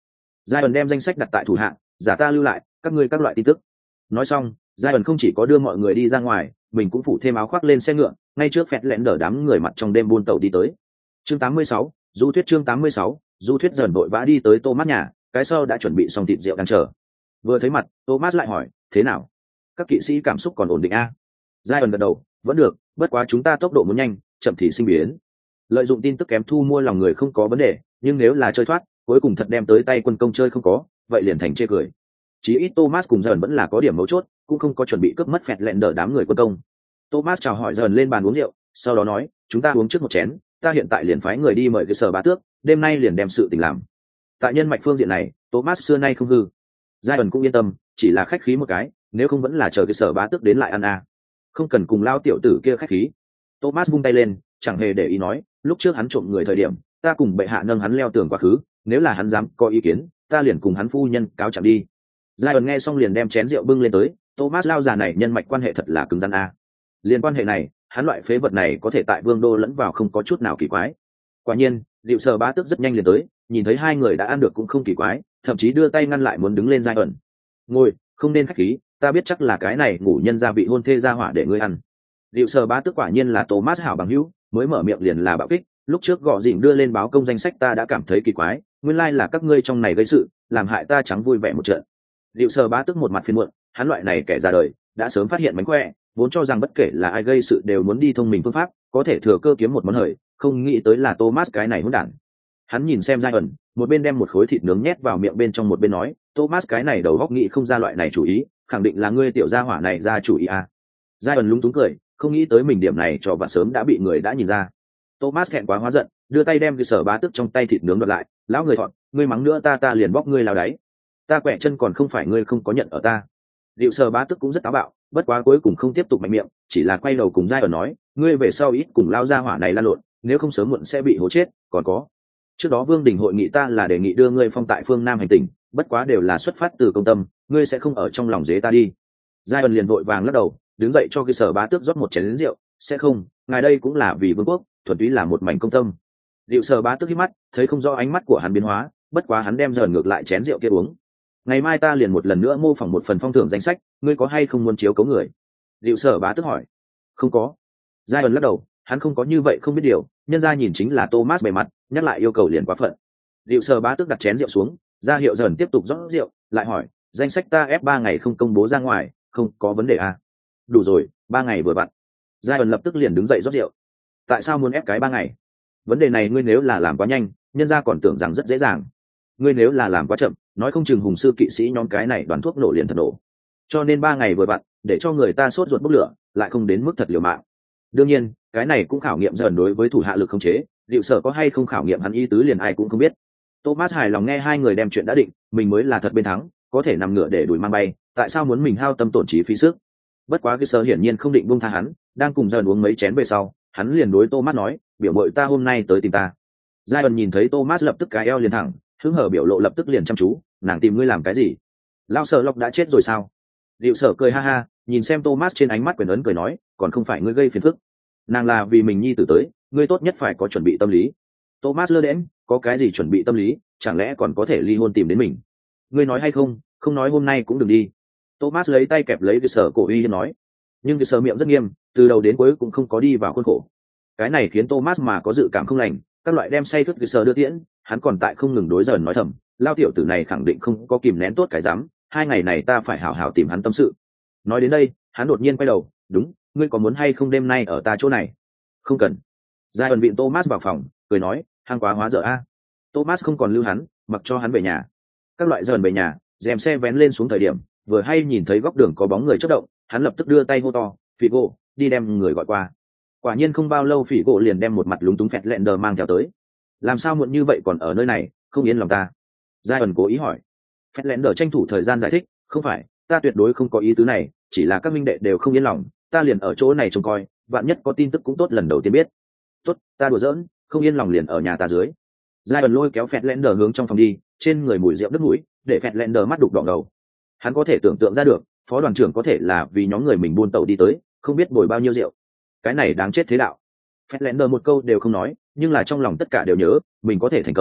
Zion đem danh sách đặt tại thủ hạng, giả ta lưu lại các ngươi các loại tin tức. Nói xong, Zion không chỉ có đưa mọi người đi ra ngoài, mình cũng phủ thêm áo khoác lên xe ngựa, ngay trước phẹt lẹn đỡ đám người mặt trong đêm buôn tàu đi tới. Chương 86, du thuyết chương 86, du thuyết dần vội vã đi tới Thomas nhà, cái sau đã chuẩn bị xong thịt rượu đang chờ. Vừa thấy mặt, Thomas lại hỏi, thế nào? Các kỵ sĩ cảm xúc còn ổn định a? Zion gật đầu, vẫn được, bất quá chúng ta tốc độ muốn nhanh, chậm thì sinh biến. Lợi dụng tin tức kém thu mua lòng người không có vấn đề, nhưng nếu là chơi thoát, cuối cùng thật đem tới tay quân công chơi không có, vậy liền thành chê cười. Chí ít Thomas cùng Dần vẫn là có điểm mấu chốt, cũng không có chuẩn bị cướp mất phẹt lẹn đỡ đám người quân công. Thomas chào hỏi Dần lên bàn uống rượu, sau đó nói, chúng ta uống trước một chén, ta hiện tại liền phái người đi mời cái sở bá tước, đêm nay liền đem sự tình làm. Tại nhân mạch phương diện này, Thomas xưa nay không hư. Dần cũng yên tâm, chỉ là khách khí một cái, nếu không vẫn là chờ cái sở bá tước đến lại ăn à. Không cần cùng lao tiểu tử kia khách khí. Thomas vung tay lên, chẳng hề để ý nói, lúc trước hắn trộm người thời điểm, ta cùng bệ hạ nâng hắn leo tường quá khứ, nếu là hắn dám có ý kiến, ta liền cùng hắn phu nhân cáo trạng đi. Zion nghe xong liền đem chén rượu bưng lên tới, Thomas lao già này nhân mạch quan hệ thật là cứng rắn a. Liên quan hệ này, hắn loại phế vật này có thể tại vương đô lẫn vào không có chút nào kỳ quái. Quả nhiên, Diệu Sở bá tước rất nhanh liền tới, nhìn thấy hai người đã ăn được cũng không kỳ quái, thậm chí đưa tay ngăn lại muốn đứng lên Zion. Ngồi, không nên khách khí, ta biết chắc là cái này ngủ nhân gia vị hôn thê gia hỏa để ngươi ăn. Diệu Sở bá tước quả nhiên là Thomas hảo bằng hữu, mới mở miệng liền là bạo kích, lúc trước gọ dịnh đưa lên báo công danh sách ta đã cảm thấy kỳ quái, nguyên lai là các ngươi trong này gây sự, làm hại ta trắng vui vẻ một trận. Diệu Sở bá tước một mặt phiền muộn, hắn loại này kẻ già đời, đã sớm phát hiện mánh khỏe, vốn cho rằng bất kể là ai gây sự đều muốn đi thông minh phương pháp, có thể thừa cơ kiếm một món hời, không nghĩ tới là Thomas cái này hỗn đản. Hắn nhìn xem Zion, một bên đem một khối thịt nướng nhét vào miệng bên trong một bên nói, Thomas cái này đầu góc nghĩ không ra loại này chủ ý, khẳng định là ngươi tiểu gia hỏa này ra chủ ý à. Zion lúng túng cười, không nghĩ tới mình điểm này cho vặt sớm đã bị người đã nhìn ra. Thomas thẹn quá hóa giận, đưa tay đem cái sở bá tước trong tay thịt nướng đoạt lại, lão người thọn, ngươi mắng nữa ta liền bóc ngươi lao đáy. Ta quẹ chân còn không phải ngươi không có nhận ở ta. Diệu Sở bá tước cũng rất táo bạo, bất quá cuối cùng không tiếp tục mạnh miệng, chỉ là quay đầu cùng Zion nói, ngươi về sau ít cùng lao ra hỏa này lan lộn, nếu không sớm muộn sẽ bị hố chết. Còn có, trước đó Vương đình hội nghị ta là đề nghị đưa ngươi phong tại phương Nam hành tỉnh, bất quá đều là xuất phát từ công tâm, ngươi sẽ không ở trong lòng dế ta đi. Zion liền vội vàng lắc đầu, đứng dậy cho cái sở bá tước rót một chén rượu, sẽ không, ngài đây cũng là vì vương quốc, thuần túy là một mảnh công tâm. Diệu Sở bá tước hít mắt, thấy không rõ ánh mắt của hắn biến hóa, bất quá hắn đem dần ngược lại chén rượu kia uống. Ngày mai ta liền một lần nữa mô phỏng một phần phong thưởng danh sách, ngươi có hay không muốn chiếu cấu người? Diệu Sở bá tước hỏi. Không có. Zion lắc đầu, hắn không có như vậy không biết điều, nhân ra nhìn chính là Thomas bề mặt, nhắc lại yêu cầu liền quá phận. Diệu Sở bá tước đặt chén rượu xuống, ra hiệu dần tiếp tục rót rượu, lại hỏi, danh sách ta ép 3 ngày không công bố ra ngoài, không có vấn đề à? Đủ rồi, 3 ngày vừa vặn. Zion lập tức liền đứng dậy rót rượu. Tại sao muốn ép cái 3 ngày? Vấn đề này ngươi nếu là làm quá nhanh, nhân ra còn tưởng rằng rất dễ dàng. Ngươi nếu là làm quá chậm, nói không chừng hùng sư kỵ sĩ nhóm cái này đoàn thuốc nổ liền thật nổ. Cho nên 3 ngày vừa vặn, để cho người ta sốt ruột bốc lửa, lại không đến mức thật liều mạng. Đương nhiên, cái này cũng khảo nghiệm dần đối với thủ hạ lực khống chế, Diệu Sở có hay không khảo nghiệm hắn ý tứ liền ai cũng không biết. Thomas hài lòng nghe hai người đem chuyện đã định, mình mới là thật bên thắng, có thể nằm ngựa để đuổi mang bay, tại sao muốn mình hao tâm tổn trí phí sức? Bất quá cái sở hiển nhiên không định buông tha hắn, đang cùng dần uống mấy chén về sau, hắn liền đối Thomas nói, biểu mội ta hôm nay tới tìm ta. Zion nhìn thấy Thomas lập tức cái eo liền thẳng, hứng hở biểu lộ lập tức liền chăm chú, nàng tìm ngươi làm cái gì? Lao Sở Lộc đã chết rồi sao? Diệu Sở cười ha ha, nhìn xem Thomas trên ánh mắt quyền ấn cười nói, còn không phải ngươi gây phiền phức. Nàng là vì mình nhi tử tới, ngươi tốt nhất phải có chuẩn bị tâm lý. Thomas lơ đễnh, có cái gì chuẩn bị tâm lý, chẳng lẽ còn có thể ly hôn tìm đến mình? Ngươi nói hay không, không nói hôm nay cũng đừng đi. Thomas lấy tay kẹp lấy cái Sở cổ uy hiếp nói, nhưng cái Sở miệng rất nghiêm, từ đầu đến cuối cũng không có đi vào khuôn khổ. Cái này khiến Thomas mà có dự cảm không lành, các loại đem say thuốc cái Sở đưa tiễn, hắn còn tại không ngừng đối dần nói thầm, lao tiểu tử này khẳng định không có kìm nén tốt cái dám, 2 ngày này ta phải hảo hảo tìm hắn tâm sự. Nói đến đây, hắn đột nhiên quay đầu, đúng, ngươi có muốn hay không đêm nay ở ta chỗ này? Không cần. Zion vịn Thomas vào phòng, cười nói, hang quá hóa dở a. Thomas không còn lưu hắn, mặc cho hắn về nhà. Các loại dần về nhà, rèm xe vén lên xuống thời điểm, vừa hay nhìn thấy góc đường có bóng người chớp động, hắn lập tức đưa tay hô to, Figo, đi đem người gọi qua. Quả nhiên không bao lâu Figo liền đem một mặt lúng túng phẹt lẹn đờ mang theo tới. Làm sao muộn như vậy còn ở nơi này, không yên lòng ta? Zion cố ý hỏi. Phẹt lẹn đờ tranh thủ thời gian giải thích, không phải, ta tuyệt đối không có ý tứ này, chỉ là các minh đệ đều không yên lòng, ta liền ở chỗ này trông coi, vạn nhất có tin tức cũng tốt lần đầu tiên biết. Tốt, ta đùa giỡn, không yên lòng liền ở nhà ta dưới. Zion lôi kéo phẹt lẹn đờ hướng trong phòng đi, trên người mùi rượu đứt mũi, để phẹt lẹn đờ mắt đục đỏ đầu. Hắn có thể tưởng tượng ra được, phó đoàn trưởng có thể là vì nhóm người mình buôn tàu đi tới, không biết bồi bao nhiêu rượu. Cái này đáng chết thế đạo. Phẹt lẹn đờ một câu đều không nói, nhưng là trong lòng tất cả đều nhớ, mình có thể thành công,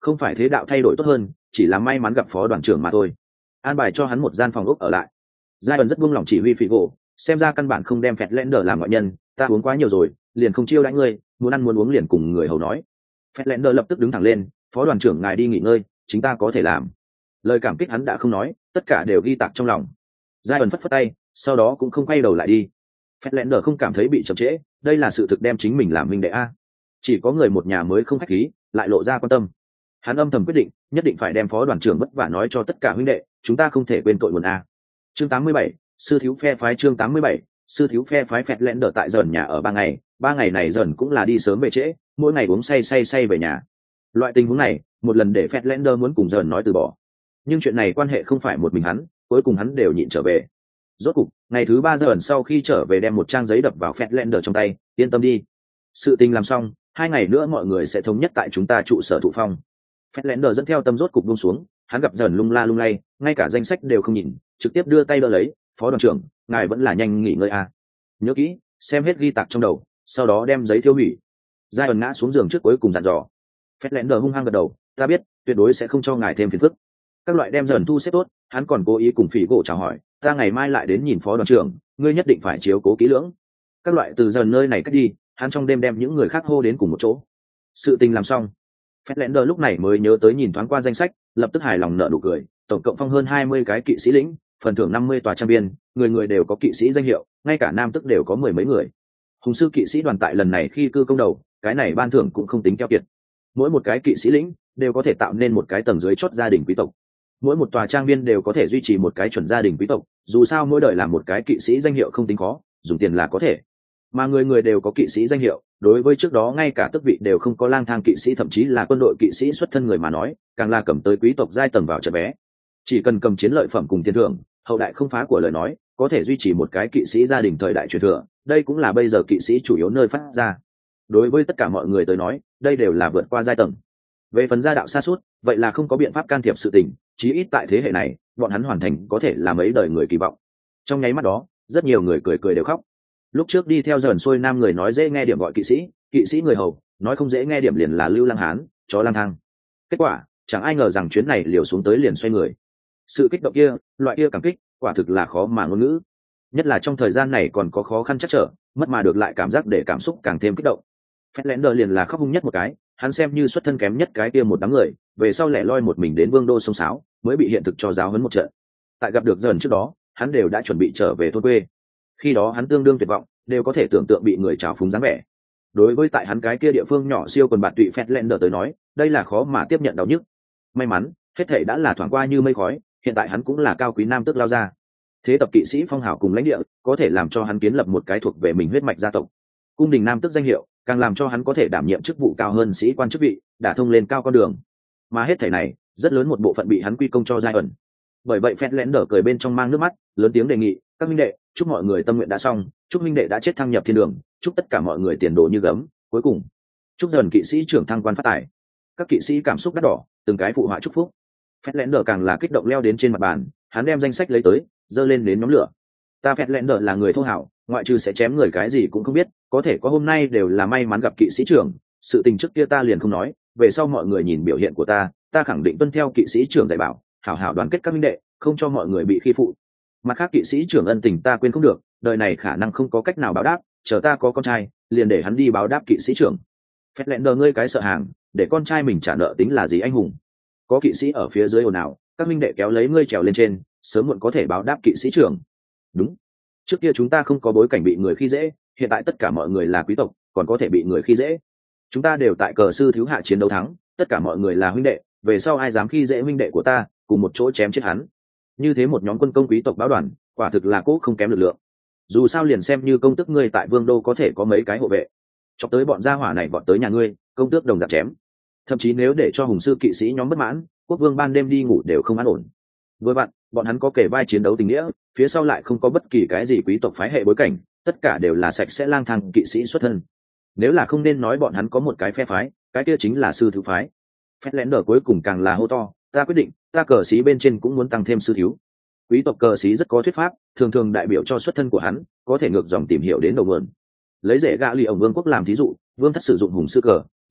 không phải thế đạo thay đổi tốt hơn, chỉ là may mắn gặp phó đoàn trưởng mà thôi. An bài cho hắn một gian phòng ốc ở lại. Giai ẩn rất buông lòng chỉ huy Figo, xem ra căn bản không đem Fatlander làm ngoại nhân, ta uống quá nhiều rồi, liền không chiêu đãi ngươi, muốn ăn muốn uống liền cùng người hầu nói. Fatlander lập tức đứng thẳng lên, phó đoàn trưởng ngài đi nghỉ ngơi, chính ta có thể làm. Lời cảm kích hắn đã không nói, tất cả đều ghi tạc trong lòng. Giai ẩn phất phất tay, sau đó cũng không quay đầu lại đi. Fatlander không cảm thấy bị chậm trễ, đây là sự thực đem chính mình làm minh đệ a. Chỉ có người một nhà mới không khách khí, lại lộ ra quan tâm. Hắn âm thầm quyết định, nhất định phải đem phó đoàn trưởng vất vả nói cho tất cả huynh đệ, chúng ta không thể quên tội nguồn a. Chương 87, sư thiếu phe phái chương 87, sư thiếu phe phái Fatlander tại dần nhà ở 3 ngày này dần cũng là đi sớm về trễ, mỗi ngày uống say về nhà. Loại tình huống này, một lần để Fatlander muốn cùng dần nói từ bỏ. Nhưng chuyện này quan hệ không phải một mình hắn, cuối cùng hắn đều nhịn trở về. Rốt cục, ngày thứ 3 dần sau khi trở về đem một trang giấy đập vào Fatlander trong tay, yên tâm đi. Sự tình làm xong, 2 ngày nữa mọi người sẽ thống nhất tại chúng ta trụ sở thụ phong. Fatlander dẫn theo tâm rốt cục buông xuống, hắn gặp dần lung la lung lay, ngay cả danh sách đều không nhìn, trực tiếp đưa tay đỡ lấy, phó đoàn trưởng, ngài vẫn là nhanh nghỉ ngơi a. Nhớ kỹ, xem hết ghi tạc trong đầu, sau đó đem giấy tiêu hủy. Giai ẩn ngã xuống giường trước cuối cùng dặn dò. Fatlander hung hăng gật đầu, ta biết, tuyệt đối sẽ không cho ngài thêm phiền phức. Các loại đem dần thu xếp tốt, hắn còn cố ý cùng Phỉ gỗ chào hỏi, ta ngày mai lại đến nhìn phó đoàn trưởng, ngươi nhất định phải chiếu cố kỹ lưỡng. Các loại từ dần nơi này cất đi, hắn trong đêm đem những người khác hô đến cùng một chỗ. Sự tình làm xong, Fatlander lúc này mới nhớ tới nhìn thoáng qua danh sách, lập tức hài lòng nở nụ cười, tổng cộng phong hơn 20 cái kỵ sĩ lĩnh, phần thưởng 50 tòa trang biên, người người đều có kỵ sĩ danh hiệu, ngay cả nam tức đều có 10 mấy người. Hùng sư kỵ sĩ đoàn tại lần này khi cư công đầu, cái này ban thưởng cũng không tính keo kiệt. Mỗi một cái kỵ sĩ lĩnh đều có thể tạo nên một cái tầng dưới chót gia đình quý tộc. Mỗi một tòa trang biên đều có thể duy trì một cái chuẩn gia đình quý tộc, dù sao mỗi đời làm một cái kỵ sĩ danh hiệu không tính khó, dùng tiền là có thể. Mà người người đều có kỵ sĩ danh hiệu, đối với trước đó ngay cả tước vị đều không có lang thang kỵ sĩ thậm chí là quân đội kỵ sĩ xuất thân người mà nói, càng là cầm tới quý tộc giai tầng vào trận vé. Chỉ cần cầm chiến lợi phẩm cùng tiền thưởng, hậu đại không phá của lời nói, có thể duy trì một cái kỵ sĩ gia đình thời đại truyền thừa, đây cũng là bây giờ kỵ sĩ chủ yếu nơi phát ra. Đối với tất cả mọi người tới nói, đây đều là vượt qua giai tầng. Về phần gia đạo sa sút, vậy là không có biện pháp can thiệp sự tình, chí ít tại thế hệ này, bọn hắn hoàn thành có thể là mấy đời người kỳ vọng. Trong nháy mắt đó, rất nhiều người cười đều khóc. Lúc trước đi theo dần xuôi nam người nói dễ nghe điểm gọi kỵ sĩ người hầu, nói không dễ nghe điểm liền là lưu lang hán, chó lang thang. Kết quả, chẳng ai ngờ rằng chuyến này liều xuống tới liền xoay người. Sự kích động kia, loại kia cảm kích, quả thực là khó mà ngôn ngữ. Nhất là trong thời gian này còn có khó khăn chắc trở, mất mà được lại cảm giác để cảm xúc càng thêm kích động. Fatlander liền là khóc hung nhất một cái, hắn xem như xuất thân kém nhất cái kia một đám người, về sau lẻ loi một mình đến vương đô sông sáo, mới bị hiện thực cho giáo huấn một trận. Tại gặp được dần trước đó, hắn đều đã chuẩn bị trở về thôn quê. Khi đó hắn tương đương tuyệt vọng, đều có thể tưởng tượng bị người trào phúng dáng vẻ. Đối với tại hắn cái kia địa phương nhỏ siêu quần bạn tụy Fatlander tới nói, đây là khó mà tiếp nhận đau nhức. May mắn, hết thảy đã là thoáng qua như mây khói, hiện tại hắn cũng là cao quý nam tước lao ra. Thế tập kỵ sĩ phong hào cùng lãnh địa, có thể làm cho hắn kiến lập một cái thuộc về mình huyết mạch gia tộc. Cung đình nam tước danh hiệu, càng làm cho hắn có thể đảm nhiệm chức vụ cao hơn sĩ quan chức vị, đả thông lên cao con đường. Mà hết thảy này, rất lớn một bộ phận bị hắn quy công cho giai ẩn. Bởi vậy Fatlander cười bên trong mang nước mắt, lớn tiếng đề nghị, các minh đệ, chúc mọi người tâm nguyện đã xong, chúc minh đệ đã chết thăng nhập thiên đường, chúc tất cả mọi người tiền đồ như gấm, cuối cùng chúc dần kỵ sĩ trưởng thăng quan phát tài. Các kỵ sĩ cảm xúc đắt đỏ, từng cái phụ họa chúc phúc. Fatlander càng là kích động leo đến trên mặt bàn, hắn đem danh sách lấy tới, giơ lên đến nhóm lửa. Ta Fatlander là người thô hảo, ngoại trừ sẽ chém người cái gì cũng không biết, có thể có hôm nay đều là may mắn gặp kỵ sĩ trưởng, sự tình trước kia ta liền không nói, về sau mọi người nhìn biểu hiện của ta khẳng định tuân theo kỵ sĩ trưởng dạy bảo, hảo hảo đoàn kết các minh đệ, không cho mọi người bị khi phụ. Mặt khác kỵ sĩ trưởng ân tình ta quên không được, đời này khả năng không có cách nào báo đáp, chờ ta có con trai, liền để hắn đi báo đáp kỵ sĩ trưởng. Fatlander ngươi cái sợ hàng, để con trai mình trả nợ tính là gì anh hùng? Có kỵ sĩ ở phía dưới ồn ào, các minh đệ kéo lấy ngươi trèo lên trên, sớm muộn có thể báo đáp kỵ sĩ trưởng. Đúng, trước kia chúng ta không có bối cảnh bị người khi dễ, hiện tại tất cả mọi người là quý tộc, còn có thể bị người khi dễ. Chúng ta đều tại cờ sư thiếu hạ chiến đấu thắng, tất cả mọi người là huynh đệ, về sau ai dám khi dễ huynh đệ của ta, cùng một chỗ chém chết hắn. Như thế một nhóm quân công quý tộc báo đoàn, quả thực là cố không kém lực lượng. Dù sao liền xem như công tước ngươi tại vương đô có thể có mấy cái hộ vệ, chọc tới bọn gia hỏa này vọt tới nhà ngươi, công tước đồng dạng chém. Thậm chí nếu để cho hùng sư kỵ sĩ nhóm bất mãn, quốc vương ban đêm đi ngủ đều không an ổn. Với bạn, bọn hắn có kể vai chiến đấu tình nghĩa, phía sau lại không có bất kỳ cái gì quý tộc phái hệ bối cảnh, tất cả đều là sạch sẽ lang thang kỵ sĩ xuất thân. Nếu là không nên nói bọn hắn có một cái phe phái, cái kia chính là sư thiếu phái. Fatlander cuối cùng càng là hô to, ta quyết định, ta cờ sĩ bên trên cũng muốn tăng thêm sư thiếu. Quý tộc cờ sĩ rất có thuyết pháp, thường thường đại biểu cho xuất thân của hắn, có thể ngược dòng tìm hiểu đến đầu nguồn. Lấy rễ gạ lì ổng vương quốc làm thí dụ, vương thất sử dụng hùng sư cờ,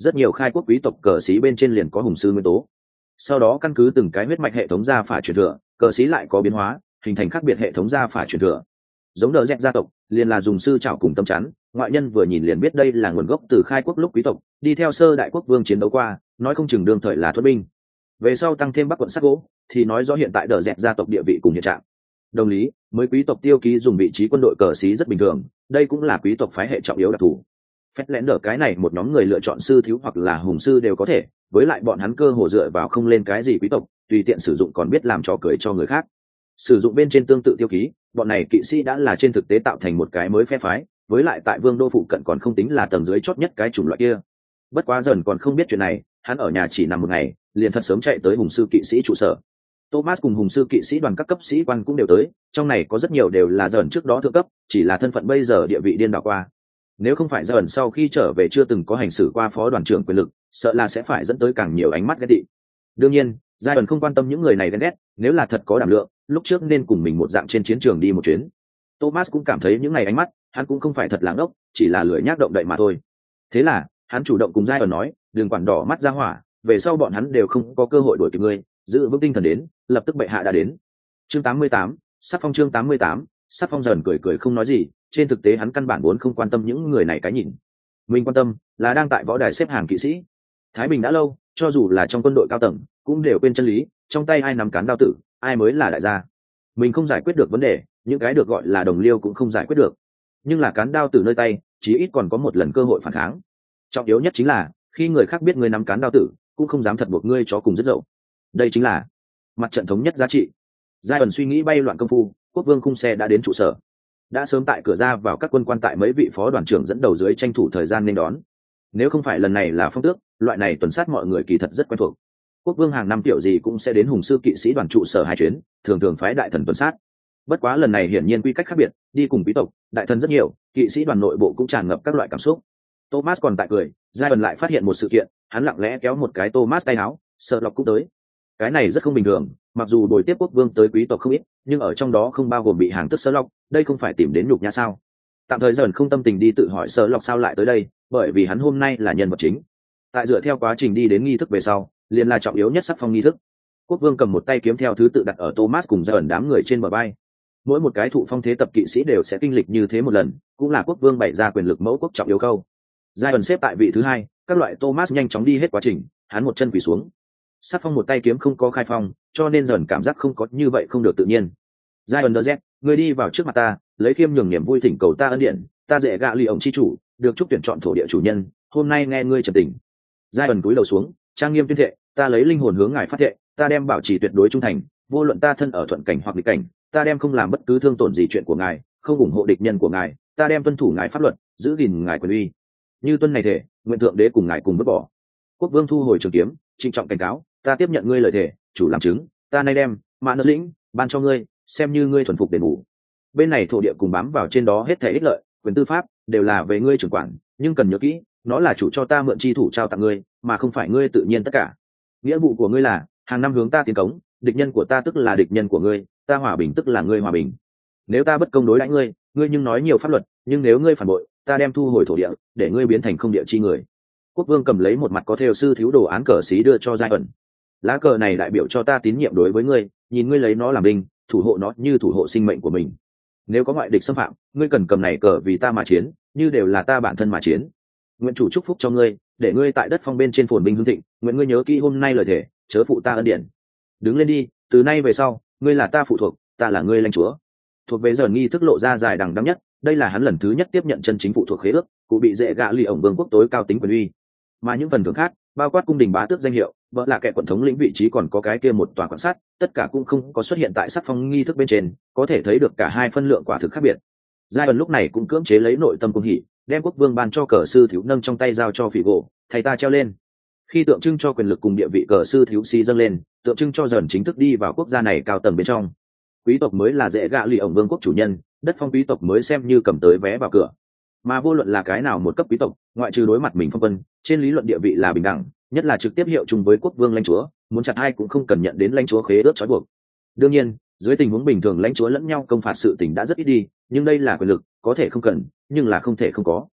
rất nhiều khai quốc quý tộc cờ sĩ bên trên liền có hùng sư nguyên tố. Sau đó căn cứ từng cái huyết mạch hệ thống gia phả truyền thừa, cờ sĩ lại có biến hóa, hình thành khác biệt hệ thống gia phả truyền thừa. Giống đờ dẹt gia tộc liền là dùng sư trảo cùng tâm chắn, ngoại nhân vừa nhìn liền biết đây là nguồn gốc từ khai quốc lúc quý tộc đi theo sơ đại quốc vương chiến đấu qua, nói không chừng đương thời là thuật binh. Về sau tăng thêm bắc quận sắt gỗ thì nói rõ hiện tại đờ dẹt gia tộc địa vị cùng hiện trạng. Đồng lý, mới quý tộc tiêu ký dùng vị trí quân đội cờ sĩ rất bình thường, đây cũng là quý tộc phái hệ trọng yếu đặc thù. Phép lẽn đỡ cái này một nhóm người lựa chọn sư thiếu hoặc là hùng sư đều có thể, với lại bọn hắn cơ hồ dựa vào không lên cái gì quý tộc, tùy tiện sử dụng còn biết làm trò cười cho người khác. Sử dụng bên trên tương tự tiêu ký, bọn này kỵ sĩ đã là trên thực tế tạo thành một cái mới phe phái, với lại tại vương đô phụ cận còn không tính là tầng dưới chót nhất cái chủng loại kia. Bất quá dần còn không biết chuyện này, hắn ở nhà chỉ nằm một ngày, liền thật sớm chạy tới hùng sư kỵ sĩ trụ sở. Thomas cùng hùng sư kỵ sĩ đoàn các cấp sĩ quan cũng đều tới, trong này có rất nhiều đều là dần trước đó thượng cấp, chỉ là thân phận bây giờ địa vị điên đảo qua. Nếu không phải dần sau khi trở về chưa từng có hành xử qua phó đoàn trưởng quyền lực, sợ là sẽ phải dẫn tới càng nhiều ánh mắt ghét tị. Đương nhiên, Giai không quan tâm những người này ghen ghét, nếu là thật có đảm lượng, lúc trước nên cùng mình một dạng trên chiến trường đi một chuyến. Thomas cũng cảm thấy những ngày ánh mắt, hắn cũng không phải thật láng ốc, chỉ là lười nhác động đậy mà thôi. Thế là, hắn chủ động cùng Giai nói, đừng quản đỏ mắt ra hỏa, về sau bọn hắn đều không có cơ hội đuổi kịp ngươi, giữ vững tinh thần đến, lập tức bệ hạ đã đến. Chương 88, sắp phong chương 88, sắp phong dần cười không nói gì, trên thực tế hắn căn bản vốn không quan tâm những người này cái nhìn. Mình quan tâm là đang tại võ đài xếp hàng kỵ sĩ. Thái Bình đã lâu, cho dù là trong quân đội cao tầng, cũng đều quên chân lý, trong tay ai nắm cán đao tử, ai mới là đại gia. Mình không giải quyết được vấn đề, những cái được gọi là đồng liêu cũng không giải quyết được. Nhưng là cán đao tử nơi tay, chí ít còn có một lần cơ hội phản kháng. Trọng yếu nhất chính là, khi người khác biết ngươi nắm cán đao tử, cũng không dám thật buộc ngươi chó cùng rất dậu. Đây chính là mặt trận thống nhất giá trị. Giai ẩn suy nghĩ bay loạn công phu, quốc vương khung xe đã đến trụ sở. Đã sớm tại cửa ra vào các quân quan tại mấy vị phó đoàn trưởng dẫn đầu dưới tranh thủ thời gian nên đón. Nếu không phải lần này là phong tước, loại này tuần sát mọi người kỳ thật rất quen thuộc. Quốc vương hàng năm tiểu gì cũng sẽ đến hùng sư kỵ sĩ đoàn trụ sở hai chuyến, thường thường phái đại thần tuần sát. Bất quá lần này hiển nhiên quy cách khác biệt, đi cùng quý tộc, đại thần rất nhiều, kỵ sĩ đoàn nội bộ cũng tràn ngập các loại cảm xúc. Thomas còn tại cười, Giai ẩn lại phát hiện một sự kiện, hắn lặng lẽ kéo một cái Thomas tay áo, sợ lọc cũng tới. Cái này rất không bình thường, mặc dù đối tiếp quốc vương tới quý tộc không ít, nhưng ở trong đó không bao gồm bị hàng tức sợ lọc, đây không phải tìm đến nhục nhã sao? Tạm thời dần không tâm tình đi tự hỏi sợ lọc sao lại tới đây, bởi vì hắn hôm nay là nhân vật chính. Tại dựa theo quá trình đi đến nghi thức về sau, liền là trọng yếu nhất sắc phong nghi thức. Quốc vương cầm một tay kiếm theo thứ tự đặt ở Thomas cùng Giai ẩn đám người trên bờ vai. Mỗi một cái thụ phong thế tập kỵ sĩ đều sẽ kinh lịch như thế một lần, cũng là quốc vương bày ra quyền lực mẫu quốc trọng yếu khâu. Giai ẩn xếp tại vị thứ hai, các loại Thomas nhanh chóng đi hết quá trình, hắn một chân quỳ xuống. Sắc phong một tay kiếm không có khai phong, cho nên dần cảm giác không có như vậy không được tự nhiên. Giai ẩn đỡ dép, người đi vào trước mặt ta, lấy khiêm nhường niềm vui thỉnh cầu ta ân điện, ta dễ gạ lì ổng chi chủ, được chúc tuyển chọn thổ địa chủ nhân, hôm nay nghe ngươi trần tình. Giai ẩn cúi đầu xuống, trang nghiêm tuyên thệ, ta lấy linh hồn hướng ngài phát thệ, ta đem bảo trì tuyệt đối trung thành, vô luận ta thân ở thuận cảnh hoặc nghịch cảnh, ta đem không làm bất cứ thương tổn gì chuyện của ngài, không ủng hộ địch nhân của ngài, ta đem tuân thủ ngài pháp luật, giữ gìn ngài quyền uy. Như tuân này thể, nguyện thượng đế cùng ngài cùng vứt bỏ. Quốc vương thu hồi trường kiếm, trịnh trọng cảnh cáo, ta tiếp nhận ngươi lời thể, chủ làm chứng, ta nay đem mã nợ lĩnh ban cho ngươi, xem như ngươi thuần phục đền bù. Bên này thổ địa cùng bám vào trên đó hết thể ích lợi, quyền tư pháp đều là về ngươi trưởng quản, nhưng cần nhớ kỹ, nó là chủ cho ta mượn chi thủ trao tặng ngươi, mà không phải ngươi tự nhiên tất cả. Nghĩa vụ của ngươi là hàng năm hướng ta tiến cống, địch nhân của ta tức là địch nhân của ngươi, ta hòa bình tức là ngươi hòa bình. Nếu ta bất công đối đãi ngươi, ngươi nhưng nói nhiều pháp luật, nhưng nếu ngươi phản bội, ta đem thu hồi thổ địa, để ngươi biến thành không địa chi người. Quốc vương cầm lấy một mặt có thêu sư thiếu đồ án cờ xí đưa cho Giai ẩn. Lá cờ này đại biểu cho ta tín nhiệm đối với ngươi, nhìn ngươi lấy nó làm binh, thủ hộ nó như thủ hộ sinh mệnh của mình. Nếu có ngoại địch xâm phạm, ngươi cần cầm này cờ vì ta mà chiến, như đều là ta bản thân mà chiến. Nguyện chủ chúc phúc cho ngươi, để ngươi tại đất phong bên trên phồn binh hưng thịnh, nguyện ngươi nhớ kỹ hôm nay lời thể, chớ phụ ta ân điển. Đứng lên đi, từ nay về sau, ngươi là ta phụ thuộc, ta là ngươi lãnh chúa. Thuộc về giờ nghi thức lộ ra dài đằng đẵng nhất, đây là hắn lần thứ nhất tiếp nhận chân chính phụ thuộc khế ước, cụ bị dễ gạ lì ổng vương quốc tối cao tính quyền uy. Mà những phần thưởng khác, bao quát cung đình bá tước danh hiệu, vợ là kẻ quận thống lĩnh vị trí còn có cái kia một tòa quan sát, tất cả cũng không có xuất hiện tại sắc phong nghi thức bên trên, có thể thấy được cả hai phân lượng quả thực khác biệt. Giai ẩn lúc này cũng cưỡng chế lấy nội tâm cung hỉ, đem quốc vương ban cho cờ sư thiếu nâng trong tay giao cho phỉ gỗ, thầy ta treo lên. Khi tượng trưng cho quyền lực cùng địa vị cờ sư thiếu si dâng lên, tượng trưng cho dần chính thức đi vào quốc gia này cao tầng bên trong. Quý tộc mới là dễ gạ lì ổng vương quốc chủ nhân, đất phong quý tộc mới xem như cầm tới vé vào cửa. Mà vô luận là cái nào một cấp quý tộc, ngoại trừ đối mặt mình phong quân, trên lý luận địa vị là bình đẳng, nhất là trực tiếp hiệu chung với quốc vương lãnh chúa, muốn chặt ai cũng không cần nhận đến lãnh chúa khế ước trói buộc. Đương nhiên, dưới tình huống bình thường lãnh chúa lẫn nhau công phạt sự tình đã rất ít đi, nhưng đây là quyền lực, có thể không cần, nhưng là không thể không có.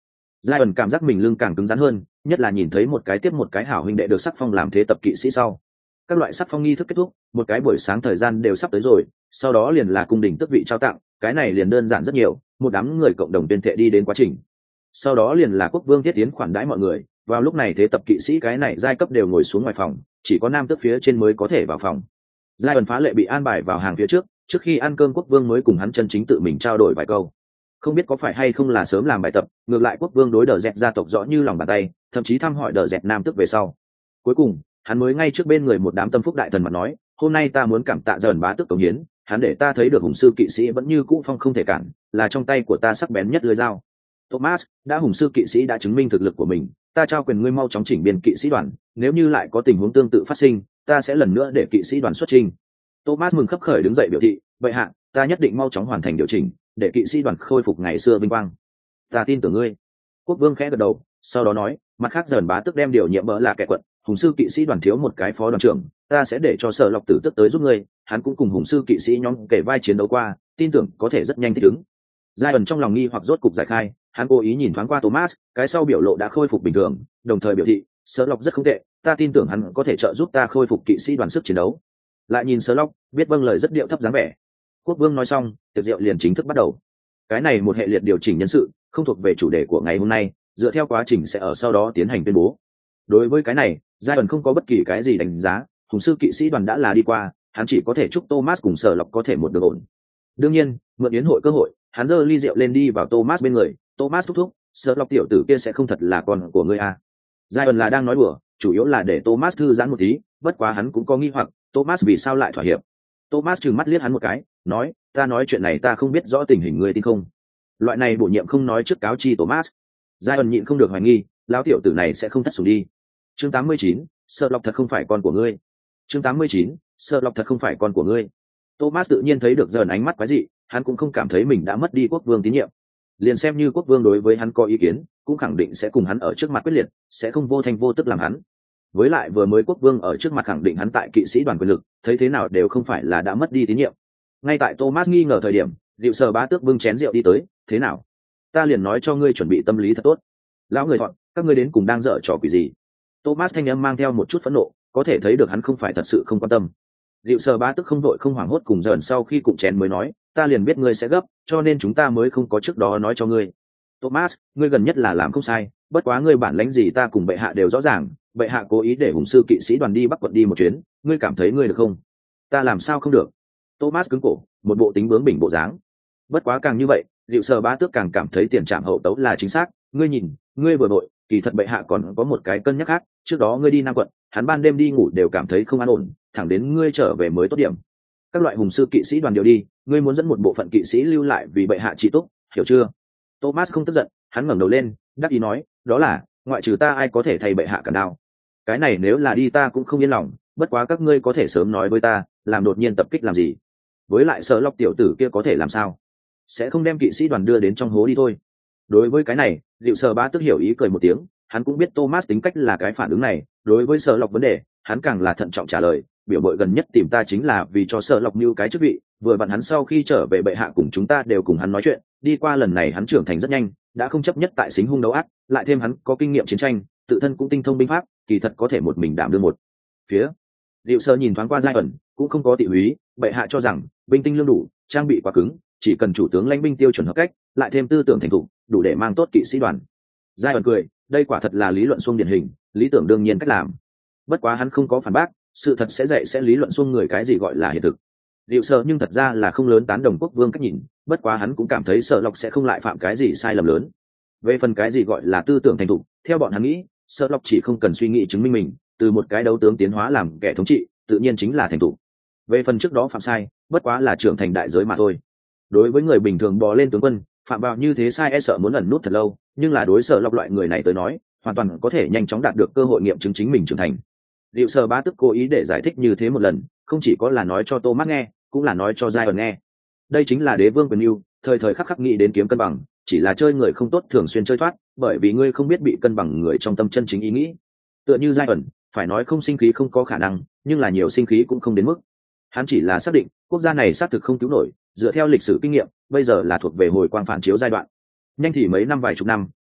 Zion cảm giác mình lưng càng cứng rắn hơn, nhất là nhìn thấy một cái tiếp một cái hảo huynh đệ được sắc phong làm thế tập kỵ sĩ sau. Các loại sắc phong nghi thức kết thúc, một cái buổi sáng thời gian đều sắp tới rồi, sau đó liền là cung đình tước vị trao tặng, cái này liền đơn giản rất nhiều, một đám người cộng đồng tuyên thệ đi đến quá trình. Sau đó liền là quốc vương thiết tiến khoản đãi mọi người, vào lúc này thế tập kỵ sĩ cái này giai cấp đều ngồi xuống ngoài phòng, chỉ có nam tước phía trên mới có thể vào phòng. Zion phá lệ bị an bài vào hàng phía trước khi ăn cơm quốc vương mới cùng hắn chân chính tự mình trao đổi vài câu. Không biết có phải hay không là sớm làm bài tập, ngược lại quốc vương đối Đờ Dẹt gia tộc rõ như lòng bàn tay, thậm chí thăm hỏi Đờ Dẹt nam tước về sau. Cuối cùng, hắn mới ngay trước bên người một đám tâm phúc đại thần mặt nói, hôm nay ta muốn cảm tạ dần bá tước cống hiến, hắn để ta thấy được hùng sư kỵ sĩ vẫn như cũ phong không thể cản, là trong tay của ta sắc bén nhất lưỡi dao. Thomas, đã hùng sư kỵ sĩ đã chứng minh thực lực của mình, ta trao quyền ngươi mau chóng chỉnh biên kỵ sĩ đoàn, nếu như lại có tình huống tương tự phát sinh, ta sẽ lần nữa để kỵ sĩ đoàn xuất trình. Thomas mừng khấp khởi đứng dậy biểu thị, vậy hạ, ta nhất định mau chóng hoàn thành điều chỉnh, để kỵ sĩ đoàn khôi phục ngày xưa vinh quang. Ta tin tưởng ngươi. Quốc vương khẽ gật đầu, sau đó nói, mặt khác dần bá tước đem điều nhiệm bỡ là kẻ quận, hùng sư kỵ sĩ đoàn thiếu một cái phó đoàn trưởng, ta sẽ để cho Sở Lộc Tử tức tới giúp ngươi, hắn cũng cùng hùng sư kỵ sĩ nhóm kể vai chiến đấu qua, tin tưởng có thể rất nhanh thích ứng. Zion trong lòng nghi hoặc rốt cục giải khai, hắn cố ý nhìn thoáng qua Thomas, cái sau biểu lộ đã khôi phục bình thường, đồng thời biểu thị, Sở Lộc rất không tệ, ta tin tưởng hắn có thể trợ giúp ta khôi phục kỵ sĩ đoàn sức chiến đấu. Lại nhìn Sở Lộc, biết vâng lời rất điệu thấp dáng vẻ. Quốc vương nói xong, tiệc rượu liền chính thức bắt đầu. Cái này một hệ liệt điều chỉnh nhân sự, không thuộc về chủ đề của ngày hôm nay, dựa theo quá trình sẽ ở sau đó tiến hành tuyên bố. Đối với cái này, Zion không có bất kỳ cái gì đánh giá, hùng sư kỵ sĩ đoàn đã là đi qua, hắn chỉ có thể chúc Thomas cùng Sở Lộc có thể một đường ổn. Đương nhiên, mượn yến hội cơ hội, hắn giơ ly rượu lên đi vào Thomas bên người, Thomas thúc thúc, Sở Lộc tiểu tử kia sẽ không thật là con của ngươi à? Zion là đang nói đùa, chủ yếu là để Thomas thư giãn một tí, bất quá hắn cũng có nghi hoặc, Thomas vì sao lại thỏa hiệp? Thomas trừng mắt liếc hắn một cái, nói, ta nói chuyện này ta không biết rõ tình hình ngươi tin không? Loại này bổ nhiệm không nói trước cáo chi Thomas. Zion nhịn không được hoài nghi, lão tiểu tử này sẽ không thất sủng đi. Chương 89, Sở Lộc thật không phải con của ngươi. Chương 89, Sở Lộc thật không phải con của ngươi. Thomas tự nhiên thấy được dần ánh mắt quái dị, hắn cũng không cảm thấy mình đã mất đi quốc vương tín nhiệm. Liền xem như quốc vương đối với hắn có ý kiến, cũng khẳng định sẽ cùng hắn ở trước mặt quyết liệt, sẽ không vô thanh vô tức làm hắn. Với lại vừa mới quốc vương ở trước mặt khẳng định hắn tại kỵ sĩ đoàn quyền lực, thấy thế nào đều không phải là đã mất đi tín nhiệm. Ngay tại Thomas nghi ngờ thời điểm, Diệu Sở bá tước bưng chén rượu đi tới, thế nào? Ta liền nói cho ngươi chuẩn bị tâm lý thật tốt. Lão người thọn, các ngươi đến cùng đang dở trò quỷ gì? Thomas thanh âm mang theo một chút phẫn nộ, có thể thấy được hắn không phải thật sự không quan tâm. Diệu Sở bá tước không đội không hoảng hốt cùng dần sau khi cụm chén mới nói, ta liền biết ngươi sẽ gấp, cho nên chúng ta mới không có trước đó nói cho ngươi. Thomas, ngươi gần nhất là làm không sai, bất quá ngươi bản lãnh gì ta cùng bệ hạ đều rõ ràng, bệ hạ cố ý để hùng sư kỵ sĩ đoàn đi Bắc quận đi một chuyến, ngươi cảm thấy ngươi được không? Ta làm sao không được? Thomas cứng cổ, một bộ tính bướng bỉnh bộ dáng. Bất quá càng như vậy, Diệu Sở bá tước càng cảm thấy tiền trảm hậu tấu là chính xác, ngươi nhìn, ngươi vừa vội, kỳ thật bệ hạ còn có một cái cân nhắc khác, trước đó ngươi đi Nam quận, hắn ban đêm đi ngủ đều cảm thấy không an ổn, thẳng đến ngươi trở về mới tốt điểm. Các loại hùng sư kỵ sĩ đoàn điều đi, ngươi muốn dẫn một bộ phận kỵ sĩ lưu lại vì bệ hạ trị túc, hiểu chưa? Thomas không tức giận, hắn ngẩng đầu lên, đắc ý nói, đó là, ngoại trừ ta ai có thể thay bệ hạ cả đao. Cái này nếu là đi ta cũng không yên lòng, bất quá các ngươi có thể sớm nói với ta, làm đột nhiên tập kích làm gì? Với lại Sở Lộc tiểu tử kia có thể làm sao? Sẽ không đem kỵ sĩ đoàn đưa đến trong hố đi thôi. Đối với cái này, Diệu Sở bá tước hiểu ý cười một tiếng, hắn cũng biết Thomas tính cách là cái phản ứng này, đối với Sở Lộc vấn đề, hắn càng là thận trọng trả lời, biểu bội gần nhất tìm ta chính là vì cho Sở Lộc mưu cái chức vị, vừa vặn hắn sau khi trở về bệ hạ cùng chúng ta đều cùng hắn nói chuyện, đi qua lần này hắn trưởng thành rất nhanh, đã không chấp nhất tại xính hung đấu ác, lại thêm hắn có kinh nghiệm chiến tranh, tự thân cũng tinh thông binh pháp, kỳ thật có thể một mình đảm đương một phía. Diệu Sở nhìn thoáng qua giai ẩn, cũng không có tị húy, bệ hạ cho rằng binh tinh lương đủ, trang bị quá cứng, chỉ cần chủ tướng lãnh binh tiêu chuẩn hợp cách, lại thêm tư tưởng thành thục, đủ để mang tốt kỵ sĩ đoàn. Giai ẩn cười, đây quả thật là lý luận xuông điển hình, lý tưởng đương nhiên cách làm. Bất quá hắn không có phản bác, sự thật sẽ dạy sẽ lý luận xuông người cái gì gọi là hiện thực. Diệu Sở nhưng thật ra là không lớn tán đồng quốc vương cách nhìn, bất quá hắn cũng cảm thấy Sở Lộc sẽ không lại phạm cái gì sai lầm lớn. Về phần cái gì gọi là tư tưởng thành thục, theo bọn hắn nghĩ, Sở Lộc chỉ không cần suy nghĩ chứng minh mình, từ một cái đấu tướng tiến hóa làm kẻ thống trị, tự nhiên chính là thành thục. Về phần trước đó phạm sai, bất quá là trưởng thành đại giới mà thôi. Đối với người bình thường bò lên tướng quân, phạm vào như thế sai e sợ muốn ẩn nút thật lâu, nhưng là đối Sở Lộc loại người này tới nói, hoàn toàn có thể nhanh chóng đạt được cơ hội nghiệm chứng chính mình trưởng thành. Diệu Sở bá tước cố ý để giải thích như thế một lần, không chỉ có là nói cho Thomas nghe, cũng là nói cho Zion nghe. Đây chính là đế vương quyền yêu, thời thời khắc khắc nghĩ đến kiếm cân bằng, chỉ là chơi người không tốt thường xuyên chơi thoát, bởi vì ngươi không biết bị cân bằng người trong tâm chân chính ý nghĩ. Tựa như Zion, phải nói không sinh khí không có khả năng, nhưng là nhiều sinh khí cũng không đến mức. Hắn chỉ là xác định, quốc gia này xác thực không cứu nổi, dựa theo lịch sử kinh nghiệm, bây giờ là thuộc về hồi quang phản chiếu giai đoạn. Nhanh thì mấy năm vài chục năm,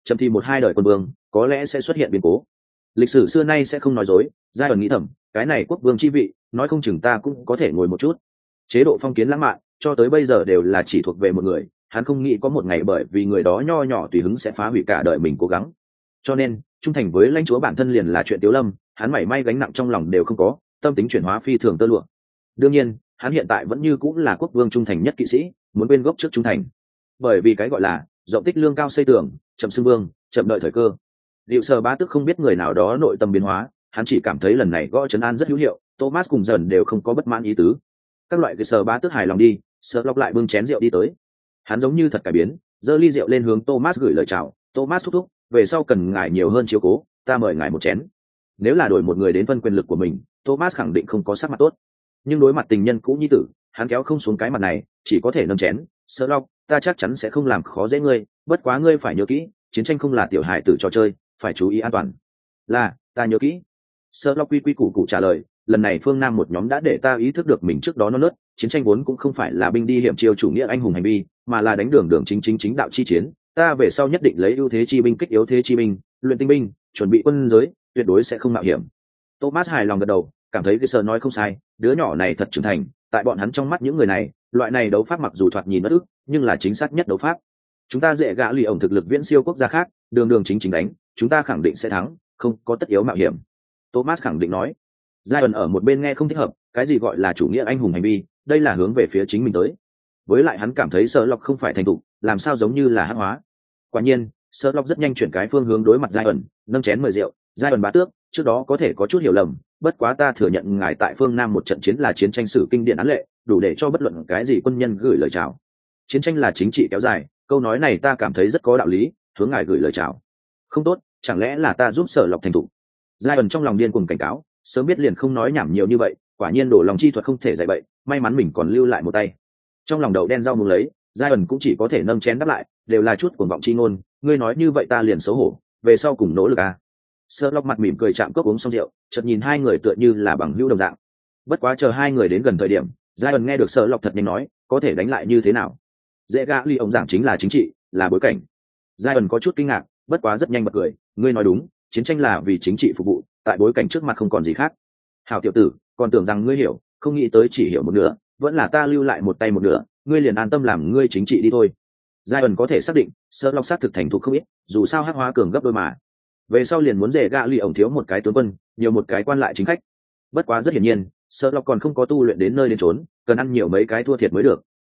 chậm thì 1-2 đời quân vương có lẽ sẽ xuất hiện biến cố. Lịch sử xưa nay sẽ không nói dối, giai ẩn nghĩ thầm, cái này quốc vương chi vị nói không chừng ta cũng có thể ngồi một chút. Chế độ phong kiến lãng mạn cho tới bây giờ đều là chỉ thuộc về một người, hắn không nghĩ có một ngày bởi vì người đó nho nhỏ tùy hứng sẽ phá hủy cả đời mình cố gắng. Cho nên trung thành với lãnh chúa bản thân liền là chuyện Tiếu Lâm, hắn mảy may gánh nặng trong lòng đều không có, tâm tính chuyển hóa phi thường tơ lụa. Đương nhiên hắn hiện tại vẫn như cũng là quốc vương trung thành nhất kỵ sĩ, muốn quên gốc trước trung thành. Bởi vì cái gọi là rộng tích lương cao xây tường, chậm xưng vương, chậm đợi thời cơ. Diệu Sở Bá Tước không biết người nào đó nội tâm biến hóa, hắn chỉ cảm thấy lần này gõ trấn an rất hữu hiệu, Thomas cùng dần đều không có bất mãn ý tứ. Các loại cái Sở Bá Tước hài lòng đi, sợ lọc lại bưng chén rượu đi tới. Hắn giống như thật cải biến, giơ ly rượu lên hướng Thomas gửi lời chào, Thomas thúc thúc, về sau cần ngài nhiều hơn chiếu cố, ta mời ngài một chén. Nếu là đổi một người đến phân quyền lực của mình, Thomas khẳng định không có sắc mặt tốt. Nhưng đối mặt tình nhân cũ như tử, hắn kéo không xuống cái mặt này, chỉ có thể nâng chén, sợ lọc, ta chắc chắn sẽ không làm khó dễ ngươi, bất quá ngươi phải nhớ kỹ, chiến tranh không là tiểu hài tử trò chơi, phải chú ý an toàn. Là, ta nhớ kỹ. Sợ lọc quy quy củ cụ trả lời, lần này phương Nam một nhóm đã để ta ý thức được mình trước đó non nớt, chiến tranh vốn cũng không phải là binh đi hiểm chiêu chủ nghĩa anh hùng hành vi, mà là đánh đường chính đạo chi chiến. Ta về sau nhất định lấy ưu thế chi binh kích yếu thế chi binh, luyện tinh binh, chuẩn bị quân giới, tuyệt đối sẽ không mạo hiểm. Thomas hài lòng gật đầu, cảm thấy cái sờ nói không sai, đứa nhỏ này thật trưởng thành, tại bọn hắn trong mắt những người này, loại này đấu pháp mặc dù thoạt nhìn bất ức, nhưng là chính xác nhất đấu pháp. Chúng ta dễ gã lì ổng thực lực viễn siêu quốc gia khác, đường chính đánh, chúng ta khẳng định sẽ thắng, không có tất yếu mạo hiểm. Thomas khẳng định nói. Zion ở một bên nghe không thích hợp, cái gì gọi là chủ nghĩa anh hùng hành vi, đây là hướng về phía chính mình tới. Với lại hắn cảm thấy Sở Lộc không phải thành thục, làm sao giống như là hắc hóa. Quả nhiên, Sở Lộc rất nhanh chuyển cái phương hướng đối mặt Zion, nâng chén mời rượu. Zion bá tước, trước đó có thể có chút hiểu lầm, bất quá ta thừa nhận ngài tại phương Nam một trận chiến là chiến tranh sử kinh điển án lệ, đủ để cho bất luận cái gì quân nhân gửi lời chào. Chiến tranh là chính trị kéo dài, câu nói này ta cảm thấy rất có đạo lý, hướng ngài gửi lời chào. Không tốt, chẳng lẽ là ta giúp Sở Lộc thành thục? Zion trong lòng điên cuồng cảnh cáo, sớm biết liền không nói nhảm nhiều như vậy, quả nhiên đổ lòng chi thuật không thể dạy bậy, may mắn mình còn lưu lại một tay. Trong lòng đầu đen rau muống lấy, Zion cũng chỉ có thể nâng chén đáp lại, đều là chút cuồng vọng chi ngôn, ngươi nói như vậy ta liền xấu hổ, về sau cùng nỗ lực à. Sherlock mặt mỉm cười chạm cốc uống xong rượu, chợt nhìn hai người tựa như là bằng hữu đồng dạng. Bất quá chờ hai người đến gần thời điểm, Zion nghe được Sherlock thật nhanh nói, có thể đánh lại như thế nào? Dễ gã ly ông giảng chính là chính trị, là bối cảnh. Zion có chút kinh ngạc, bất quá rất nhanh bật cười, ngươi nói đúng, chiến tranh là vì chính trị phục vụ, tại bối cảnh trước mặt không còn gì khác. Hảo tiểu tử, còn tưởng rằng ngươi hiểu, không nghĩ tới chỉ hiểu một nửa, vẫn là ta lưu lại một tay một nửa, ngươi liền an tâm làm ngươi chính trị đi thôi. Zion có thể xác định, Sherlock xác thực thành thục không ít, dù sao hắc hóa cường gấp đôi mà. Về sau liền muốn rể gạ lì ổng thiếu một cái tướng quân, nhiều một cái quan lại chính khách. Bất quá rất hiển nhiên, Sherlock còn không có tu luyện đến nơi đến chốn, cần ăn nhiều mấy cái thua thiệt mới được.